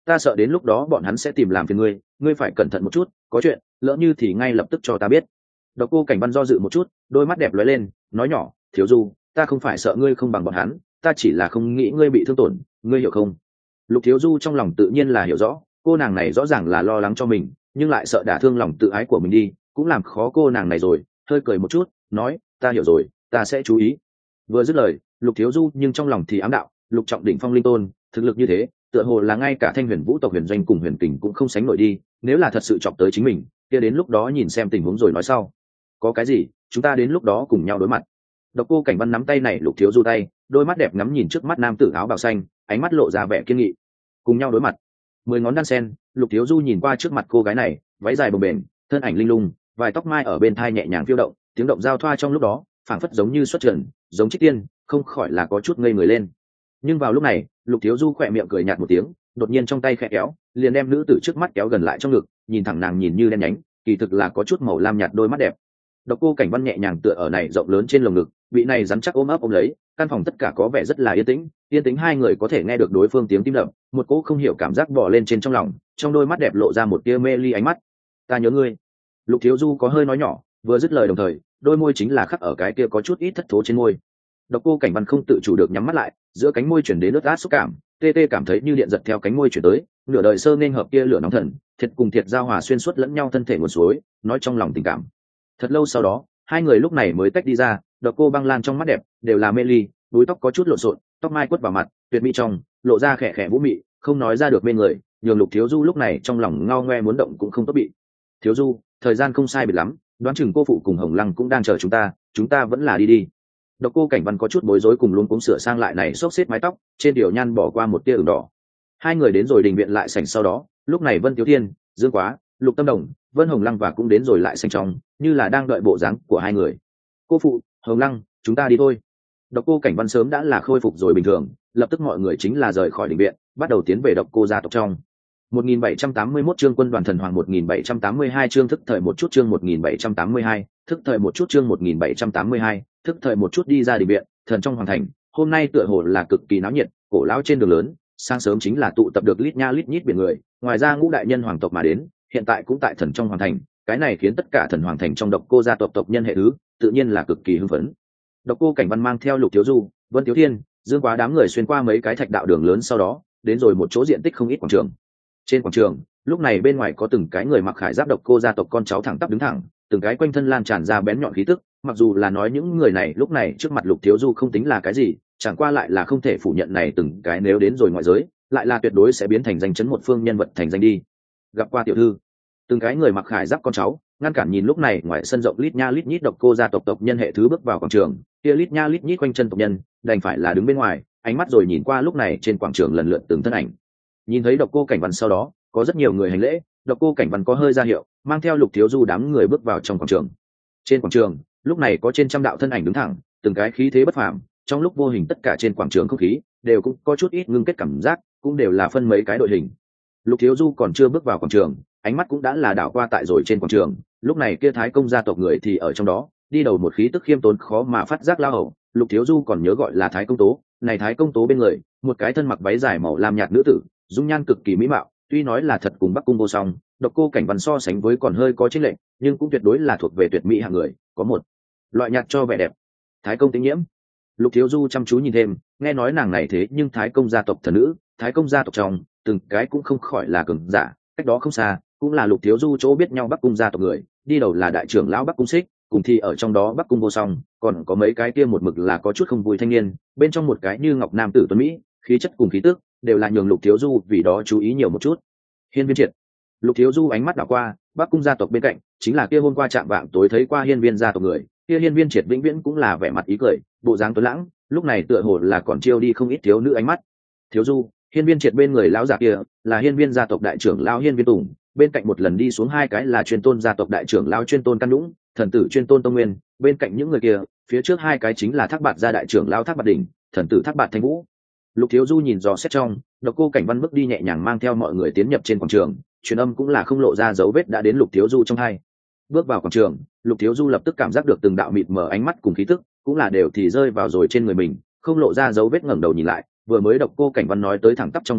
ta sợ đến lúc đó bọn hắn sẽ tìm làm phiền ngươi, ngươi phải cẩn thận một chút, có chuyện lỡ như thì ngay lập tức cho ta biết. Độc Cô Cảnh Văn do dự một chút, đôi mắt đẹp lóe lên, nói nhỏ, thiếu du, ta không phải sợ ngươi không bằng bọn hắn, ta chỉ là không nghĩ ngươi bị thương tổn, ngươi hiểu không? Lục Thiếu Du trong lòng tự nhiên là hiểu rõ, cô nàng này rõ ràng là lo lắng cho mình, nhưng lại sợ đả thương lòng tự ái của mình đi, cũng làm khó cô nàng này rồi, hơi cười một chút, nói, ta hiểu rồi, ta sẽ chú ý. Vừa dứt lời, Lục Thiếu Du nhưng trong lòng thì ám đạo, Lục Trọng đỉnh phong linh tôn, thực lực như thế, tựa hồ là ngay cả Thanh Huyền Vũ tộc Huyền Doanh cùng Huyền Kình cũng không sánh nổi đi, nếu là thật sự chọc tới chính mình, kia đến lúc đó nhìn xem tình huống rồi nói sau. Có cái gì, chúng ta đến lúc đó cùng nhau đối mặt. Độc Cô Cảnh Văn nắm tay này Lục Thiếu Du tay, đôi mắt đẹp ngắm nhìn trước mắt nam tử áo bào xanh, ánh mắt lộ ra vẻ kiên nghị. Cùng nhau đối mặt. Mười ngón đan sen, Lục Thiếu Du nhìn qua trước mặt cô gái này, váy dài bồng bềnh, thân ảnh linh lung, vài tóc mai ở bên thai nhẹ nhàng phiêu động, tiếng động giao thoa trong lúc đó, phảng phất giống như xuất trần, giống trích tiên, không khỏi là có chút ngây người lên. Nhưng vào lúc này, Lục Thiếu Du khỏe miệng cười nhạt một tiếng, đột nhiên trong tay khẽ kéo, liền đem nữ tử trước mắt kéo gần lại trong ngực, nhìn thẳng nàng nhìn như đen nhánh, kỳ thực là có chút màu lam nhạt đôi mắt đẹp. Độc Cô Cảnh Văn nhẹ nhàng tựa ở này rộng lớn trên lồng ngực, vị này rắn chắc ôm ấp ôm lấy, căn phòng tất cả có vẻ rất là yên tĩnh, yên tĩnh hai người có thể nghe được đối phương tiếng tim đập, một cỗ không hiểu cảm giác bò lên trên trong lòng, trong đôi mắt đẹp lộ ra một tia mê ly ánh mắt. Ta nhớ ngươi. Lục Thiếu Du có hơi nói nhỏ, vừa dứt lời đồng thời, đôi môi chính là khắc ở cái kia có chút ít thất thố trên môi. Độc Cô Cảnh Văn không tự chủ được nhắm mắt lại, giữa cánh môi chuyển đến ướt át xúc cảm, tê tê cảm thấy như điện giật theo cánh môi chuyển tới, nửa đời sơ nên hợp kia lửa nóng thần, thiệt cùng thiệt giao hòa xuyên suốt lẫn nhau thân thể nguồn suối, nói trong lòng tình cảm. Thật lâu sau đó, hai người lúc này mới tách đi ra. Độc Cô Băng Lan trong mắt đẹp đều là mê ly, búi tóc có chút lộn xộn, tóc mai quất vào mặt, tuyệt mỹ trong lộ ra khẽ khẽ vũ mị, không nói ra được bên người, nhường Lục Thiếu Du lúc này trong lòng ngao ngoe muốn động cũng không tốt bị. Thiếu Du, thời gian không sai biệt lắm, đoán chừng cô phụ cùng Hồng Lăng cũng đang chờ chúng ta, chúng ta vẫn là đi đi. Độc Cô Cảnh Văn có chút bối rối cùng luôn cũng sửa sang lại này xốc xếp mái tóc, trên tiểu nhan bỏ qua một tia ửng đỏ. Hai người đến rồi đình viện lại sảnh sau đó, lúc này Vân Tiếu Thiên, Dương Quá, Lục Tâm Đồng, Vân Hồng Lăng và cũng đến rồi lại sảnh trong, như là đang đợi bộ dáng của hai người. Cô phụ, Hồng Lăng, chúng ta đi thôi. Độc Cô Cảnh Văn sớm đã là khôi phục rồi bình thường, lập tức mọi người chính là rời khỏi đình viện, bắt đầu tiến về Độc Cô gia tộc trong. một nghìn bảy trăm tám mươi mốt chương Quân đoàn thần hoàng, một nghìn bảy trăm tám mươi hai chương thức thời một chút chương một nghìn bảy trăm tám mươi hai, thức thời một chút chương một nghìn bảy trăm tám mươi hai, thức thời một chút đi ra đình viện, thần trong hoàng thành, hôm nay tựa hồ là cực kỳ náo nhiệt, cổ lão trên đường lớn, sáng sớm chính là tụ tập được lít nha lít nhít biển người, ngoài ra ngũ đại nhân hoàng tộc mà đến, hiện tại cũng tại thần trong hoàng thành, cái này khiến tất cả thần hoàng thành trong Độc Cô gia tộc tộc nhân hệ thứ, tự nhiên là cực kỳ hưng phấn. Độc Cô Cảnh Văn mang theo Lục Thiếu Du, Vân Tiếu Thiên, Dương Quá đám người xuyên qua mấy cái thạch đạo đường lớn, sau đó đến rồi một chỗ diện tích không ít quảng trường. Trên quảng trường, lúc này bên ngoài có từng cái người mặc khải giáp Độc Cô gia tộc con cháu thẳng tắp đứng thẳng, từng cái quanh thân lan tràn ra bén nhọn khí tức, mặc dù là nói những người này lúc này trước mặt Lục Thiếu Du không tính là cái gì, chẳng qua lại là không thể phủ nhận này từng cái nếu đến rồi ngoại giới, lại là tuyệt đối sẽ biến thành danh chấn một phương nhân vật thành danh đi. Gặp qua tiểu thư. Từng cái người mặc khải giáp con cháu ngăn cản nhìn lúc này ngoài sân rộng lít nha lít nhít Độc Cô gia tộc tộc nhân hệ thứ bước vào quảng trường, kia lít nha lít nhít quanh chân tộc nhân đành phải là đứng bên ngoài, ánh mắt rồi nhìn qua lúc này trên quảng trường lần lượt từng thân ảnh. Nhìn thấy Độc Cô Cảnh Văn sau đó, có rất nhiều người hành lễ, Độc Cô Cảnh Văn có hơi ra hiệu, mang theo Lục Thiếu Du đám người bước vào trong quảng trường. Trên quảng trường, lúc này có trên trăm đạo thân ảnh đứng thẳng, từng cái khí thế bất phàm, trong lúc vô hình tất cả trên quảng trường không khí đều cũng có chút ít ngưng kết cảm giác, cũng đều là phân mấy cái đội hình. Lục Thiếu Du còn chưa bước vào quảng trường, ánh mắt cũng đã là đảo qua tại rồi trên quảng trường, lúc này kia Thái Công gia tộc người thì ở trong đó, đi đầu một khí tức khiêm tốn khó mà phát giác lao hầu. Lục Thiếu Du còn nhớ gọi là Thái Công Tố, này Thái Công Tố bên người, một cái thân mặc váy dài màu lam nhạt nữ tử, dung nhan cực kỳ mỹ mạo, tuy nói là thật cùng Bắc Cung vô song, Độc Cô Cảnh Văn so sánh với còn hơi có chênh lệch, nhưng cũng tuyệt đối là thuộc về tuyệt mỹ hạng người, có một loại nhạt cho vẻ đẹp. Thái Công Tĩnh Nhiễm. Lục Thiếu Du chăm chú nhìn thêm, nghe nói nàng này thế nhưng Thái Công gia tộc thần nữ, Thái Công gia tộc trong, từng cái cũng không khỏi là cường giả, cách đó không xa, cũng là Lục Thiếu Du chỗ biết nhau Bắc Cung gia tộc người, đi đầu là đại trưởng lão Bắc Cung Xích, cùng thì ở trong đó Bắc Cung vô song, còn có mấy cái kia một mực là có chút không vui thanh niên, bên trong một cái như ngọc nam tử tuấn mỹ, khí chất cùng khí tức đều là nhường Lục Thiếu Du vì đó chú ý nhiều một chút. Hiên Viên Triệt. Lục Thiếu Du ánh mắt đảo qua, Bắc Cung gia tộc bên cạnh, chính là kia hôm qua chạm vạng tối thấy qua Hiên Viên gia tộc người, kia Hiên Viên Triệt vĩnh viễn cũng là vẻ mặt ý cười, bộ dáng tuấn lãng, lúc này tựa hồ là còn chiêu đi không ít thiếu nữ ánh mắt. Thiếu Du, Hiên Viên Triệt bên người lão già kia, là Hiên Viên gia tộc đại trưởng lão Hiên Viên Tùng, bên cạnh một lần đi xuống hai cái là chuyên tôn gia tộc đại trưởng lão chuyên tôn Căn Dũng, thần tử chuyên tôn Tông Nguyên, bên cạnh những người kia, phía trước hai cái chính là Thác Bạt gia đại trưởng lão Thác Bạt Đỉnh, thần tử Thác Bạt Thanh Vũ. Lục Thiếu Du nhìn dò xét trong, Độc Cô Cảnh Văn bước đi nhẹ nhàng mang theo mọi người tiến nhập trên quảng trường, truyền âm cũng là không lộ ra dấu vết đã đến Lục Thiếu Du trong hai. Bước vào quảng trường, Lục Thiếu Du lập tức cảm giác được từng đạo mịt mờ ánh mắt cùng khí tức, cũng là đều thì rơi vào rồi trên người mình, không lộ ra dấu vết ngẩng đầu nhìn lại, vừa mới Độc Cô Cảnh Văn nói tới thẳng tắp trong gia tộc,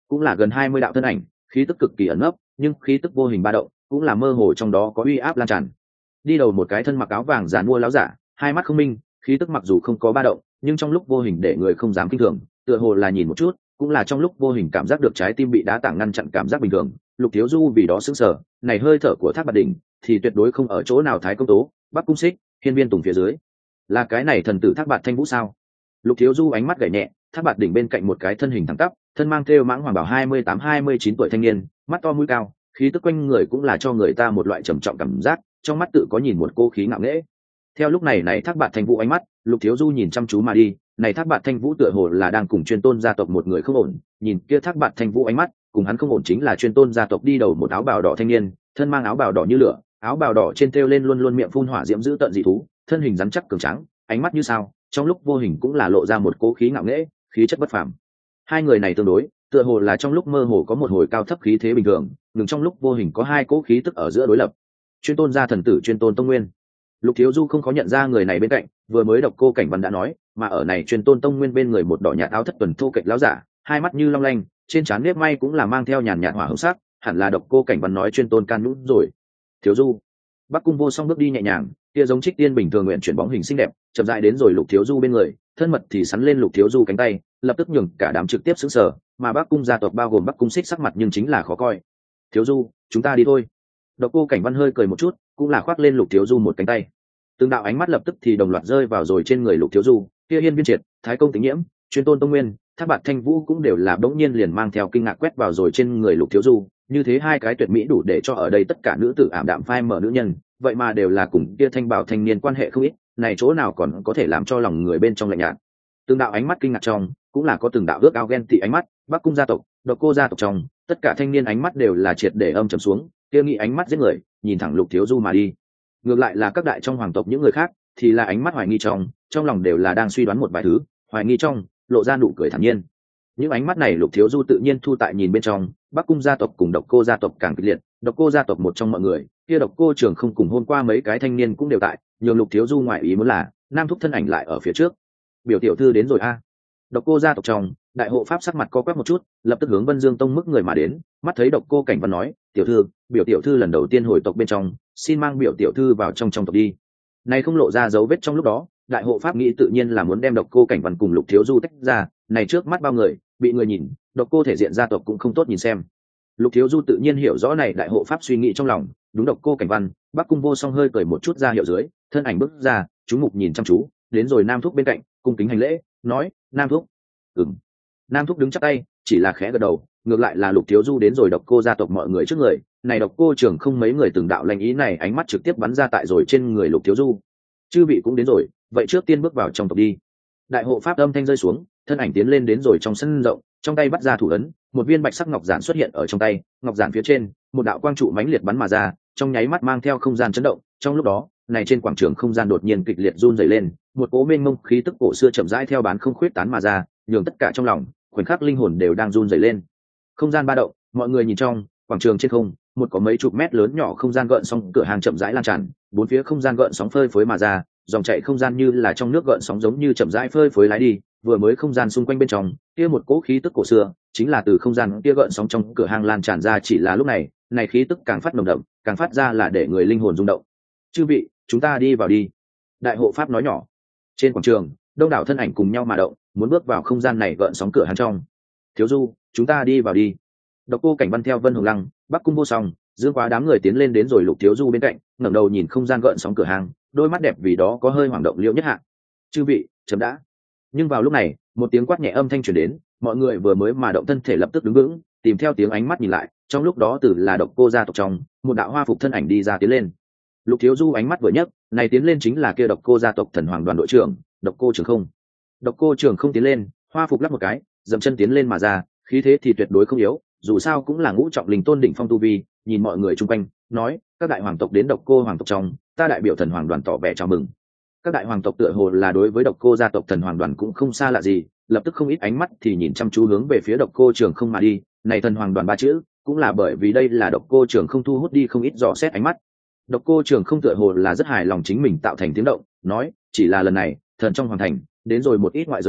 cũng là gần hai mươi đạo thân ảnh, khí tức cực kỳ ẩn nấp, nhưng khí tức vô hình ba động, cũng là mơ hồ trong đó có uy áp lan tràn. Đi đầu một cái thân mặc áo vàng giàn mua láo giả, hai mắt không minh, khí tức mặc dù không có ba động, nhưng trong lúc vô hình để người không dám kinh thường, tựa hồ là nhìn một chút, cũng là trong lúc vô hình cảm giác được trái tim bị đá tảng ngăn chặn cảm giác bình thường. Lục Thiếu Du vì đó sững sờ, này hơi thở của Thác Bạt Đỉnh thì tuyệt đối không ở chỗ nào Thái Công Tố, Bắc Cung Xích, Hiên Viên Tùng phía dưới. Là cái này thần tử Thác Bạt Thanh Vũ sao? Lục Thiếu Du ánh mắt gảy nhẹ, Thác Bạt Đỉnh bên cạnh một cái thân hình thẳng tắp, thân mang thêu mãng hoàng bảo hai mươi tám hai mươi chín tuổi thanh niên, mắt to mũi cao, khí tức quanh người cũng là cho người ta một loại trầm trọng cảm giác, trong mắt tự có nhìn một cô khí ngạo nghễ. Theo lúc này này Thác Bạt Thanh Vũ ánh mắt, Lục Thiếu Du nhìn chăm chú mà đi, này Thác Bạt Thanh Vũ tựa hồ là đang cùng Chuyên Tôn gia tộc một người không ổn, nhìn kia Thác Bạt Thanh Vũ ánh mắt, cùng hắn không ổn chính là Chuyên Tôn gia tộc đi đầu một áo bào đỏ thanh niên, thân mang áo bào đỏ như lửa, áo bào đỏ trên treo lên luôn luôn miệng phun hỏa diễm dữ tợn dị thú, thân hình rắn chắc cường tráng, ánh mắt như sao, trong lúc vô hình cũng là lộ ra một cố khí ngạo nghễ, khí chất bất phàm. Hai người này tương đối, tựa hồ là trong lúc mơ hồ có một hồi cao thấp khí thế bình thường, ngừng trong lúc vô hình có hai cố khí tức ở giữa đối lập. Chuyên Tôn gia thần tử Chuyên Tôn Tông Nguyên. Lục Thiếu Du không có nhận ra người này bên cạnh, vừa mới Độc Cô Cảnh Văn đã nói, mà ở này Chuyên Tôn Tông Nguyên bên người một đỏ nhạt áo thất tuần thô kệch láo giả, hai mắt như long lanh, trên trán nếp may cũng là mang theo nhàn nhạt hỏa hồng sắc, hẳn là Độc Cô Cảnh Văn nói Chuyên Tôn can nhũ rồi. Thiếu Du. Bắc Cung Vô Song bước đi nhẹ nhàng, kia giống trích tiên bình thường nguyện chuyển bóng hình xinh đẹp, chậm rãi đến rồi Lục Thiếu Du bên người, thân mật thì sắn lên Lục Thiếu Du cánh tay, lập tức nhường cả đám trực tiếp sững sờ, mà Bắc Cung gia tộc bao gồm Bắc Cung Xích sắc mặt nhưng chính là khó coi. Thiếu Du, chúng ta đi thôi. Độc Cô Cảnh Văn hơi cười một chút, cũng là khoác lên Lục Thiếu Du một cánh tay. Từng đạo ánh mắt lập tức thì đồng loạt rơi vào rồi trên người Lục Thiếu Du, kia Hiên Viên Triệt, Thái Công Tĩnh Nhiễm, Chuyên Tôn Tông Nguyên, Thác Bạt Thanh Vũ cũng đều là bỗng nhiên liền mang theo kinh ngạc quét vào rồi trên người Lục Thiếu Du, như thế hai cái tuyệt mỹ đủ để cho ở đây tất cả nữ tử ảm đạm phai mở nữ nhân, vậy mà đều là cùng kia thanh bảo thanh niên quan hệ không ít, này chỗ nào còn có thể làm cho lòng người bên trong lạnh nhạt. Từng đạo ánh mắt kinh ngạc trong, cũng là có từng đạo ước ao ghen tị ánh mắt, Bắc Cung gia tộc, Độc Cô gia tộc trong, tất cả thanh niên ánh mắt đều là triệt để âm trầm xuống, kia nghĩ ánh mắt giết người, nhìn thẳng Lục Thiếu Du mà đi. Ngược lại là các đại trong hoàng tộc những người khác, thì là ánh mắt hoài nghi trong, trong lòng đều là đang suy đoán một vài thứ, hoài nghi trong, lộ ra nụ cười thản nhiên. Những ánh mắt này Lục Thiếu Du tự nhiên thu tại nhìn bên trong, Bắc Cung gia tộc cùng Độc Cô gia tộc càng kịch liệt, Độc Cô gia tộc một trong mọi người, kia Độc Cô Trường không cùng hôm qua mấy cái thanh niên cũng đều tại, nhường Lục Thiếu Du ngoại ý muốn là, Nam Thúc thân ảnh lại ở phía trước. Biểu tiểu thư đến rồi a. À. Độc Cô gia tộc trong, đại hộ pháp sắc mặt co quắp một chút, lập tức hướng Vân Dương tông mức người mà đến, mắt thấy Độc Cô Cảnh Văn nói, "Tiểu thư, biểu tiểu thư lần đầu tiên hồi tộc bên trong, xin mang biểu tiểu thư vào trong trong tộc đi." Này không lộ ra dấu vết trong lúc đó, đại hộ pháp nghĩ tự nhiên là muốn đem Độc Cô Cảnh Văn cùng Lục Thiếu Du tách ra, này trước mắt bao người, bị người nhìn, Độc Cô thể diện gia tộc cũng không tốt nhìn xem. Lục Thiếu Du tự nhiên hiểu rõ này đại hộ pháp suy nghĩ trong lòng, đúng Độc Cô Cảnh Văn, Bắc Cung Vô Song hơi cười một chút ra hiệu dưới, thân ảnh bước ra, chú mục nhìn chăm chú, đến rồi Nam Thúc bên cạnh, cung kính hành lễ, nói, "Nam Thúc." Ừm. Nam Thúc đứng chắp tay, chỉ là khẽ gật đầu, ngược lại là Lục Thiếu Du đến rồi Độc Cô gia tộc mọi người trước người, này Độc Cô Trường không mấy người từng đạo lanh ý này ánh mắt trực tiếp bắn ra tại rồi trên người Lục Thiếu Du. Chư vị cũng đến rồi, vậy trước tiên bước vào trong tộc đi. Đại hộ pháp âm thanh rơi xuống, thân ảnh tiến lên đến rồi trong sân rộng, trong tay bắt ra thủ ấn, một viên bạch sắc ngọc giản xuất hiện ở trong tay, ngọc giản phía trên, một đạo quang trụ mãnh liệt bắn mà ra, trong nháy mắt mang theo không gian chấn động, trong lúc đó, này trên quảng trường không gian đột nhiên kịch liệt run rẩy lên, một cỗ mênh mông khí tức cổ xưa chậm rãi theo bán không khuyết tán mà ra, nhường tất cả trong lòng, khoảnh khắc linh hồn đều đang run rẩy lên. Không gian ba động, mọi người nhìn trong, quảng trường trên không, một có mấy chục mét lớn nhỏ không gian gợn sóng cửa hàng chậm rãi lan tràn, bốn phía không gian gợn sóng phơi phới mà ra, dòng chảy không gian như là trong nước gợn sóng giống như chậm rãi phơi phới lái đi, vừa mới không gian xung quanh bên trong, kia một cỗ khí tức cổ xưa, chính là từ không gian kia gợn sóng trong cửa hàng lan tràn ra, chỉ là lúc này, này khí tức càng phát nồng đậm, càng phát ra là để người linh hồn rung động. "Chư vị, chúng ta đi vào đi." Đại hộ pháp nói nhỏ. Trên quảng trường, đông đảo thân ảnh cùng nhau mà động, muốn bước vào không gian này gợn sóng cửa hàng trong. "Thiếu Du, chúng ta đi vào đi." Độc Cô Cảnh Văn theo Vân Hồng Lăng, Bắc Cung Vô Song, Dương Quá đám người tiến lên đến rồi Lục Thiếu Du bên cạnh, ngẩng đầu nhìn không gian gợn sóng cửa hàng, đôi mắt đẹp vì đó có hơi hoảng động liễu nhất hạ. "Chư vị, chấm đã." Nhưng vào lúc này, một tiếng quát nhẹ âm thanh truyền đến, mọi người vừa mới mà động thân thể lập tức đứng vững, tìm theo tiếng ánh mắt nhìn lại, trong lúc đó từ là Độc Cô gia tộc trong, một đạo hoa phục thân ảnh đi ra tiến lên. Lục Thiếu Du ánh mắt vừa nhấc, này tiến lên chính là kia Độc Cô gia tộc Thần Hoàng đoàn đội trưởng, Độc Cô Trường Không. Độc Cô Trường Không tiến lên, hoa phục lắp một cái, dậm chân tiến lên mà ra, khí thế thì tuyệt đối không yếu, dù sao cũng là ngũ trọng linh tôn đỉnh phong tu vi, nhìn mọi người chung quanh, nói, "Các đại hoàng tộc đến Độc Cô hoàng tộc trong, ta đại biểu Thần Hoàng đoàn tỏ vẻ chào mừng." Các đại hoàng tộc tựa hồ là đối với Độc Cô gia tộc Thần Hoàng đoàn cũng không xa lạ gì, lập tức không ít ánh mắt thì nhìn chăm chú hướng về phía Độc Cô Trường Không mà đi, này Thần Hoàng đoàn ba chữ, cũng là bởi vì đây là Độc Cô Trường Không thu hút đi không ít dò xét ánh mắt. Độc Cô Trường Không tựa hồ là rất hài lòng chính mình tạo thành tiếng động, nói, "Chỉ là lần này, thần trong hoàng thành, đến rồi một ít ngoại giới người,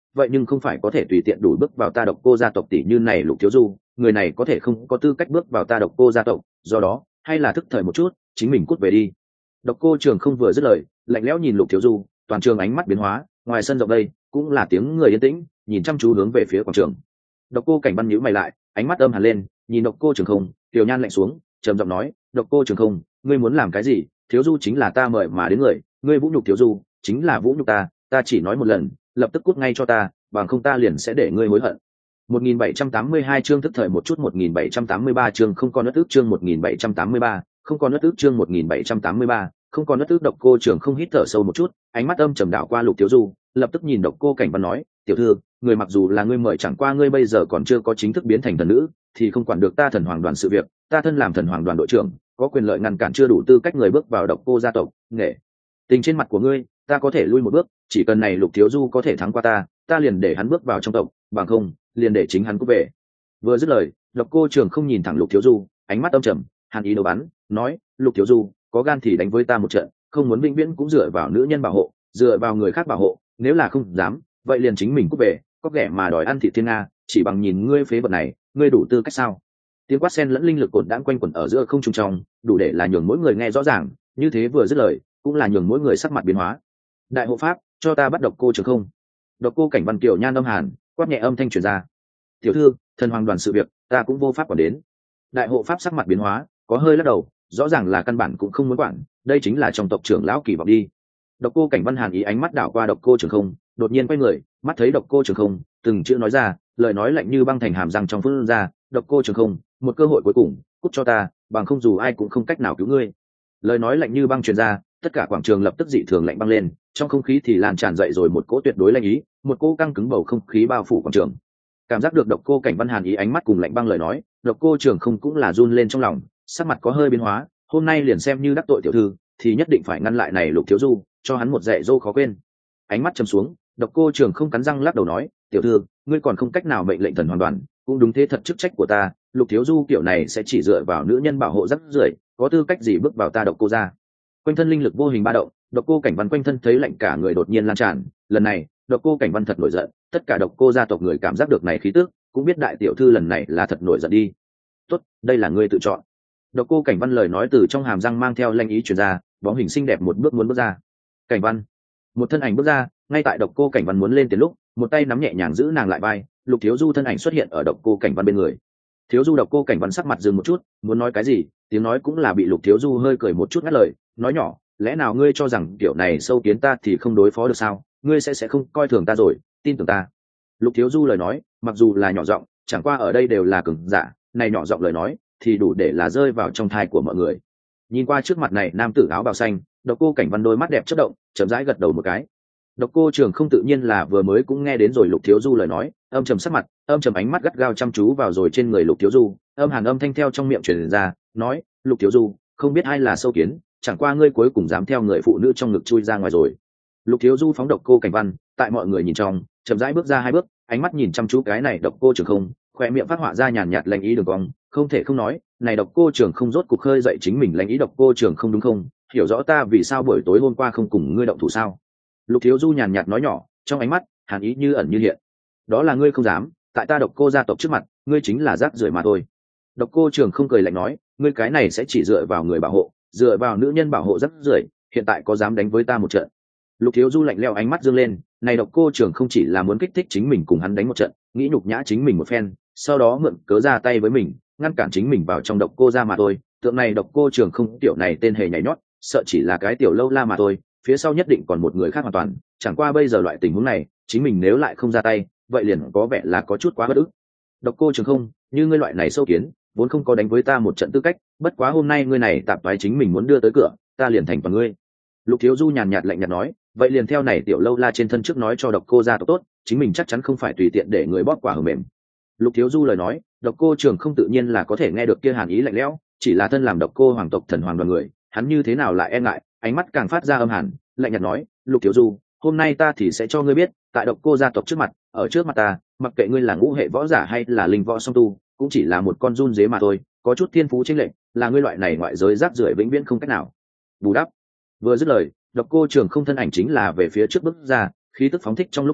vậy nhưng không phải có thể tùy tiện đủ bước vào ta độc cô gia tộc tỷ như này Lục thiếu du, người này có thể không có tư cách bước vào ta độc cô gia tộc, do đó hay là thức thời một chút, chính mình cút về đi. Độc cô Trường không vừa dứt lời, lạnh lẽo nhìn Lục thiếu du, toàn trường ánh mắt biến hóa, ngoài sân rộng đây cũng là tiếng người yên tĩnh, nhìn chăm chú hướng về phía quảng trường. Độc cô Cảnh Văn nhíu mày lại, ánh mắt âm hàn lên, nhìn Độc cô Trường không, tiểu nhan lạnh xuống, trầm giọng nói, Độc cô Trường không, ngươi muốn làm cái gì? Thiếu du chính là ta mời mà đến người, ngươi vũ nhục thiếu du chính là vũ nhục ta, ta chỉ nói một lần, lập tức cút ngay cho ta, bằng không ta liền sẽ để ngươi hối hận. một nghìn bảy trăm tám mươi hai chương thức thời một chút một nghìn bảy trăm tám mươi ba chương không còn đất ước chương một nghìn bảy trăm tám mươi ba, không còn đất ước chương một nghìn bảy trăm tám mươi ba, không còn đất ước. Độc cô Trường không hít thở sâu một chút, ánh mắt âm trầm đạo qua Lục thiếu du, lập tức nhìn Độc cô Cảnh Văn nói, tiểu thư, người mặc dù là ngươi mời, chẳng qua ngươi bây giờ còn chưa có chính thức biến thành thần nữ, thì không quản được ta thần hoàng đoàn sự việc, ta thân làm thần hoàng đoàn đội trưởng, có quyền lợi ngăn cản chưa đủ tư cách người bước vào Độc cô gia tộc. Nghệ tình trên mặt của ngươi, ta có thể lui một bước, chỉ cần này Lục thiếu du có thể thắng qua ta, ta liền để hắn bước vào trong tộc, bằng không liền để chính hắn cút về. Vừa dứt lời, Độc cô Trường không nhìn thẳng Lục thiếu du, ánh mắt âm trầm, hàn ý đầu bắn, nói, Lục thiếu du, có gan thì đánh với ta một trận, không muốn vĩnh viễn cũng dựa vào nữ nhân bảo hộ, dựa vào người khác bảo hộ, nếu là không dám, vậy liền chính mình cút về, có ghẻ mà đòi ăn thịt thiên nga, chỉ bằng nhìn ngươi phế vật này, ngươi đủ tư cách sao? Tiếng quát sen lẫn linh lực cột đãng quanh quẩn ở giữa không trung trong, đủ để là nhường mỗi người nghe rõ ràng, như thế vừa dứt lời, cũng là nhường mỗi người sắc mặt biến hóa. Đại hộ pháp, cho ta bắt Độc cô Trường không. Độc cô Cảnh Văn kiều nhan âm hàn, quát nhẹ âm thanh truyền ra. Tiểu thư, thần hoàng đoàn sự việc, ta cũng vô pháp quản đến. Đại hộ pháp sắc mặt biến hóa, có hơi lắc đầu, rõ ràng là căn bản cũng không muốn quản, đây chính là trong tộc trưởng lão kỳ vọng đi. Độc cô Cảnh Văn hàn ý ánh mắt đảo qua Độc cô Trường không, đột nhiên quay người, mắt thấy Độc cô Trường không, từng chữ nói ra, lời nói lạnh như băng thành hàm răng trong phun ra, Độc cô Trường không, một cơ hội cuối cùng, cút cho ta, bằng không dù ai cũng không cách nào cứu ngươi. Lời nói lạnh như băng truyền ra, tất cả quảng trường lập tức dị thường lạnh băng lên, trong không khí thì lan tràn dậy rồi một cỗ tuyệt đối lạnh ý, một cỗ căng cứng bầu không khí bao phủ quảng trường. Cảm giác được Độc cô Cảnh Văn hàn ý ánh mắt cùng lạnh băng lời nói, Độc cô Trường không cũng là run lên trong lòng, sắc mặt có hơi biến hóa, hôm nay liền xem như đắc tội tiểu thư, thì nhất định phải ngăn lại này Lục thiếu du, cho hắn một dạy dỗ khó quên. Ánh mắt trầm xuống, Độc cô Trường không cắn răng lắc đầu nói, tiểu thư, ngươi còn không cách nào mệnh lệnh thần hoàn toàn, cũng đúng thế thật chức trách của ta, Lục thiếu du kiểu này sẽ chỉ dựa vào nữ nhân bảo hộ rất rưởi, có tư cách gì bước vào ta Độc cô gia? Quanh thân linh lực vô hình ba động, Độc cô Cảnh Văn quanh thân thấy lạnh cả người đột nhiên lan tràn, lần này Độc cô Cảnh Văn thật nổi giận, tất cả Độc cô gia tộc người cảm giác được này khí tức, cũng biết đại tiểu thư lần này là thật nổi giận đi. Tốt, đây là ngươi tự chọn. Độc cô Cảnh Văn lời nói từ trong hàm răng mang theo lanh ý truyền ra, bóng hình xinh đẹp một bước muốn bước ra. Cảnh Văn, một thân ảnh bước ra, ngay tại Độc cô Cảnh Văn muốn lên tiền lúc, một tay nắm nhẹ nhàng giữ nàng lại vai, Lục thiếu du thân ảnh xuất hiện ở Độc cô Cảnh Văn bên người. Thiếu du Độc cô Cảnh Văn sắc mặt dừng một chút, muốn nói cái gì, tiếng nói cũng là bị Lục thiếu du hơi cười một chút ngắt lời, nói nhỏ, lẽ nào ngươi cho rằng kiểu này sâu kiến ta thì không đối phó được sao? Ngươi sẽ sẽ không coi thường ta rồi, tin tưởng ta. Lục thiếu du lời nói, mặc dù là nhỏ giọng, chẳng qua ở đây đều là cường giả, này nhỏ giọng lời nói thì đủ để là rơi vào trong thai của mọi người. Nhìn qua trước mặt này nam tử áo bào xanh, Độc cô Cảnh Văn đôi mắt đẹp chớp động, chậm rãi gật đầu một cái. Độc cô Trường không tự nhiên là vừa mới cũng nghe đến rồi Lục thiếu du lời nói, âm trầm sắc mặt, âm trầm ánh mắt gắt gao chăm chú vào rồi trên người Lục thiếu du, âm hàn âm thanh theo trong miệng truyền ra, nói, Lục thiếu du, không biết ai là sâu kiến, chẳng qua ngươi cuối cùng dám theo người phụ nữ trong ngực chui ra ngoài rồi. Lục thiếu du phóng Độc cô Cảnh Văn, tại mọi người nhìn trong, chậm rãi bước ra hai bước, ánh mắt nhìn chăm chú cái này Độc cô Trường không, khoe miệng phát họa ra nhàn nhạt lạnh ý đường cong, không thể không nói, này Độc cô Trường không rốt cục khơi dậy chính mình lạnh ý. Độc cô Trường không đúng không, hiểu rõ ta vì sao buổi tối hôm qua không cùng ngươi động thủ sao? Lục thiếu du nhàn nhạt nói nhỏ, trong ánh mắt hàn ý như ẩn như hiện. Đó là ngươi không dám, tại ta Độc cô gia tộc trước mặt, ngươi chính là rác rưởi mà thôi. Độc cô Trường không cười lạnh nói, ngươi cái này sẽ chỉ dựa vào người bảo hộ, dựa vào nữ nhân bảo hộ rác rưởi, hiện tại có dám đánh với ta một trận? Lục thiếu du lạnh lẽo ánh mắt dương lên, này Độc cô Trường không chỉ là muốn kích thích chính mình cùng hắn đánh một trận, nghĩ nhục nhã chính mình một phen, sau đó mượn cớ ra tay với mình, ngăn cản chính mình vào trong Độc cô gia mà thôi. Tượng này Độc cô Trường không tiểu này tên hề nhảy nhót, sợ chỉ là cái tiểu lâu la mà thôi, phía sau nhất định còn một người khác hoàn toàn, chẳng qua bây giờ loại tình huống này, chính mình nếu lại không ra tay, vậy liền có vẻ là có chút quá bất ức. Độc cô Trường không, như ngươi loại này sâu kiến, vốn không có đánh với ta một trận tư cách, bất quá hôm nay ngươi này tạp toái chính mình muốn đưa tới cửa, ta liền thành toàn ngươi. Lục thiếu du nhàn nhạt lạnh nhạt nói, vậy liền theo này tiểu lâu la trên thân trước nói cho Độc cô gia tộc tốt, chính mình chắc chắn không phải tùy tiện để người bóp quả hờ mềm. Lục thiếu du lời nói, Độc cô Trường không tự nhiên là có thể nghe được kia hàn ý lạnh lẽo, chỉ là thân làm Độc cô hoàng tộc thần hoàng đoàn người, hắn như thế nào lại e ngại, ánh mắt càng phát ra âm hàn, lạnh nhạt nói, Lục thiếu du, hôm nay ta thì sẽ cho ngươi biết, tại Độc cô gia tộc trước mặt, ở trước mặt ta, mặc kệ ngươi là ngũ hệ võ giả hay là linh võ song tu, cũng chỉ là một con run dế mà thôi, có chút thiên phú chênh lệch, là ngươi loại này ngoại giới rác rưởi vĩnh viễn không cách nào bù đắp. Vừa dứt lời, Độc cô Trường không thân ảnh chính là về phía trước bước ra, khí tức phóng thích trong lúc đó,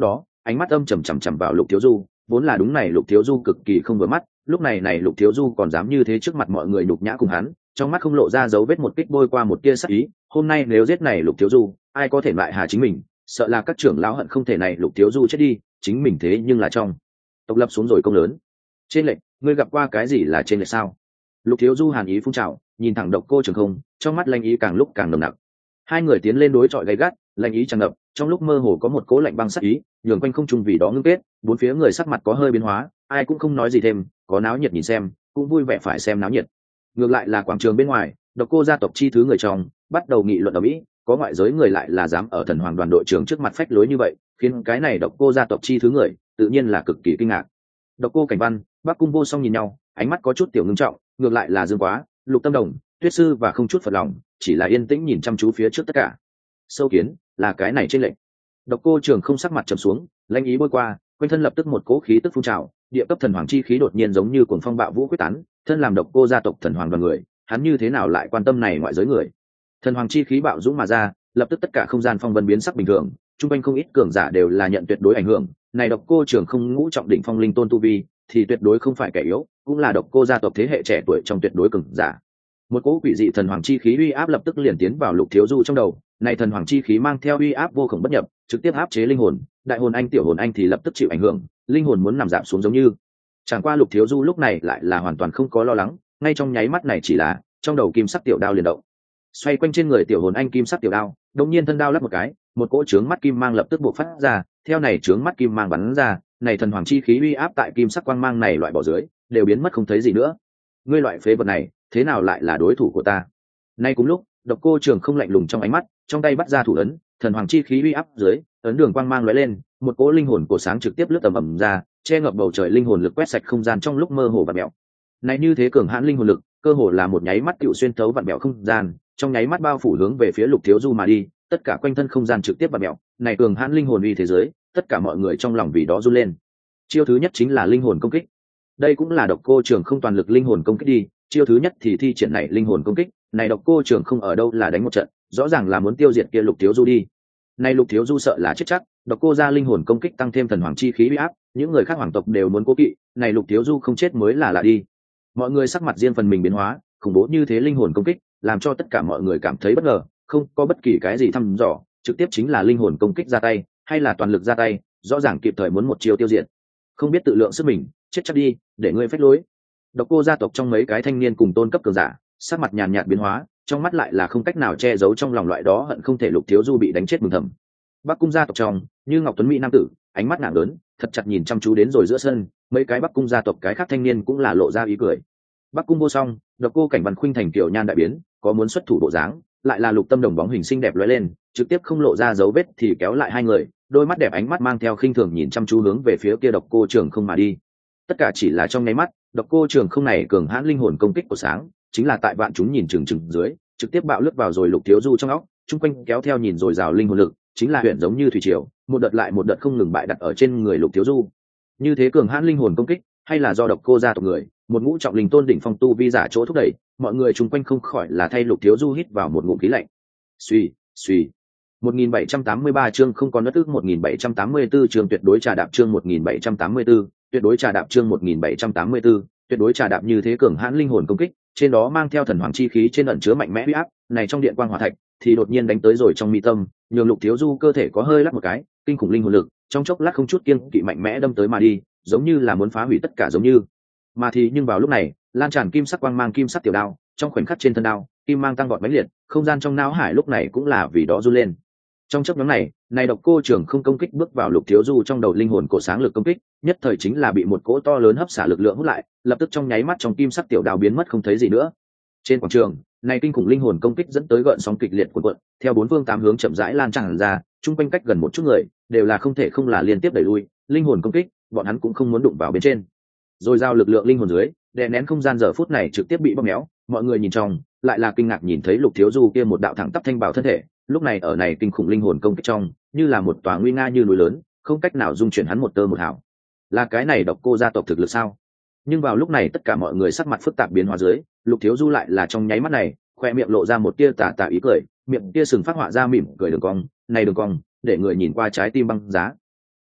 ánh mắt âm trầm chằm chằm vào Lục Thiếu Du. Vốn là đúng này Lục Thiếu Du cực kỳ không vừa mắt, lúc này này Lục Thiếu Du còn dám như thế trước mặt mọi người nhục nhã cùng hắn, trong mắt không lộ ra dấu vết một kích bôi qua một tia sắc ý. Hôm nay nếu giết này Lục Thiếu Du, ai có thể lại hà chính mình, sợ là các trưởng lão hận không thể này Lục Thiếu Du chết đi, chính mình thế nhưng là trong tộc lập xuống rồi công lớn. Trên lệnh, ngươi gặp qua cái gì là trên lệnh sao? Lục Thiếu Du hàn ý phun trào, nhìn thẳng Độc Cô Trường Không, trong mắt lanh ý càng lúc càng nồng nặc. Hai người tiến lên đối chọi gay gắt, lanh ý tràn ngập, trong lúc mơ hồ có một cố lạnh băng sắc ý, nhường quanh không trung vì đó ngưng kết, bốn phía người sắc mặt có hơi biến hóa, ai cũng không nói gì thêm, có náo nhiệt nhìn xem, cũng vui vẻ phải xem náo nhiệt. Ngược lại là quảng trường bên ngoài, Độc Cô gia tộc chi thứ người trong bắt đầu nghị luận ở mỹ, có ngoại giới người lại là dám ở Thần Hoàng đoàn đội trưởng trước mặt phách lối như vậy, khiến cái này Độc Cô gia tộc chi thứ người tự nhiên là cực kỳ kinh ngạc. Độc Cô Cảnh Văn, Bắc Cung Vô Song nhìn nhau, ánh mắt có chút tiểu ngưng trọng, ngược lại là Dương Quá, Lục Tâm Đồng, Tuyết Sư và không chút phật lòng, chỉ là yên tĩnh nhìn chăm chú phía trước tất cả. Sâu kiến, là cái này trên lệnh. Độc Cô Trường không sắc mặt trầm xuống, lãnh ý bôi qua, quanh thân lập tức một cỗ khí tức phun trào, địa cấp thần hoàng chi khí đột nhiên giống như cuồng phong bạo vũ quyết tán, thân làm Độc Cô gia tộc thần hoàng đoàn người, hắn như thế nào lại quan tâm này ngoại giới người? Thần hoàng chi khí bạo dũng mà ra, lập tức tất cả không gian phong vân biến sắc bình thường, trung quanh không ít cường giả đều là nhận tuyệt đối ảnh hưởng, này Độc Cô Trường không ngũ trọng đỉnh phong linh tôn tu vi, thì tuyệt đối không phải kẻ yếu, cũng là Độc Cô gia tộc thế hệ trẻ tuổi trong tuyệt đối cường giả. Một cỗ quỷ dị thần hoàng chi khí uy áp lập tức liền tiến vào Lục Thiếu Du trong đầu, này thần hoàng chi khí mang theo uy áp vô cùng bất nhập, trực tiếp áp chế linh hồn, đại hồn anh tiểu hồn anh thì lập tức chịu ảnh hưởng, linh hồn muốn nằm giảm xuống giống như. Chẳng qua Lục Thiếu Du lúc này lại là hoàn toàn không có lo lắng, ngay trong nháy mắt này chỉ là trong đầu kim sắc tiểu đao liền động, xoay quanh trên người tiểu hồn anh kim sắc tiểu đao, đột nhiên thân đao lắp một cái, một cỗ trướng mắt kim mang lập tức bộc phát ra, theo này trướng mắt kim mang bắn ra, này thần hoàng chi khí uy áp tại kim sắc quang mang này loại bỏ dưới, đều biến mất không thấy gì nữa. Ngươi loại phế vật này, thế nào lại là đối thủ của ta? Nay cùng lúc, Độc Cô Trường không lạnh lùng trong ánh mắt, trong tay bắt ra thủ ấn, thần hoàng chi khí uy áp dưới, ấn đường quang mang lóe lên, một cỗ linh hồn cổ sáng trực tiếp lướt tầm ầm ra, che ngập bầu trời linh hồn lực quét sạch không gian trong lúc mơ hồ và mèo. Này như thế cường hãn linh hồn lực, cơ hồ là một nháy mắt tựu xuyên thấu vặn mèo không gian, trong nháy mắt bao phủ hướng về phía Lục Thiếu Du mà đi, tất cả quanh thân không gian trực tiếp vặn mèo. Này cường hãn linh hồn uy thế giới, tất cả mọi người trong lòng vì đó run lên. Chiêu thứ nhất chính là linh hồn công kích. Đây cũng là Độc Cô Trường không toàn lực linh hồn công kích đi, chiêu thứ nhất thì thi triển này linh hồn công kích, này Độc Cô Trường không ở đâu là đánh một trận, rõ ràng là muốn tiêu diệt kia Lục Thiếu Du đi. Này Lục Thiếu Du sợ là chết chắc, Độc Cô ra linh hồn công kích tăng thêm thần hoàng chi khí uy áp, những người khác hoàng tộc đều muốn cố kỵ, này Lục Thiếu Du không chết mới là lạ đi. Mọi người sắc mặt riêng phần mình biến hóa, khủng bố như thế linh hồn công kích, làm cho tất cả mọi người cảm thấy bất ngờ, không có bất kỳ cái gì thăm dò, trực tiếp chính là linh hồn công kích ra tay, hay là toàn lực ra tay, rõ ràng kịp thời muốn một chiêu tiêu diệt. Không biết tự lượng sức mình, chết chắc đi, để ngươi phách lối. Độc Cô gia tộc trong mấy cái thanh niên cùng tôn cấp cường giả, sắc mặt nhàn nhạt biến hóa, trong mắt lại là không cách nào che giấu trong lòng loại đó hận không thể Lục Thiếu Du bị đánh chết mừng thầm. Bắc Cung gia tộc trong, như Ngọc Tuấn mỹ nam tử, ánh mắt nặng lớn, thật chặt nhìn chăm chú đến rồi giữa sân, mấy cái Bắc Cung gia tộc cái khác thanh niên cũng là lộ ra ý cười. Bắc Cung Vô Song, Độc Cô Cảnh Văn khuynh thành tiểu nhan đại biến, có muốn xuất thủ bộ dáng, lại là Lục Tâm Đồng bóng hình xinh đẹp lóe lên, trực tiếp không lộ ra dấu vết thì kéo lại hai người, đôi mắt đẹp ánh mắt mang theo khinh thường nhìn chăm chú hướng về phía kia Độc Cô Trường không mà đi. Tất cả chỉ là trong nháy mắt, Độc Cô Trường không này cường hãn linh hồn công kích của sáng, chính là tại vạn chúng nhìn chừng chừng dưới, trực tiếp bạo lướt vào rồi Lục Thiếu Du trong óc, chung quanh kéo theo nhìn rồi rào linh hồn lực, chính là huyền giống như thủy triều, một đợt lại một đợt không ngừng bại đặt ở trên người Lục Thiếu Du. Như thế cường hãn linh hồn công kích, hay là do Độc Cô gia tộc người, một ngũ trọng linh tôn đỉnh phong tu vi giả chỗ thúc đẩy, mọi người chung quanh không khỏi là thay Lục Thiếu Du hít vào một ngụm khí lạnh. Suy, suy. một nghìn bảy trăm tám mươi ba chương không còn đất ức một nghìn bảy trăm tám mươi tư chương tuyệt đối trà đạp chương một nghìn bảy trăm tám mươi tư, tuyệt đối trà đạp chương một nghìn bảy trăm tám mươi tư, tuyệt đối trà đạp như thế cường hãn linh hồn công kích, trên đó mang theo thần hoàng chi khí trên ẩn chứa mạnh mẽ uy áp, này trong điện quang hỏa thạch thì đột nhiên đánh tới rồi trong mi tâm, nhường Lục Thiếu Du cơ thể có hơi lắc một cái, kinh khủng linh hồn lực, trong chốc lát không chút kiêng kỵ mạnh mẽ đâm tới mà đi, giống như là muốn phá hủy tất cả giống như. Mà thì nhưng vào lúc này, lan tràn kim sắc quang mang kim sắc tiểu đao, trong khoảnh khắc trên thân đao, kim mang tăng vọt mãnh liệt, không gian trong não hải lúc này cũng là vì đó run lên. Trong chốc ngắn này, này Độc Cô Trường không công kích bước vào Lục Thiếu Du trong đầu linh hồn cổ sáng lực công kích, nhất thời chính là bị một cỗ to lớn hấp xả lực lượng hút lại, lập tức trong nháy mắt trong kim sắc tiểu đao biến mất không thấy gì nữa. Trên quảng trường, này kinh khủng linh hồn công kích dẫn tới gợn sóng kịch liệt cuộn cuộn, theo bốn phương tám hướng chậm rãi lan tràn ra, chung quanh cách gần một chút người, đều là không thể không là liên tiếp đẩy lui, linh hồn công kích, bọn hắn cũng không muốn đụng vào bên trên. Rồi giao lực lượng linh hồn dưới, đè nén không gian giờ phút này trực tiếp bị bóp méo, mọi người nhìn trong, lại là kinh ngạc nhìn thấy Lục Thiếu Du kia một đạo thẳng tắp thanh bảo thân thể, lúc này ở này kinh khủng linh hồn công kích trong, như là một tòa nguy nga như núi lớn, không cách nào dung chuyển hắn một tơ một hào. Là cái này Độc Cô gia tộc thực lực sao? Nhưng vào lúc này tất cả mọi người sắc mặt phức tạp biến hóa dưới, Lục Thiếu Du lại là trong nháy mắt này, khoe miệng lộ ra một tia tà tà ý cười, miệng kia sừng phát họa ra mỉm cười đường cong, này đường cong, để người nhìn qua trái tim băng giá.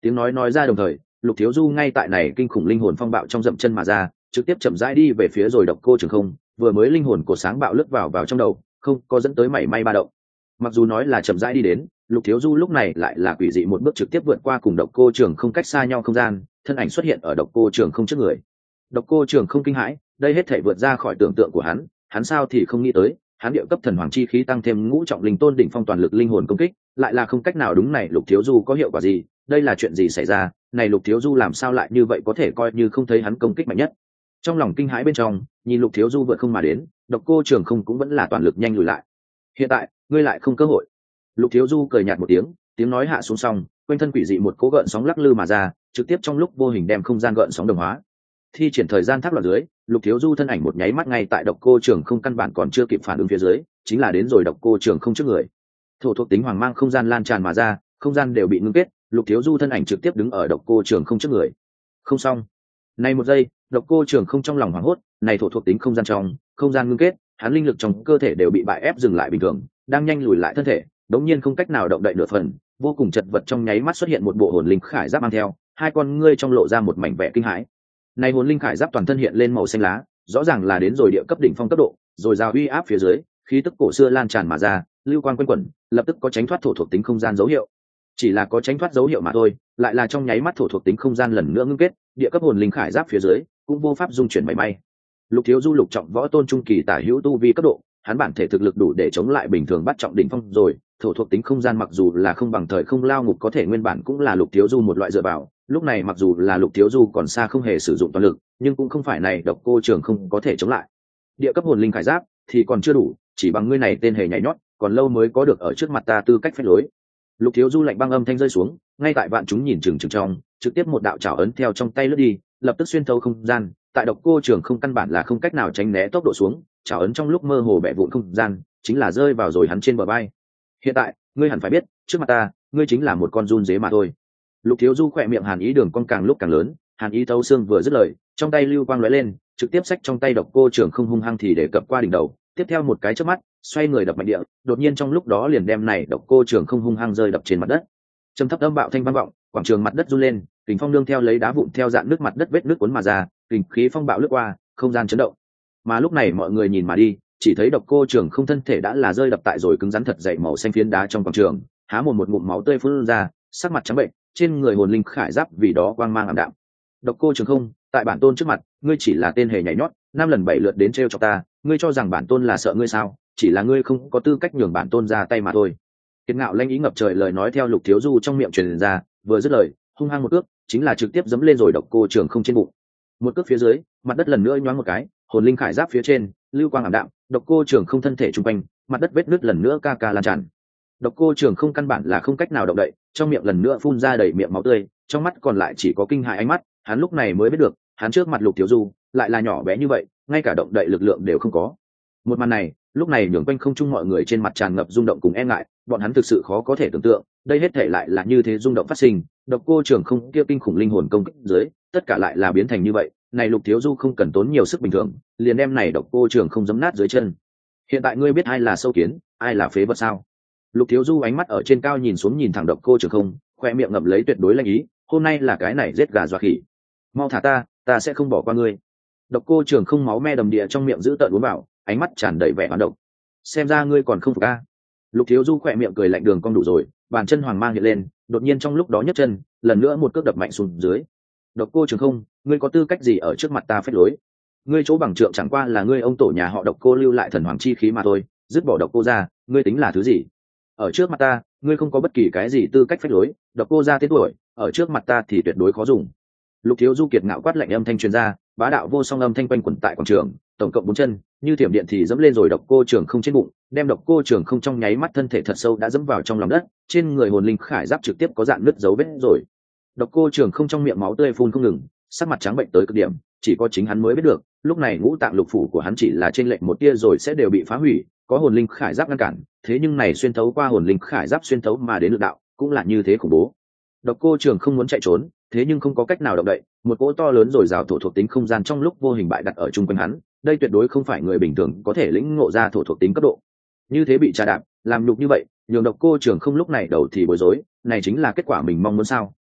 Tiếng nói nói ra đồng thời, Lục Thiếu Du ngay tại này kinh khủng linh hồn phong bạo trong dậm chân mà ra, trực tiếp chậm rãi đi về phía rồi Độc Cô Trường Không, vừa mới linh hồn của sáng bạo lướt vào vào trong đầu, không có dẫn tới mảy may ba động. Mặc dù nói là chậm rãi đi đến, Lục Thiếu Du lúc này lại là quỷ dị một bước trực tiếp vượt qua cùng Độc Cô Trường Không cách xa nhau không gian, thân ảnh xuất hiện ở Độc Cô Trường Không trước người. Độc Cô Trường Không kinh hãi, đây hết thảy vượt ra khỏi tưởng tượng của hắn, hắn sao thì không nghĩ tới, hắn địa cấp thần hoàng chi khí tăng thêm ngũ trọng linh tôn đỉnh phong toàn lực linh hồn công kích, lại là không cách nào đúng này Lục Thiếu Du có hiệu quả gì, đây là chuyện gì xảy ra, này Lục Thiếu Du làm sao lại như vậy có thể coi như không thấy hắn công kích mạnh nhất. Trong lòng kinh hãi bên trong, nhìn Lục Thiếu Du vượt không mà đến, Độc Cô Trường Không cũng vẫn là toàn lực nhanh lùi lại. Hiện tại, ngươi lại không cơ hội. Lục Thiếu Du cười nhạt một tiếng, tiếng nói hạ xuống xong, quanh thân quỷ dị một cỗ gợn sóng lắc lư mà ra, trực tiếp trong lúc vô hình đem không gian gợn sóng đồng hóa. Thi triển thời gian thác loạn dưới, Lục Thiếu Du thân ảnh một nháy mắt ngay tại Độc Cô Trường Không căn bản còn chưa kịp phản ứng phía dưới, chính là đến rồi Độc Cô Trường Không trước người. Thổ thuộc tính hoàng mang không gian lan tràn mà ra, không gian đều bị ngưng kết, Lục Thiếu Du thân ảnh trực tiếp đứng ở Độc Cô Trường Không trước người. Không xong. Này một giây, Độc Cô Trường Không trong lòng hoảng hốt, này thổ thuộc tính không gian trong, không gian ngưng kết, hắn linh lực trong cơ thể đều bị bại ép dừng lại bình thường, đang nhanh lùi lại thân thể, đống nhiên không cách nào động đậy nửa phần, vô cùng chật vật trong nháy mắt xuất hiện một bộ hồn linh khải giáp mang theo, hai con ngươi trong lộ ra một mảnh vẻ kinh hãi. Này hồn linh khải giáp toàn thân hiện lên màu xanh lá, rõ ràng là đến rồi địa cấp đỉnh phong cấp độ, rồi giao uy áp phía dưới, khí tức cổ xưa lan tràn mà ra, lưu quang quanh quẩn, lập tức có tránh thoát thổ thuộc tính không gian dấu hiệu. Chỉ là có tránh thoát dấu hiệu mà thôi, lại là trong nháy mắt thổ thuộc tính không gian lần nữa ngưng kết, địa cấp hồn linh khải giáp phía dưới cũng vô pháp dung chuyển mảy may. Lục Thiếu Du lục trọng võ tôn trung kỳ tả hữu tu vi cấp độ, hắn bản thể thực lực đủ để chống lại bình thường bắt trọng đỉnh phong rồi, thổ thuộc tính không gian mặc dù là không bằng thời không lao ngục có thể nguyên bản cũng là Lục Thiếu Du một loại dựa vào, lúc này mặc dù là Lục Thiếu Du còn xa không hề sử dụng toàn lực, nhưng cũng không phải này Độc Cô Trường Không có thể chống lại. Địa cấp hồn linh khải giáp thì còn chưa đủ, chỉ bằng ngươi này tên hề nhảy nhót, còn lâu mới có được ở trước mặt ta tư cách phép lối. Lục Thiếu Du lạnh băng âm thanh rơi xuống, ngay tại vạn chúng nhìn chừng chừng trong, trực tiếp một đạo chảo ấn theo trong tay lướt đi, lập tức xuyên thấu không gian, tại Độc Cô Trường Không căn bản là không cách nào tránh né tốc độ xuống, chảo ấn trong lúc mơ hồ bẻ vụn không gian, chính là rơi vào rồi hắn trên bờ vai. Hiện tại, ngươi hẳn phải biết, trước mặt ta, ngươi chính là một con run dế mà thôi. Lục Thiếu Du khỏe miệng hàn ý đường cong càng lúc càng lớn, hàn ý thấu xương vừa dứt lời, trong tay lưu quang lóe lên, trực tiếp xách trong tay Độc Cô Trường Không hung hăng thì để cập qua đỉnh đầu, tiếp theo một cái chớp mắt, xoay người đập mạnh địa, đột nhiên trong lúc đó liền đem này Độc Cô Trường Không hung hăng rơi đập trên mặt đất. Trầm thấp âm bạo thanh vang vọng, quảng trường mặt đất run lên, kình phong đương theo lấy đá vụn theo dạng nước mặt đất vết nước cuốn mà ra, kình khí phong bạo lướt qua, không gian chấn động. Mà lúc này mọi người nhìn mà đi, chỉ thấy Độc Cô Trường Không thân thể đã là rơi đập tại rồi cứng rắn thật dày màu xanh phiến đá trong quảng trường, há mồm một ngụm máu tươi phun ra, sắc mặt trắng bệnh, trên người hồn linh khải giáp vì đó quang mang ảm đạm. Độc Cô Trường Không, tại bản tôn trước mặt, ngươi chỉ là tên hề nhảy nhót, năm lần bảy lượt đến trêu chọc ta, ngươi cho rằng bản tôn là sợ ngươi sao? Chỉ là ngươi không có tư cách nhường bản tôn ra tay mà thôi. Kiệt ngạo lanh ý ngập trời lời nói theo Lục Thiếu Du trong miệng truyền ra, vừa dứt lời, hung hăng một cước, chính là trực tiếp giẫm lên rồi Độc Cô Trường Không trên bụng. Một cước phía dưới, mặt đất lần nữa nhoáng một cái, hồn linh khải giáp phía trên, lưu quang ảm đạm, Độc Cô Trường Không thân thể trung quanh, mặt đất vết nứt lần nữa ca ca lan tràn. Độc Cô Trường Không căn bản là không cách nào động đậy, trong miệng lần nữa phun ra đầy miệng máu tươi, trong mắt còn lại chỉ có kinh hãi ánh mắt, hắn lúc này mới biết được, hắn trước mặt Lục Thiếu Du, lại là nhỏ bé như vậy, ngay cả động đậy lực lượng đều không có. Một màn này, lúc này nhường quanh không trung mọi người trên mặt tràn ngập rung động cùng e ngại, bọn hắn thực sự khó có thể tưởng tượng, đây hết thể lại là như thế rung động phát sinh, Độc Cô Trường Không kia kinh khủng linh hồn công kích dưới, tất cả lại là biến thành như vậy, này Lục Thiếu Du không cần tốn nhiều sức bình thường, liền đem này Độc Cô Trường Không giẫm nát dưới chân. Hiện tại ngươi biết ai là sâu kiến, ai là phế vật sao? Lục Thiếu Du ánh mắt ở trên cao nhìn xuống nhìn thẳng Độc Cô Trường Không, khoe miệng ngậm lấy tuyệt đối lanh ý, hôm nay là cái này giết gà dọa khỉ, mau thả ta, ta sẽ không bỏ qua ngươi. Độc Cô Trường Không máu me đầm địa trong miệng giữ tợn uốn vào, ánh mắt tràn đầy vẻ hoán độc. Xem ra ngươi còn không phục a. Lục Thiếu Du khỏe miệng cười lạnh đường cong đủ rồi, bàn chân hoàng mang hiện lên, đột nhiên trong lúc đó nhấc chân, lần nữa một cước đập mạnh xuống dưới. Độc Cô Trường Không, ngươi có tư cách gì ở trước mặt ta phép lối? Ngươi chỗ bằng trượng chẳng qua là ngươi ông tổ nhà họ Độc Cô lưu lại thần hoàng chi khí mà thôi, dứt bỏ Độc Cô ra, ngươi tính là thứ gì? Ở trước mặt ta, ngươi không có bất kỳ cái gì tư cách phép lối, Độc Cô ra tên tuổi, ở trước mặt ta thì tuyệt đối khó dùng. Lục Thiếu Du kiệt ngạo quát lạnh âm thanh truyền ra, bá đạo vô song âm thanh quanh quẩn tại quảng trường, tổng cộng bốn chân, như thiểm điện thì dẫm lên rồi Độc Cô Trường Không trên bụng, đem Độc Cô Trường Không trong nháy mắt thân thể thật sâu đã dẫm vào trong lòng đất, trên người hồn linh khải giáp trực tiếp có dạn nứt dấu vết rồi. Độc Cô Trường Không trong miệng máu tươi phun không ngừng, sắc mặt trắng bệnh tới cực điểm, chỉ có chính hắn mới biết được, lúc này ngũ tạng lục phủ của hắn chỉ là trên lệch một tia rồi sẽ đều bị phá hủy, có hồn linh khải giáp ngăn cản, thế nhưng này xuyên thấu qua hồn linh khải giáp xuyên thấu mà đến lực đạo, cũng là như thế khủng bố. Độc Cô Trường Không muốn chạy trốn, thế nhưng không có cách nào động đậy, một cỗ to lớn rồi rào thổ thuộc tính không gian trong lúc vô hình bại đặt ở trung quanh hắn, đây tuyệt đối không phải người bình thường có thể lĩnh ngộ ra thổ thuộc tính cấp độ. Như thế bị trà đạp, làm nhục như vậy, nhường Độc Cô Trường Không lúc này đầu thì bối rối, này chính là kết quả mình mong muốn sao?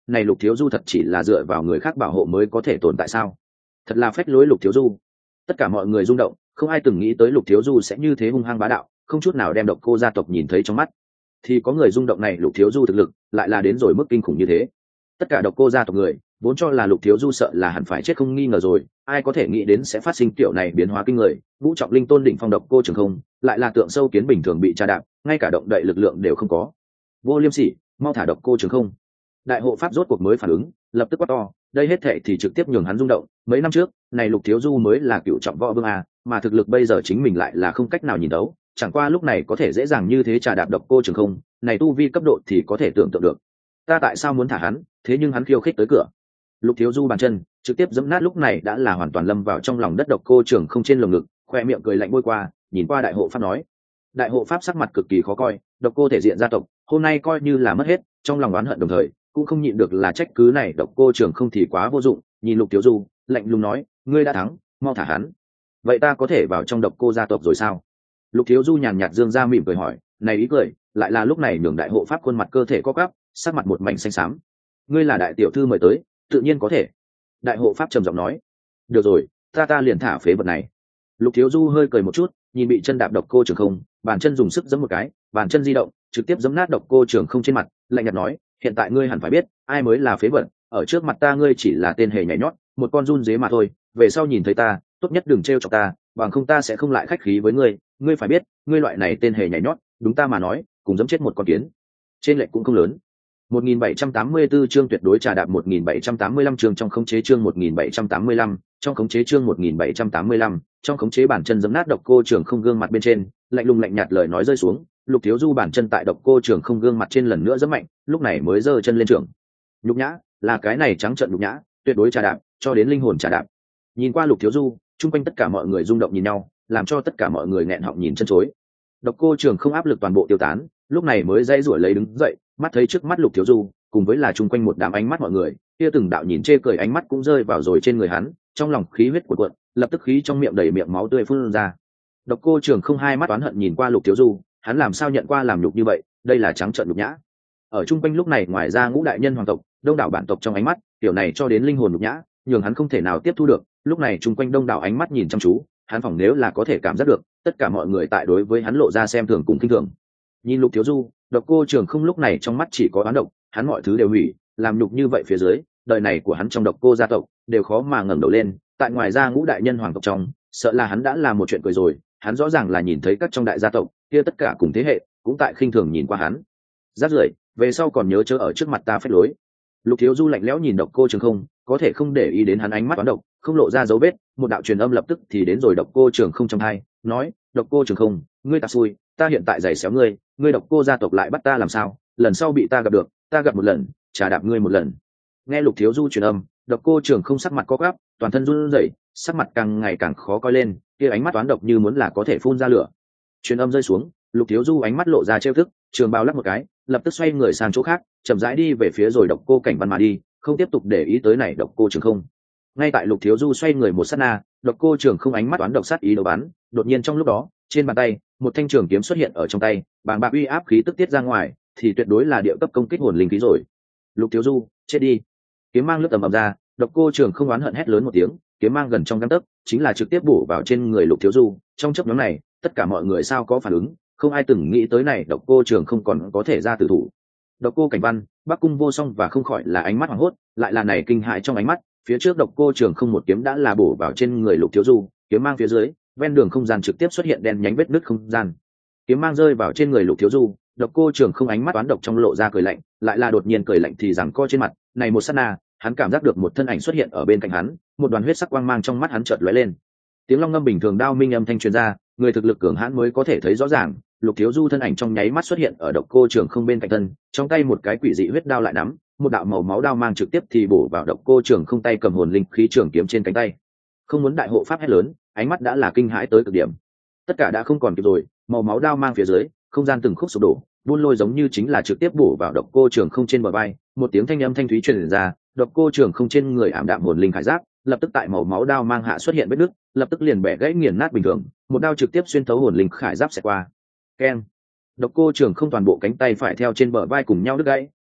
này Lục Thiếu Du thật chỉ là dựa vào người khác bảo hộ mới có thể tồn tại sao? Thật là phách lối Lục Thiếu Du. Tất cả mọi người rung động, không ai từng nghĩ tới Lục Thiếu Du sẽ như thế hung hăng bá đạo, không chút nào đem Độc Cô gia tộc nhìn thấy trong mắt. Thì có người rung động này Lục Thiếu Du thực lực lại là đến rồi mức kinh khủng như thế. Tất cả Độc Cô gia tộc người vốn cho là Lục Thiếu Du sợ là hẳn phải chết không nghi ngờ rồi, ai có thể nghĩ đến sẽ phát sinh kiểu này biến hóa kinh người. Vũ Trọng Linh tôn đỉnh phong Độc Cô Trường Không lại là tượng sâu kiến bình thường bị tra đạp, ngay cả động đậy lực lượng đều không có. Vô Liêm Sỉ, mau thả Độc Cô Trường Không. Đại hộ pháp rốt cuộc mới phản ứng, lập tức quát to, đây hết thệ thì trực tiếp nhường hắn rung động. Mấy năm trước này Lục Thiếu Du mới là cựu trọng võ vương a, mà thực lực bây giờ chính mình lại là không cách nào nhìn đấu, chẳng qua lúc này có thể dễ dàng như thế trà đạp Độc Cô Trường Không, này tu vi cấp độ thì có thể tưởng tượng được. Ta tại sao muốn thả hắn, thế nhưng hắn khiêu khích tới cửa. Lục Thiếu Du bàn chân trực tiếp giẫm nát lúc này đã là hoàn toàn lâm vào trong lòng đất Độc Cô Trường Không trên lồng ngực, khoe miệng cười lạnh bôi qua, nhìn qua đại hộ pháp nói. Đại hộ pháp sắc mặt cực kỳ khó coi, Độc Cô thể diện gia tộc hôm nay coi như là mất hết, trong lòng oán hận đồng thời cũng không nhịn được là trách cứ này Độc Cô Trường Không thì quá vô dụng. Nhìn Lục Thiếu Du lạnh lùng nói, ngươi đã thắng, mau thả hắn. Vậy ta có thể vào trong Độc Cô gia tộc rồi sao? Lục Thiếu Du nhàn nhạt dương ra mỉm cười hỏi, này ý cười lại là lúc này nhường đại hộ pháp khuôn mặt cơ thể co quắp, sắc mặt một mảnh xanh xám. Ngươi là đại tiểu thư mời tới, tự nhiên có thể. Đại hộ pháp trầm giọng nói. Được rồi, ta ta liền thả phế vật này. Lục Thiếu Du hơi cười một chút, nhìn bị chân đạp Độc Cô Trường Không, bàn chân dùng sức giẫm một cái, bàn chân di động trực tiếp giẫm nát Độc Cô Trường Không trên mặt, lạnh nhạt nói, hiện tại ngươi hẳn phải biết ai mới là phế vật, ở trước mặt ta ngươi chỉ là tên hề nhảy nhót, một con run dế mà thôi, về sau nhìn thấy ta tốt nhất đừng trêu chọc ta, bằng không ta sẽ không lại khách khí với ngươi. Ngươi phải biết ngươi loại này tên hề nhảy nhót, đúng ta mà nói cùng giẫm chết một con kiến, trên lệch cũng không lớn. một nghìn bảy trăm tám mươi tư chương tuyệt đối trà đạp. một nghìn bảy trăm tám mươi lăm chương trong khống chế. Chương một nghìn bảy trăm tám mươi lăm trong khống chế. Chương một nghìn bảy trăm tám mươi lăm trong khống chế. Bản chân giẫm nát Độc Cô Trường Không gương mặt bên trên, lạnh lùng lạnh nhạt lời nói rơi xuống. Lục Thiếu Du bản chân tại Độc Cô Trường Không gương mặt trên lần nữa giẫm mạnh, lúc này mới giơ chân lên trường. Nhục nhã, là cái này trắng trợn nhục nhã, tuyệt đối trà đạp, cho đến linh hồn trà đạp. Nhìn qua Lục Thiếu Du, chung quanh tất cả mọi người rung động nhìn nhau, làm cho tất cả mọi người nghẹn họng nhìn chân chối. Độc Cô Trường Không áp lực toàn bộ tiêu tán, lúc này mới dãy rủa lấy đứng dậy, mắt thấy trước mắt Lục Thiếu Du cùng với là chung quanh một đám ánh mắt mọi người, kia từng đạo nhìn chê cười ánh mắt cũng rơi vào rồi trên người hắn, trong lòng khí huyết cuộn cuộn, lập tức khí trong miệng đầy miệng máu tươi phun ra. Độc Cô Trường Không hai mắt oán hận nhìn qua Lục Thiếu Du, hắn làm sao nhận qua làm nhục như vậy, đây là trắng trợn nhục nhã. Ở chung quanh lúc này ngoài ra ngũ đại nhân hoàng tộc, đông đảo bản tộc trong ánh mắt, tiểu này cho đến linh hồn nhục nhã, nhường hắn không thể nào tiếp thu được. Lúc này chung quanh đông đảo ánh mắt nhìn chăm chú, hắn phỏng nếu là có thể cảm giác được, tất cả mọi người tại đối với hắn lộ ra xem thường cùng khinh thường. Nhìn Lục Thiếu Du, Độc Cô Trường Không lúc này trong mắt chỉ có oán độc, hắn mọi thứ đều hủy, làm nhục như vậy phía dưới, đời này của hắn trong Độc Cô gia tộc đều khó mà ngẩng đầu lên. Tại ngoài ra ngũ đại nhân hoàng tộc trong, sợ là hắn đã là một chuyện cười rồi, hắn rõ ràng là nhìn thấy các trong đại gia tộc kia tất cả cùng thế hệ cũng tại khinh thường nhìn qua hắn. Rác rưởi, về sau còn nhớ chớ ở trước mặt ta phép lối. Lục Thiếu Du lạnh lẽo nhìn Độc Cô Trường Không, có thể không để ý đến hắn ánh mắt toán độc, không lộ ra dấu vết. Một đạo truyền âm lập tức thì đến rồi Độc Cô Trường Không trong tai, nói: Độc Cô Trường Không, ngươi ta xui, ta hiện tại giày xéo ngươi, ngươi Độc Cô gia tộc lại bắt ta làm sao? Lần sau bị ta gặp được, ta gặp một lần, trả đạp ngươi một lần. Nghe Lục Thiếu Du truyền âm, Độc Cô Trường Không sắc mặt co quắp, toàn thân run rẩy, sắc mặt càng ngày càng khó coi lên, kia ánh mắt toán độc như muốn là có thể phun ra lửa. Truyền âm rơi xuống, Lục Thiếu Du ánh mắt lộ ra trêu thức, trường bào lắc một cái, lập tức xoay người sang chỗ khác, chậm rãi đi về phía rồi Độc Cô Cảnh Văn mà đi, không tiếp tục để ý tới này Độc Cô Trường Không. Ngay tại Lục Thiếu Du xoay người một sát na, Độc Cô Trường Không ánh mắt toán độc sát ý đầu bắn, đột nhiên trong lúc đó, trên bàn tay, một thanh trường kiếm xuất hiện ở trong tay, bàng bạc uy áp khí tức tiết ra ngoài, thì tuyệt đối là địa cấp công kích hồn linh khí rồi. Lục Thiếu Du, chết đi! Kiếm mang lướt tầm ầm ra, Độc Cô Trường Không oán hận hét lớn một tiếng, kiếm mang gần trong gang tấc, chính là trực tiếp bổ vào trên người Lục Thiếu Du. Trong chớp nhoáng này, tất cả mọi người sao có phản ứng, không ai từng nghĩ tới này Độc Cô Trường Không còn có thể ra tử thủ. Độc Cô Cảnh Văn, Bắc Cung Vô Song và không khỏi là ánh mắt hoảng hốt, lại là này kinh hãi trong ánh mắt, phía trước Độc Cô Trường Không một kiếm đã là bổ vào trên người Lục Thiếu Du, kiếm mang phía dưới, ven đường không gian trực tiếp xuất hiện đen nhánh vết nứt không gian. Kiếm mang rơi vào trên người Lục Thiếu Du, Độc Cô Trường Không ánh mắt toán độc trong lộ ra cười lạnh, lại là đột nhiên cười lạnh thì rằng co trên mặt, này một sát na, hắn cảm giác được một thân ảnh xuất hiện ở bên cạnh hắn, một đoàn huyết sắc quang mang trong mắt hắn chợt lóe lên. Tiếng long ngâm bình thường đao minh âm thanh truyền ra, người thực lực cường hãn mới có thể thấy rõ ràng. Lục Thiếu Du thân ảnh trong nháy mắt xuất hiện ở Độc Cô Trường Không bên cạnh thân, trong tay một cái quỷ dị huyết đao lại nắm, một đạo màu máu đao mang trực tiếp thì bổ vào Độc Cô Trường Không tay cầm hồn linh khí trường kiếm trên cánh tay. Không muốn đại hộ pháp hét lớn, ánh mắt đã là kinh hãi tới cực điểm. Tất cả đã không còn kịp rồi, màu máu đao mang phía dưới, không gian từng khúc sụp đổ, buôn lôi giống như chính là trực tiếp bổ vào Độc Cô Trường Không trên bờ vai, một tiếng thanh âm thanh thúy truyền ra, Độc Cô Trường Không trên người ảm đạm hồn linh khải giáp, lập tức tại màu máu đao mang hạ xuất hiện vết nứt, lập tức liền bẻ gãy nghiền nát bình thường, một đao trực tiếp xuyên thấu hồn linh khải giáp sẽ qua. Keng! Độc Cô Trường Không toàn bộ cánh tay phải theo trên bờ vai cùng nhau đứt gãy,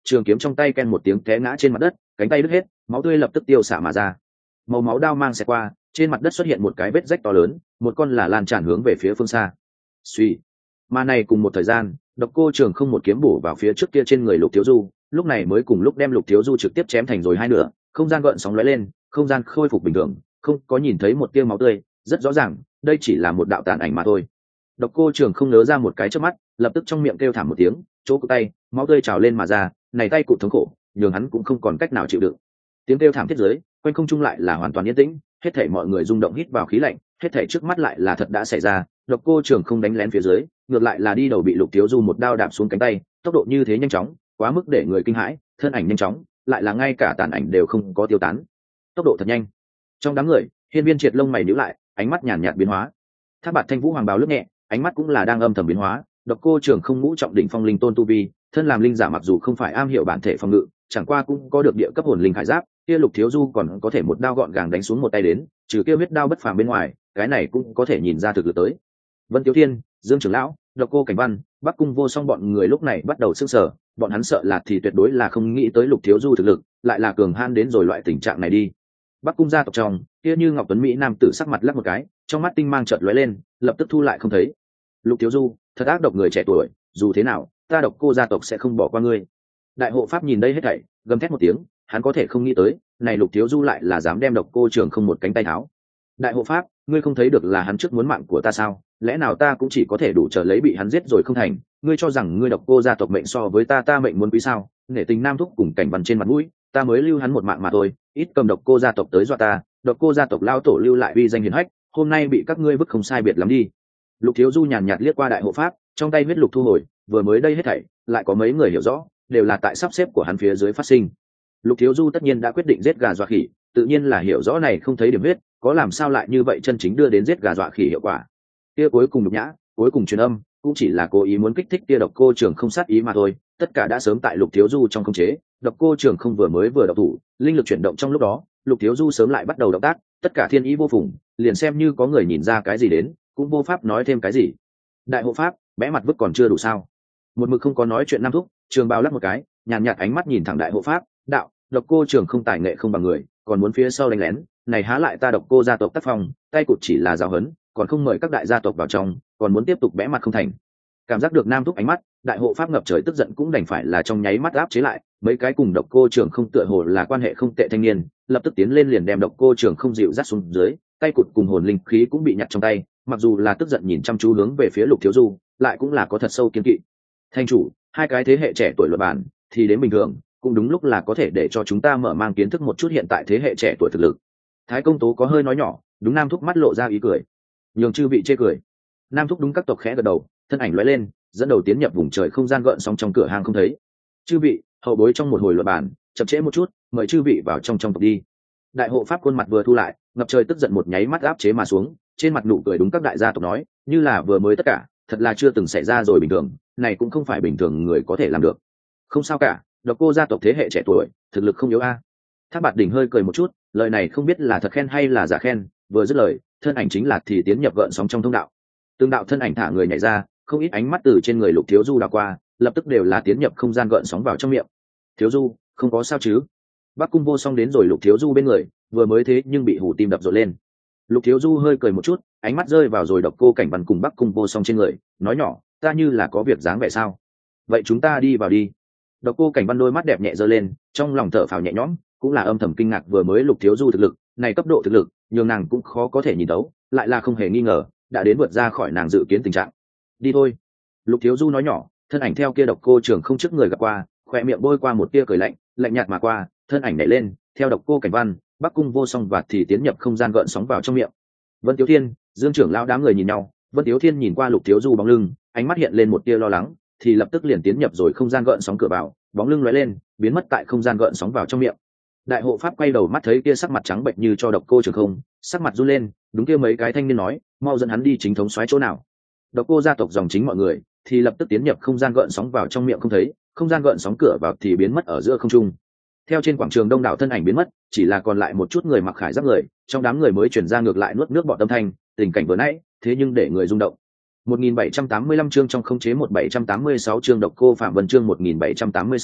trường kiếm trong tay ken một tiếng té ngã trên mặt đất, cánh tay đứt hết, máu tươi lập tức tiêu xả mà ra. Màu máu đao mang xẹt qua, trên mặt đất xuất hiện một cái vết rách to lớn, một con là lan tràn hướng về phía phương xa. Suy, mà này cùng một thời gian, Độc Cô Trường không một kiếm bổ vào phía trước kia trên người Lục Thiếu Du, lúc này mới cùng lúc đem Lục Thiếu Du trực tiếp chém thành rồi hai nửa, không gian gợn sóng lóe lên, không gian khôi phục bình thường, không có nhìn thấy một tia máu tươi, rất rõ ràng, đây chỉ là một đạo tàn ảnh mà thôi. Độc Cô Trường không nớ ra một cái chớp mắt, lập tức trong miệng kêu thảm một tiếng, chỗ cổ tay, máu tươi trào lên mà ra, này tay cụt thống khổ, nhường hắn cũng không còn cách nào chịu đựng. Tiếng kêu thảm thiết dưới, quanh không trung lại là hoàn toàn yên tĩnh, hết thảy mọi người rung động hít vào khí lạnh, hết thảy trước mắt lại là thật đã xảy ra, Độc Cô Trường không đánh lén phía dưới, ngược lại là đi đầu bị Lục Thiếu Du một đao đạp xuống cánh tay, tốc độ như thế nhanh chóng, quá mức để người kinh hãi, thân ảnh nhanh chóng, lại là ngay cả tàn ảnh đều không có tiêu tán. Tốc độ thật nhanh. Trong đám người, Hiên Viên Triệt lông mày nhíu lại, ánh mắt nhàn nhạt biến hóa. Thác Bạt Thanh Vũ hoàng bào lướt nhẹ, ánh mắt cũng là đang âm thầm biến hóa. Độc Cô Trường không ngũ trọng đỉnh phong linh tôn tu vi, thân làm linh giả mặc dù không phải am hiểu bản thể phòng ngự, chẳng qua cũng có được địa cấp hồn linh khải giáp, kia Lục Thiếu Du còn có thể một đao gọn gàng đánh xuống một tay đến, trừ kia huyết đao bất phàm bên ngoài, cái này cũng có thể nhìn ra thực lực tới. Vân Tiếu Thiên, Dương Trưởng lão, Độc Cô Cảnh Văn, Bắc Cung Vô Song bọn người lúc này bắt đầu sững sờ, bọn hắn sợ là thì tuyệt đối là không nghĩ tới Lục Thiếu Du thực lực lại là cường han đến rồi loại tình trạng này đi. Bắc Cung gia tộc trong, kia Như Ngọc Tuấn mỹ nam tử sắc mặt lắc một cái, trong mắt tinh mang chợt lóe lên, lập tức thu lại không thấy. Lục Thiếu Du, thật ác độc người trẻ tuổi, dù thế nào, ta Độc Cô gia tộc sẽ không bỏ qua ngươi. Đại hộ pháp nhìn đây hết thảy, gầm thét một tiếng, hắn có thể không nghĩ tới, này Lục Thiếu Du lại là dám đem Độc Cô Trường không một cánh tay tháo. Đại hộ pháp, ngươi không thấy được là hắn trước muốn mạng của ta sao? Lẽ nào ta cũng chỉ có thể đủ chờ lấy bị hắn giết rồi không thành? Ngươi cho rằng ngươi Độc Cô gia tộc mệnh so với ta ta mệnh muốn quý sao? Nể tình nam thúc cùng Cảnh Văn trên mặt mũi, ta mới lưu hắn một mạng mà thôi, ít cầm Độc Cô gia tộc tới dọa ta, Độc Cô gia tộc lao tổ lưu lại uy danh hiển hách, hôm nay bị các ngươi vứt không sai biệt lắm đi. Lục Thiếu Du nhàn nhạt liếc qua đại hộ pháp, trong tay huyết lục thu hồi, vừa mới đây hết thảy, lại có mấy người hiểu rõ, đều là tại sắp xếp của hắn phía dưới phát sinh. Lục Thiếu Du tất nhiên đã quyết định giết gà dọa khỉ, tự nhiên là hiểu rõ này không thấy điểm huyết, có làm sao lại như vậy chân chính đưa đến giết gà dọa khỉ hiệu quả. Kia cuối cùng nhục nhã, cuối cùng truyền âm, cũng chỉ là cố ý muốn kích thích kia Độc Cô Trường không sát ý mà thôi, tất cả đã sớm tại Lục Thiếu Du trong khống chế. Độc Cô Trường không vừa mới vừa động thủ, linh lực chuyển động trong lúc đó, Lục Thiếu Du sớm lại bắt đầu động tác, tất cả thiên ý vô phùng, liền xem như có người nhìn ra cái gì đến, cũng vô pháp nói thêm cái gì. Đại hộ pháp, bẽ mặt vứt còn chưa đủ sao? Một mực không có nói chuyện nam thúc, Trường Bào lắc một cái, nhàn nhạt ánh mắt nhìn thẳng đại hộ pháp, đạo, Độc Cô Trường không tài nghệ không bằng người, còn muốn phía sau đánh lén, này há lại ta Độc Cô gia tộc tác phong, tay cụt chỉ là giáo huấn, còn không mời các đại gia tộc vào trong, còn muốn tiếp tục bẽ mặt không thành. Cảm giác được nam thúc ánh mắt, đại hộ pháp ngập trời tức giận cũng đành phải là trong nháy mắt áp chế lại, mấy cái cùng Độc Cô Trường không tựa hồ là quan hệ không tệ thanh niên, lập tức tiến lên liền đem Độc Cô Trường không dịu dắt xuống dưới, tay cụt cùng hồn linh khí cũng bị nhặt trong tay, mặc dù là tức giận nhìn chăm chú hướng về phía Lục Thiếu Du, lại cũng là có thật sâu kiên kỵ. Thanh chủ, hai cái thế hệ trẻ tuổi luận bản, thì đến bình thường, cũng đúng lúc là có thể để cho chúng ta mở mang kiến thức một chút hiện tại thế hệ trẻ tuổi thực lực. Thái công tố có hơi nói nhỏ, đúng nam thúc mắt lộ ra ý cười, nhường chư vị chê cười. Nam thúc đúng các tộc khẽ gật đầu, thân ảnh lóe lên, dẫn đầu tiến nhập vùng trời không gian gợn sóng trong cửa hàng không thấy. Chư vị, hậu bối trong một hồi luận bàn, chậm trễ một chút, mời chư vị vào trong trong tộc đi. Đại hộ pháp khuôn mặt vừa thu lại, ngập trời tức giận một nháy mắt áp chế mà xuống, trên mặt nụ cười đúng các đại gia tộc nói, như là vừa mới tất cả, thật là chưa từng xảy ra rồi bình thường, này cũng không phải bình thường người có thể làm được. Không sao cả, Độc Cô gia tộc thế hệ trẻ tuổi, thực lực không yếu a. Thác Bạt Đỉnh hơi cười một chút, lời này không biết là thật khen hay là giả khen, vừa dứt lời, thân ảnh chính là thì tiến nhập gợn sóng trong thông đạo. Tương đạo thân ảnh thả người nhảy ra, không ít ánh mắt từ trên người Lục Thiếu Du đảo qua, lập tức đều là tiến nhập không gian gợn sóng vào trong miệng. Thiếu Du, không có sao chứ? Bắc Cung Vô Song đến rồi Lục Thiếu Du bên người, vừa mới thế nhưng bị hù tim đập rộn lên. Lục Thiếu Du hơi cười một chút, ánh mắt rơi vào rồi Độc Cô Cảnh Văn cùng Bắc Cung Vô Song trên người, nói nhỏ, ta như là có việc dáng vẻ sao? Vậy chúng ta đi vào đi. Độc Cô Cảnh Văn đôi mắt đẹp nhẹ giơ lên, trong lòng thở phào nhẹ nhõm, cũng là âm thầm kinh ngạc vừa mới Lục Thiếu Du thực lực, này cấp độ thực lực, nhường nàng cũng khó có thể nhìn thấu, lại là không hề nghi ngờ, đã đến vượt ra khỏi nàng dự kiến tình trạng. Đi thôi. Lục Thiếu Du nói nhỏ, thân ảnh theo kia Độc Cô Trường không trước người gặp qua, khỏe miệng bôi qua một tia cười lạnh, lạnh nhạt mà qua, thân ảnh nhảy lên, theo Độc Cô Cảnh Văn, Bắc Cung Vô Song và thì tiến nhập không gian gợn sóng vào trong miệng. Vân Tiếu Thiên, Dương trưởng lão đám người nhìn nhau, Vân Tiếu Thiên nhìn qua Lục Thiếu Du bóng lưng, ánh mắt hiện lên một tia lo lắng, thì lập tức liền tiến nhập rồi không gian gợn sóng cửa vào, bóng lưng lóe lên, biến mất tại không gian gợn sóng vào trong miệng. Đại hộ pháp quay đầu mắt thấy kia sắc mặt trắng bệnh như cho Độc Cô Trường không, sắc mặt run lên, đúng kia mấy cái thanh niên nói, mau dẫn hắn đi chính thống soái chỗ nào. Độc Cô gia tộc dòng chính mọi người, thì lập tức tiến nhập không gian gợn sóng vào trong miệng không thấy, không gian gợn sóng cửa vào thì biến mất ở giữa không trung. Theo trên quảng trường đông đảo thân ảnh biến mất, chỉ là còn lại một chút người mặc khải giáp người, trong đám người mới chuyển ra ngược lại nuốt nước bọt tâm thanh, tình cảnh vừa nãy, thế nhưng để người rung động. một nghìn bảy trăm tám mươi lăm chương trong khống chế một nghìn bảy trăm tám mươi sáu chương Độc Cô Phạm Vân chương một nghìn bảy trăm tám mươi sáu,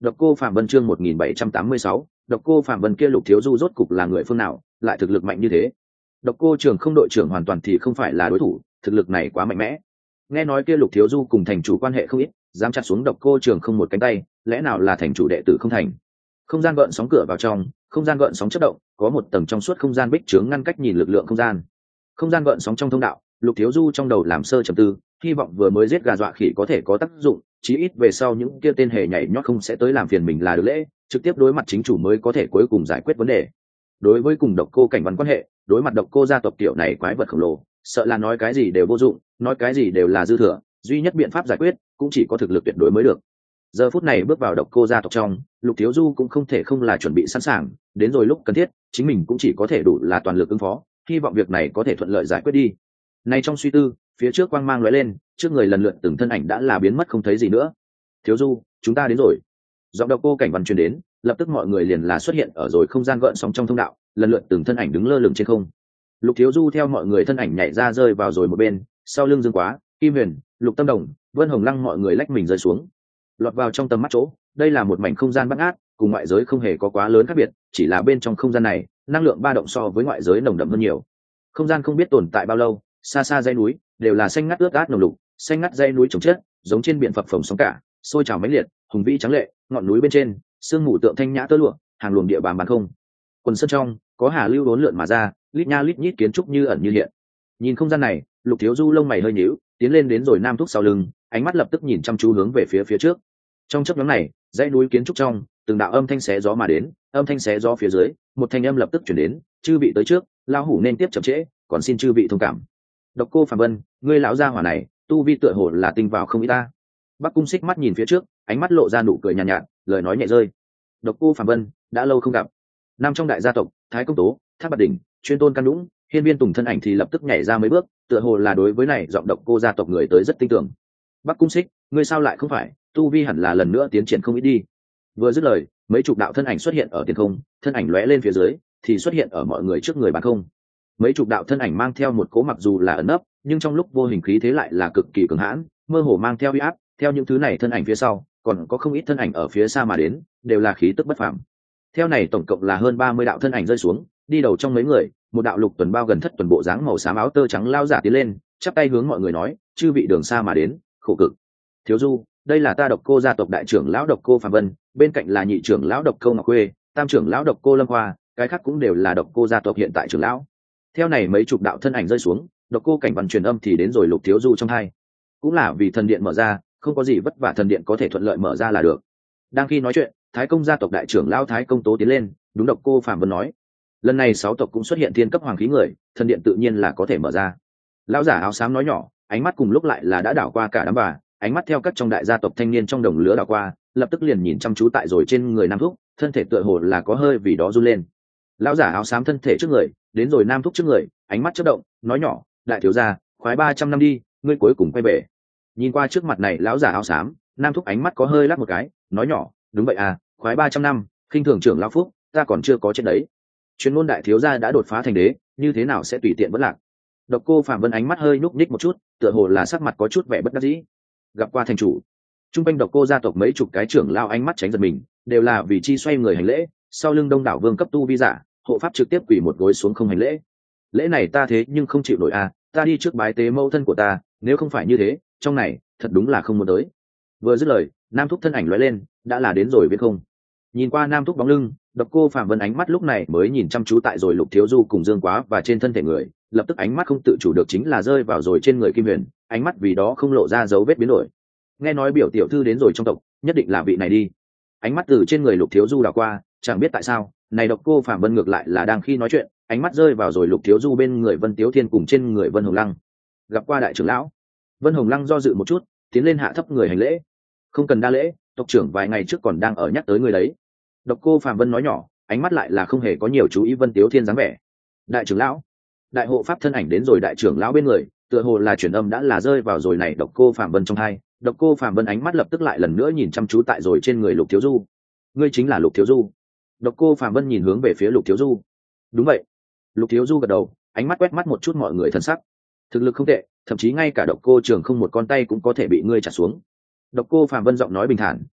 Độc Cô Phạm Vân chương một nghìn bảy trăm tám mươi sáu, Độc Cô Phạm Vân kia Lục Thiếu Du rốt cục là người phương nào, lại thực lực mạnh như thế. Độc Cô Trường không đội trưởng hoàn toàn thì không phải là đối thủ, thực lực này quá mạnh mẽ. Nghe nói kia Lục Thiếu Du cùng thành chủ quan hệ không ít, dám chặt xuống Độc Cô Trường không một cánh tay, lẽ nào là thành chủ đệ tử không thành. Không gian gợn sóng cửa vào trong, không gian gợn sóng chớp động, có một tầng trong suốt không gian bích chướng ngăn cách nhìn lực lượng không gian. Không gian gợn sóng trong thông đạo, Lục Thiếu Du trong đầu làm sơ trầm tư, hy vọng vừa mới giết gà dọa khỉ có thể có tác dụng, chí ít về sau những kia tên hề nhảy nhót không sẽ tới làm phiền mình là được lễ, trực tiếp đối mặt chính chủ mới có thể cuối cùng giải quyết vấn đề. Đối với cùng Độc Cô Cảnh Văn quan hệ, đối mặt Độc Cô gia tộc tiểu này quái vật khổng lồ, sợ là nói cái gì đều vô dụng, nói cái gì đều là dư thừa, duy nhất biện pháp giải quyết cũng chỉ có thực lực tuyệt đối mới được. Giờ phút này bước vào Độc Cô gia tộc trong, Lục Thiếu Du cũng không thể không là chuẩn bị sẵn sàng, đến rồi lúc cần thiết, chính mình cũng chỉ có thể đủ là toàn lực ứng phó, hy vọng việc này có thể thuận lợi giải quyết đi. Này trong suy tư, phía trước quang mang lóe lên, trước người lần lượt từng thân ảnh đã là biến mất không thấy gì nữa. Thiếu Du, chúng ta đến rồi. Giọng Độc Cô Cảnh Văn truyền đến, lập tức mọi người liền là xuất hiện ở rồi không gian gợn sóng trong thông đạo, lần lượt từng thân ảnh đứng lơ lửng trên không. Lục Thiếu Du theo mọi người thân ảnh nhảy ra rơi vào rồi một bên, sau lưng Dương Quá, Kim Huyền, Lục Tâm Đồng, Vân Hồng Lăng mọi người lách mình rơi xuống, lọt vào trong tầm mắt chỗ. Đây là một mảnh không gian bắt ngát, cùng ngoại giới không hề có quá lớn khác biệt, chỉ là bên trong không gian này, năng lượng ba động so với ngoại giới nồng đậm hơn nhiều. Không gian không biết tồn tại bao lâu, xa xa dãy núi đều là xanh ngắt ướt át nồng lục, xanh ngắt dãy núi trồng chất, giống trên biển phập phồng sóng cả, sôi trào mãnh liệt, hùng vĩ trắng lệ, ngọn núi bên trên, sương mù tượng thanh nhã tơ lụa, hàng luồng địa bàn bán không. Quần sơn trong, có hà lưu đốn lượn mà ra, lít nha lít nhít kiến trúc như ẩn như hiện. Nhìn không gian này, Lục Thiếu Du lông mày hơi nhíu, tiến lên đến rồi Nam Thúc sau lưng, ánh mắt lập tức nhìn chăm chú hướng về phía phía trước. Trong chớp nhoáng này, dãy núi kiến trúc trong, từng đạo âm thanh xé gió mà đến, âm thanh xé gió phía dưới, một thanh âm lập tức truyền đến, chư vị tới trước, lão hủ nên tiếp chậm trễ, còn xin chư vị thông cảm. Độc Cô Phạm Vân, ngươi lão gia hỏa này, tu vi tựa hồ là tinh vào không ít ta. Bắc Cung Xích mắt nhìn phía trước, ánh mắt lộ ra nụ cười nhàn nhạt, nhạt, lời nói nhẹ rơi. Độc Cô Phạm Vân, đã lâu không gặp. Nam trong đại gia tộc, Thái Công Tố, Thác Bạt Đỉnh, Chuyên Tôn Căn Dũng, Hiên Viên Tùng thân ảnh thì lập tức nhảy ra mấy bước, tựa hồ là đối với này giọng Độc Cô gia tộc người tới rất tin tưởng. Bắc Cung Xích, ngươi sao lại không phải, tu vi hẳn là lần nữa tiến triển không ít đi. Vừa dứt lời, mấy chục đạo thân ảnh xuất hiện ở tiền không, thân ảnh lóe lên phía dưới, thì xuất hiện ở mọi người trước người bán không. Mấy chục đạo thân ảnh mang theo một cỗ mặc dù là ẩn nấp, nhưng trong lúc vô hình khí thế lại là cực kỳ cường hãn, mơ hồ mang theo uy áp. Theo những thứ này thân ảnh phía sau, còn có không ít thân ảnh ở phía xa mà đến, đều là khí tức bất phàm. Theo này tổng cộng là hơn ba mươi đạo thân ảnh rơi xuống, đi đầu trong mấy người, một đạo lục tuần bao gần thất tuần bộ dáng màu xám áo tơ trắng lao giả tiến lên, chắp tay hướng mọi người nói, chư vị đường xa mà đến, khổ cực. Thiếu Du, đây là ta Độc Cô gia tộc đại trưởng lão Độc Cô Phạm Vân, bên cạnh là nhị trưởng lão Độc Cô Ngọc Khuê, tam trưởng lão Độc Cô Lâm Hoa, cái khác cũng đều là Độc Cô gia tộc hiện tại trưởng lão. Theo này mấy chục đạo thân ảnh rơi xuống, Độc Cô Cảnh Văn truyền âm thì đến rồi Lục Thiếu Du trong hai. Cũng là vì thần điện mở ra, không có gì vất vả, thần điện có thể thuận lợi mở ra là được. Đang khi nói chuyện, Thái Công gia tộc đại trưởng lão Thái Công Tố tiến lên, đúng Độc Cô Phạm Vân nói, lần này sáu tộc cũng xuất hiện thiên cấp hoàng khí người, thần điện tự nhiên là có thể mở ra. Lão giả áo xám nói nhỏ, ánh mắt cùng lúc lại là đã đảo qua cả đám bà, ánh mắt theo các trong đại gia tộc thanh niên trong đồng lứa đảo qua, lập tức liền nhìn chăm chú tại rồi trên người Nam Thúc, thân thể tựa hồ là có hơi vì đó run lên. Lão giả áo xám thân thể trước người, đến rồi Nam Thúc trước người, ánh mắt chớp động, nói nhỏ, đại thiếu gia, khoái ba trăm năm đi, ngươi cuối cùng quay về. Nhìn qua trước mặt này lão giả áo xám, Nam Thúc ánh mắt có hơi lắc một cái, nói nhỏ, đúng vậy à, khoái ba trăm năm, khinh thường trưởng lão Phúc, ta còn chưa có chết đấy. Chuyên môn đại thiếu gia đã đột phá thành đế, như thế nào sẽ tùy tiện vẫn lạc. Độc Cô Phạm Vân ánh mắt hơi nhúc nhích một chút, tựa hồ là sắc mặt có chút vẻ bất đắc dĩ. Gặp qua thành chủ, trung quanh Độc Cô gia tộc mấy chục cái trưởng lao ánh mắt tránh giật mình, đều là vì chi xoay người hành lễ, sau lưng đông đảo vương cấp tu vi giả, hộ pháp trực tiếp quỳ một gối xuống không hành lễ. Lễ này ta thế nhưng không chịu nổi à, ta đi trước bái tế mẫu thân của ta, nếu không phải như thế, trong này thật đúng là không muốn tới. Vừa dứt lời, Nam Thúc thân ảnh lóe lên, đã là đến rồi biết không. Nhìn qua Nam Thúc bóng lưng, Độc Cô Phạm Vân ánh mắt lúc này mới nhìn chăm chú tại rồi Lục Thiếu Du cùng Dương Quá và trên thân thể người, lập tức ánh mắt không tự chủ được chính là rơi vào rồi trên người Kim Huyền, ánh mắt vì đó không lộ ra dấu vết biến đổi. Nghe nói biểu tiểu thư đến rồi trong tộc, nhất định là vị này đi. Ánh mắt từ trên người Lục Thiếu Du đảo qua, chẳng biết tại sao, này Độc Cô Phạm Vân ngược lại là đang khi nói chuyện, ánh mắt rơi vào rồi Lục Thiếu Du bên người Vân Tiếu Thiên cùng trên người Vân Hồng Lăng. Gặp qua đại trưởng lão. Vân Hồng Lăng do dự một chút, tiến lên hạ thấp người hành lễ. Không cần đa lễ, tộc trưởng vài ngày trước còn đang ở nhắc tới người đấy. Độc Cô Phạm Vân nói nhỏ, ánh mắt lại là không hề có nhiều chú ý Vân Tiếu Thiên dáng vẻ. Đại trưởng lão. Đại hộ pháp thân ảnh đến rồi đại trưởng lão bên người, tựa hồ là truyền âm đã là rơi vào rồi này Độc Cô Phạm Vân trong hai. Độc Cô Phạm Vân ánh mắt lập tức lại lần nữa nhìn chăm chú tại rồi trên người Lục Thiếu Du. Ngươi chính là Lục Thiếu Du. Độc Cô Phạm Vân nhìn hướng về phía Lục Thiếu Du. Đúng vậy. Lục Thiếu Du gật đầu, ánh mắt quét mắt một chút mọi người thân sắc. Thực lực không tệ, thậm chí ngay cả Độc Cô Trường không một con tay cũng có thể bị ngươi trả xuống. Độc Cô Phạm Vân giọng nói bình thản,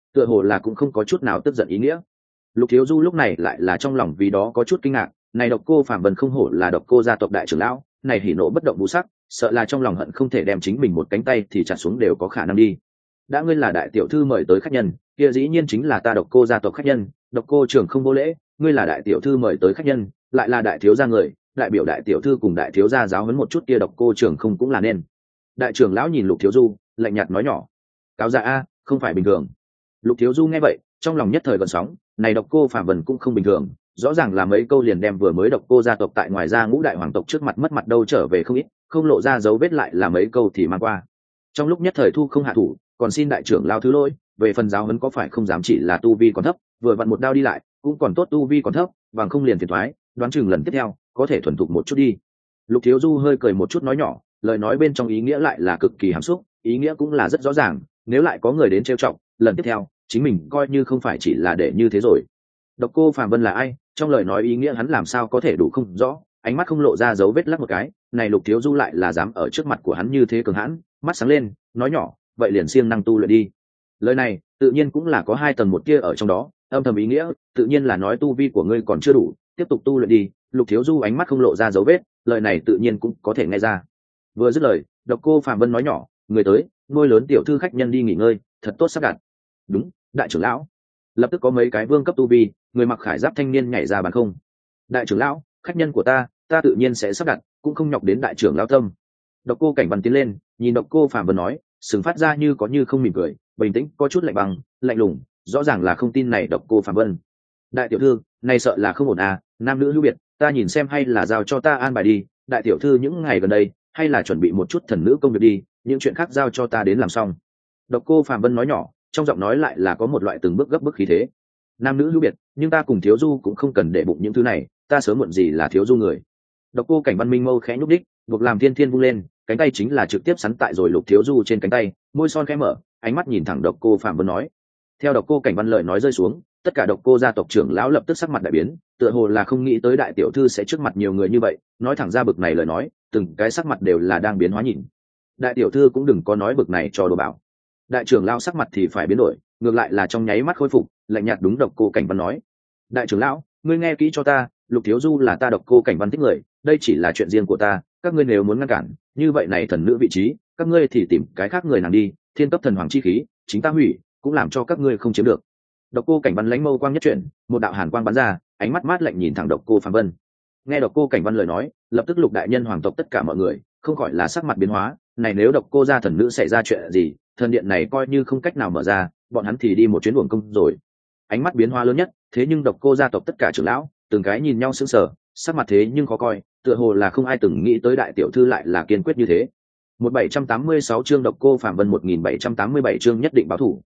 tựa hồ là cũng không có chút nào tức giận ý nghĩa. Lục Thiếu Du lúc này lại là trong lòng vì đó có chút kinh ngạc, này Độc Cô Phạm Vân không hổ là Độc Cô gia tộc đại trưởng lão, này hỉ nộ bất động vũ sắc, sợ là trong lòng hận không thể đem chính mình một cánh tay thì chặt xuống đều có khả năng đi. Đã ngươi là đại tiểu thư mời tới khách nhân, kia dĩ nhiên chính là ta Độc Cô gia tộc khách nhân, Độc Cô trưởng không vô lễ, ngươi là đại tiểu thư mời tới khách nhân, lại là đại thiếu gia người, đại biểu đại tiểu thư cùng đại thiếu gia giáo huấn một chút kia Độc Cô trưởng không cũng là nên. Đại trưởng lão nhìn Lục Thiếu Du, lạnh nhạt nói nhỏ, cáo dạ a, không phải bình thường. Lục Thiếu Du nghe vậy, trong lòng nhất thời gợn sóng, này Độc Cô Phạm Vân cũng không bình thường, rõ ràng là mấy câu liền đem vừa mới Độc Cô gia tộc tại ngoài ra ngũ đại hoàng tộc trước mặt mất mặt đâu trở về không ít, không lộ ra dấu vết lại là mấy câu thì mang qua. Trong lúc nhất thời thu không hạ thủ, còn xin đại trưởng lao thứ lỗi, về phần giáo huấn có phải không dám chỉ là tu vi còn thấp, vừa vặn một đao đi lại, cũng còn tốt tu vi còn thấp, bằng không liền phiền toái, đoán chừng lần tiếp theo có thể thuần thục một chút đi. Lục Thiếu Du hơi cười một chút nói nhỏ, lời nói bên trong ý nghĩa lại là cực kỳ hàm xúc, ý nghĩa cũng là rất rõ ràng, nếu lại có người đến trêu chọc, lần tiếp theo chính mình coi như không phải chỉ là để như thế rồi. Độc Cô Phạm Vân là ai, trong lời nói ý nghĩa hắn làm sao có thể đủ không rõ, ánh mắt không lộ ra dấu vết lắc một cái, này Lục Thiếu Du lại là dám ở trước mặt của hắn như thế cường hãn, mắt sáng lên, nói nhỏ, vậy liền siêng năng tu luyện đi. Lời này tự nhiên cũng là có hai tầng một kia ở trong đó, âm thầm ý nghĩa tự nhiên là nói tu vi của ngươi còn chưa đủ, tiếp tục tu luyện đi. Lục Thiếu Du ánh mắt không lộ ra dấu vết, lời này tự nhiên cũng có thể nghe ra. Vừa dứt lời, Độc Cô Phạm Vân nói nhỏ, người tới, nuôi lớn tiểu thư khách nhân đi nghỉ ngơi, thật tốt sắp đặt. Đúng, đại trưởng lão. Lập tức có mấy cái vương cấp tu vi, người mặc khải giáp thanh niên nhảy ra bàn không. Đại trưởng lão, khách nhân của ta, ta tự nhiên sẽ sắp đặt, cũng không nhọc đến đại trưởng lão tâm. Độc Cô Cảnh Văn tiến lên, nhìn Độc Cô Phạm Vân nói, sừng phát ra như có như không mỉm cười, bình tĩnh, có chút lạnh băng, lạnh lùng, rõ ràng là không tin này Độc Cô Phạm Vân. Đại tiểu thư, này sợ là không ổn à, nam nữ hữu biệt, ta nhìn xem hay là giao cho ta an bài đi. Đại tiểu thư những ngày gần đây, hay là chuẩn bị một chút thần nữ công việc đi, những chuyện khác giao cho ta đến làm xong. Độc Cô Phạm Vân nói nhỏ, trong giọng nói lại là có một loại từng bước gấp bức khí thế. Nam nữ hữu biệt, nhưng ta cùng Thiếu Du cũng không cần để bụng những thứ này, ta sớm muộn gì là Thiếu Du người. Độc Cô Cảnh Văn minh mâu khẽ nhúc đích, buộc làm thiên thiên vung lên, cánh tay chính là trực tiếp sắn tại rồi Lục Thiếu Du trên cánh tay, môi son khẽ mở, ánh mắt nhìn thẳng Độc Cô Phạm Vân nói. Theo Độc Cô Cảnh Văn lời nói rơi xuống, tất cả Độc Cô gia tộc trưởng lão lập tức sắc mặt đại biến, tựa hồ là không nghĩ tới đại tiểu thư sẽ trước mặt nhiều người như vậy, nói thẳng ra bực này lời nói, từng cái sắc mặt đều là đang biến hóa nhìn. Đại tiểu thư cũng đừng có nói bực này cho đồ bảo. Đại trưởng lão sắc mặt thì phải biến đổi, ngược lại là trong nháy mắt khôi phục, lạnh nhạt đúng Độc Cô Cảnh Văn nói. Đại trưởng lão, ngươi nghe kỹ cho ta, Lục Thiếu Du là ta Độc Cô Cảnh Văn thích người, đây chỉ là chuyện riêng của ta, các ngươi nếu muốn ngăn cản, như vậy này thần nữ vị trí, các ngươi thì tìm cái khác người nàng đi, thiên cấp thần hoàng chi khí, chính ta hủy, cũng làm cho các ngươi không chiếm được. Độc Cô Cảnh Văn lãnh mâu quang nhất chuyển, một đạo hàn quang bắn ra, ánh mắt mát lạnh nhìn thẳng Độc Cô Phạm Vân. Nghe Độc Cô Cảnh Văn lời nói, lập tức Lục đại nhân hoàng tộc tất cả mọi người không khỏi là sắc mặt biến hóa, này nếu Độc Cô gia thần nữ xảy ra chuyện gì, thần điện này coi như không cách nào mở ra, bọn hắn thì đi một chuyến uổng công rồi. Ánh mắt biến hóa lớn nhất, thế nhưng Độc Cô gia tộc tất cả trưởng lão, từng cái nhìn nhau sững sờ, sắc mặt thế nhưng khó coi, tựa hồ là không ai từng nghĩ tới đại tiểu thư lại là kiên quyết như thế. một bảy tám sáu chương Độc Cô Phạm Vân một nghìn bảy trăm tám mươi bảy chương nhất định báo thủ.